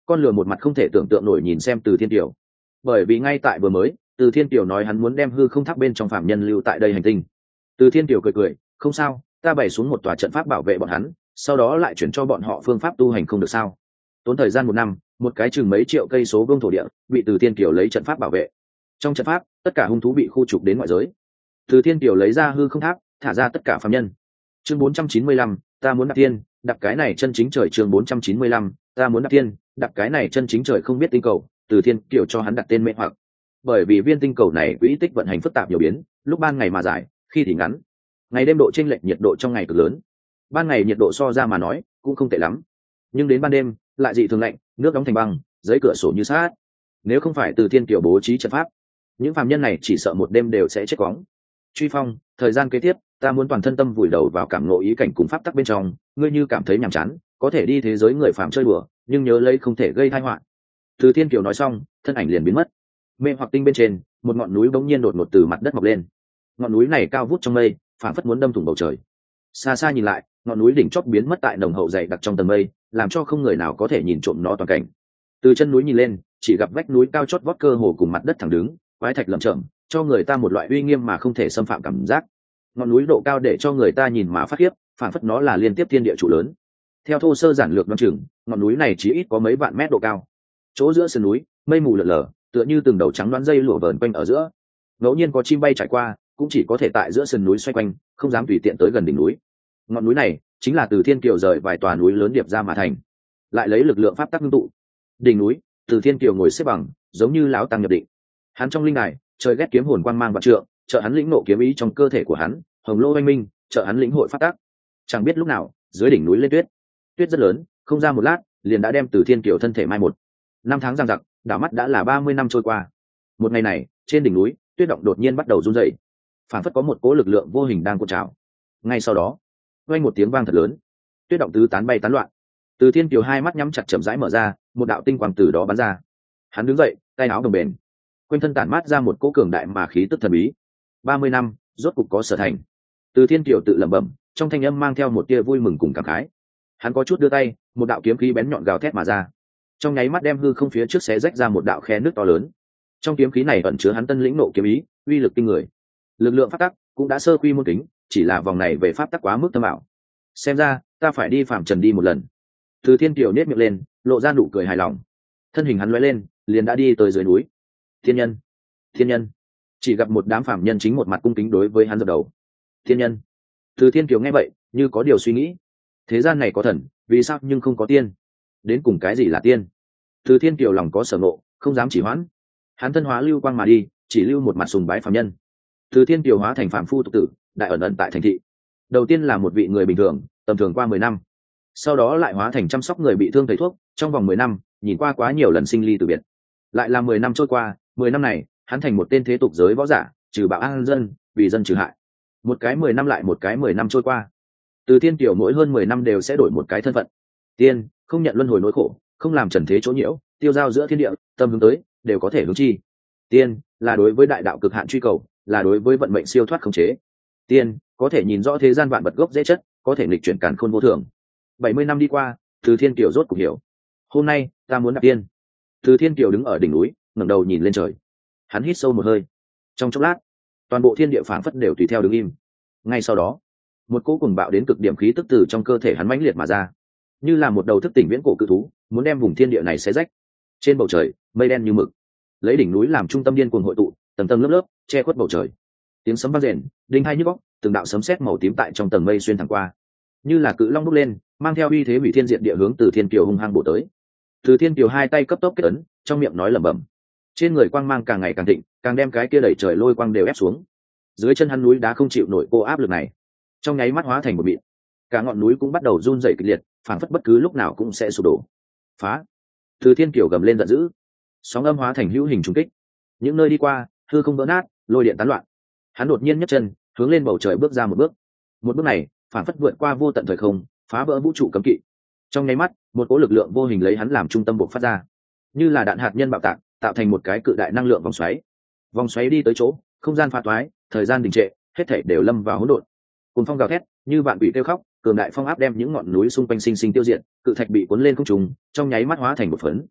con lừa một mặt không thể tưởng tượng nổi nhìn xem Từ Thiên Kiều, bởi vì ngay tại vừa mới Từ Thiên Kiều nói hắn muốn đem hư không tháp bên trong phạm nhân lưu tại đây hành tinh. Từ Thiên Kiều cười cười, không sao, ta bày xuống một tòa trận pháp bảo vệ bọn hắn, sau đó lại chuyển cho bọn họ phương pháp tu hành không được sao? Tốn thời gian một năm, một cái chừng mấy triệu cây số vuông thổ địa bị Từ Thiên Kiều lấy trận pháp bảo vệ. Trong trận pháp, tất cả hung thú bị khu trục đến ngoại giới. Từ Thiên Kiều lấy ra hư không tháp, thả ra tất cả phạm nhân. Chương bốn trăm chín mươi lăm, ta muốn đặt tiên, đặt cái này chân chính trời. Chương bốn trăm chín mươi lăm, ta muốn đặt tiên, đặt cái này chân chính trời. Không biết tinh cầu, Từ Thiên Kiều cho hắn đặt tên mê hoặc. Bởi vì viên tinh cầu này quỹ tích vận hành phức tạp nhiều biến, lúc ban ngày mà dài, khi thì ngắn. Ngày đêm độ chênh lệch nhiệt độ trong ngày cực lớn. Ban ngày nhiệt độ so ra mà nói cũng không tệ lắm, nhưng đến ban đêm lại dị thường lạnh, nước đóng thành băng, giấy cửa sổ như sát. Nếu không phải Từ Thiên Kiều bố trí trận pháp, những phàm nhân này chỉ sợ một đêm đều sẽ chết quóng. Truy Phong, thời gian kế tiếp, ta muốn toàn thân tâm vùi đầu vào cảm ngộ ý cảnh cùng pháp tắc bên trong, ngươi như cảm thấy nhàm chán, có thể đi thế giới người phàm chơi đùa, nhưng nhớ lấy không thể gây tai họa. Từ Thiên Kiều nói xong, thân ảnh liền biến mất. Mê hoặc tinh bên trên, một ngọn núi bỗng nhiên đột ngột từ mặt đất mọc lên. Ngọn núi này cao vút trong mây, phảng phất muốn đâm thủng bầu trời. Xa xa nhìn lại, ngọn núi đỉnh chót biến mất tại nồng hậu dày đặc trong tầng mây, làm cho không người nào có thể nhìn trộm nó toàn cảnh. Từ chân núi nhìn lên, chỉ gặp vách núi cao chót vót cơ hồ cùng mặt đất thẳng đứng, quái thạch lởm chởm, cho người ta một loại uy nghiêm mà không thể xâm phạm cảm giác. Ngọn núi độ cao để cho người ta nhìn mà phát khiếp, phảng phất nó là liên tiếp thiên địa trụ lớn. Theo thô sơ giản lược đoán chừng, ngọn núi này chỉ ít có mấy vạn mét độ cao. Chỗ giữa sườn núi, mây mù lờ lờ, tựa như từng đầu trắng đoán dây lụa vờn quanh ở giữa. Ngẫu nhiên có chim bay trải qua, cũng chỉ có thể tại giữa sườn núi xoay quanh, không dám tùy tiện tới gần đỉnh núi. Ngọn núi này chính là Từ Thiên Kiều rời vài tòa núi lớn điệp ra mà thành, lại lấy lực lượng pháp tắc ngưng tụ. Đỉnh núi, Từ Thiên Kiều ngồi xếp bằng, giống như lão tăng nhập định. Hắn trong linh đài, trời ghét kiếm hồn quang mang vạn trượng, trợ hắn lĩnh nộ kiếm ý trong cơ thể của hắn, hồng lô oanh minh, trợ hắn lĩnh hội pháp tắc. Chẳng biết lúc nào, dưới đỉnh núi lên tuyết, tuyết rất lớn, không ra một lát, liền đã đem Từ Thiên Kiều thân thể mai một. Năm tháng giằng giặc, đảo mắt đã là ba mươi năm trôi qua. Một ngày này, trên đỉnh núi, tuyết động đột nhiên bắt đầu run rẩy, phảng phất có một cỗ lực lượng vô hình đang cuộn trào. Ngay sau đó, vang một tiếng vang thật lớn, tuyết động tứ tán bay tán loạn. Từ Thiên Kiều hai mắt nhắm chặt chậm rãi mở ra, một đạo tinh quang từ đó bắn ra. Hắn đứng dậy, tay áo đồng bền, quanh thân tản mát ra một cỗ cường đại mà khí tức thần bí. ba mươi năm, rốt cục có sở thành. Từ Thiên Kiều tự lẩm bẩm, trong thanh âm mang theo một tia vui mừng cùng cảm khái. Hắn có chút đưa tay, một đạo kiếm khí bén nhọn gào thét mà ra, trong nháy mắt đem hư không phía trước xé rách ra một đạo khe nước to lớn. Trong kiếm khí này ẩn chứa hắn tân lĩnh nộ kiếm ý, uy lực kinh người. Lực lượng pháp tắc cũng đã sơ quy môn kính, chỉ là vòng này về pháp tắc quá mức thâm ảo. Xem ra, ta phải đi phàm trần đi một lần. Từ Thiên Kiều nhếch miệng lên, lộ ra nụ cười hài lòng. Thân hình hắn lóe lên, liền đã đi tới dưới núi. Thiên nhân, thiên nhân. Chỉ gặp một đám phàm nhân chính một mặt cung kính đối với hắn dập đầu. Thiên nhân. Từ Thiên Kiều nghe vậy, như có điều suy nghĩ. Thế gian này có thần, vì sao nhưng không có tiên? Đến cùng cái gì là tiên? Từ Thiên Kiều lòng có sở ngộ, không dám chỉ hoãn. Hắn thân hóa lưu quang mà đi, chỉ lưu một mặt sùng bái phàm nhân. Từ Thiên Kiều hóa thành phàm phu tục tử, đại ẩn ẩn tại thành thị. Đầu tiên là một vị người bình thường, tầm thường qua mười năm. Sau đó lại hóa thành chăm sóc người bị thương thầy thuốc, trong vòng mười năm, nhìn qua quá nhiều lần sinh ly từ biệt. Lại là mười năm trôi qua, mười năm này, hắn thành một tên thế tục giới võ giả, trừ bạo an dân, vì dân trừ hại. Một cái mười năm lại một cái mười năm trôi qua. Từ Thiên Kiều mỗi hơn mười năm đều sẽ đổi một cái thân phận. Tiên, không nhận luân hồi nỗi khổ, không làm trần thế chỗ nhiễu, tiêu giao giữa thiên địa, tâm hướng tới, đều có thể hướng chi. Tiên, là đối với đại đạo cực hạn truy cầu, là đối với vận mệnh siêu thoát khống chế. Tiên, có thể nhìn rõ thế gian vạn vật gốc dễ chất, có thể nghịch chuyển càn khôn vô thường. Bảy mươi năm đi qua, Từ Thiên Kiều rốt cuộc hiểu. Hôm nay, ta muốn đặt tiên. Từ Thiên Kiều đứng ở đỉnh núi, ngẩng đầu nhìn lên trời. Hắn hít sâu một hơi. Trong chốc lát, toàn bộ thiên địa phảng phất đều tùy theo đứng im. Ngay sau đó, một cỗ cuồng bạo đến cực điểm khí tức từ trong cơ thể hắn mãnh liệt mà ra, như là một đầu thức tỉnh viễn cổ cự thú, muốn đem vùng thiên địa này xé rách. Trên bầu trời, mây đen như mực, lấy đỉnh núi làm trung tâm điên cuồng hội tụ, tầng tầng lớp lớp che khuất bầu trời. Tiếng sấm vang rền, đinh hai nhức óc, từng đạo sấm sét màu tím tại trong tầng mây xuyên thẳng qua, như là cự long bốc lên, mang theo uy thế hủy thiên diệt địa hướng Từ Thiên Kiều hung hăng bổ tới. Từ Thiên Kiều hai tay cấp tốc kết ấn, trong miệng nói lẩm bẩm. Trên người quang mang càng ngày càng thịnh, càng đem cái kia đẩy trời lôi quang đều ép xuống. Dưới chân hắn núi đá không chịu nổi cô áp lực này, trong nháy mắt hóa thành một mịn. Cả ngọn núi cũng bắt đầu run rẩy kịch liệt, phảng phất bất cứ lúc nào cũng sẽ sụp đổ. Phá! Từ Thiên Kiều gầm lên giận dữ, sóng âm hóa thành hữu hình trùng kích. Những nơi đi qua, hư không vỡ nát, lôi điện tán loạn. Hắn đột nhiên nhấc chân, hướng lên bầu trời bước ra một bước. Một bước này, phảng phất vượt qua vô tận thời không, phá vỡ vũ trụ cấm kỵ. Trong nháy mắt, một cỗ lực lượng vô hình lấy hắn làm trung tâm bộc phát ra, như là đạn hạt nhân bạo tạc, tạo thành một cái cự đại năng lượng vòng xoáy. Vòng xoáy đi tới chỗ, không gian phá toái, thời gian đình trệ, hết thảy đều lâm vào hỗn độn. Cuồng phong gào thét, như vạn quỷ kêu khóc, cường đại phong áp đem những ngọn núi xung quanh sinh sinh tiêu diệt, cự thạch bị cuốn lên không trung, trong nháy mắt hóa thành một phấn,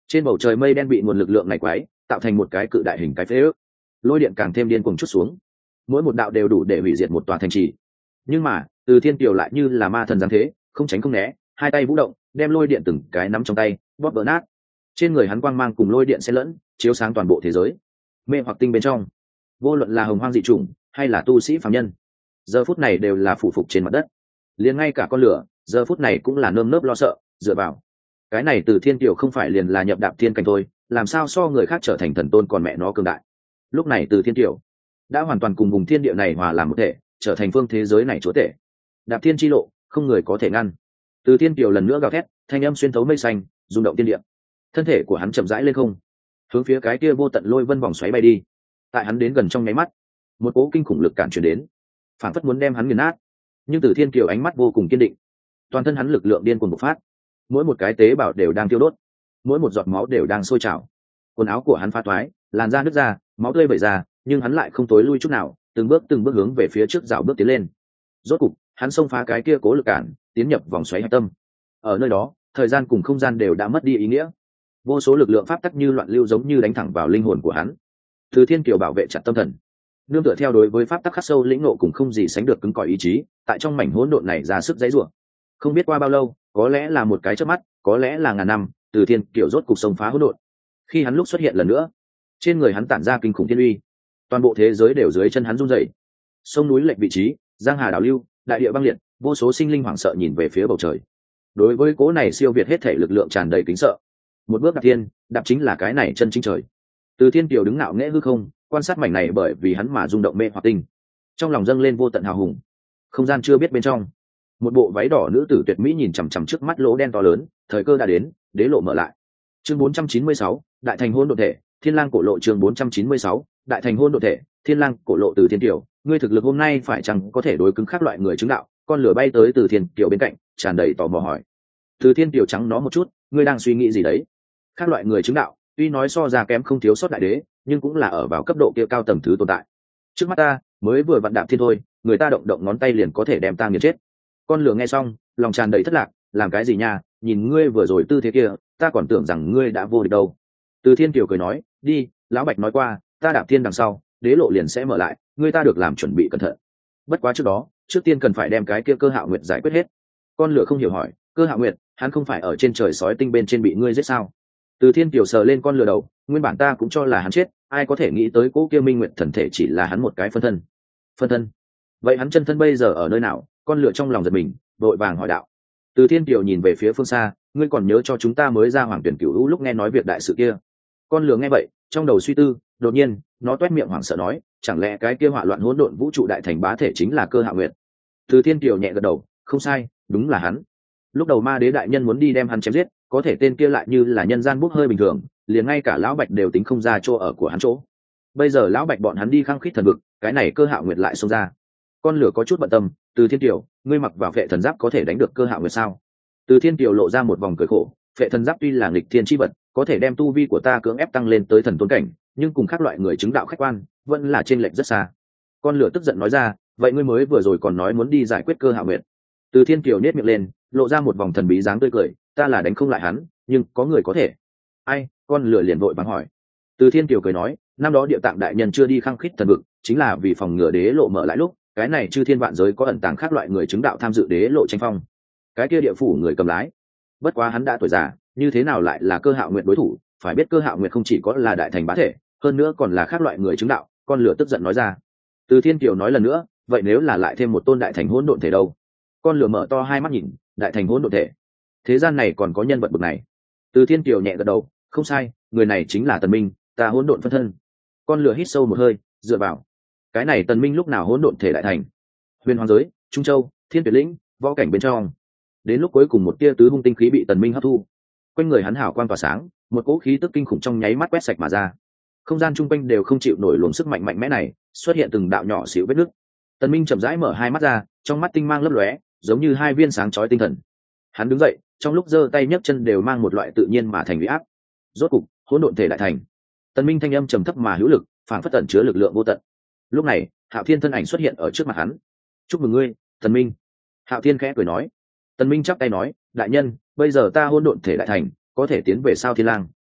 Trên bầu trời mây đen bị nguồn lực lượng này quái tạo thành một cái cự đại hình cái phế ước, lôi điện càng thêm điên cuồng chút xuống, mỗi một đạo đều đủ để hủy diệt một tòa thành trì. Nhưng mà Từ Thiên Kiều lại như là ma thần giáng thế, không tránh không né, hai tay vũ động, đem lôi điện từng cái nắm trong tay bóp vỡ nát. Trên người hắn quang mang cùng lôi điện xen lẫn, chiếu sáng toàn bộ thế giới. Mê hoặc tinh bên trong, vô luận là hồng hoang dị chủng hay là tu sĩ phàm nhân, giờ phút này đều là phủ phục trên mặt đất. Liền ngay cả con lửa giờ phút này cũng là nơm nớp lo sợ, dựa vào cái này Từ Thiên Kiều không phải liền là nhập đạp thiên cảnh thôi, làm sao so người khác trở thành thần tôn còn mẹ nó cường đại. Lúc này Từ Thiên Kiều đã hoàn toàn cùng vùng thiên địa này hòa làm một thể, trở thành phương thế giới này chúa tể. Đạp thiên chi lộ, không người có thể ngăn. Từ Thiên Kiều lần nữa gào thét, thanh âm xuyên thấu mây xanh, rung động thiên địa. Thân thể của hắn chậm rãi lên không, hướng phía cái kia vô tận lôi vân vòng xoáy bay đi. Tại hắn đến gần trong nháy mắt, một cỗ kinh khủng lực cản truyền đến, phản phất muốn đem hắn nghiền nát. Nhưng Từ Thiên Kiều ánh mắt vô cùng kiên định, toàn thân hắn lực lượng điên cuồng bộc phát, mỗi một cái tế bào đều đang tiêu đốt, mỗi một giọt máu đều đang sôi trào. Quần áo của hắn phá toái, làn da nứt ra, máu tươi vẩy ra, nhưng hắn lại không tối lui chút nào, từng bước từng bước hướng về phía trước dạo bước tiến lên. Rốt cục, hắn xông phá cái kia cố lực cản, tiến nhập vòng xoáy hạch tâm. Ở nơi đó, thời gian cùng không gian đều đã mất đi ý nghĩa. Vô số lực lượng pháp tắc như loạn lưu giống như đánh thẳng vào linh hồn của hắn. Từ Thiên Kiều bảo vệ chặt tâm thần, nương tựa theo đối với pháp tắc khắc sâu lĩnh ngộ cùng không gì sánh được cứng cỏi ý chí, tại trong mảnh hỗn độn này ra sức dãy rủa. Không biết qua bao lâu, có lẽ là một cái chớp mắt, có lẽ là ngàn năm, Từ Thiên Kiều rốt cục xông phá hỗn độn. Khi hắn lúc xuất hiện lần nữa, trên người hắn tản ra kinh khủng thiên uy, toàn bộ thế giới đều dưới chân hắn rung rẩy. Sông núi lệch vị trí, giang hà đảo lưu, đại địa băng liệt, vô số sinh linh hoảng sợ nhìn về phía bầu trời. Đối với cố này siêu việt hết thể lực lượng tràn đầy kính sợ. Một bước đạp thiên, đạp chính là cái này chân chính trời. Từ Thiên Kiều đứng ngạo nghễ hư không, quan sát mảnh này bởi vì hắn mà rung động mê hoặc tinh. Trong lòng dâng lên vô tận hào hùng. Không gian chưa biết bên trong, một bộ váy đỏ nữ tử tuyệt mỹ nhìn chằm chằm trước mắt lỗ đen to lớn, thời cơ đã đến, đế lộ mở lại. Chương bốn trăm chín mươi sáu, đại thành hôn độn thể, Thiên Lang cổ lộ. Chương bốn trăm chín mươi sáu, đại thành hôn độn thể, Thiên Lang cổ lộ. Từ Thiên Kiều, ngươi thực lực hôm nay phải chăng có thể đối cứng khác loại người chứng đạo? Con lửa bay tới Từ Thiên Kiều bên cạnh, tràn đầy tò mò hỏi. Từ Thiên Kiều trắng nó một chút, ngươi đang suy nghĩ gì đấy? Khác loại người chứng đạo, tuy nói so ra kém không thiếu sót đại đế, nhưng cũng là ở vào cấp độ kia cao tầng thứ tồn tại. Trước mắt ta, mới vừa vặn đạp thiên thôi, người ta động động ngón tay liền có thể đem ta nghiền chết. Con lửa nghe xong, lòng tràn đầy thất lạc, làm cái gì nha, nhìn ngươi vừa rồi tư thế kia, ta còn tưởng rằng ngươi đã vô địch đâu. Từ Thiên Kiều cười nói, đi, lão Bạch nói qua, ta đạp thiên đằng sau, đế lộ liền sẽ mở lại, ngươi ta được làm chuẩn bị cẩn thận. Bất quá trước đó, trước tiên cần phải đem cái kia Cơ Hạo Nguyệt giải quyết hết. Con lửa không hiểu hỏi, Cơ Hạo Nguyệt, hắn không phải ở trên trời sói tinh bên trên bị ngươi giết sao? Từ Thiên Kiều sờ lên con lửa đầu, nguyên bản ta cũng cho là hắn chết, ai có thể nghĩ tới cố kia Minh Nguyệt thần thể chỉ là hắn một cái phân thân. Phân thân? Vậy hắn chân thân bây giờ ở nơi nào? Con lửa trong lòng giật mình, vội vàng hỏi đạo. Từ Thiên Kiều nhìn về phía phương xa, ngươi còn nhớ cho chúng ta mới ra Hoàng Tuyển Cửu Lũ lúc nghe nói việc đại sự kia? Con lửa nghe vậy, trong đầu suy tư, đột nhiên, nó toét miệng hoảng sợ nói, chẳng lẽ cái kia hỏa loạn hỗn độn vũ trụ đại thành bá thể chính là Cơ Hạo Nguyệt? Từ Thiên Kiều nhẹ gật đầu, không sai, đúng là hắn. Lúc đầu Ma Đế đại nhân muốn đi đem hắn chém giết, có thể tên kia lại như là nhân gian bốc hơi bình thường, liền ngay cả lão Bạch đều tính không ra chỗ ở của hắn chỗ. Bây giờ lão Bạch bọn hắn đi khăng khít thần vực, cái này Cơ Hạo Nguyệt lại xông ra. Con lửa có chút bận tâm, Từ Thiên Kiều, ngươi mặc vào Phệ thần giáp có thể đánh được Cơ Hạo Nguyệt sao? Từ Thiên Kiều lộ ra một vòng cười khổ, Phệ thần giáp tuy là nghịch thiên chi vật, có thể đem tu vi của ta cưỡng ép tăng lên tới thần tôn cảnh, nhưng cùng khác loại người chứng đạo khách quan, vẫn là trên lệch rất xa. Con lửa tức giận nói ra, vậy ngươi mới vừa rồi còn nói muốn đi giải quyết Cơ Hạo Nguyệt. Từ Thiên Kiều nhếch miệng lên, lộ ra một vòng thần bí dáng tươi cười, ta là đánh không lại hắn, nhưng có người có thể. Ai? Con lửa liền vội vàng hỏi. Từ Thiên Kiều cười nói, năm đó Địa Tạng đại nhân chưa đi khăng khít thần vực, chính là vì phòng ngừa đế lộ mở lại lúc, cái này chư thiên vạn giới có ẩn tàng khác loại người chứng đạo tham dự đế lộ tranh phong. Cái kia địa phủ người cầm lái. Bất quá hắn đã tuổi già, như thế nào lại là Cơ Hạo Nguyệt đối thủ? Phải biết Cơ Hạo Nguyệt không chỉ có là đại thành bá thể, hơn nữa còn là khác loại người chứng đạo. Con lửa tức giận nói ra. Từ Thiên Kiều nói lần nữa, vậy nếu là lại thêm một tôn đại thành hỗn độn thể đâu? Con lửa mở to hai mắt nhìn, đại thành hỗn độn thể, thế gian này còn có nhân vật bậc này? Từ Thiên Kiều nhẹ gật đầu, không sai, người này chính là Tần Minh, ta hỗn độn phân thân. Con lửa hít sâu một hơi, dựa vào cái này Tần Minh lúc nào hỗn độn thể đại thành? Huyền Hoàng giới, Trung Châu, Thiên Tuyệt Lĩnh, võ cảnh bên trong. Đến lúc cuối cùng một tia tứ hung tinh khí bị Tần Minh hấp thu, quanh người hắn hào quang tỏa sáng, một cỗ khí tức kinh khủng trong nháy mắt quét sạch mà ra. Không gian chung quanh đều không chịu nổi luồng sức mạnh mạnh mẽ này, xuất hiện từng đạo nhỏ xíu vết nứt. Tần Minh chậm rãi mở hai mắt ra, trong mắt tinh mang lấp lóe, giống như hai viên sáng chói tinh thần. Hắn đứng dậy, trong lúc giơ tay nhấc chân đều mang một loại tự nhiên mà thành uy áp. Rốt cục, hỗn độn thể đại thành. Tần Minh thanh âm trầm thấp mà hữu lực, phảng phất tẩn chứa lực lượng vô tận. Lúc này, Hạo Thiên thân ảnh xuất hiện ở trước mặt hắn. "Chúc mừng ngươi, Tần Minh." Hạo Thiên khẽ cười nói. Tần Minh chắp tay nói, "Đại nhân, bây giờ ta hỗn độn thể đại thành, có thể tiến về sao Thiên Lang."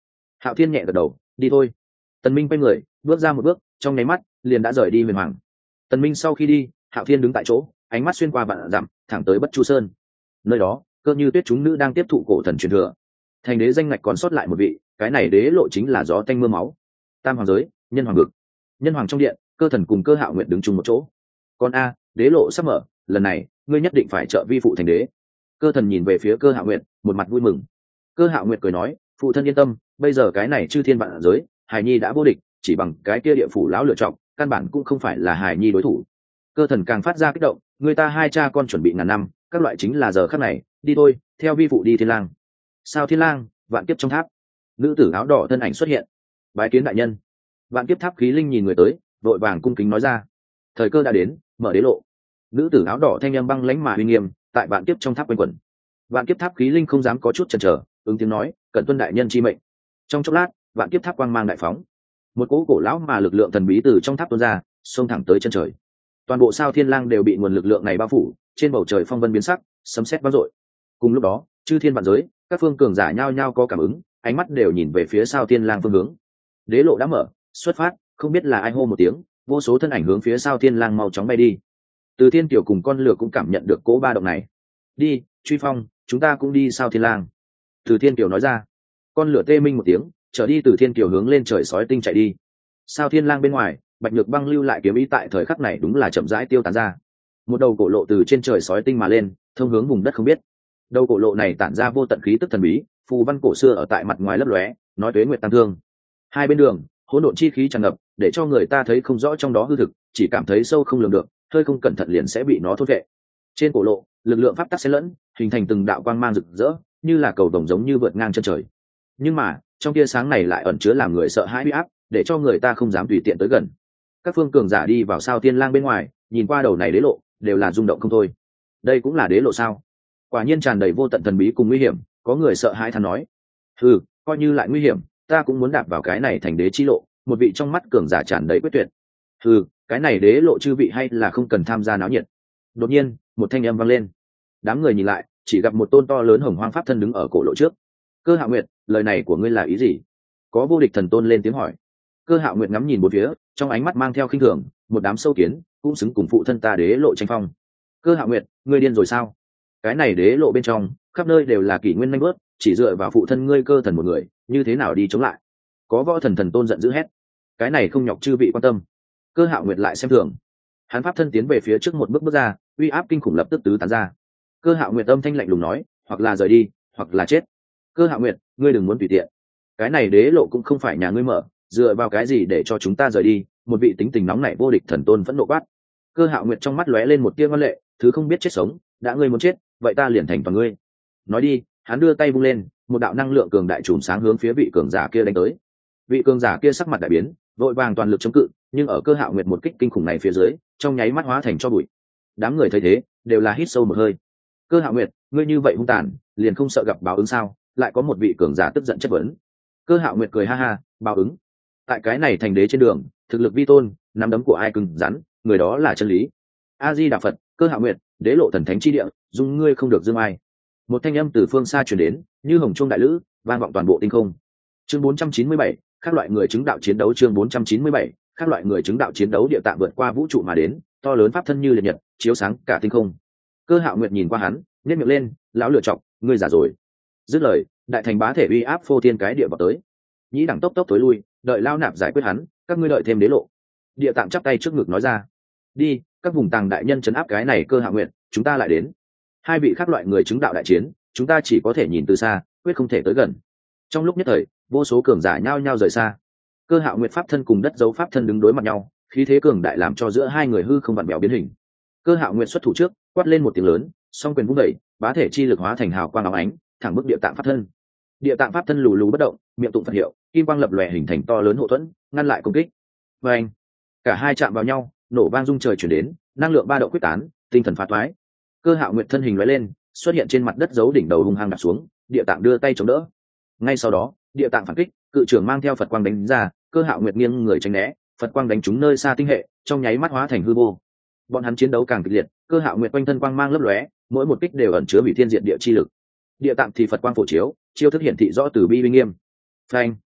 Hạo Thiên nhẹ gật đầu, đi thôi. Tần Minh quay người bước ra một bước, trong nháy mắt liền đã rời đi huyền hoàng. Tần Minh sau khi đi, Hạo Thiên đứng tại chỗ, ánh mắt xuyên qua vạn dặm thẳng tới Bất Chu Sơn. Nơi đó Cơ Như Tuyết chúng nữ đang tiếp thụ cổ thần truyền thừa, thành đế danh ngạch còn sót lại một vị, cái này đế lộ chính là gió tanh mưa máu. Tam hoàng giới, nhân hoàng vực. Nhân hoàng trong điện, Cơ Thần cùng Cơ Hạo Nguyệt đứng chung một chỗ. Con a, đế lộ sắp mở, lần này ngươi nhất định phải trợ vi phụ thành đế. Cơ Thần nhìn về phía Cơ Hạo Nguyệt, một mặt vui mừng. Cơ Hạo Nguyệt cười nói, phụ thân yên tâm, bây giờ cái này chư thiên vạn giới, Hải Nhi đã vô địch, chỉ bằng cái kia địa phủ lão lựa chọn, căn bản cũng không phải là Hải Nhi đối thủ. Cơ Thần càng phát ra kích động, người ta hai cha con chuẩn bị ngàn năm, các loại chính là giờ khắc này, đi thôi, theo vi phụ đi Thiên Lang. Sao Thiên Lang, vạn kiếp trong tháp. Nữ tử áo đỏ thân ảnh xuất hiện. Bái kiến đại nhân. Vạn kiếp tháp khí linh nhìn người tới, vội vàng cung kính nói ra, thời cơ đã đến, mở đế lộ. Nữ tử áo đỏ thanh âm băng lãnh mà uy nghiêm, tại vạn kiếp trong tháp quanh quẩn. Vạn kiếp tháp khí linh không dám có chút chần chờ, ứng tiếng nói, cẩn tuân đại nhân chi mệnh. Trong chốc lát, vạn kiếp tháp quang mang đại phóng, một cỗ cổ lão mà lực lượng thần bí từ trong tháp tuôn ra, xông thẳng tới chân trời. Toàn bộ sao Thiên Lang đều bị nguồn lực lượng này bao phủ, trên bầu trời phong vân biến sắc, sấm sét vang dội. Cùng lúc đó, chư thiên vạn giới, các phương cường giả nhao nhao có cảm ứng, ánh mắt đều nhìn về phía sao Thiên Lang phương hướng. Đế lộ đã mở, xuất phát, không biết là ai hô một tiếng, vô số thân ảnh hướng phía sao Thiên Lang mau chóng bay đi. Từ Thiên Tiểu cùng con lửa cũng cảm nhận được cỗ ba động này. Đi, Truy Phong, chúng ta cũng đi sao Thiên Lang. Từ Thiên Tiểu nói ra. Con lửa tê minh một tiếng, trở đi từ Thiên Tiểu hướng lên trời sói tinh chạy đi. Sao Thiên Lang bên ngoài, Bạch Nhược Băng lưu lại kiếm ý tại thời khắc này đúng là chậm rãi tiêu tán ra. Một đầu cổ lộ từ trên trời sói tinh mà lên, thông hướng vùng đất không biết. Đầu cổ lộ này tản ra vô tận khí tức thần bí, phù văn cổ xưa ở tại mặt ngoài lấp lóe, nói tuế nguyệt tăng thương. Hai bên đường, hỗn độn chi khí tràn ngập, để cho người ta thấy không rõ trong đó hư thực, chỉ cảm thấy sâu không lường được, hơi không cẩn thận liền sẽ bị nó thôn vệ. Trên cổ lộ, lực lượng pháp tắc xen lẫn, hình thành từng đạo quang mang rực rỡ, như là cầu vồng giống như vượt ngang chân trời. Nhưng mà, trong tia sáng này lại ẩn chứa làm người sợ hãi uy áp, để cho người ta không dám tùy tiện tới gần. Các phương cường giả đi vào sao Thiên Lang bên ngoài, nhìn qua đầu này đế lộ, đều là rung động không thôi. Đây cũng là đế lộ sao? Quả nhiên tràn đầy vô tận thần bí cùng nguy hiểm, có người sợ hãi than nói. Ừ, coi như lại nguy hiểm, ta cũng muốn đạp vào cái này thành đế chi lộ. Một vị trong mắt cường giả tràn đầy quyết tuyệt. Ừ, cái này đế lộ chư vị hay là không cần tham gia náo nhiệt. Đột nhiên, một thanh âm vang lên. Đám người nhìn lại, chỉ gặp một tôn to lớn hồng hoang pháp thân đứng ở cổ lộ trước. Cơ Hạo Nguyệt, lời này của ngươi là ý gì? Có vô địch thần tôn lên tiếng hỏi. Cơ Hạo Nguyệt ngắm nhìn một phía, trong ánh mắt mang theo khinh thường, một đám sâu kiến, cũng xứng cùng phụ thân ta đế lộ tranh phong. Cơ Hạo Nguyệt, ngươi điên rồi sao? Cái này đế lộ bên trong, khắp nơi đều là kỷ nguyên nanh bớt, chỉ dựa vào phụ thân ngươi Cơ Thần một người, như thế nào đi chống lại? Có võ thần thần tôn giận dữ hét. Cái này không nhọc chư vị quan tâm. Cơ Hạo Nguyệt lại xem thường. Hắn pháp thân tiến về phía trước một bước bước ra, uy áp kinh khủng lập tức tứ tán ra. Cơ Hạo Nguyệt âm thanh lạnh lùng nói, hoặc là rời đi, hoặc là chết. Cơ Hạo Nguyệt, ngươi đừng muốn tùy tiện. Cái này đế lộ cũng không phải nhà ngươi mở, dựa vào cái gì để cho chúng ta rời đi? Một vị tính tình nóng nảy vô địch thần tôn phẫn nộ quát. Cơ Hạo Nguyệt trong mắt lóe lên một tia ngoan lệ, thứ không biết chết sống, đã ngươi muốn chết, vậy ta liền thành toàn ngươi. Nói đi, hắn đưa tay vung lên, một đạo năng lượng cường đại trùm sáng hướng phía vị cường giả kia đánh tới. Vị cường giả kia sắc mặt đại biến, vội vàng toàn lực chống cự, nhưng ở Cơ Hạo Nguyệt một kích kinh khủng này phía dưới, trong nháy mắt hóa thành cho bụi. Đám người thấy thế, đều là hít sâu một hơi. Cơ Hạo Nguyệt, ngươi như vậy hung tàn, liền không sợ gặp báo ứng sao? Lại có một vị cường giả tức giận chất vấn. Cơ Hạo Nguyệt cười ha ha, báo ứng? Tại cái này thành đế trên đường, thực lực vi tôn, nắm đấm của ai cứng rắn, người đó là chân lý. A Di Đà Phật, Cơ Hạo Nguyệt, đế lộ thần thánh chi địa, dung ngươi không được dương ai. Một thanh âm từ phương xa truyền đến, như hồng trung đại lữ, vang vọng toàn bộ tinh không. Chương bốn trăm chín mươi bảy, các loại người chứng đạo chiến đấu. Chương bốn trăm chín mươi bảy, các loại người chứng đạo chiến đấu. Địa tạng vượt qua vũ trụ mà đến, to lớn pháp thân như liệt nhật, chiếu sáng cả tinh không. Cơ Hạo Nguyệt nhìn qua hắn, nhếch miệng lên, lão lựa chọc, ngươi giả rồi. Dứt lời, đại thành bá thể uy áp phô thiên cái địa vào tới. Nhĩ đẳng tốc tốc tối lui, đợi lao nạp giải quyết hắn, các ngươi đợi thêm đế lộ. Địa tạng chắp tay trước ngực nói ra. Đi, các vùng tàng đại nhân trấn áp cái này Cơ Hạo Nguyệt, chúng ta lại đến. Hai vị khác loại người chứng đạo đại chiến, chúng ta chỉ có thể nhìn từ xa, quyết không thể tới gần. Trong lúc nhất thời, vô số cường giả nhao nhao rời xa. Cơ Hạo Nguyệt pháp thân cùng đất dấu pháp thân đứng đối mặt nhau, khí thế cường đại làm cho giữa hai người hư không vặn vẹo biến hình. Cơ Hạo Nguyệt xuất thủ trước, quát lên một tiếng lớn, song quyền vung đẩy, bá thể chi lực hóa thành hào quang óng ánh, thẳng bức địa tạng pháp thân. Địa tạng pháp thân lù lù bất động, miệng tụng Phật hiệu, kim quang lập lòe hình thành to lớn hộ thuẫn, ngăn lại công kích. Và anh, cả hai chạm vào nhau, nổ vang rung trời chuyển đến, năng lượng ba động quyết tán, tinh thần phá toái. Cơ Hạo Nguyệt thân hình lóe lên, xuất hiện trên mặt đất giấu đỉnh đầu hung hăng đạp xuống, địa tạng đưa tay chống đỡ. Ngay sau đó, địa tạng phản kích, cự trưởng mang theo Phật quang đánh ra, Cơ Hạo Nguyệt nghiêng người tránh né, Phật quang đánh trúng nơi xa tinh hệ, trong nháy mắt hóa thành hư vô. Bọn hắn chiến đấu càng kịch liệt, Cơ Hạo Nguyệt quanh thân quang mang lấp lóe, mỗi một kích đều ẩn chứa hủy thiên diệt địa chi lực. Địa tạng thì Phật quang phổ chiếu, chiêu thức hiển thị rõ từ bi uy nghiêm. Phanh!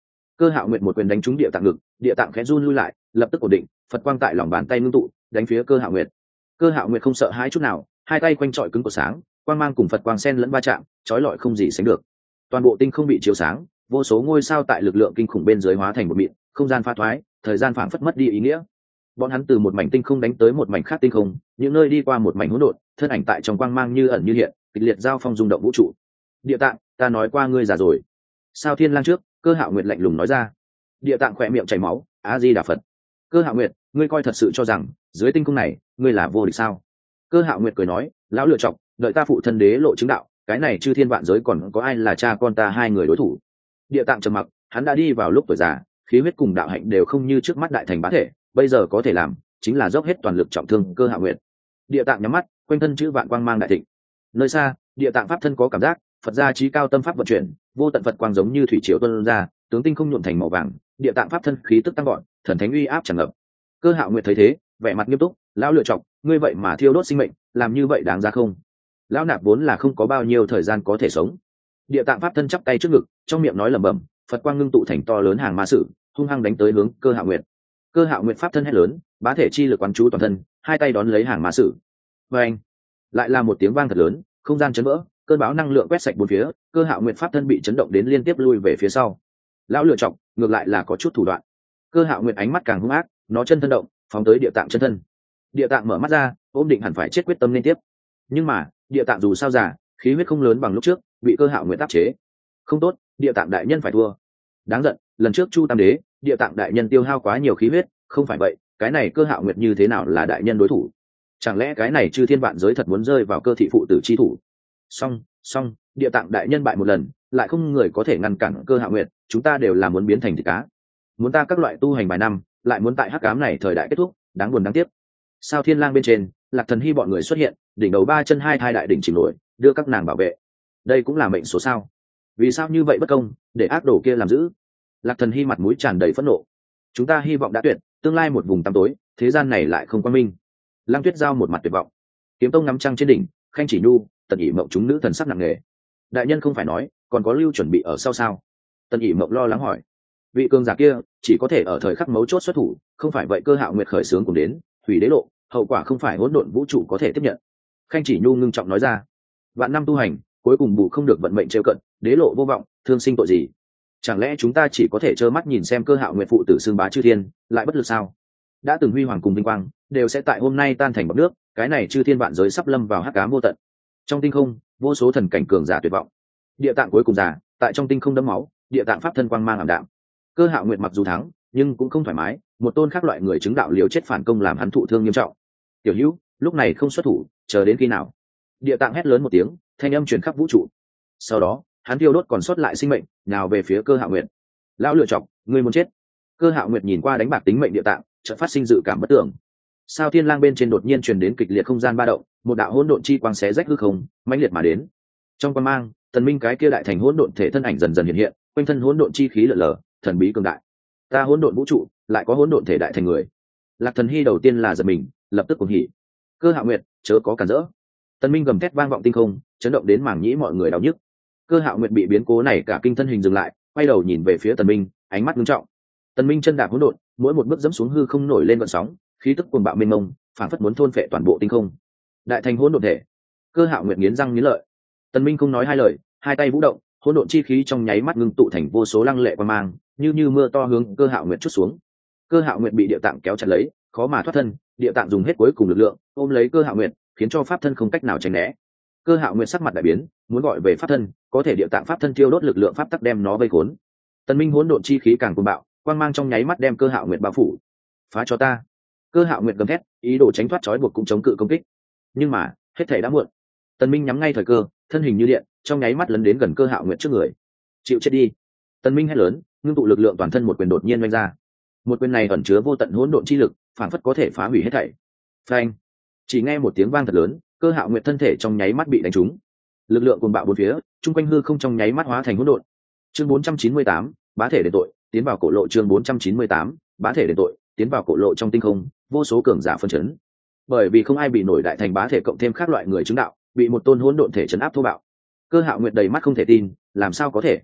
Cơ Hạo Nguyệt một quyền đánh trúng địa tạng ngực, địa tạng khẽ run lui lại, lập tức ổn định, Phật quang tại lòng bàn tay ngưng tụ, đánh phía Cơ Hạo Nguyệt. Cơ Hạo Nguyệt không sợ hãi chút nào, hai tay quanh trọi cứng của sáng, quang mang cùng Phật quang xen lẫn va chạm, chói lọi không gì sánh được. Toàn bộ tinh không bị chiếu sáng, vô số ngôi sao tại lực lượng kinh khủng bên dưới hóa thành một mịn, không gian pha thoái, thời gian phảng phất mất đi ý nghĩa. Bọn hắn từ một mảnh tinh không đánh tới một mảnh khác tinh không, những nơi đi qua một mảnh hỗn độn, thân ảnh tại trong quang mang như ẩn như hiện, kịch liệt giao phong rung động vũ trụ. Địa tạng, ta nói qua ngươi già rồi. Sao Thiên Lang trước, Cơ Hạo Nguyệt lạnh lùng nói ra. Địa tạng khỏe miệng chảy máu, a di đà Phật. Cơ Hạo Nguyệt, ngươi coi thật sự cho rằng dưới tinh không này ngươi là vô địch sao? Cơ Hạo Nguyệt cười nói, lão lựa chọc, đợi ta phụ thân đế lộ chứng đạo, cái này chư thiên vạn giới còn có ai là cha con ta hai người đối thủ? Địa tạng trầm mặc, hắn đã đi vào lúc tuổi già, khí huyết cùng đạo hạnh đều không như trước mắt đại thành bá thể, bây giờ có thể làm chính là dốc hết toàn lực trọng thương Cơ Hạo Nguyệt. Địa tạng nhắm mắt, quanh thân chữ vạn quang mang đại thịnh. Nơi xa, địa tạng pháp thân có cảm giác, Phật gia trí cao tâm pháp vận chuyển, vô tận Phật quang giống như thủy triều tuôn ra, tướng tinh không nhuộm thành màu vàng, địa tạng pháp thân khí tức tăng gọn, thần thánh uy áp tràn ngập. Cơ Hạo Nguyệt thấy thế, vẻ mặt nghiêm túc, lão lựa chọc, ngươi vậy mà thiêu đốt sinh mệnh, làm như vậy đáng ra không? Lão nạp vốn là không có bao nhiêu thời gian có thể sống. Địa tạng pháp thân chắp tay trước ngực, trong miệng nói lẩm bẩm, Phật quang ngưng tụ thành to lớn hàng ma sử, hung hăng đánh tới hướng Cơ Hạo Nguyệt. Cơ Hạo Nguyệt pháp thân hét lớn, bá thể chi lực quán chú toàn thân, hai tay đón lấy hàng ma sử. Và anh, lại là một tiếng vang thật lớn, không gian chấn vỡ, cơn bão năng lượng quét sạch bốn phía, Cơ Hạo Nguyệt pháp thân bị chấn động đến liên tiếp lui về phía sau. Lão lựa chọc, ngược lại là có chút thủ đoạn. Cơ Hạo Nguyệt ánh mắt càng hung ác, nó chân thân động, phóng tới địa tạng chân thân. Địa tạng mở mắt ra, ôm định hẳn phải chết quyết tâm liên tiếp. Nhưng mà, địa tạng dù sao già, khí huyết không lớn bằng lúc trước, bị Cơ Hạo Nguyệt áp chế. Không tốt, địa tạng đại nhân phải thua. Đáng giận, lần trước Chu Tam Đế, địa tạng đại nhân tiêu hao quá nhiều khí huyết, không phải vậy, cái này Cơ Hạo Nguyệt như thế nào là đại nhân đối thủ? Chẳng lẽ cái này chư thiên vạn giới thật muốn rơi vào cơ thị phụ tử chi thủ? Song, song, địa tạng đại nhân bại một lần, lại không người có thể ngăn cản Cơ Hạo Nguyệt, chúng ta đều là muốn biến thành thịt cá. Muốn ta các loại tu hành vài năm, lại muốn tại hắc ám này thời đại kết thúc, đáng buồn đáng tiếc. Sao Thiên Lang bên trên, Lạc Thần Hy bọn người xuất hiện, đỉnh đầu ba chân hai thai đại đỉnh chìm nổi, đưa các nàng bảo vệ. Đây cũng là mệnh số sao? Vì sao như vậy bất công, để ác đồ kia làm giữ? Lạc Thần Hy mặt mũi tràn đầy phẫn nộ. Chúng ta hy vọng đã tuyệt, tương lai một vùng tăm tối, thế gian này lại không quang minh. Lăng Tuyết Giao một mặt tuyệt vọng. Kiếm Tông ngắm trăng trên đỉnh, Khanh Chỉ Nhu, Tần ỉ Mộng chúng nữ thần sắc nặng nề. Đại nhân không phải nói, còn có lưu chuẩn bị ở sau sao? Tần ỉ Mộng lo lắng hỏi. Vị cường giả kia chỉ có thể ở thời khắc mấu chốt xuất thủ, không phải vậy Cơ Hạo Nguyệt khởi sướng cùng đến, hủy đế lộ, hậu quả không phải hỗn độn vũ trụ có thể tiếp nhận. Khanh Chỉ Nhu ngưng trọng nói ra. Vạn năm tu hành, cuối cùng bù không được vận mệnh trêu cận, đế lộ vô vọng, thương sinh tội gì? Chẳng lẽ chúng ta chỉ có thể trơ mắt nhìn xem Cơ Hạo Nguyệt phụ tử xương bá chư thiên, lại bất lực sao? Đã từng huy hoàng cùng vinh quang, đều sẽ tại hôm nay tan thành bọt nước, cái này chư thiên vạn giới sắp lâm vào hắc ám vô tận. Trong tinh không, vô số thần cảnh cường giả tuyệt vọng. Địa tạng cuối cùng giả, tại trong tinh không đẫm máu, địa tạng pháp thân quang mang ảm đạm. Cơ Hạo Nguyệt mặc dù thắng, nhưng cũng không thoải mái, một tôn khác loại người chứng đạo liều chết phản công làm hắn thụ thương nghiêm trọng. Tiểu Hữu, lúc này không xuất thủ, chờ đến khi nào? Địa tạng hét lớn một tiếng, thanh âm truyền khắp vũ trụ. Sau đó, hắn tiêu đốt còn sót lại sinh mệnh, nào về phía Cơ Hạo Nguyệt. Lão lựa chọc, ngươi muốn chết? Cơ Hạo Nguyệt nhìn qua đánh bạc tính mệnh địa tạng, chợt phát sinh dự cảm bất tưởng. Sao Thiên Lang bên trên đột nhiên truyền đến kịch liệt không gian ba động, một đạo hỗn độn chi quang xé rách hư không, mãnh liệt mà đến. Trong quang mang, Tần Minh cái kia đại thành hỗn độn thể thân ảnh dần dần hiện hiện, quanh thân hỗn độn chi khí lở lở, thần bí cường đại. Ta hỗn độn vũ trụ, lại có hỗn độn thể đại thành người. Lạc Thần Hy đầu tiên là giật mình, lập tức cuồng hỉ. Cơ Hạo Nguyệt, chớ có cản rỡ. Tần Minh gầm thét vang vọng tinh không, chấn động đến màng nhĩ mọi người đau nhức. Cơ Hạo Nguyệt bị biến cố này cả kinh thân hình dừng lại, quay đầu nhìn về phía Tần Minh, ánh mắt nghiêm trọng. Tần Minh chân đạp hỗn độn, mỗi một bước dẫm xuống hư không nổi lên gợn sóng, khí tức cuồng bạo mênh mông, phảng phất muốn thôn phệ toàn bộ tinh không. Đại thành hỗn độn thể. Cơ Hạo Nguyệt nghiến răng nghiến lợi. Tần Minh không nói hai lời, hai tay vũ động, hỗn độn chi khí trong nháy mắt ngưng tụ thành vô số lăng lệ quang mang, như như mưa to hướng Cơ Hạo Nguyệt chút xuống. Cơ Hạo Nguyệt bị địa tạng kéo chặt lấy, khó mà thoát thân, địa tạng dùng hết cuối cùng lực lượng, ôm lấy Cơ Hạo Nguyệt, khiến cho pháp thân không cách nào tránh né. Cơ Hạo Nguyệt sắc mặt đại biến, muốn gọi về pháp thân, có thể địa tạng pháp thân tiêu đốt lực lượng pháp tắc đem nó vây khốn. Tần Minh hỗn độn chi khí càng cuồng bạo, quang mang trong nháy mắt đem Cơ Hạo Nguyệt bao phủ. Phá cho ta! Cơ Hạo Nguyệt gầm thét, ý đồ tránh thoát trói buộc cũng chống cự công kích. Nhưng mà, hết thảy đã muộn. Tần Minh nhắm ngay thời cơ, thân hình như điện, trong nháy mắt lấn đến gần Cơ Hạo Nguyệt trước người. Chịu chết đi! Tần Minh hét lớn, ngưng tụ lực lượng toàn thân một quyền đột nhiên vung ra. Một quyền này ẩn chứa vô tận hỗn độn chi lực, phản phất có thể phá hủy hết thảy. Phanh! Chỉ nghe một tiếng vang thật lớn, Cơ Hạo Nguyệt thân thể trong nháy mắt bị đánh trúng. Lực lượng cuồng bạo bốn phía, trung quanh hư không trong nháy mắt hóa thành hỗn độn. Chương bốn trăm chín mươi tám, bá thể đền tội, tiến vào cổ lộ. Chương bốn trăm chín mươi tám, bá thể đền tội, tiến vào cổ lộ. Trong tinh không, vô số cường giả phân chấn. Bởi vì không ai bị nổi đại thành bá thể cộng thêm các loại người chứng đạo, bị một tôn hỗn độn thể chấn áp thô bạo. Cơ Hạo Nguyệt đầy mắt không thể tin, làm sao có thể?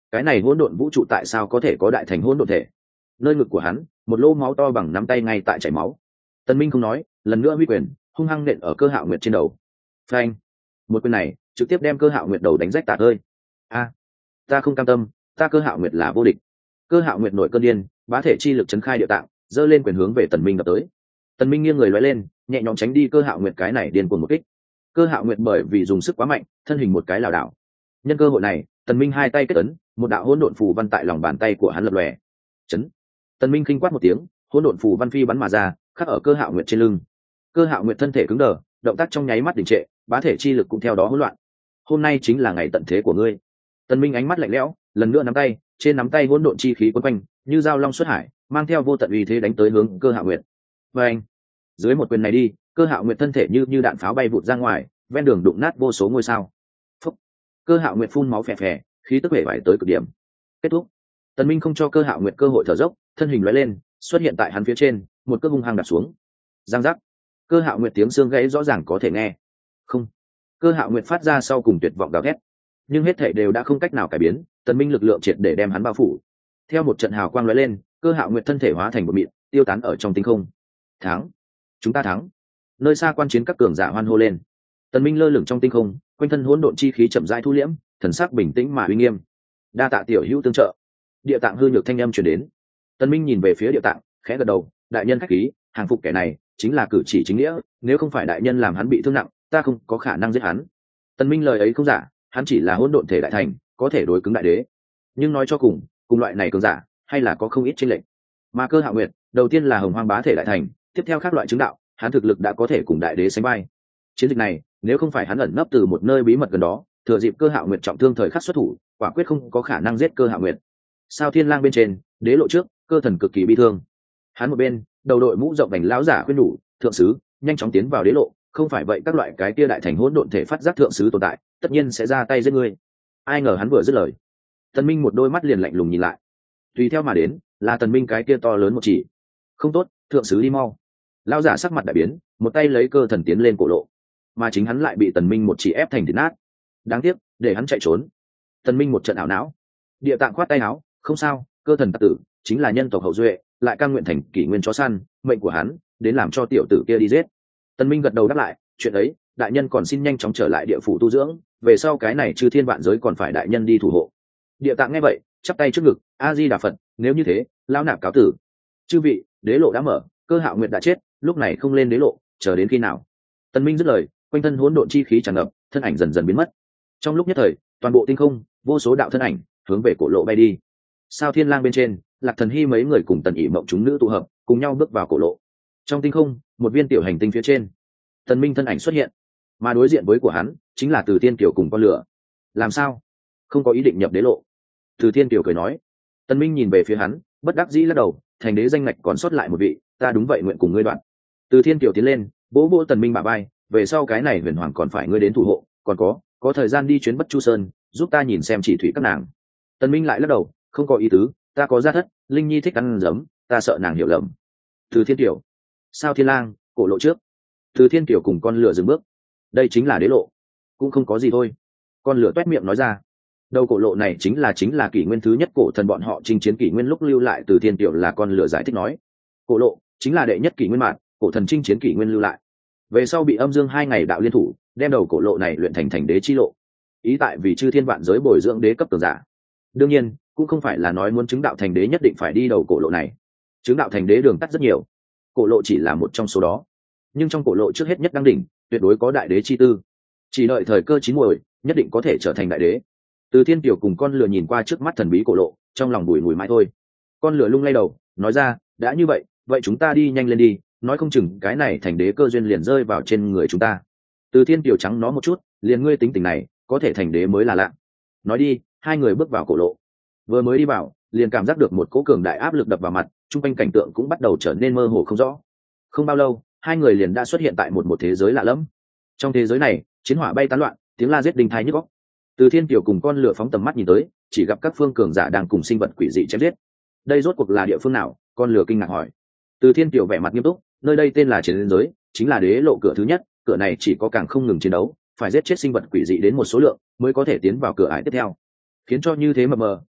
cái này hỗn độn vũ trụ tại sao có thể có đại thành hỗn độn thể? Nơi ngực của hắn một lỗ máu to bằng nắm tay ngay tại chảy máu. Tần Minh không nói, lần nữa huy quyền hung hăng nện ở Cơ Hạo Nguyệt trên đầu. Phanh! Một quyền này trực tiếp đem Cơ Hạo Nguyệt đầu đánh rách tạc ơi. A, ta không cam tâm, ta Cơ Hạo Nguyệt là vô địch. Cơ Hạo Nguyệt nổi cơn điên, bá thể chi lực chấn khai địa tạng, giơ lên quyền hướng về Tần Minh đập tới. Tần Minh nghiêng người lóe lên, nhẹ nhõm tránh đi Cơ Hạo Nguyệt cái này điên cuồng một kích. Cơ Hạo Nguyệt bởi vì dùng sức quá mạnh, thân hình một cái lảo đảo. Nhân cơ hội này, Tần Minh hai tay kết ấn, một đạo hỗn độn phù văn tại lòng bàn tay của hắn lập lòe. Chấn! Tần Minh khinh quát một tiếng, hỗn độn phù văn phi bắn mà ra, khắc ở Cơ Hạo Nguyệt trên lưng. Cơ Hạo Nguyệt thân thể cứng đờ, động tác trong nháy mắt đình trệ, bá thể chi lực cũng theo đó hỗn loạn. Hôm nay chính là ngày tận thế của ngươi. Tần Minh ánh mắt lạnh lẽo, lần nữa nắm tay, trên nắm tay hỗn độn chi khí quấn quanh, như dao long xuất hải, mang theo vô tận uy thế đánh tới hướng Cơ Hạo Nguyệt. Và anh, dưới một quyền này đi, Cơ Hạo Nguyệt thân thể như như đạn pháo bay vụt ra ngoài, ven đường đụng nát vô số ngôi sao. Phúc. Cơ Hạo Nguyệt phun máu phè phè, khí tức vẻ vải tới cực điểm. Kết thúc. Tần Minh không cho Cơ Hạo Nguyệt cơ hội thở dốc, thân hình lóe lên, xuất hiện tại hắn phía trên, một cước hung hăng đạp xuống. Giang giác. Cơ Hạo Nguyệt tiếng xương gãy rõ ràng có thể nghe. Không. Cơ Hạo Nguyệt phát ra sau cùng tuyệt vọng gào thét, nhưng hết thảy đều đã không cách nào cải biến. Tần Minh lực lượng triệt để đem hắn bao phủ. Theo một trận hào quang lóe lên, Cơ Hạo Nguyệt thân thể hóa thành một mịn, tiêu tán ở trong tinh không. Thắng, chúng ta thắng! Nơi xa quan chiến các cường giả hoan hô lên. Tần Minh lơ lửng trong tinh không, quanh thân hỗn độn chi khí chậm rãi thu liễm, thần sắc bình tĩnh mà uy nghiêm. Đa tạ tiểu hữu tương trợ. Địa Tạng hư nhược thanh âm truyền đến. Tần Minh nhìn về phía Địa Tạng, khẽ gật đầu, đại nhân khách khí, hàng phục kẻ này chính là cử chỉ chính nghĩa, nếu không phải đại nhân làm hắn bị thương nặng, ta không có khả năng giết hắn. Tần Minh lời ấy không giả, hắn chỉ là hỗn độn thể đại thành, có thể đối cứng đại đế. Nhưng nói cho cùng, cùng loại này cường giả, hay là có không ít chênh lệch. Mà Cơ Hạo Nguyệt, đầu tiên là hồng hoang bá thể đại thành, tiếp theo các loại chứng đạo, hắn thực lực đã có thể cùng đại đế sánh vai. Chiến dịch này, nếu không phải hắn ẩn nấp từ một nơi bí mật gần đó, thừa dịp Cơ Hạo Nguyệt trọng thương thời khắc xuất thủ, quả quyết không có khả năng giết Cơ Hạo Nguyệt. Sao Thiên Lang bên trên, đế lộ trước, Cơ Thần cực kỳ bi thương. Hắn một bên, đầu đội mũ rộng vành lão giả khuyên nhủ, thượng sứ, nhanh chóng tiến vào đế lộ, không phải vậy các loại cái kia đại thành hỗn độn thể phát giác thượng sứ tồn tại, tất nhiên sẽ ra tay giết ngươi. Ai ngờ hắn vừa dứt lời, Tần Minh một đôi mắt liền lạnh lùng nhìn lại. Tùy theo mà đến, là Tần Minh cái kia to lớn một chỉ. Không tốt, thượng sứ đi mau. Lão giả sắc mặt đại biến, một tay lấy Cơ Thần tiến lên cổ lộ, mà chính hắn lại bị Tần Minh một chỉ ép thành thịt nát. Đáng tiếc, để hắn chạy trốn. Tần Minh một trận ảo não. Địa Tạng khoát tay áo, không sao, Cơ Thần tặc tử chính là nhân tộc hậu duệ, lại cam nguyện thành kỷ nguyên chó săn, mệnh của hắn đến làm cho tiểu tử kia đi giết. Tần Minh gật đầu đáp lại, chuyện ấy, đại nhân còn xin nhanh chóng trở lại địa phủ tu dưỡng, về sau cái này chư thiên vạn giới còn phải đại nhân đi thủ hộ. Địa Tạng nghe vậy, chắp tay trước ngực, a di đà Phật, nếu như thế, lão nạp cáo tử. Chư vị, đế lộ đã mở, Cơ Hạo Nguyệt đã chết, lúc này không lên đế lộ, chờ đến khi nào? Tần Minh dứt lời, quanh thân hỗn độn chi khí tràn ngập, thân ảnh dần dần biến mất. Trong lúc nhất thời, toàn bộ tinh không, vô số đạo thân ảnh hướng về cổ lộ bay đi. Sao Thiên Lang bên trên, Lạc Thần Hy mấy người cùng Tần ỉ mộng chúng nữ tụ hợp, cùng nhau bước vào cổ lộ. Trong tinh không, một viên tiểu hành tinh phía trên, Tần Minh thân ảnh xuất hiện, mà đối diện với của hắn chính là Từ Thiên Kiều cùng con lửa. Làm sao? Không có ý định nhập đế lộ. Từ Thiên Kiều cười nói. Tần Minh nhìn về phía hắn, bất đắc dĩ lắc đầu, thành đế danh ngạch còn sót lại một vị, ta đúng vậy nguyện cùng ngươi đoạn. Từ Thiên Kiều tiến lên, vỗ vỗ Tần Minh bả vai, về sau cái này huyền hoàng còn phải ngươi đến thủ hộ, còn có, có thời gian đi chuyến Bất Chu Sơn, giúp ta nhìn xem chỉ thủy các nàng. Tần Minh lại lắc đầu, không có ý tứ, ta có gia thất, Linh Nhi thích ăn giấm, ta sợ nàng hiểu lầm. Từ Thiên Kiều, Sao Thiên Lang, cổ lộ trước. Từ Thiên Kiều cùng con lửa dừng bước. Đây chính là đế lộ, cũng không có gì thôi. Con lửa toét miệng nói ra. Đầu cổ lộ này chính là chính là kỷ nguyên thứ nhất cổ thần bọn họ chinh chiến kỷ nguyên lúc lưu lại. Từ Thiên Kiều là con lửa giải thích nói. Cổ lộ chính là đệ nhất kỷ nguyên mạng, cổ thần chinh chiến kỷ nguyên lưu lại. Về sau bị âm dương hai ngày đạo liên thủ, đem đầu cổ lộ này luyện thành thành đế chi lộ. Ý tại vì chư thiên vạn giới bồi dưỡng đế cấp tường giả. Đương nhiên, cũng không phải là nói muốn chứng đạo thành đế nhất định phải đi đầu cổ lộ này. Chứng đạo thành đế đường tắt rất nhiều, cổ lộ chỉ là một trong số đó. Nhưng trong cổ lộ trước hết nhất đăng đỉnh, tuyệt đối có đại đế chi tư. Chỉ đợi thời cơ chín muồi, nhất định có thể trở thành đại đế. Từ Thiên Kiều cùng con lửa nhìn qua trước mắt thần bí cổ lộ, trong lòng bùi ngùi mãi thôi. Con lửa lung lay đầu, nói ra, đã như vậy, vậy chúng ta đi nhanh lên đi, nói không chừng cái này thành đế cơ duyên liền rơi vào trên người chúng ta. Từ Thiên Kiều trắng nó một chút, liền ngươi tính tình này, có thể thành đế mới là lạ. Nói đi, hai người bước vào cổ lộ. Vừa mới đi vào, liền cảm giác được một cỗ cường đại áp lực đập vào mặt, chung quanh cảnh tượng cũng bắt đầu trở nên mơ hồ không rõ. Không bao lâu, hai người liền đã xuất hiện tại một một thế giới lạ lẫm. Trong thế giới này, chiến hỏa bay tán loạn, tiếng la giết đinh tai nhức óc. Từ Thiên Kiều cùng con lửa phóng tầm mắt nhìn tới, chỉ gặp các phương cường giả đang cùng sinh vật quỷ dị chém giết. Đây rốt cuộc là địa phương nào? Con lửa kinh ngạc hỏi. Từ Thiên Kiều vẻ mặt nghiêm túc, nơi đây tên là chiến giới, chính là đế lộ cửa thứ nhất, cửa này chỉ có càng không ngừng chiến đấu, phải giết chết sinh vật quỷ dị đến một số lượng mới có thể tiến vào cửa ải tiếp theo. Khiến cho như thế mờ mờ,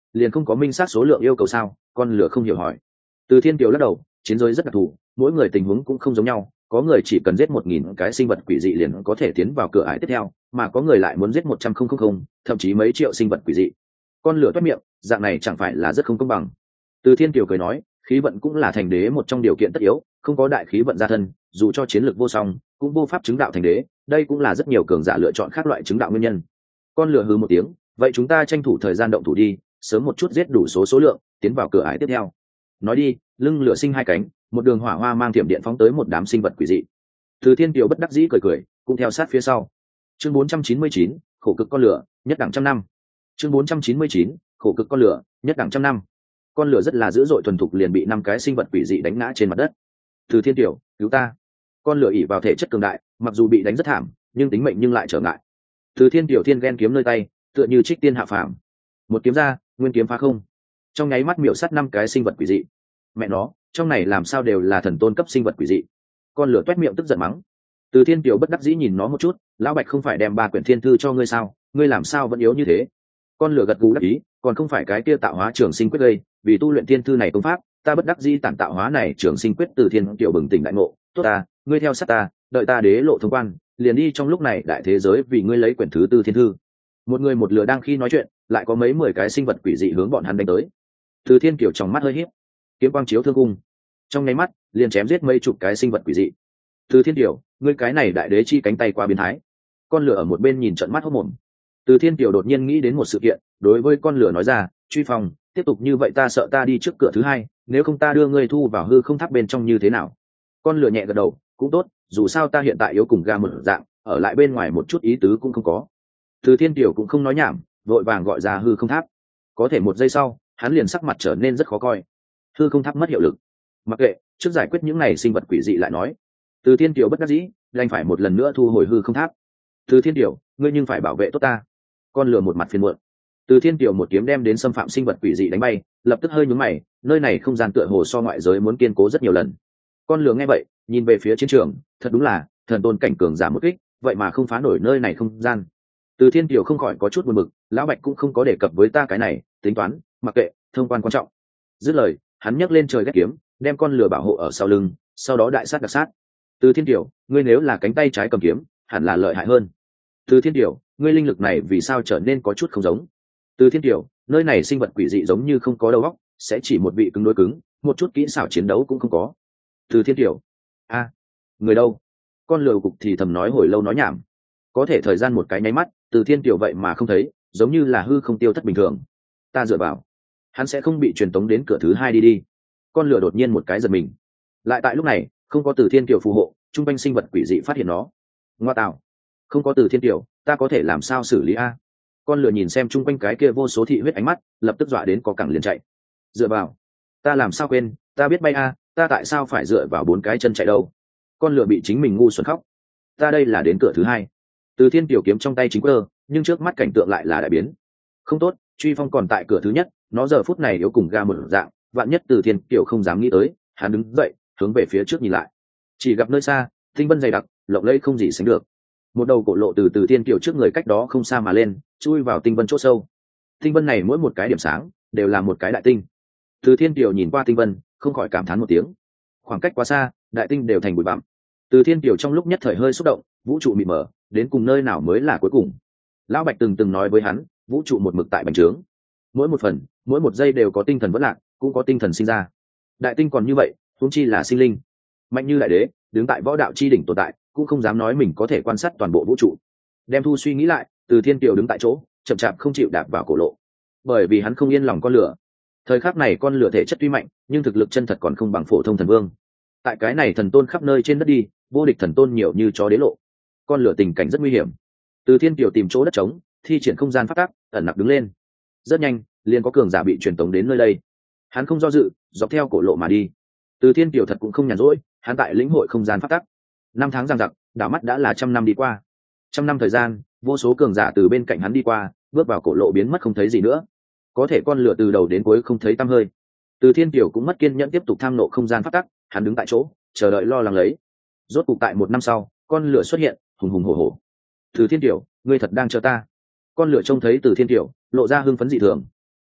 liền không có minh xác số lượng yêu cầu sao? Con lửa không hiểu hỏi. Từ Thiên Kiều lắc đầu, chiến giới rất đặc thù, mỗi người tình huống cũng không giống nhau, có người chỉ cần giết một nghìn cái sinh vật quỷ dị liền có thể tiến vào cửa ải tiếp theo, mà có người lại muốn giết một trăm không không không, thậm chí mấy triệu sinh vật quỷ dị. Con lửa toét miệng, dạng này chẳng phải là rất không công bằng. Từ Thiên Kiều cười nói, khí vận cũng là thành đế một trong điều kiện tất yếu, không có đại khí vận gia thân, dù cho chiến lược vô song, cũng vô pháp chứng đạo thành đế, đây cũng là rất nhiều cường giả lựa chọn khác loại chứng đạo nguyên nhân. Con lửa hừ một tiếng, vậy chúng ta tranh thủ thời gian động thủ đi, sớm một chút giết đủ số số lượng, tiến vào cửa ải tiếp theo. Nói đi, lưng lửa sinh hai cánh, một đường hỏa hoa mang thiểm điện phóng tới một đám sinh vật quỷ dị. Từ Thiên Kiều bất đắc dĩ cười cười, cũng theo sát phía sau. Chương bốn trăm chín mươi chín, khổ cực con lửa, nhất đẳng trăm năm. Chương bốn trăm chín mươi chín, khổ cực con lửa, nhất đẳng trăm năm. Con lửa rất là dữ dội thuần thục liền bị năm cái sinh vật quỷ dị đánh ngã trên mặt đất. Từ Thiên Kiều, cứu ta! Con lửa ỉ vào thể chất cường đại, mặc dù bị đánh rất thảm, nhưng tính mệnh nhưng lại trở ngại. Từ Thiên Kiều thiên ghen kiếm nơi tay, tựa như trích tiên hạ phàm. Một kiếm ra, nguyên kiếm phá không. Trong nháy mắt miểu sát năm cái sinh vật quỷ dị. Mẹ nó, trong này làm sao đều là thần tôn cấp sinh vật quỷ dị. Con lửa toét miệng tức giận mắng. Từ Thiên Kiều bất đắc dĩ nhìn nó một chút, lão Bạch không phải đem ba quyển thiên thư cho ngươi sao, ngươi làm sao vẫn yếu như thế? Con lửa gật gù đắc ý, còn không phải cái kia tạo hóa trường sinh quyết gây, vì tu luyện thiên thư này công pháp, ta bất đắc dĩ tản tạo hóa này trường sinh quyết. Từ Thiên Kiều bừng tỉnh đại ngộ, tốt ta, ngươi theo sát ta, đợi ta đế lộ thông quan, liền đi trong lúc này đại thế giới vì ngươi lấy quyển thứ tư thiên thư. Một người một lửa đang khi nói chuyện, lại có mấy mười cái sinh vật quỷ dị hướng bọn hắn đánh tới. Từ Thiên Kiều trong mắt hơi híp, kiếm quang chiếu thương cung, trong nháy mắt liền chém giết mấy chục cái sinh vật quỷ dị. Từ Thiên Kiều, ngươi cái này đại đế chi cánh tay qua biến thái. Con lửa ở một bên nhìn trợn mắt hốt mồm. Từ Thiên Kiều đột nhiên nghĩ đến một sự kiện, đối với con lửa nói ra, truy phòng, tiếp tục như vậy ta sợ ta đi trước cửa thứ hai, nếu không ta đưa ngươi thu vào hư không tháp bên trong như thế nào? Con lửa nhẹ gật đầu, cũng tốt, dù sao ta hiện tại yếu cùng ga một dạng, ở lại bên ngoài một chút ý tứ cũng không có. Từ Thiên Kiều cũng không nói nhảm, vội vàng gọi ra hư không tháp. Có thể một giây sau, hắn liền sắc mặt trở nên rất khó coi. Hư không tháp mất hiệu lực. Mặc kệ, trước giải quyết những này sinh vật quỷ dị lại nói. Từ Thiên Kiều bất đắc dĩ, đành phải một lần nữa thu hồi hư không tháp. Từ Thiên Kiều, ngươi nhưng phải bảo vệ tốt ta. Con lừa một mặt phiền muộn. Từ Thiên Kiều một kiếm đem đến xâm phạm sinh vật quỷ dị đánh bay, lập tức hơi nhướng mày, nơi này không gian tựa hồ so ngoại giới muốn kiên cố rất nhiều lần. Con lừa nghe vậy, nhìn về phía chiến trường, thật đúng là thần tôn cảnh cường giả một kích, vậy mà không phá nổi nơi này không gian. Từ Thiên Kiều không khỏi có chút buồn bực, lão Bạch cũng không có đề cập với ta cái này, tính toán, mặc kệ, thông quan quan trọng. Dứt lời, hắn nhấc lên trời ghét kiếm, đem con lừa bảo hộ ở sau lưng, sau đó đại sát đặc sát. Từ Thiên Kiều, ngươi nếu là cánh tay trái cầm kiếm, hẳn là lợi hại hơn. Từ Thiên Kiều, ngươi linh lực này vì sao trở nên có chút không giống? Từ Thiên Kiều, nơi này sinh vật quỷ dị giống như không có đầu óc, sẽ chỉ một vị cứng đối cứng, một chút kỹ xảo chiến đấu cũng không có. Từ Thiên Kiều, a, à, người đâu? Con lừa cục thì thầm nói hồi lâu nói nhảm. Có thể thời gian một cái nháy mắt, Từ Thiên Kiều vậy mà không thấy, giống như là hư không tiêu thất bình thường. Ta dựa vào, hắn sẽ không bị truyền tống đến cửa thứ hai đi đi. Con lừa đột nhiên một cái giật mình. Lại tại lúc này, không có Từ Thiên Kiều phù hộ, trung quanh sinh vật quỷ dị phát hiện nó. Ngoa tạo, không có Từ Thiên Kiều, ta có thể làm sao xử lý a? Con lừa nhìn xem trung quanh cái kia vô số thị huyết ánh mắt, lập tức dọa đến có cẳng liền chạy. Dựa vào, ta làm sao quên, ta biết bay a, ta tại sao phải dựa vào bốn cái chân chạy đâu? Con lừa bị chính mình ngu xuẩn khóc. Ta đây là đến cửa thứ hai. Từ Thiên Kiều kiếm trong tay chính cơ, nhưng trước mắt cảnh tượng lại là đại biến. Không tốt, Truy Phong còn tại cửa thứ nhất, nó giờ phút này yếu cùng ga một dạng, vạn nhất Từ Thiên Kiều không dám nghĩ tới, hắn đứng dậy, hướng về phía trước nhìn lại. Chỉ gặp nơi xa, tinh vân dày đặc, lộng lẫy không gì sánh được. Một đầu cổ lộ từ Từ Thiên Kiều trước người cách đó không xa mà lên, chui vào tinh vân chỗ sâu. Tinh vân này mỗi một cái điểm sáng đều là một cái đại tinh. Từ Thiên Kiều nhìn qua tinh vân, không khỏi cảm thán một tiếng. Khoảng cách quá xa, đại tinh đều thành bụi bặm. Từ Thiên Kiều trong lúc nhất thời hơi xúc động, vũ trụ mịt mờ, đến cùng nơi nào mới là cuối cùng? Lão Bạch từng từng nói với hắn, vũ trụ một mực tại bành trướng, mỗi một phần, mỗi một giây đều có tinh thần vỡ lạc, cũng có tinh thần sinh ra. Đại tinh còn như vậy, huống chi là sinh linh mạnh như đại đế, đứng tại võ đạo chi đỉnh tồn tại, cũng không dám nói mình có thể quan sát toàn bộ vũ trụ. Đem thu suy nghĩ lại, Từ Thiên Kiều đứng tại chỗ, chậm chạp không chịu đạp vào cổ lộ, bởi vì hắn không yên lòng con lửa. Thời khắc này con lửa thể chất tuy mạnh, nhưng thực lực chân thật còn không bằng phổ thông thần vương. Tại cái này thần tôn khắp nơi trên đất đi, vô địch thần tôn nhiều như chó đế lộ, con lửa tình cảnh rất nguy hiểm. Từ Thiên Kiều tìm chỗ đất trống, thi triển không gian phát tác, ẩn nặc đứng lên. Rất nhanh, liền có cường giả bị truyền tống đến nơi đây. Hắn không do dự, dọc theo cổ lộ mà đi. Từ Thiên Kiều thật cũng không nhàn rỗi, hắn tại lĩnh hội không gian phát tác. Năm tháng giằng giặc, đảo mắt đã là trăm năm đi qua. Trăm năm thời gian, vô số cường giả từ bên cạnh hắn đi qua, bước vào cổ lộ biến mất không thấy gì nữa. Có thể con lửa từ đầu đến cuối không thấy tăm hơi. Từ Thiên Kiều cũng mất kiên nhẫn tiếp tục tham nộ không gian phát tác, hắn đứng tại chỗ, chờ đợi lo lắng lấy. Rốt cục tại một năm sau, con lửa xuất hiện, hùng hùng hổ hổ. Từ Thiên Kiều, ngươi thật đang chờ ta? Con lửa trông thấy Từ Thiên Kiều, lộ ra hưng phấn dị thường.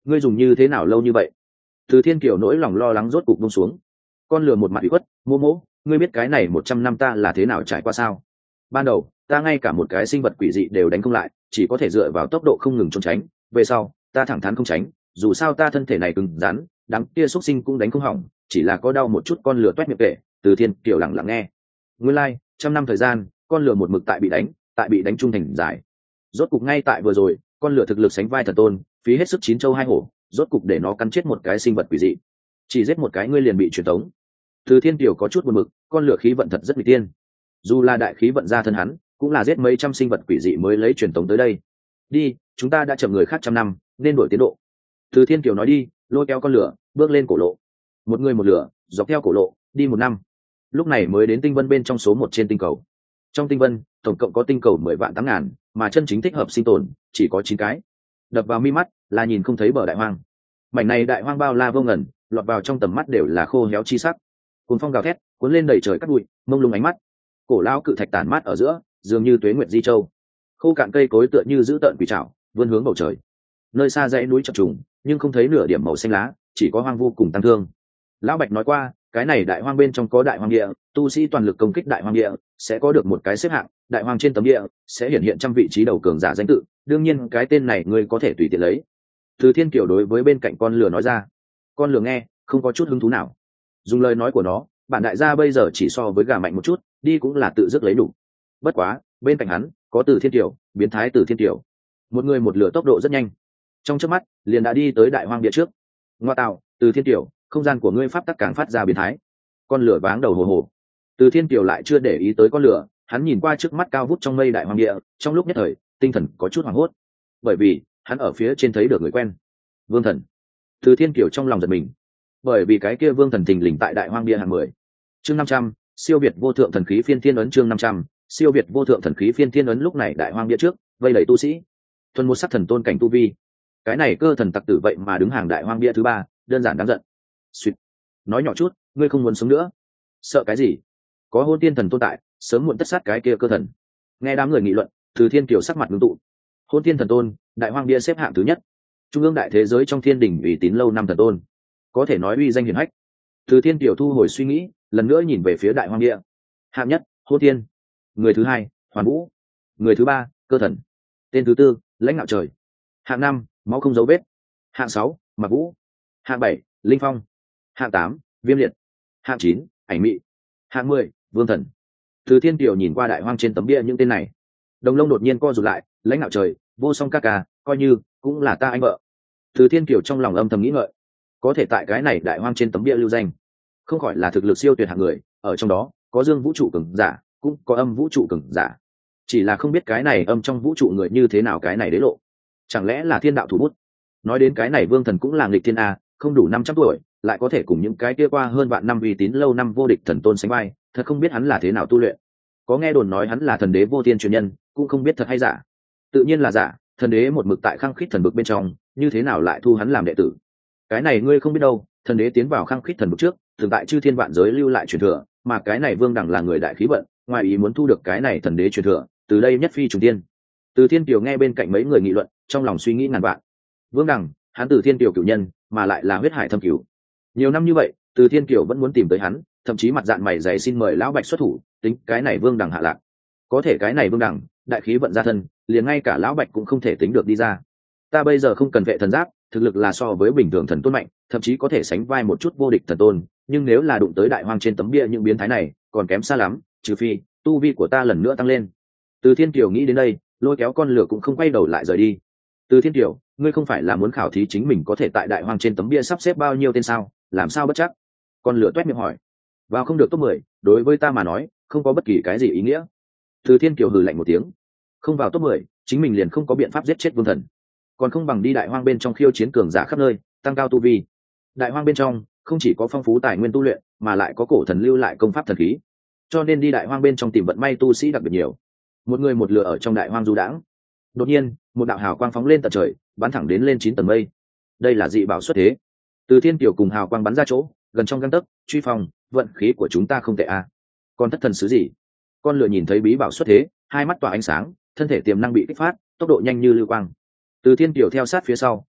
ngươi dùng như thế nào lâu như vậy? Từ Thiên Kiều nỗi lòng lo lắng rốt cục buông xuống. Con lừa một mặt ủy khuất, mô mô, ngươi biết cái này một trăm năm ta là thế nào trải qua sao? Ban đầu ta ngay cả một cái sinh vật quỷ dị đều đánh không lại, chỉ có thể dựa vào tốc độ không ngừng trốn tránh. Về sau ta thẳng thắn không tránh, dù sao ta thân thể này cứng rắn, đám kia xuất sinh cũng đánh không hỏng, chỉ là có đau một chút. Con lừa toét miệng kể. Từ Thiên Kiều lặng lặng nghe. Nguyên lai like, trăm năm thời gian, con lừa một mực tại bị đánh, tại bị đánh trung thành giải. Rốt cục ngay tại vừa rồi, con lừa thực lực sánh vai thần tôn, phí hết sức chín châu hai hổ, rốt cục để nó cắn chết một cái sinh vật quỷ dị. Chỉ giết một cái ngươi liền bị truyền tống. Từ Thiên Kiều có chút buồn bực, con lừa khí vận thật rất bị tiên. Dù là đại khí vận ra thân hắn, cũng là giết mấy trăm sinh vật quỷ dị mới lấy truyền tống tới đây. Đi, chúng ta đã chậm người khác trăm năm, nên đổi tiến độ. Từ Thiên Kiều nói đi, lôi kéo con lửa, bước lên cổ lộ. Một người một lửa, dọc theo cổ lộ, đi một năm. Lúc này mới đến tinh vân bên trong số một trên tinh cầu. Trong tinh vân, tổng cộng có tinh cầu mười vạn tám ngàn, mà chân chính thích hợp sinh tồn chỉ có chín cái. Đập vào mi mắt là nhìn không thấy bờ đại hoang. Mảnh này đại hoang bao la vô ngần, lọt vào trong tầm mắt đều là khô héo chi sắc. Cuồng phong gào thét, cuốn lên đầy trời cát bụi, mông lung ánh mắt. Cổ lão cự thạch tản mát ở giữa, dường như tuế nguyệt di châu. Khô cạn cây cối tựa như giữ tợn quỷ trảo, vươn hướng bầu trời. Nơi xa dãy núi chập trùng, nhưng không thấy nửa điểm màu xanh lá, chỉ có hoang vu cùng tăng thương. Lão Bạch nói qua, cái này đại hoang bên trong có đại hoang địa, tu sĩ toàn lực công kích đại hoang địa sẽ có được một cái xếp hạng, đại hoang trên tấm địa sẽ hiển hiện trăm vị trí đầu cường giả danh tự, đương nhiên cái tên này ngươi có thể tùy tiện lấy. Từ Thiên Kiều đối với bên cạnh con lừa nói ra. Con lừa nghe không có chút hứng thú nào. Dùng lời nói của nó, bản đại gia bây giờ chỉ so với gà mạnh một chút, đi cũng là tự dứt lấy đủ. Bất quá bên cạnh hắn có Từ Thiên Kiều, biến thái Từ Thiên Kiều, một người một lửa tốc độ rất nhanh, trong chớp mắt liền đã đi tới đại hoang địa trước. Ngoa tạo, Từ Thiên Kiều, không gian của ngươi pháp tắc càng phát ra biến thái. Con lửa váng đầu hồ hồ. Từ Thiên Kiều lại chưa để ý tới con lửa, hắn nhìn qua trước mắt cao vút trong mây đại hoang địa, trong lúc nhất thời tinh thần có chút hoảng hốt, bởi vì hắn ở phía trên thấy được người quen, Vương Thần. Từ Thiên Kiều trong lòng giật mình, bởi vì cái kia Vương Thần thình lình tại đại hoang địa hạng mười. Chương năm trăm, siêu việt vô thượng thần khí phiên thiên ấn. Chương năm trăm, siêu việt vô thượng thần khí phiên thiên ấn. Lúc này đại hoang địa trước vây đầy tu sĩ, thuần một sắc thần tôn cảnh tu vi. Cái này cơ thần tặc tử vậy mà đứng hàng đại hoang địa thứ ba, đơn giản đáng giận. Xuyệt. Nói nhỏ chút, ngươi không muốn sống nữa. Sợ cái gì? Có hôn tiên thần tồn tại, sớm muộn tất sát cái kia cơ thần. Nghe đám người nghị luận, Từ Thiên Kiều sắc mặt ngưng tụ. Hôn tiên thần tôn, đại hoang bia xếp hạng thứ nhất, trung ương đại thế giới trong thiên đình uy tín lâu năm thần tôn, có thể nói uy danh hiển hách. Từ Thiên Kiều thu hồi suy nghĩ, lần nữa nhìn về phía đại hoang bia. Hạng nhất, hôn tiên. Người thứ hai, hoàn vũ. Người thứ ba, cơ thần. Tên thứ tư, lãnh ngạo trời. Hạng năm, máu không dấu vết. Hạng sáu, mặc vũ. Hạng bảy, linh phong. Hạng tám, viêm liệt. Hạng chín, ảnh mị. Hạng mười, vương thần. Từ Thiên Kiều nhìn qua đại hoang trên tấm bia những tên này, đồng lông đột nhiên co rụt lại. Lãnh ngạo trời, vô song ca ca, coi như cũng là ta anh vợ. Từ Thiên Kiều trong lòng âm thầm nghĩ ngợi, có thể tại cái này đại hoang trên tấm bia lưu danh, không khỏi là thực lực siêu tuyệt hạng người. Ở trong đó có dương vũ trụ cường giả, cũng có âm vũ trụ cường giả, chỉ là không biết cái này âm trong vũ trụ người như thế nào. Cái này đế lộ, chẳng lẽ là thiên đạo thủ bút? Nói đến cái này vương thần cũng là nghịch thiên a, không đủ năm trăm tuổi lại có thể cùng những cái kia qua hơn vạn năm uy tín lâu năm vô địch thần tôn sánh vai, thật không biết hắn là thế nào tu luyện. Có nghe đồn nói hắn là thần đế vô thiên truyền nhân, cũng không biết thật hay giả. Tự nhiên là giả, thần đế một mực tại khăng khít thần bực bên trong, như thế nào lại thu hắn làm đệ tử? Cái này ngươi không biết đâu, thần đế tiến vào khăng khít thần bực trước, thường tại chư thiên vạn giới lưu lại truyền thừa, mà cái này vương đẳng là người đại khí vận, ngoài ý muốn thu được cái này thần đế truyền thừa, từ đây nhất phi trùng tiên. Từ Thiên Kiều nghe bên cạnh mấy người nghị luận, trong lòng suy nghĩ ngàn vạn. Vương đẳng, hắn Từ Thiên Kiều cửu nhân, mà lại là huyết hải thâm cửu. Nhiều năm như vậy, Từ Thiên Kiều vẫn muốn tìm tới hắn, thậm chí mặt dạng mày dày xin mời lão Bạch xuất thủ, tính cái này vương đẳng hạ lạc. Có thể cái này vương đẳng, đại khí vận ra thân, liền ngay cả lão Bạch cũng không thể tính được đi ra. Ta bây giờ không cần vệ thần giáp, thực lực là so với bình thường thần tôn mạnh, thậm chí có thể sánh vai một chút vô địch thần tôn, nhưng nếu là đụng tới đại hoang trên tấm bia những biến thái này, còn kém xa lắm, trừ phi tu vi của ta lần nữa tăng lên. Từ Thiên Kiều nghĩ đến đây, lôi kéo con lửa cũng không quay đầu lại rời đi. Từ Thiên Kiều, ngươi không phải là muốn khảo thí chính mình có thể tại đại hoang trên tấm bia sắp xếp bao nhiêu tên sao? Làm sao bất chắc? Con lửa toét miệng hỏi. Vào không được top mười, đối với ta mà nói, không có bất kỳ cái gì ý nghĩa. Từ Thiên Kiều hừ lạnh một tiếng. Không vào top mười, chính mình liền không có biện pháp giết chết vương thần, còn không bằng đi đại hoang bên trong khiêu chiến cường giả khắp nơi, tăng cao tu vi. Đại hoang bên trong không chỉ có phong phú tài nguyên tu luyện, mà lại có cổ thần lưu lại công pháp thần khí, cho nên đi đại hoang bên trong tìm vận may tu sĩ đặc biệt nhiều. Một người một lửa ở trong đại hoang du đãng, đột nhiên một đạo hào quang phóng lên tận trời, bắn thẳng đến lên chín tầng mây. Đây là dị bảo xuất thế. Từ Thiên Kiều cùng hào quang bắn ra chỗ gần trong gang tấc, truy phòng, vận khí của chúng ta không tệ à. Còn thất thần sứ gì? Con lửa nhìn thấy bí bảo xuất thế, hai mắt tỏa ánh sáng, thân thể tiềm năng bị kích phát, tốc độ nhanh như lưu quang. Từ Thiên Kiều theo sát phía sau,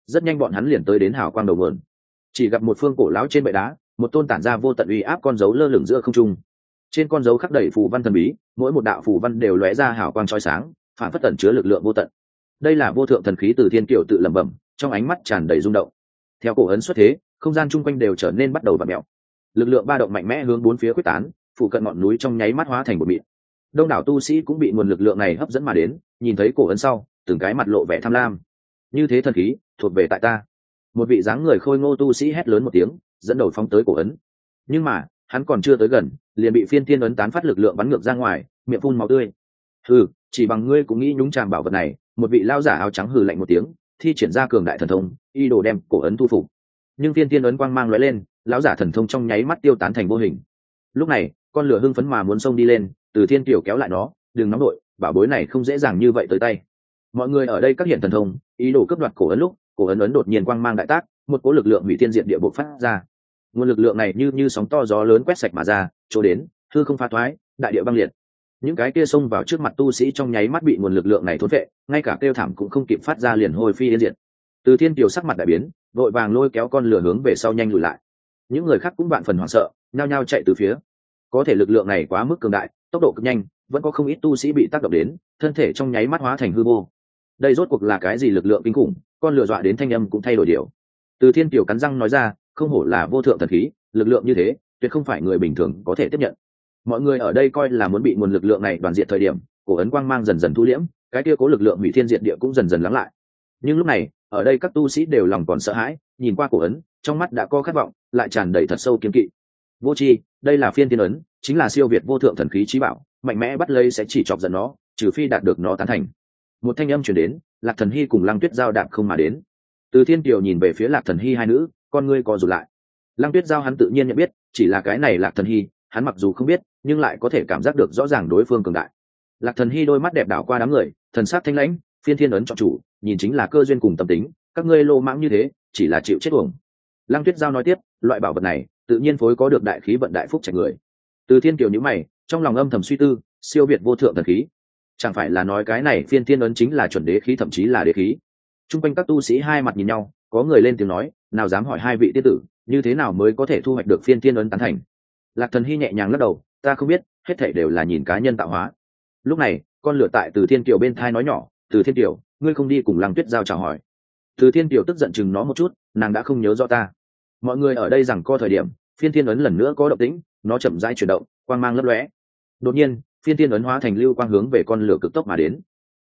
rất nhanh bọn hắn liền tới đến hào quang đầu nguồn. Chỉ gặp một phương cổ lão trên bệ đá, một tôn tản ra vô tận uy áp con dấu lơ lửng giữa không trung. Trên con dấu khắc đầy phù văn thần bí, mỗi một đạo phù văn đều lóe ra hào quang chói sáng, phản phất tẩn chứa lực lượng vô tận. Đây là vô thượng thần khí từ thiên kiều tự lẩm bẩm, trong ánh mắt tràn đầy rung động. Theo cổ ấn xuất thế, không gian chung quanh đều trở nên bắt đầu vặn mèo. Lực lượng ba động mạnh mẽ hướng bốn phía quyết tán, phụ cận ngọn núi trong nháy mắt hóa thành một mịn. Đông đảo tu sĩ cũng bị nguồn lực lượng này hấp dẫn mà đến, nhìn thấy cổ ấn sau, từng cái mặt lộ vẻ tham lam. Như thế thần khí, thuộc về tại ta. Một vị dáng người khôi ngô tu sĩ hét lớn một tiếng, dẫn đầu phóng tới cổ ấn. Nhưng mà, hắn còn chưa tới gần, liền bị phiên thiên ấn tán phát lực lượng bắn ngược ra ngoài, miệng phun máu tươi. Hừ, chỉ bằng ngươi cũng nghĩ nhúng chàm bảo vật này? Một vị lao giả áo trắng hừ lạnh một tiếng, thi triển ra cường đại thần thông, y đồ đem cổ ấn thu phục. Nhưng phiên thiên ấn quang mang lóe lên, lão giả thần thông trong nháy mắt tiêu tán thành vô hình. Lúc này, con lửa hưng phấn mà muốn xông đi lên, từ thiên kiều kéo lại nó, đừng nóng đội, bảo bối này không dễ dàng như vậy tới tay. Mọi người ở đây các hiện thần thông, ý đồ cướp đoạt cổ ấn lúc, cổ ấn ấn đột nhiên quang mang đại tác, một cỗ lực lượng hủy thiên diệt địa bộc phát ra. Nguồn lực lượng này như như sóng to gió lớn quét sạch mà ra, chỗ đến, hư không phá thoái, đại địa băng liệt. Những cái kia xông vào trước mặt tu sĩ trong nháy mắt bị nguồn lực lượng này thôn phệ, ngay cả kêu thảm cũng không kịp phát ra liền hồi phi yên diệt. Từ thiên kiều sắc mặt đại biến, vội vàng lôi kéo con lửa hướng về sau nhanh lùi lại. Những người khác cũng vạn phần hoảng sợ, nhao nhao chạy từ phía. Có thể lực lượng này quá mức cường đại, tốc độ cực nhanh, vẫn có không ít tu sĩ bị tác động đến, thân thể trong nháy mắt hóa thành hư vô. Đây rốt cuộc là cái gì lực lượng kinh khủng? Con lửa dọa đến thanh âm cũng thay đổi điều. Từ thiên kiều cắn răng nói ra, không hổ là vô thượng thần khí, lực lượng như thế, tuyệt không phải người bình thường có thể tiếp nhận. Mọi người ở đây coi là muốn bị nguồn lực lượng này đoàn diệt thời điểm, cổ ấn quang mang dần dần thu liễm, cái kia cố lực lượng hủy thiên diệt địa cũng dần dần lắng lại. Nhưng lúc này, ở đây các tu sĩ đều lòng còn sợ hãi, nhìn qua cổ ấn, trong mắt đã có khát vọng, lại tràn đầy thật sâu kiên kỵ. Vô tri, đây là phiên thiên ấn, chính là siêu việt vô thượng thần khí chí bảo, mạnh mẽ bắt lấy sẽ chỉ chọc giận nó, trừ phi đạt được nó tán thành. Một thanh âm truyền đến, Lạc Thần Hy cùng Lăng Tuyết Giao đạp không mà đến. Từ Thiên Kiều nhìn về phía Lạc Thần Hy hai nữ, con ngươi co rụt lại. Lăng Tuyết Giao hắn tự nhiên nhận biết, chỉ là cái này Lạc Thần Hy, hắn mặc dù không biết, nhưng lại có thể cảm giác được rõ ràng đối phương cường đại. Lạc Thần Hy đôi mắt đẹp đảo qua đám người, thần sắc thanh lãnh, phiên thiên ấn chọn chủ, nhìn chính là cơ duyên cùng tâm tính, các ngươi lô mãng như thế, chỉ là chịu chết uổng. Lăng Tuyết Giao nói tiếp, loại bảo vật này, tự nhiên phối có được đại khí vận đại phúc trạch người. Từ Thiên Kiều nhíu mày, trong lòng âm thầm suy tư, siêu việt vô thượng thần khí, chẳng phải là nói cái này phiên thiên ấn chính là chuẩn đế khí, thậm chí là đế khí? Trung quanh các tu sĩ hai mặt nhìn nhau, có người lên tiếng nói, nào dám hỏi hai vị tiên tử, như thế nào mới có thể thu hoạch được phiên thiên ấn tán thành? Lạc Thần Hy nhẹ nhàng lắc đầu, ta không biết, hết thảy đều là nhìn cá nhân tạo hóa. Lúc này, con lửa tại Từ Thiên Kiều bên thai nói nhỏ, Từ Thiên Kiều, ngươi không đi cùng Lăng Tuyết Giao chào hỏi? Từ Thiên Kiều tức giận chừng nó một chút, nàng đã không nhớ rõ ta. Mọi người ở đây rằng co thời điểm, phiên thiên ấn lần nữa có động tĩnh, nó chậm rãi chuyển động, quang mang lấp lóe. Đột nhiên, phiên thiên ấn hóa thành lưu quang hướng về con lửa cực tốc mà đến.